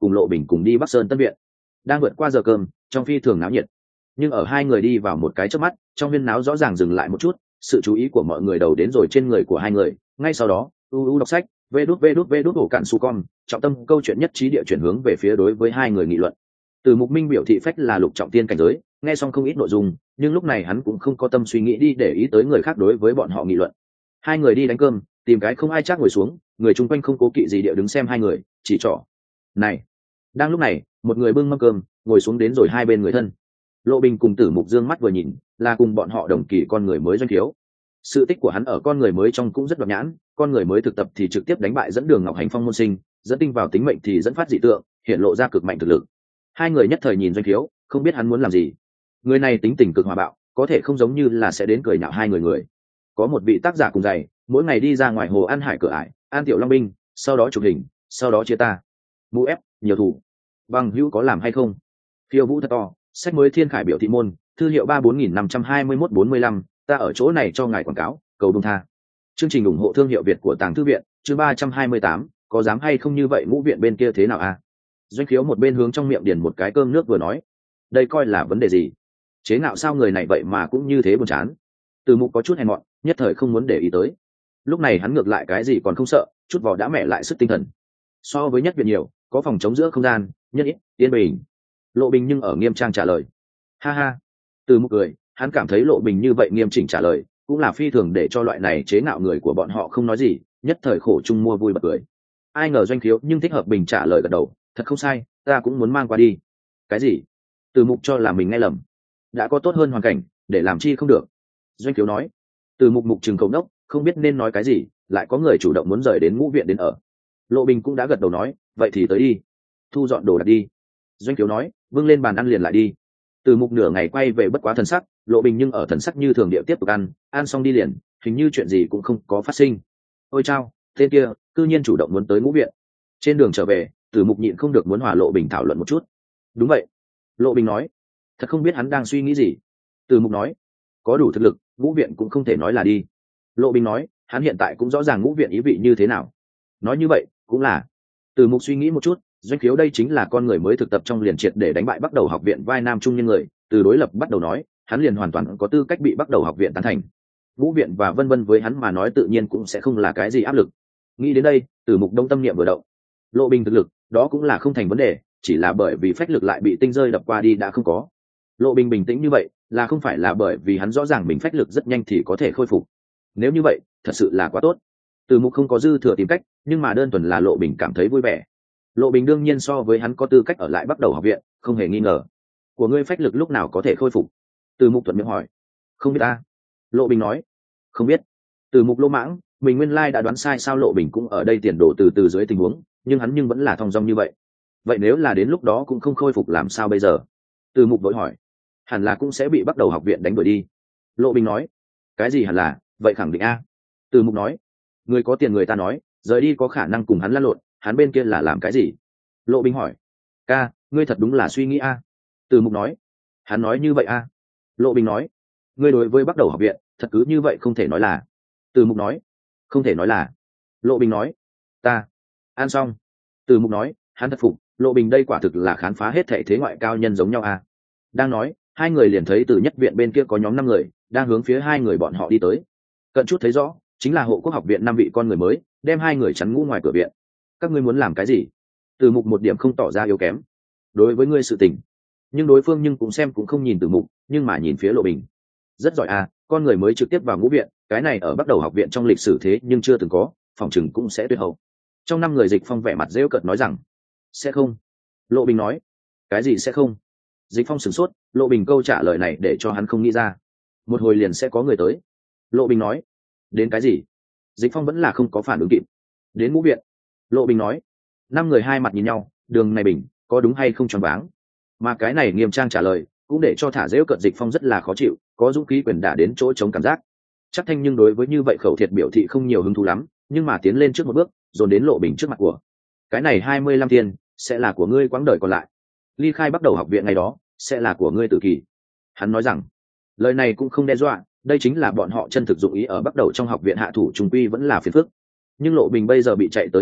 cùng Lộ Bình cùng đi Bắc Sơn Tân Viện. Đang vượt qua giờ cơm, trong phi thường náo nhiệt. Nhưng ở hai người đi vào một cái chớp mắt, trong huyên náo rõ ràng dừng lại một chút, sự chú ý của mọi người đầu đến rồi trên người của hai người. Ngay sau đó, u u đọc sách, vê đút vê đút vê đút ổ cạn su con, trọng tâm câu chuyện nhất trí địa chuyển hướng về phía đối với hai người nghị luận. Từ Mục Minh biểu thị phách là lục trọng tiên cảnh giới, nghe xong không ít nội dung, nhưng lúc này hắn cũng không có tâm suy nghĩ đi để ý tới người khác đối với bọn họ nghị luận. Hai người đi đánh cơm, tìm cái không ai chắc ngồi xuống, người chung quanh không cố kỵ gì địa đứng xem hai người, chỉ trỏ. Này, đang lúc này, một người bưng mâm cơm, ngồi xuống đến rồi hai bên người thân. Lộ Bình cùng Tử Mục dương mắt vừa nhìn, là cùng bọn họ đồng kỳ con người mới Doanh Thiếu. Sự tích của hắn ở con người mới trong cũng rất độc nhãn, con người mới thực tập thì trực tiếp đánh bại dẫn đường Ngọc Hành Phong môn sinh, dẫn tinh vào tính mệnh thì dẫn phát dị tượng, hiện lộ ra cực mạnh thực lực. Hai người nhất thời nhìn Doanh Thiếu, không biết hắn muốn làm gì. Người này tính tình cực hòa bạo, có thể không giống như là sẽ đến cười nhạo hai người người. Có một vị tác giả cùng dày, mỗi ngày đi ra ngoài hồ ăn hải cửa ải, an tiểu long binh, sau đó chụp hình, sau đó chia ta. Mũ ép, nhiều thủ. Bằng hữu có làm hay không? Phiêu vũ thật to, sách mới Thiên Khải biểu thị môn, thư hiệu ba bốn nghìn năm trăm hai mươi mốt bốn mươi lăm, ta ở chỗ này cho ngài quảng cáo, cầu đông tha. Chương trình ủng hộ thương hiệu Việt của Tàng Thư viện, chương ba trăm hai mươi tám, có dám hay không như vậy ngũ viện bên kia thế nào à? Doanh Khiếu một bên hướng trong miệng điền một cái cơm nước vừa nói, đây coi là vấn đề gì? Chế ngạo sao người này vậy mà cũng như thế buồn chán. Từ Mục có chút hèn mọn, nhất thời không muốn để ý tới. Lúc này hắn ngược lại cái gì còn không sợ, chút vỏ đã mẹ lại sức tinh thần. So với nhất viện nhiều, có phòng chống giữa không gian, nhân ít, yên bình. Lộ Bình nhưng ở nghiêm trang trả lời. Ha ha. Từ Mục cười, hắn cảm thấy Lộ Bình như vậy nghiêm chỉnh trả lời, cũng là phi thường để cho loại này chế ngạo người của bọn họ không nói gì, nhất thời khổ chung mua vui bật cười. Ai ngờ Doanh Khiếu nhưng thích hợp Bình trả lời gật đầu, thật không sai, ta cũng muốn mang qua đi. Cái gì? Từ Mục cho là mình nghe lầm. Đã có tốt hơn hoàn cảnh, để làm chi không được. Doanh Khiếu nói. Từ Mục Mục trừng cầu nốc, không biết nên nói cái gì, lại có người chủ động muốn rời đến ngũ viện đến ở. Lộ Bình cũng đã gật đầu nói, vậy thì tới đi, thu dọn đồ đạc đi. Doanh Khiếu nói, vâng lên bàn ăn liền lại đi. Từ Mục nửa ngày quay về bất quá thần sắc, Lộ Bình nhưng ở thần sắc như thường địa tiếp tục ăn, ăn xong đi liền, hình như chuyện gì cũng không có phát sinh. Ôi chao, tên kia cư nhiên chủ động muốn tới ngũ viện. Trên đường trở về, Từ Mục nhịn không được muốn hòa Lộ Bình thảo luận một chút. Đúng vậy, Lộ Bình nói, thật không biết hắn đang suy nghĩ gì. Từ Mục nói, có đủ thực lực, ngũ viện cũng không thể nói là đi. Lộ Bình nói, hắn hiện tại cũng rõ ràng ngũ viện ý vị như thế nào. Nói như vậy cũng là. Từ Mục suy nghĩ một chút, Doanh Khiếu đây chính là con người mới thực tập trong liền triệt để đánh bại Bắc Đầu học viện vai nam trung nhân người, từ đối lập bắt đầu nói, hắn liền hoàn toàn có tư cách bị Bắc Đầu học viện tán thành. Ngũ viện và vân vân với hắn mà nói tự nhiên cũng sẽ không là cái gì áp lực. Nghĩ đến đây, Từ Mục đông tâm niệm vừa động. Lộ Bình thực lực, đó cũng là không thành vấn đề, chỉ là bởi vì phách lực lại bị tinh rơi đập qua đi đã không có. Lộ Bình bình tĩnh như vậy, là không phải là bởi vì hắn rõ ràng mình phách lực rất nhanh thì có thể khôi phục. Nếu như vậy, thật sự là quá tốt. Từ Mục không có dư thừa tìm cách, nhưng mà đơn thuần là Lộ Bình cảm thấy vui vẻ. Lộ Bình đương nhiên so với hắn có tư cách ở lại Bắc Đầu học viện, không hề nghi ngờ. Của ngươi phách lực lúc nào có thể khôi phục? Từ Mục thuận miệng hỏi. Không biết ta. Lộ Bình nói. Không biết. Từ Mục lô mãng, mình nguyên lai đã đoán sai sao? Lộ Bình cũng ở đây tiền đổ từ từ dưới tình huống, nhưng hắn nhưng vẫn là thong dong như vậy. Vậy nếu là đến lúc đó cũng không khôi phục làm sao bây giờ? Từ Mục vội hỏi. Hẳn là cũng sẽ bị Bắc Đầu học viện đánh đuổi đi. Lộ Bình nói. Cái gì hẳn là? Vậy khẳng định a. Từ Mục nói. Người có tiền người ta nói, rời đi có khả năng cùng hắn lăn lộn, hắn bên kia là làm cái gì? Lộ Bình hỏi. Ca, ngươi thật đúng là suy nghĩ a. Từ Mục nói. Hắn nói như vậy a. Lộ Bình nói. Ngươi đối với Bắc Đầu học viện, thật cứ như vậy không thể nói là. Từ Mục nói. Không thể nói là. Lộ Bình nói. Ta. Ăn xong. Từ Mục nói, hắn thật phục, Lộ Bình đây quả thực là khám phá hết thể thế ngoại cao nhân giống nhau a. Đang nói, hai người liền thấy từ nhất viện bên kia có nhóm năm người, đang hướng phía hai người bọn họ đi tới. Cận chút thấy rõ, chính là Hộ Quốc học viện năm vị con người mới, đem hai người chắn ngũ ngoài cửa viện. Các ngươi muốn làm cái gì? Từ Mục một điểm không tỏ ra yếu kém. Đối với ngươi sự tình, nhưng đối phương nhưng cũng xem cũng không nhìn Từ Mục, nhưng mà nhìn phía Lộ Bình. Rất giỏi à, con người mới trực tiếp vào ngũ viện, cái này ở Bắc Đầu học viện trong lịch sử thế nhưng chưa từng có, phòng chừng cũng sẽ tuyệt hậu. Trong năm người Dịch Phong vẻ mặt giễu cợt nói rằng, sẽ không. Lộ Bình nói, cái gì sẽ không? Dịch Phong sửng sốt, Lộ Bình câu trả lời này để cho hắn không nghĩ ra. Một hồi liền sẽ có người tới. Lộ Bình nói, đến cái gì? Dịch Phong vẫn là không có phản ứng kịp. Đến ngũ viện. Lộ Bình nói. Năm người hai mặt nhìn nhau, đường này Bình, có đúng hay không choáng váng? Mà cái này nghiêm trang trả lời, cũng để cho thả dễu cợt Dịch Phong rất là khó chịu, có dũng khí quyền đả đến chỗ chống cảm giác. Chắc Thanh nhưng đối với như vậy khẩu thiệt biểu thị không nhiều hứng thú lắm, nhưng mà tiến lên trước một bước, dồn đến Lộ Bình trước mặt của. Cái này hai mươi lăm tiền, sẽ là của ngươi quãng đời còn lại. Ly khai Bắc Đầu học viện ngày đó, sẽ là của ngươi tự kỳ. Hắn nói rằng, lời này cũng không đe dọa, đây chính là bọn họ chân thực dụng ý ở Bắc Đầu trong học viện hạ thủ trùng quy vẫn là phiền phức. Nhưng Lộ Bình bây giờ bị chạy tới ngũ viện,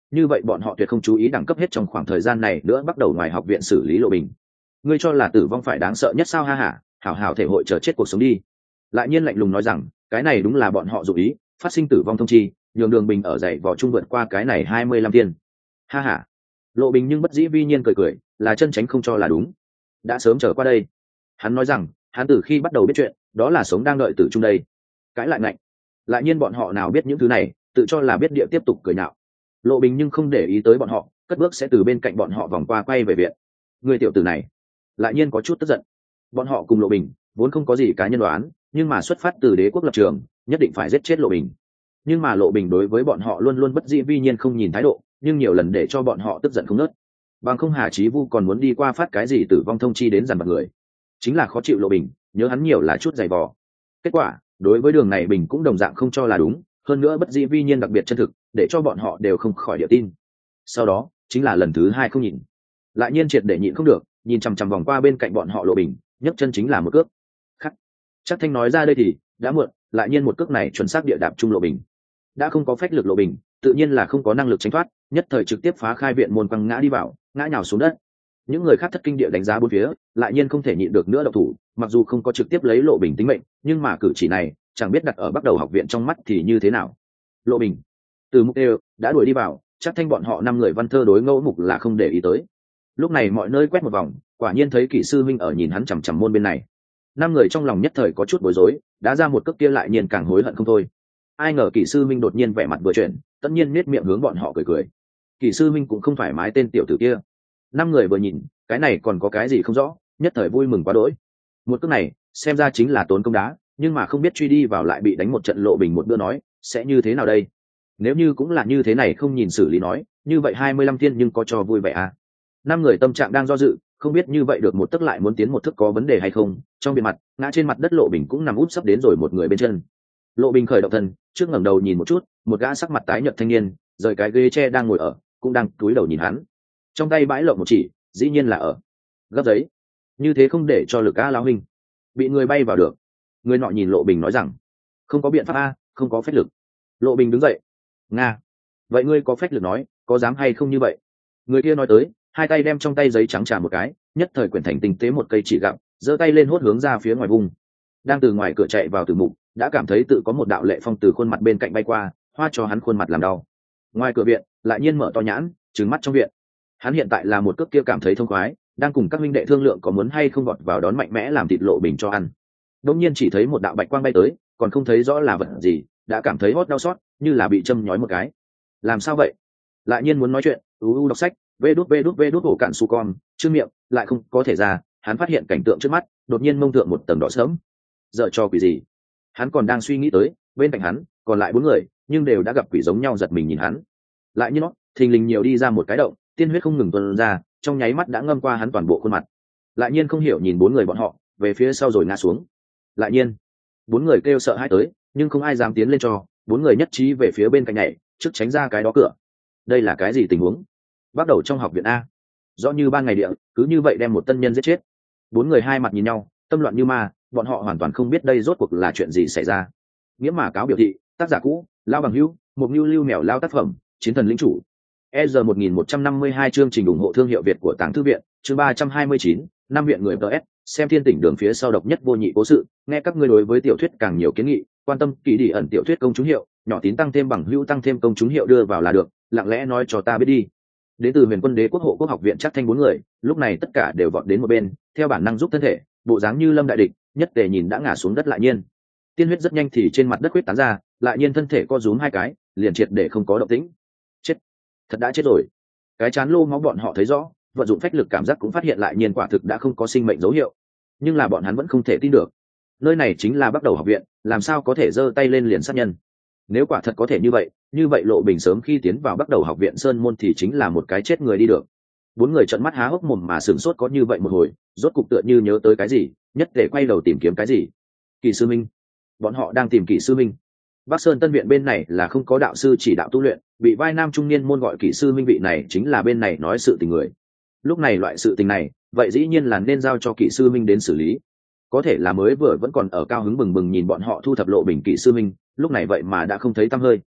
như vậy bọn họ tuyệt không chú ý đẳng cấp hết trong khoảng thời gian này nữa bắt đầu ngoài học viện xử lý Lộ Bình. Ngươi cho là tử vong phải đáng sợ nhất sao ha hả, hảo hảo thể hội chờ chết cuộc sống đi. Lại nhiên lạnh lùng nói rằng cái này đúng là bọn họ dụ ý phát sinh tử vong thông chi, nhường Đường Bình ở dậy vò trung vượt qua cái này hai mươi lăm thiên. Ha hả. Lộ Bình nhưng bất dĩ vi nhiên cười cười, là chân tránh không cho là đúng, đã sớm trở qua đây. Hắn nói rằng hắn từ khi bắt đầu biết chuyện đó là sống đang đợi tử trung đây. Cãi lại ngạnh. Lại nhiên bọn họ nào biết những thứ này, tự cho là biết địa tiếp tục cười nhạo. Lộ Bình nhưng không để ý tới bọn họ, cất bước sẽ từ bên cạnh bọn họ vòng qua quay về viện. Người tiểu tử này. Lại nhiên có chút tức giận. Bọn họ cùng Lộ Bình vốn không có gì cá nhân đoán, nhưng mà xuất phát từ đế quốc lập trường nhất định phải giết chết Lộ Bình. Nhưng mà Lộ Bình đối với bọn họ luôn luôn bất dĩ vi nhiên không nhìn thái độ, nhưng nhiều lần để cho bọn họ tức giận không nớt. Bằng không Hà Chí Vu còn muốn đi qua phát cái gì tử vong thông chi đến dằn vặt người, chính là khó chịu Lộ Bình, nhớ hắn nhiều là chút dày vò. Kết quả đối với Đường này Bình cũng đồng dạng không cho là đúng, hơn nữa bất dĩ vi nhiên đặc biệt chân thực, để cho bọn họ đều không khỏi địa tin. Sau đó chính là lần thứ hai không nhìn, lại nhiên triệt để nhịn không được, nhìn chằm chằm vòng qua bên cạnh bọn họ Lộ Bình, nhấc chân chính là một cước. Khắc. Chắc Thanh nói ra đây thì đã muộn, lại nhiên một cước này chuẩn xác địa đạp trung Lộ Bình. Đã không có phách lực Lộ Bình, tự nhiên là không có năng lực tránh thoát, nhất thời trực tiếp phá khai viện môn quăng ngã đi vào, ngã nhào xuống đất. Những người khác thất kinh địa đánh giá bốn phía, lại nhiên không thể nhịn được nữa động thủ, mặc dù không có trực tiếp lấy Lộ Bình tính mệnh, nhưng mà cử chỉ này chẳng biết đặt ở bắt đầu học viện trong mắt thì như thế nào. Lộ Bình từ mục đều đã đuổi đi vào, Chắc Thanh bọn họ năm người văn thơ đối ngẫu mục là không để ý tới. Lúc này mọi nơi quét một vòng, quả nhiên thấy Kỷ sư minh ở nhìn hắn chằm chằm môn bên này. Năm người trong lòng nhất thời có chút bối rối, đã ra một cước kia lại nhiên càng hối hận không thôi. Ai ngờ Kỷ sư minh đột nhiên vẻ mặt vừa chuyển, tất nhiên nét miệng hướng bọn họ cười cười. Kỷ sư minh cũng không phải mái tên tiểu tử kia. Năm người vừa nhìn cái này còn có cái gì không rõ, nhất thời vui mừng quá đỗi. Một cước này xem ra chính là tốn công đá, nhưng mà không biết truy đi vào lại bị đánh một trận Lộ Bình một bữa nói sẽ như thế nào đây. Nếu như cũng là như thế này không nhìn xử lý nói, như vậy hai mươi lăm thiên nhưng có cho vui vẻ à. Năm người tâm trạng đang do dự, không biết như vậy được một tức lại muốn tiến một thức có vấn đề hay không. Trong biệt mặt ngã trên mặt đất Lộ Bình cũng nằm úp sấp đến rồi một người bên chân. Lộ Bình khởi động thân trước ngẩng đầu nhìn một chút, một gã sắc mặt tái nhợt thanh niên rời cái ghế tre đang ngồi ở cũng đang cúi đầu nhìn hắn, trong tay bãi lộng một chỉ, dĩ nhiên là ở gấp giấy. Như thế không để cho lực a lão huynh bị người bay vào được. Người nọ nhìn Lộ Bình nói rằng không có biện pháp a, không có phách lực. Lộ Bình đứng dậy. Nga, vậy ngươi có phách lực nói, có dám hay không như vậy? Người kia nói tới, hai tay đem trong tay giấy trắng trà một cái, nhất thời quyển thành tinh tế một cây chỉ gặm, giơ tay lên hốt hướng ra phía ngoài vùng. Đang từ ngoài cửa chạy vào Tử Mục, đã cảm thấy tự có một đạo lệ phong từ khuôn mặt bên cạnh bay qua, hoa cho hắn khuôn mặt làm đau. Ngoài cửa viện lại nhiên mở to nhãn trừng mắt trong viện. Hắn hiện tại là một cước kia cảm thấy thông khoái, đang cùng các minh đệ thương lượng có muốn hay không vọt vào đón mạnh mẽ làm thịt Lộ Bình cho ăn. Đống nhiên chỉ thấy một đạo bạch quang bay tới, còn không thấy rõ là vật gì, đã cảm thấy hót đau xót, như là bị châm nhói một cái. Làm sao vậy? Lại nhiên muốn nói chuyện, u u đọc sách, vê đút vê đút vê đút ổ cạn su con, chưa miệng lại không có thể ra. Hắn phát hiện cảnh tượng trước mắt, đột nhiên mông thượng một tầng đỏ sớm. Dở cho quỷ gì? Hắn còn đang suy nghĩ tới, bên cạnh hắn còn lại bốn người, nhưng đều đã gặp quỷ giống nhau giật mình nhìn hắn. Lại như nó, thình lình nhiều đi ra một cái động, tiên huyết không ngừng tuôn ra, trong nháy mắt đã ngâm qua hắn toàn bộ khuôn mặt. Lại nhiên không hiểu nhìn bốn người bọn họ, về phía sau rồi ngã xuống. Lại nhiên, bốn người kêu sợ hãi tới, nhưng không ai dám tiến lên cho, bốn người nhất trí về phía bên cạnh này, trước tránh ra cái đó cửa. Đây là cái gì tình huống? Bắt đầu trong học viện a, rõ như ban ngày địa, cứ như vậy đem một tân nhân giết chết. Bốn người hai mặt nhìn nhau, tâm loạn như ma, bọn họ hoàn toàn không biết đây rốt cuộc là chuyện gì xảy ra. Nghĩa mà cáo biểu thị, tác giả cũ, lao bằng hữu, một lưu lưu mèo lao tác phẩm, chiến thần lĩnh chủ. E R một nghìn một trăm năm mươi hai chương trình ủng hộ thương hiệu Việt của Tàng Thư viện, chương ba trăm hai mươi chín, năm viện người ps, xem Thiên Tỉnh Đường phía sau độc nhất vô nhị cố sự, nghe các ngươi đối với tiểu thuyết càng nhiều kiến nghị, quan tâm kỳ đi ẩn tiểu thuyết công chúng hiệu, nhỏ tín tăng thêm bằng hữu tăng thêm công chúng hiệu đưa vào là được, lặng lẽ nói cho ta biết đi. Đến từ Huyền Quân Đế Quốc Hộ Quốc học viện Chắc Thanh bốn người, lúc này tất cả đều vọt đến một bên, theo bản năng giúp thân thể, bộ dáng như lâm đại địch, nhất tề nhìn đã ngã xuống đất Lại Nhiên. Tiên huyết rất nhanh thì trên mặt đất huyết tán ra, Lại Nhiên thân thể co rúm hai cái, liền triệt để không có động tĩnh. Chết, thật đã chết rồi. Cái chán lô máu bọn họ thấy rõ, vận dụng phách lực cảm giác cũng phát hiện Lại Nhiên quả thực đã không có sinh mệnh dấu hiệu, nhưng là bọn hắn vẫn không thể tin được. Nơi này chính là bắt đầu học viện, làm sao có thể giơ tay lên liền sát nhân? Nếu quả thật có thể như vậy, như vậy Lộ Bình sớm khi tiến vào bắt đầu học viện sơn môn thì chính là một cái chết người đi được. Bốn người trợn mắt há hốc mồm mà sửng sốt có như vậy một hồi, rốt cục tựa như nhớ tới cái gì, nhất để quay đầu tìm kiếm cái gì. Kỳ sư minh, bọn họ đang tìm Kỳ sư minh. Bắc Sơn Tân viện bên này là không có đạo sư chỉ đạo tu luyện, bị vai nam trung niên môn gọi Kỳ sư minh vị này chính là bên này nói sự tình người. Lúc này loại sự tình này, vậy dĩ nhiên là nên giao cho Kỳ sư minh đến xử lý. Có thể là mới vừa vẫn còn ở cao hứng bừng bừng nhìn bọn họ thu thập Lộ Bình Kỳ sư minh, lúc này vậy mà đã không thấy tăm hơi.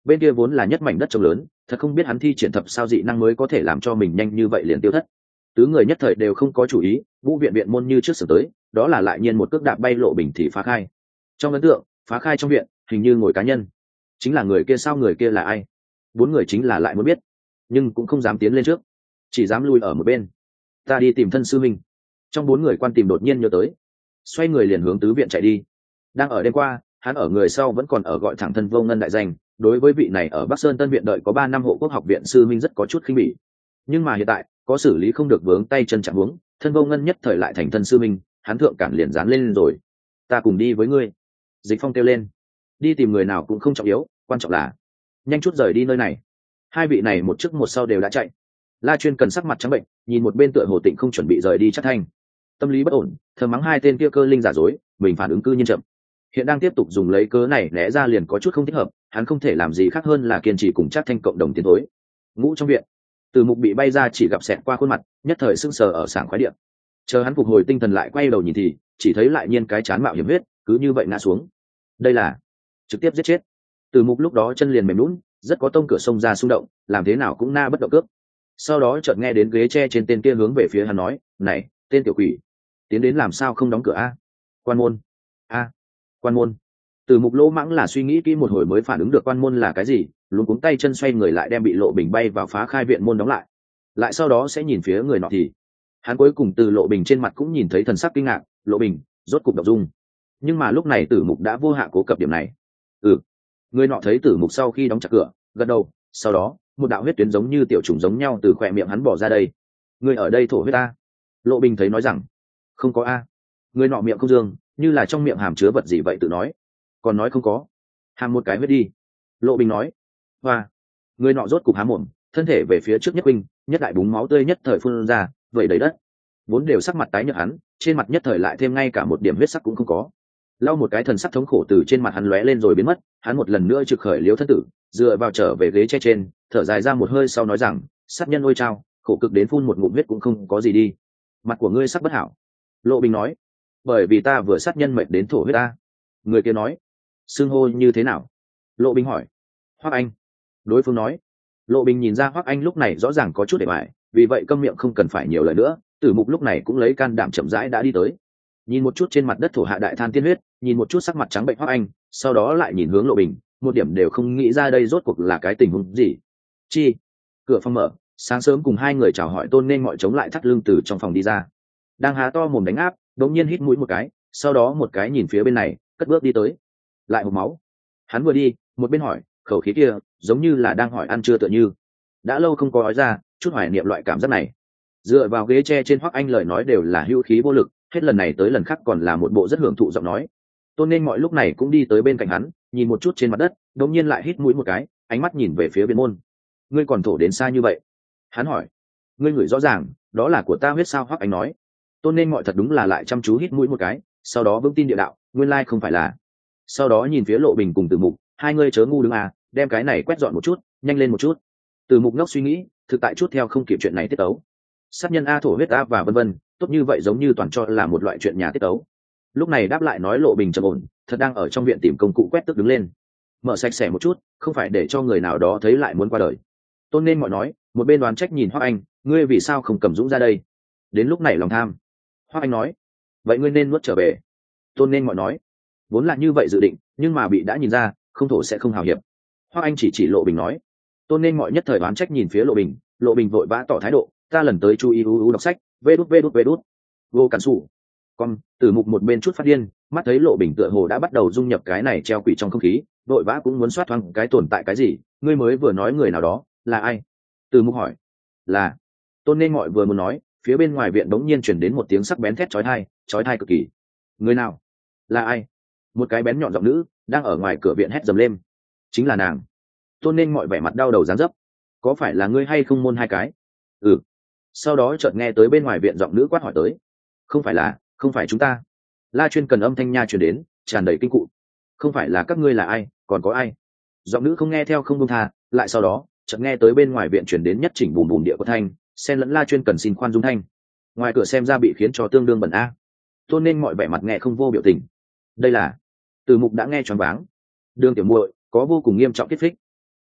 bên kia vốn là nhất mảnh đất trống lớn, thật không biết hắn thi triển thập sao dị năng mới có thể làm cho mình nhanh như vậy liền tiêu thất. Tứ người nhất thời đều không có chủ ý, Vũ viện viện môn như trước sửa tới, đó là lại nhiên một cước đạp bay Lộ Bình thì phá khai. Trong ấn tượng, phá khai trong viện, hình như ngồi cá nhân. Chính là người kia sao, người kia là ai? Bốn người chính là lại muốn biết, nhưng cũng không dám tiến lên trước, chỉ dám lui ở một bên. Ta đi tìm thân sư minh. Trong bốn người quan tìm đột nhiên nhớ tới, xoay người liền hướng tứ viện chạy đi. Đang ở đêm qua, hắn ở người sau vẫn còn ở gọi thẳng thân Vô Ngân đại danh, đối với vị này ở Bắc Sơn Tân viện đợi có ba năm hộ quốc học viện sư minh rất có chút khinh bỉ. Nhưng mà hiện tại, có xử lý không được vướng tay chân chạm hướng, thân Vô Ngân nhất thời lại thành thân sư minh, hắn thượng cản liền dán lên rồi. Ta cùng đi với ngươi. Dịch Phong kêu lên. Đi tìm người nào cũng không trọng yếu, quan trọng là nhanh chút rời đi nơi này. Hai vị này một trước một sau đều đã chạy. La Chuyên cần sắc mặt trắng bệnh, nhìn một bên tựa hồ tịnh không chuẩn bị rời đi chắc thanh, tâm lý bất ổn, thầm mắng hai tên kia cơ linh giả dối, mình phản ứng cư nhiên chậm. Hiện đang tiếp tục dùng lấy cớ này lẽ ra liền có chút không thích hợp, hắn không thể làm gì khác hơn là kiên trì cùng chắc thanh cộng đồng tiến thối. Ngũ trong viện, Từ Mục bị bay ra chỉ gặp xẹt qua khuôn mặt, nhất thời sưng sờ ở sảng khoái điện. Chờ hắn phục hồi tinh thần lại quay đầu nhìn thì chỉ thấy lại nhiên cái chán mạo hiểm huyết, cứ như vậy ngã xuống. Đây là trực tiếp giết chết. Từ Mục lúc đó chân liền mềm nhũn, rất có tông cửa sông ra xung động, làm thế nào cũng na bất động cướp. Sau đó chợt nghe đến ghế tre trên tên kia hướng về phía hắn nói, này tên tiểu quỷ, tiến đến làm sao không đóng cửa a? Quan môn. A, quan môn. Từ Mục lỗ mãng là suy nghĩ kỹ một hồi mới phản ứng được quan môn là cái gì, luống cuống tay chân xoay người lại đem bị Lộ Bình bay vào phá khai viện môn đóng lại. Lại sau đó sẽ nhìn phía người nọ thì hắn cuối cùng từ Lộ Bình trên mặt cũng nhìn thấy thần sắc kinh ngạc. Lộ Bình rốt cục động dung, nhưng mà lúc này Tử Mục đã vô hạ cố cập điểm này. Ừ. Người nọ thấy Tử Mục sau khi đóng chặt cửa, gật đầu, sau đó một đạo huyết tuyến giống như tiểu trùng giống nhau từ khỏe miệng hắn bỏ ra đây. Người ở đây thổ huyết ta? Lộ Bình thấy nói rằng không có a. Người nọ miệng không dương, như là trong miệng hàm chứa vật gì vậy tự nói, còn nói không có, hàm một cái huyết đi. Lộ Bình nói. Hoa. Người nọ rốt cục há mồm, thân thể về phía trước nhất huynh, nhất đại búng máu tươi nhất thời phun ra, vậy đầy đất. Vốn đều sắc mặt tái nhợt hắn, trên mặt nhất thời lại thêm ngay cả một điểm huyết sắc cũng không có. Lau một cái thần sắc thống khổ từ trên mặt hắn lóe lên rồi biến mất, hắn một lần nữa trực khởi liếu thân tử, dựa vào trở về ghế che trên, thở dài ra một hơi sau nói rằng, sát nhân ôi trao, khổ cực đến phun một ngụm huyết cũng không có gì đi. Mặt của ngươi sắc bất hảo. Lộ Bình nói. Bởi vì ta vừa sát nhân mệnh đến thổ huyết ta. Người kia nói. Xưng hô như thế nào? Lộ Bình hỏi. Hoắc Anh. Đối phương nói. Lộ Bình nhìn ra Hoắc Anh lúc này rõ ràng có chút để bại, vì vậy câm miệng không cần phải nhiều lời nữa. Tử Mục lúc này cũng lấy can đảm chậm rãi đã đi tới, nhìn một chút trên mặt đất thổ hạ đại than tiên huyết, nhìn một chút sắc mặt trắng bệnh Hoắc Anh, sau đó lại nhìn hướng Lộ Bình, một điểm đều không nghĩ ra đây rốt cuộc là cái tình huống gì. Chi? Cửa phòng mở, sáng sớm cùng hai người chào hỏi Tôn Nên mọi chống lại thắt lưng từ trong phòng đi ra, đang há to mồm đánh áp, đột nhiên hít mũi một cái, sau đó một cái nhìn phía bên này, cất bước đi tới, lại hộc máu. Hắn vừa đi, một bên hỏi, khẩu khí kia giống như là đang hỏi ăn chưa tựa như, đã lâu không có nói ra, chút hoài niệm loại cảm giác này. Dựa vào ghế tre trên Hoắc Anh lời nói đều là hữu khí vô lực, hết lần này tới lần khác còn là một bộ rất hưởng thụ giọng nói. Tôn Nên mọi lúc này cũng đi tới bên cạnh hắn, nhìn một chút trên mặt đất, đột nhiên lại hít mũi một cái, ánh mắt nhìn về phía bên môn. Ngươi còn thổ đến xa như vậy? Hắn hỏi. Ngươi ngửi rõ ràng, đó là của ta huyết sao? Hoắc Anh nói. Tôn Nên mọi thật đúng là lại chăm chú hít mũi một cái, sau đó vững tin địa đạo, nguyên lai không phải là. Sau đó nhìn phía Lộ Bình cùng Từ Mục, hai ngươi chớ ngu đứng à, đem cái này quét dọn một chút, nhanh lên một chút. Từ Mục ngốc suy nghĩ, thực tại chút theo không kịp chuyện này tiết tấu. Sát nhân a, thổ huyết a và vân vân, tốt như vậy giống như toàn cho là một loại chuyện nhà tiết tấu. Lúc này đáp lại nói Lộ Bình trầm ổn, thật đang ở trong viện tìm công cụ quét tức đứng lên, mở sạch sẽ một chút, không phải để cho người nào đó thấy lại muốn qua đời. Tôn Nên mọi nói, một bên đoán trách nhìn Hoắc Anh, ngươi vì sao không cầm dũng ra đây? Đến lúc này lòng tham. Hoắc Anh nói, vậy ngươi nên nuốt trở về. Tôn Nên mọi nói, vốn là như vậy dự định, nhưng mà bị đã nhìn ra, không thổ sẽ không hào hiệp. Hoắc Anh chỉ chỉ Lộ Bình nói. Tôn Nên mọi nhất thời đoán trách nhìn phía Lộ Bình, Lộ Bình vội vã tỏ thái độ, ta lần tới chú ý u u đọc sách, vê đút vê đút vê đút vô cản sủ. Con Tử Mục một bên chút phát điên, mắt thấy Lộ Bình tựa hồ đã bắt đầu dung nhập cái này treo quỷ trong không khí, vội vã cũng muốn soát thoáng cái tồn tại cái gì. Ngươi mới vừa nói người nào đó là ai? Tử Mục hỏi. Là. Tôn Nên mọi vừa muốn nói, phía bên ngoài viện đống nhiên chuyển đến một tiếng sắc bén thét chói tai, chói tai cực kỳ. Người nào? Là ai? Một cái bén nhọn giọng nữ đang ở ngoài cửa viện hét dầm lên. Chính là nàng. Tôn Nên mọi vẻ mặt đau đầu dáng dấp. Có phải là ngươi hay không môn hai cái? Ừ. Sau đó chợt nghe tới bên ngoài viện giọng nữ quát hỏi tới. Không phải là, không phải chúng ta. La Chuyên cần âm thanh nha truyền đến, tràn đầy kinh cụ. Không phải là các ngươi là ai, còn có ai? Giọng nữ không nghe theo không buông tha, lại sau đó chợt nghe tới bên ngoài viện truyền đến nhất chỉnh bùm bùm địa của thanh, xen lẫn La Chuyên cần xin khoan dung thanh. Ngoài cửa xem ra bị khiến cho tương đương bẩn a. Tôn Nên mọi vẻ mặt nghe không vô biểu tình. Đây là Từ Mục đã nghe choáng váng. Đường tiểu muội có vô cùng nghiêm trọng kích thích.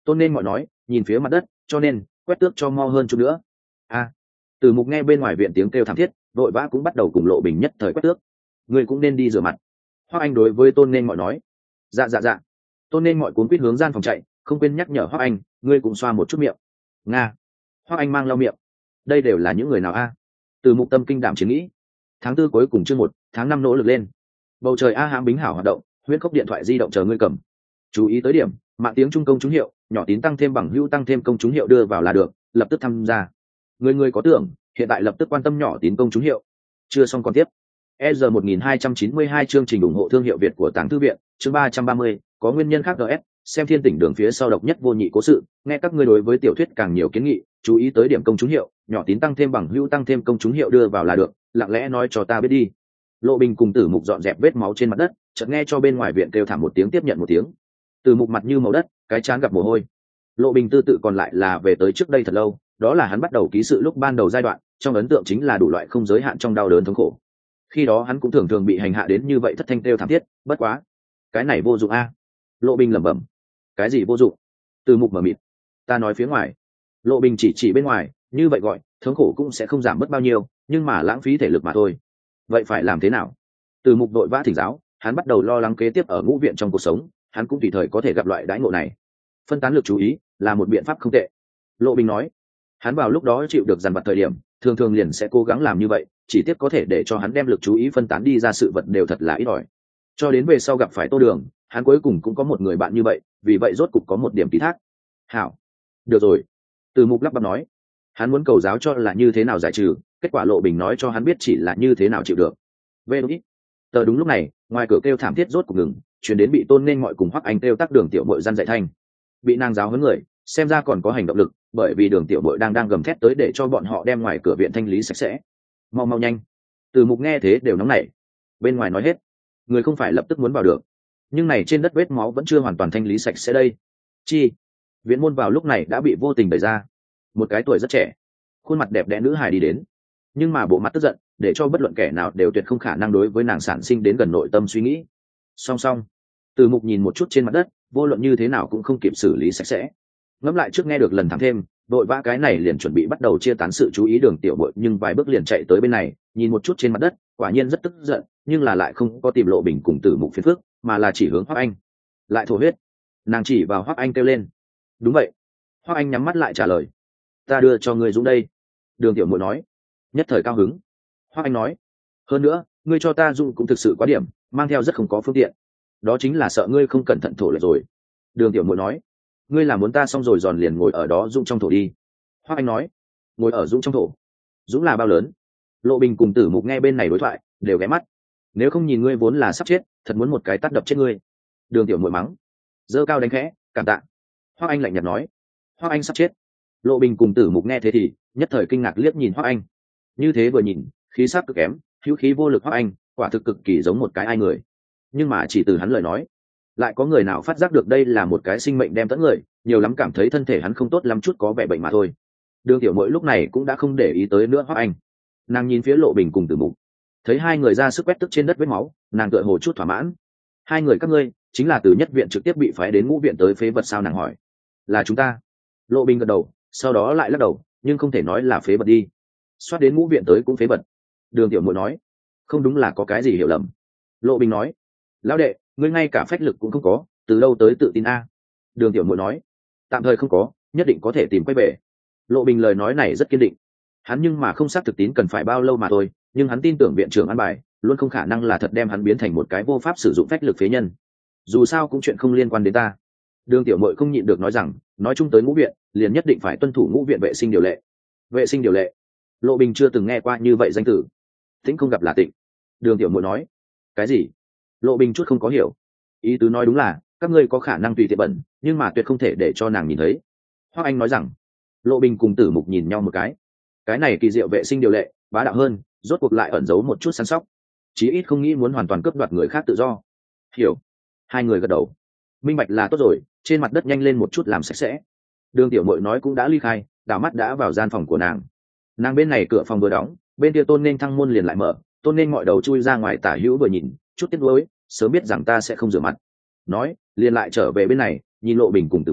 Tôn nên mọi nói nhìn phía mặt đất, cho nên quét tước cho mau hơn chút nữa. A. Từ Mục nghe bên ngoài viện tiếng kêu thảm thiết, vội vã cũng bắt đầu cùng Lộ Bình nhất thời quét tước. Người cũng nên đi rửa mặt. Hoắc Anh đối với Tôn nên mọi nói. Dạ dạ dạ. Tôn nên mọi cuốn quýt hướng gian phòng chạy, không quên nhắc nhở Hoắc Anh, ngươi cũng xoa một chút miệng. Nga. Hoắc Anh mang lau miệng. Đây đều là những người nào a? Từ Mục tâm kinh đảm chiến nghĩ. Tháng tư cuối cùng chương một, tháng năm nỗ lực lên. Bầu trời a hãm bính hảo hoạt động, huyễn khốc điện thoại di động chờ ngươi cầm. Chú ý tới điểm, mạng tiếng trung công chúng hiệu, nhỏ tín tăng thêm bằng hữu tăng thêm công chúng hiệu đưa vào là được, lập tức tham gia. Người người có tưởng, hiện tại lập tức quan tâm nhỏ tín công chúng hiệu. Chưa xong còn tiếp. e rờ một nghìn hai trăm chín mươi hai chương trình ủng hộ thương hiệu Việt của Tàng Thư viện, chương ba trăm ba mươi, có nguyên nhân khác gs, xem Thiên Tỉnh Đường phía sau độc nhất vô nhị cố sự, nghe các ngươi đối với tiểu thuyết càng nhiều kiến nghị, chú ý tới điểm công chúng hiệu, nhỏ tín tăng thêm bằng hữu tăng thêm công chúng hiệu đưa vào là được, lặng lẽ nói cho ta biết đi. Lộ Bình cùng Tử Mục dọn dẹp vết máu trên mặt đất, chợt nghe cho bên ngoài viện kêu thảm một tiếng tiếp nhận một tiếng. Tử Mục mặt như màu đất, cái trán gặp mồ hôi. Lộ Bình tư tự còn lại là về tới trước đây thật lâu, đó là hắn bắt đầu ký sự lúc ban đầu giai đoạn, trong ấn tượng chính là đủ loại không giới hạn trong đau đớn thống khổ. Khi đó hắn cũng thường thường bị hành hạ đến như vậy thất thanh kêu thảm thiết, bất quá, cái này vô dụng a. Lộ Bình lẩm bẩm. Cái gì vô dụng? Tử Mục mở mịt. Ta nói phía ngoài. Lộ Bình chỉ chỉ bên ngoài, như vậy gọi, thống khổ cũng sẽ không giảm bớt bao nhiêu, nhưng mà lãng phí thể lực mà thôi. Vậy phải làm thế nào? Tử Mục đội vã thỉnh giáo, hắn bắt đầu lo lắng kế tiếp ở ngũ viện trong cuộc sống, hắn cũng tùy thời có thể gặp loại đãi ngộ này. Phân tán lực chú ý là một biện pháp không tệ. Lộ Bình nói. Hắn vào lúc đó chịu được dằn vặt thời điểm, thường thường liền sẽ cố gắng làm như vậy, chỉ tiếc có thể để cho hắn đem lực chú ý phân tán đi ra sự vật đều thật là ít ỏi. Cho đến về sau gặp phải Tô Đường, hắn cuối cùng cũng có một người bạn như vậy, vì vậy rốt cục có một điểm ký thác. Hảo, được rồi. Từ Mục lắp bắp nói, hắn muốn cầu giáo cho là như thế nào giải trừ, kết quả Lộ Bình nói cho hắn biết chỉ là như thế nào chịu được. Về đúng. Tờ đúng lúc này, ngoài cửa kêu thảm thiết rốt cục ngừng, chuyển đến bị Tôn nên mọi cùng Hoắc Anh kêu tác Đường tiểu bội gian dạy thanh. Bị nàng giáo huấn người, xem ra còn có hành động lực, bởi vì Đường tiểu bội đang đang gầm thét tới để cho bọn họ đem ngoài cửa viện thanh lý sạch sẽ. Mau mau nhanh. Từ Mục nghe thế đều nóng nảy. Bên ngoài nói hết, người không phải lập tức muốn vào được, nhưng này trên đất vết máu vẫn chưa hoàn toàn thanh lý sạch sẽ đây. Chi? Viện môn vào lúc này đã bị vô tình đẩy ra. Một cái tuổi rất trẻ, khuôn mặt đẹp đẽ nữ hài đi đến, nhưng mà bộ mặt tức giận để cho bất luận kẻ nào đều tuyệt không khả năng đối với nàng sản sinh đến gần nội tâm suy nghĩ. Song song, Từ Mục nhìn một chút trên mặt đất, vô luận như thế nào cũng không kịp xử lý sạch sẽ. Ngẫm lại trước nghe được lần thẳng thêm, đội vã cái này liền chuẩn bị bắt đầu chia tán sự chú ý Đường tiểu bội, nhưng vài bước liền chạy tới bên này, nhìn một chút trên mặt đất, quả nhiên rất tức giận, nhưng là lại không có tìm Lộ Bình cùng Tử Mục phiền phức, mà là chỉ hướng Hoắc Anh. Lại thổ huyết. Nàng chỉ vào Hoắc Anh kêu lên. Đúng vậy. Hoắc Anh nhắm mắt lại trả lời. Ta đưa cho ngươi Dũng đây. Đường tiểu muội nói. Nhất thời cao hứng. Hoắc Anh nói. Hơn nữa, ngươi cho ta Dũng cũng thực sự quá điểm, mang theo rất không có phương tiện. Đó chính là sợ ngươi không cẩn thận thổ lại rồi. Đường tiểu muội nói. Ngươi làm muốn ta xong rồi giòn liền ngồi ở đó Dũng trong thổ đi. Hoắc Anh nói. Ngồi ở Dũng trong thổ. Dũng là bao lớn? Lộ Bình cùng Tử Mục nghe bên này đối thoại, đều ghé mắt. Nếu không nhìn ngươi vốn là sắp chết, thật muốn một cái tát đập chết ngươi. Đường tiểu muội mắng. Giơ cao đánh khẽ, cảm tạ. Hoắc Anh lạnh nhạt nói. Hoắc Anh sắp chết. Lộ Bình cùng Tử Mục nghe thế thì nhất thời kinh ngạc liếc nhìn Hoắc Anh. Như thế vừa nhìn, khí sắc cực kém, hữu khí vô lực Hoắc Anh, quả thực cực kỳ giống một cái ai người. Nhưng mà chỉ từ hắn lời nói, lại có người nào phát giác được đây là một cái sinh mệnh đem tẫn người, nhiều lắm cảm thấy thân thể hắn không tốt lắm chút có vẻ bệnh mà thôi. Đường tiểu muội lúc này cũng đã không để ý tới nữa Hoắc Anh. Nàng nhìn phía Lộ Bình cùng Tử Mục, thấy hai người ra sức quét tức trên đất vết máu, nàng tựa hồ chút thỏa mãn. Hai người các ngươi chính là từ nhất viện trực tiếp bị phái đến ngũ viện tới phế vật sao? Nàng hỏi. Là chúng ta. Lộ Bình gật đầu, sau đó lại lắc đầu, nhưng không thể nói là phế vật đi. Xoát đến ngũ viện tới cũng phế vật. Đường tiểu muội nói. Không đúng là có cái gì hiểu lầm. Lộ Bình nói. Lão đệ, ngươi ngay cả phách lực cũng không có, từ đâu tới tự tin a? Đường tiểu muội nói. Tạm thời không có, nhất định có thể tìm quay về. Lộ Bình lời nói này rất kiên định. Hắn nhưng mà không xác thực tín cần phải bao lâu mà thôi, nhưng hắn tin tưởng viện trưởng an bài luôn không khả năng là thật đem hắn biến thành một cái vô pháp sử dụng phách lực phế nhân. Dù sao cũng chuyện không liên quan đến ta. Đường tiểu muội không nhịn được nói rằng, nói chung tới ngũ viện liền nhất định phải tuân thủ ngũ viện vệ sinh điều lệ. Vệ sinh điều lệ? Lộ Bình chưa từng nghe qua như vậy danh từ. Tĩnh không gặp là tịnh. Đường tiểu muội nói. Cái gì? Lộ Bình chút không có hiểu. Ý tứ nói đúng là các ngươi có khả năng tùy tiện bẩn, nhưng mà tuyệt không thể để cho nàng nhìn thấy. Hoắc Anh nói rằng. Lộ Bình cùng Tử Mục nhìn nhau một cái. Cái này kỳ diệu vệ sinh điều lệ, bá đạo hơn, rốt cuộc lại ẩn giấu một chút săn sóc, chí ít không nghĩ muốn hoàn toàn cướp đoạt người khác tự do. Hiểu. Hai người gật đầu. Minh bạch là tốt rồi, trên mặt đất nhanh lên một chút làm sạch sẽ. Đường tiểu muội nói cũng đã ly khai, đảo mắt đã vào gian phòng của nàng. Nàng bên này cửa phòng vừa đóng, bên kia Tôn nên thăng môn liền lại mở. Tôn nên ngọi đầu chui ra ngoài tả hữu vừa nhìn, chút tiếc nuối, sớm biết rằng ta sẽ không rửa mặt. Nói, liền lại trở về bên này, nhìn Lộ Bình cùng Tử Mục,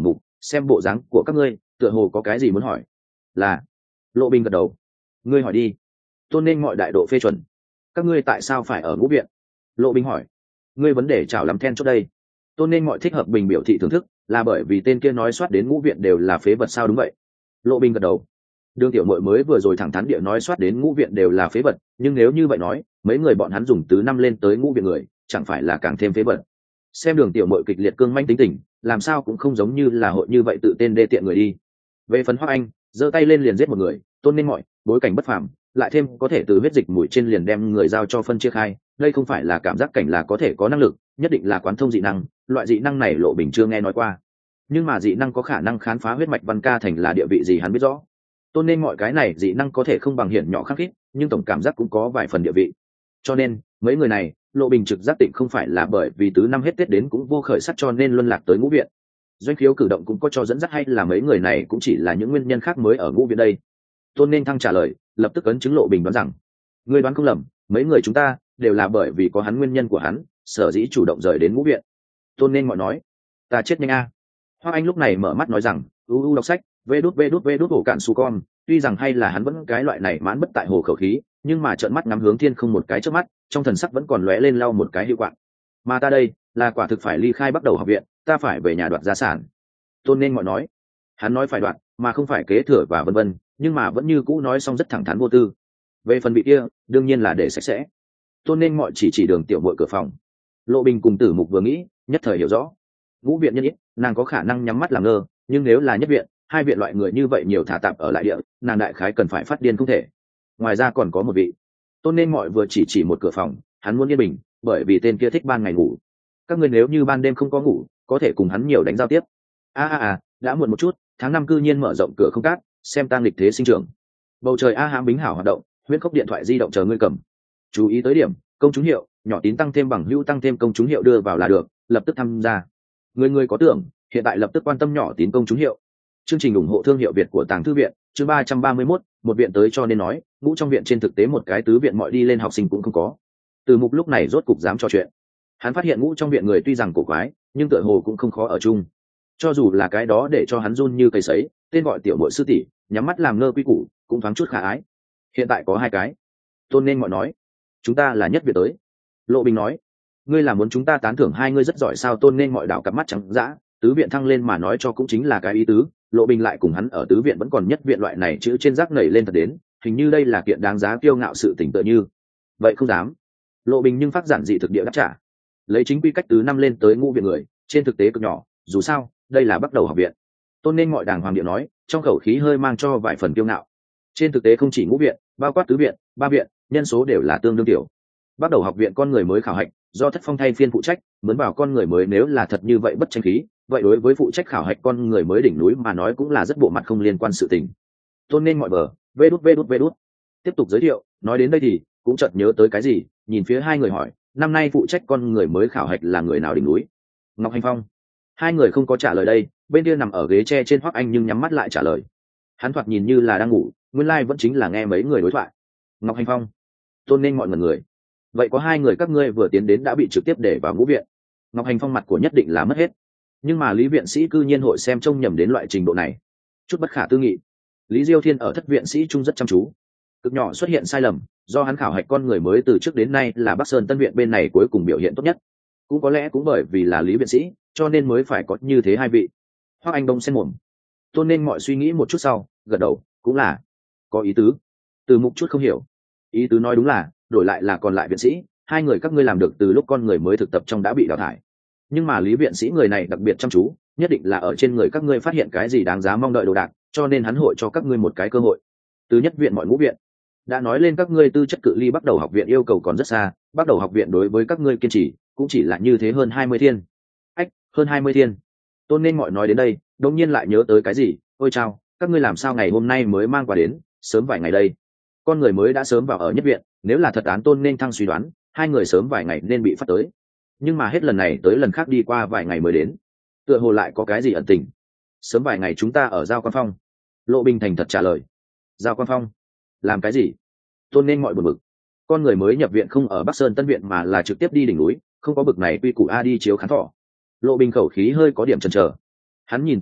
xem bộ dáng của các ngươi tựa hồ có cái gì muốn hỏi. Là. Lộ Bình gật đầu. Ngươi hỏi đi. Tôn nên mọi đại độ phê chuẩn. Các ngươi tại sao phải ở ngũ viện? Lộ Bình hỏi. Ngươi vấn đề chảo làm then chốt đây. Tôn nên mọi thích hợp bình biểu thị thưởng thức, là bởi vì tên kia nói soát đến ngũ viện đều là phế vật sao? Đúng vậy. Lộ Bình gật đầu. Đường tiểu mội mới vừa rồi thẳng thắn địa nói soát đến ngũ viện đều là phế vật, nhưng nếu như vậy nói, mấy người bọn hắn dùng từ năm lên tới ngũ viện người, chẳng phải là càng thêm phế vật. Xem đường tiểu mội kịch liệt cương manh tính tình, làm sao cũng không giống như là hội như vậy tự tên đê tiện người đi. Về phần Hoắc Anh, giơ tay lên liền giết một người, Tôn nên mọi bối cảnh bất phàm, lại thêm có thể từ huyết dịch mũi trên liền đem người giao cho phân chia khai, đây không phải là cảm giác cảnh là có thể có năng lực, nhất định là quán thông dị năng, loại dị năng này Lộ Bình chưa nghe nói qua. Nhưng mà dị năng có khả năng khám phá huyết mạch văn ca thành là địa vị gì hắn biết rõ. Tôn nên mọi cái này dị năng có thể không bằng hiển nhỏ khắc khít, nhưng tổng cảm giác cũng có vài phần địa vị. Cho nên, mấy người này, Lộ Bình trực giác định không phải là bởi vì tứ năm hết Tết đến cũng vô khởi sắc cho nên luân lạc tới ngũ viện. Doanh khiếu cử động cũng có cho dẫn dắt hay là mấy người này cũng chỉ là những nguyên nhân khác mới ở ngũ viện đây. Tôn nên thăng trả lời, lập tức ấn chứng Lộ Bình đoán rằng, người đoán không lầm, mấy người chúng ta đều là bởi vì có hắn nguyên nhân của hắn, sở dĩ chủ động rời đến ngũ viện. Tôn nên mọi nói, ta chết nhanh a. À. Hoa Anh lúc này mở mắt nói rằng, u u đọc sách, vê đút vê đút vê đút hổ cạn su con, tuy rằng hay là hắn vẫn cái loại này mãn bất tại hồ khẩu khí, nhưng mà trợn mắt ngắm hướng thiên không một cái trước mắt, trong thần sắc vẫn còn lóe lên lau một cái hiệu quạng. Mà ta đây, là quả thực phải ly khai bắt đầu học viện, ta phải về nhà đoạt gia sản. Tôn nên mọi nói, hắn nói phải đoạt, mà không phải kế thừa và vân vân, nhưng mà vẫn như cũ nói xong rất thẳng thắn vô tư. Về phần vị kia, đương nhiên là để sạch sẽ. Tôn nên mọi chỉ chỉ đường tiểu muội cửa phòng. Lộ Bình cùng Tử Mục vừa nghĩ, nhất thời hiểu rõ. Ngũ viện nhân ít, nàng có khả năng nhắm mắt làm ngơ, nhưng nếu là nhất viện, hai viện loại người như vậy nhiều thả tạp ở lại địa, nàng đại khái cần phải phát điên không thể. Ngoài ra còn có một vị. Tôn nên mọi vừa chỉ chỉ một cửa phòng, hắn muốn yên bình, bởi vì tên kia thích ban ngày ngủ. Các người nếu như ban đêm không có ngủ, có thể cùng hắn nhiều đánh giao tiếp. A a a, đã muộn một chút, tháng năm cư nhiên mở rộng cửa không cát, xem tang lịch thế sinh trưởng. Bầu trời a hám bính hảo hoạt động, huyết khốc điện thoại di động chờ ngươi cầm. Chú ý tới điểm, công chúng hiệu, nhỏ tín tăng thêm bằng hữu tăng thêm công chúng hiệu đưa vào là được, lập tức tham gia. Người người có tưởng, hiện tại lập tức quan tâm nhỏ tín công chúng hiệu. Chương trình ủng hộ thương hiệu Việt của Tàng Thư viện, chương ba trăm ba mươi mốt, một viện tới cho nên nói, ngũ trong viện trên thực tế một cái tứ viện mọi đi lên học sinh cũng không có. Từ Mục lúc này rốt cục dám trò chuyện. Hắn phát hiện ngũ trong viện người tuy rằng cổ quái, nhưng tựa hồ cũng không khó ở chung. Cho dù là cái đó để cho hắn run như cây sấy, tên gọi tiểu muội sư tỷ, nhắm mắt làm ngơ quy củ, cũng thoáng chút khả ái. Hiện tại có hai cái. Tôn nên mọi nói, chúng ta là nhất viện tới. Lộ Bình nói, ngươi là muốn chúng ta tán thưởng hai ngươi rất giỏi sao? Tôn nên mọi đảo cặp mắt trắng dã, tứ viện thăng lên mà nói cho cũng chính là cái ý tứ. Lộ Bình lại cùng hắn ở tứ viện vẫn còn nhất viện loại này chữ trên rác nảy lên thật đến, hình như đây là kiện đáng giá kiêu ngạo sự tỉnh tựa như. Vậy không dám. Lộ Bình nhưng phát giản dị thực địa đáp trả, lấy chính quy cách tứ năm lên tới ngũ viện người, trên thực tế cực nhỏ, dù sao, đây là bắt đầu học viện. Tôn nên mọi đàng hoàng điện nói, trong khẩu khí hơi mang cho vài phần kiêu ngạo. Trên thực tế không chỉ ngũ viện, bao quát tứ viện, ba viện, nhân số đều là tương đương tiểu. Bắt đầu học viện con người mới khảo hạch, do Thất Phong thay phiên phụ trách, muốn vào con người mới nếu là thật như vậy bất tranh khí, vậy đối với phụ trách khảo hạch con người mới đỉnh núi mà nói cũng là rất bộ mặt không liên quan sự tình. Tôn nên mọi bờ, vê đút vê đút vê đút. Tiếp tục giới thiệu, nói đến đây thì cũng chợt nhớ tới cái gì, nhìn phía hai người hỏi, năm nay phụ trách con người mới khảo hạch là người nào đỉnh núi? Ngọc Hành Phong. Hai người không có trả lời đây, bên kia nằm ở ghế tre trên Hoắc Anh nhưng nhắm mắt lại trả lời. Hắn thoạt nhìn như là đang ngủ, nguyên lai vẫn chính là nghe mấy người đối thoại. Ngọc Hành Phong. Tôn nên mọi người. Vậy có hai người các ngươi vừa tiến đến đã bị trực tiếp để vào ngũ viện. Ngọc Hành Phong mặt của nhất định là mất hết, nhưng mà Lý viện sĩ cư nhiên hội xem trông nhầm đến loại trình độ này, chút bất khả tư nghị. Lý Diêu Thiên ở thất viện sĩ trung rất chăm chú, cực nhỏ xuất hiện sai lầm, do hắn khảo hạch con người mới từ trước đến nay là Bắc Sơn Tân viện bên này cuối cùng biểu hiện tốt nhất, cũng có lẽ cũng bởi vì là Lý viện sĩ cho nên mới phải có như thế hai vị. Hoắc Anh Đông xen mồm, Tôn nên mọi suy nghĩ một chút sau gật đầu, cũng là có ý tứ. Từ Mục chút không hiểu, ý tứ nói đúng là đổi lại là còn lại viện sĩ, hai người các ngươi làm được từ lúc con người mới thực tập trong đã bị đào thải, nhưng mà Lý viện sĩ người này đặc biệt chăm chú, nhất định là ở trên người các ngươi phát hiện cái gì đáng giá mong đợi đồ đạc, cho nên hắn hội cho các ngươi một cái cơ hội. Từ nhất viện mọi ngũ viện đã nói lên các ngươi tư chất cự ly bắt đầu học viện yêu cầu còn rất xa, bắt đầu học viện đối với các ngươi kiên trì cũng chỉ là như thế hơn hai mươi thiên. Ách, hơn hai mươi thiên. Tôn nên mọi nói đến đây đột nhiên lại nhớ tới cái gì, ôi chao, các ngươi làm sao ngày hôm nay mới mang quà đến, sớm vài ngày đây. Con người mới đã sớm vào ở nhất viện, nếu là thật án Tôn nên thăng suy đoán, hai người sớm vài ngày nên bị phát tới, nhưng mà hết lần này tới lần khác đi qua vài ngày mới đến, tựa hồ lại có cái gì ẩn tình. Sớm vài ngày chúng ta ở Giao Quan Phong. Lộ Bình thành thật trả lời. Giao Quan Phong làm cái gì? Tôn nên mọi buồn bực. Con người mới nhập viện không ở Bắc Sơn Tân viện mà là trực tiếp đi đỉnh núi, không có bực này quy củ a đi chiếu khán thọ. Lộ Bình khẩu khí hơi có điểm chần chờ. Hắn nhìn Từ Mục,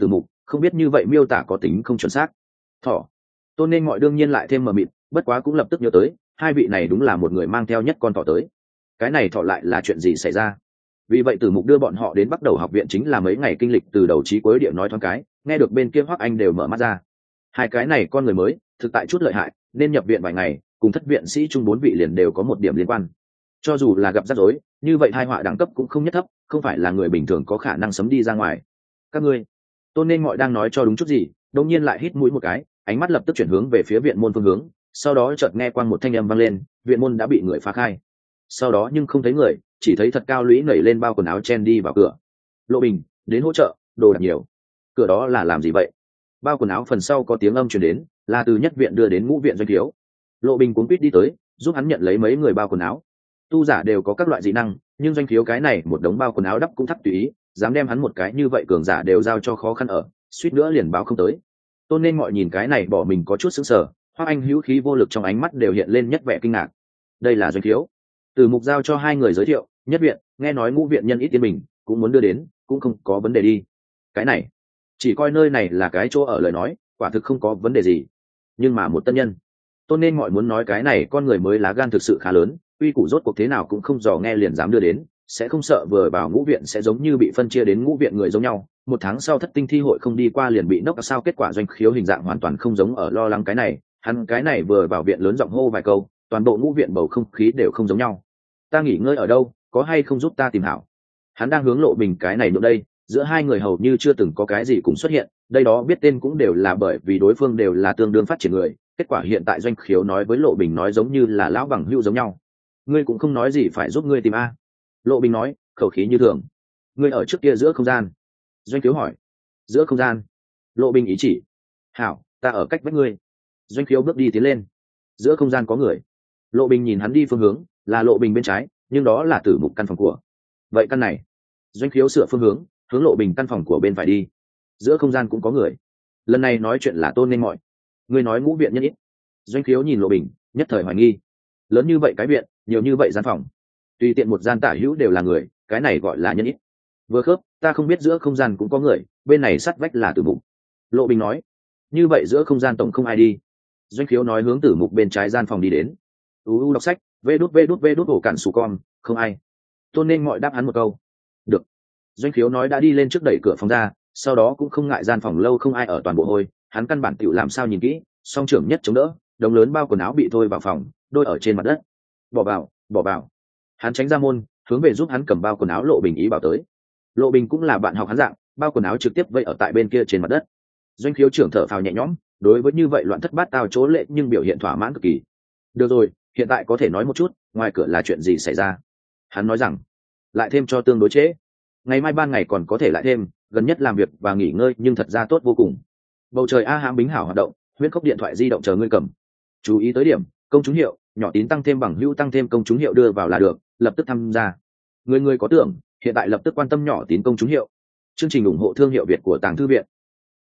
không biết như vậy miêu tả có tính không chuẩn xác. Thỏ. Tôn nên mọi đương nhiên lại thêm mờ mịt, bất quá cũng lập tức nhớ tới hai vị này đúng là một người mang theo nhất con thỏ tới. Cái này thỏ lại là chuyện gì xảy ra? Vì vậy Tử Mục đưa bọn họ đến bắt đầu học viện chính là mấy ngày kinh lịch từ đầu chí cuối địa nói thoáng cái, nghe được bên kia Hoắc Anh đều mở mắt ra. Hai cái này con người mới thực tại chút lợi hại, nên nhập viện vài ngày, cùng thất viện sĩ chung bốn vị liền đều có một điểm liên quan. Cho dù là gặp rắc rối, như vậy hai họa đẳng cấp cũng không nhất thấp, không phải là người bình thường có khả năng sấm đi ra ngoài. Các ngươi, Tôn nên mọi đang nói cho đúng chút gì, đột nhiên lại hít mũi một cái, ánh mắt lập tức chuyển hướng về phía viện môn phương hướng, sau đó chợt nghe quang một thanh âm vang lên, viện môn đã bị người phá khai. Sau đó nhưng không thấy người, chỉ thấy thật cao lũy nảy lên bao quần áo chen đi vào cửa. Lộ Bình đến hỗ trợ, đồ đạc nhiều. Cửa đó là làm gì vậy? Bao quần áo phần sau có tiếng âm truyền đến, là từ nhất viện đưa đến ngũ viện Doanh Thiếu. Lộ Bình cuống quýt đi tới, giúp hắn nhận lấy mấy người bao quần áo. Tu giả đều có các loại dị năng, nhưng Doanh Thiếu cái này một đống bao quần áo đắp cũng thắt tùy ý, dám đem hắn một cái như vậy cường giả đều giao cho khó khăn ở, suýt nữa liền báo không tới. Tôn nên mọi nhìn cái này bỏ mình có chút sững sờ, Hoắc Anh hữu khí vô lực trong ánh mắt đều hiện lên nhất vẻ kinh ngạc. Đây là Doanh Thiếu. Từ Mục giao cho hai người giới thiệu, nhất viện, nghe nói ngũ viện nhân ít yên bình, cũng muốn đưa đến, cũng không có vấn đề đi. Cái này, chỉ coi nơi này là cái chỗ ở lời nói, quả thực không có vấn đề gì. Nhưng mà một tân nhân, Tôn nên mọi muốn nói cái này con người mới lá gan thực sự khá lớn, uy củ rốt cuộc thế nào cũng không dò nghe liền dám đưa đến, sẽ không sợ vừa vào ngũ viện sẽ giống như bị phân chia đến ngũ viện người giống nhau. Một tháng sau thất tinh thi hội không đi qua liền bị nốc, sao kết quả Doanh Khiếu hình dạng hoàn toàn không giống ở lo lắng cái này, hắn cái này vừa vào viện lớn giọng hô vài câu, toàn bộ ngũ viện bầu không khí đều không giống nhau. Ta nghỉ ngơi ở đâu, có hay không giúp ta tìm hảo? Hắn đang hướng Lộ Bình cái này nữa đây, giữa hai người hầu như chưa từng có cái gì cùng xuất hiện, đây đó biết tên cũng đều là bởi vì đối phương đều là tương đương phát triển người, kết quả hiện tại Doanh Khiếu nói với Lộ Bình nói giống như là lão bằng hữu giống nhau. Ngươi cũng không nói gì phải giúp ngươi tìm a. Lộ Bình nói, khẩu khí như thường. Ngươi ở trước kia giữa không gian. Doanh Khiếu hỏi. Giữa không gian. Lộ Bình ý chỉ. Hảo, ta ở cách vách ngươi. Doanh Khiếu bước đi tiến lên. Giữa không gian có người. Lộ Bình nhìn hắn đi phương hướng, là Lộ Bình bên trái, nhưng đó là Tử Mục căn phòng của. Vậy căn này. Doanh Khiếu sửa phương hướng, hướng Lộ Bình căn phòng của bên phải đi. Giữa không gian cũng có người. Lần này nói chuyện là Tôn nên mọi. Ngươi nói ngũ viện nhân ít. Doanh Khiếu nhìn Lộ Bình, nhất thời hoài nghi. Lớn như vậy cái viện, nhiều như vậy gian phòng, tùy tiện một gian tả hữu đều là người, cái này gọi là nhân ít. Vừa khớp, ta không biết giữa không gian cũng có người, bên này sắt vách là Tử Mục. Lộ Bình nói. Như vậy giữa không gian tổng không ai đi. Doanh Khiếu nói hướng Tử Mục bên trái gian phòng đi đến. U đọc sách, vê đút vê đút vê đút ổ cản sù con, không ai. Tôn nên mọi đáp hắn một câu. Được. Doanh Khiếu nói đã đi lên trước đẩy cửa phòng ra, sau đó cũng không ngại gian phòng lâu không ai ở toàn bộ hôi, hắn căn bản tiểu làm sao nhìn kỹ, song trưởng nhất chống đỡ, đống lớn bao quần áo bị thôi vào phòng, đôi ở trên mặt đất. Bỏ vào, bỏ vào. Hắn tránh ra môn, hướng về giúp hắn cầm bao quần áo Lộ Bình ý bảo tới. Lộ Bình cũng là bạn học hắn dạng, bao quần áo trực tiếp vây ở tại bên kia trên mặt đất. Doanh Khiếu trưởng thở phào nhẹ nhõm, đối với như vậy loạn thất bát tao chỗ lệ nhưng biểu hiện thỏa mãn cực kỳ. Được rồi, hiện tại có thể nói một chút, ngoài cửa là chuyện gì xảy ra? Hắn nói rằng, lại thêm cho tương đối chế. Ngày mai ban ngày còn có thể lại thêm, gần nhất làm việc và nghỉ ngơi nhưng thật ra tốt vô cùng. Bầu trời a hãm bính hảo hoạt động, huyết cốc điện thoại di động chờ ngươi cầm. Chú ý tới điểm, công chúng hiệu, nhỏ tín tăng thêm bằng hữu tăng thêm công chúng hiệu đưa vào là được, lập tức tham gia. Người người có tưởng, hiện tại lập tức quan tâm nhỏ tín công chúng hiệu. Chương trình ủng hộ thương hiệu Việt của Tàng Thư viện.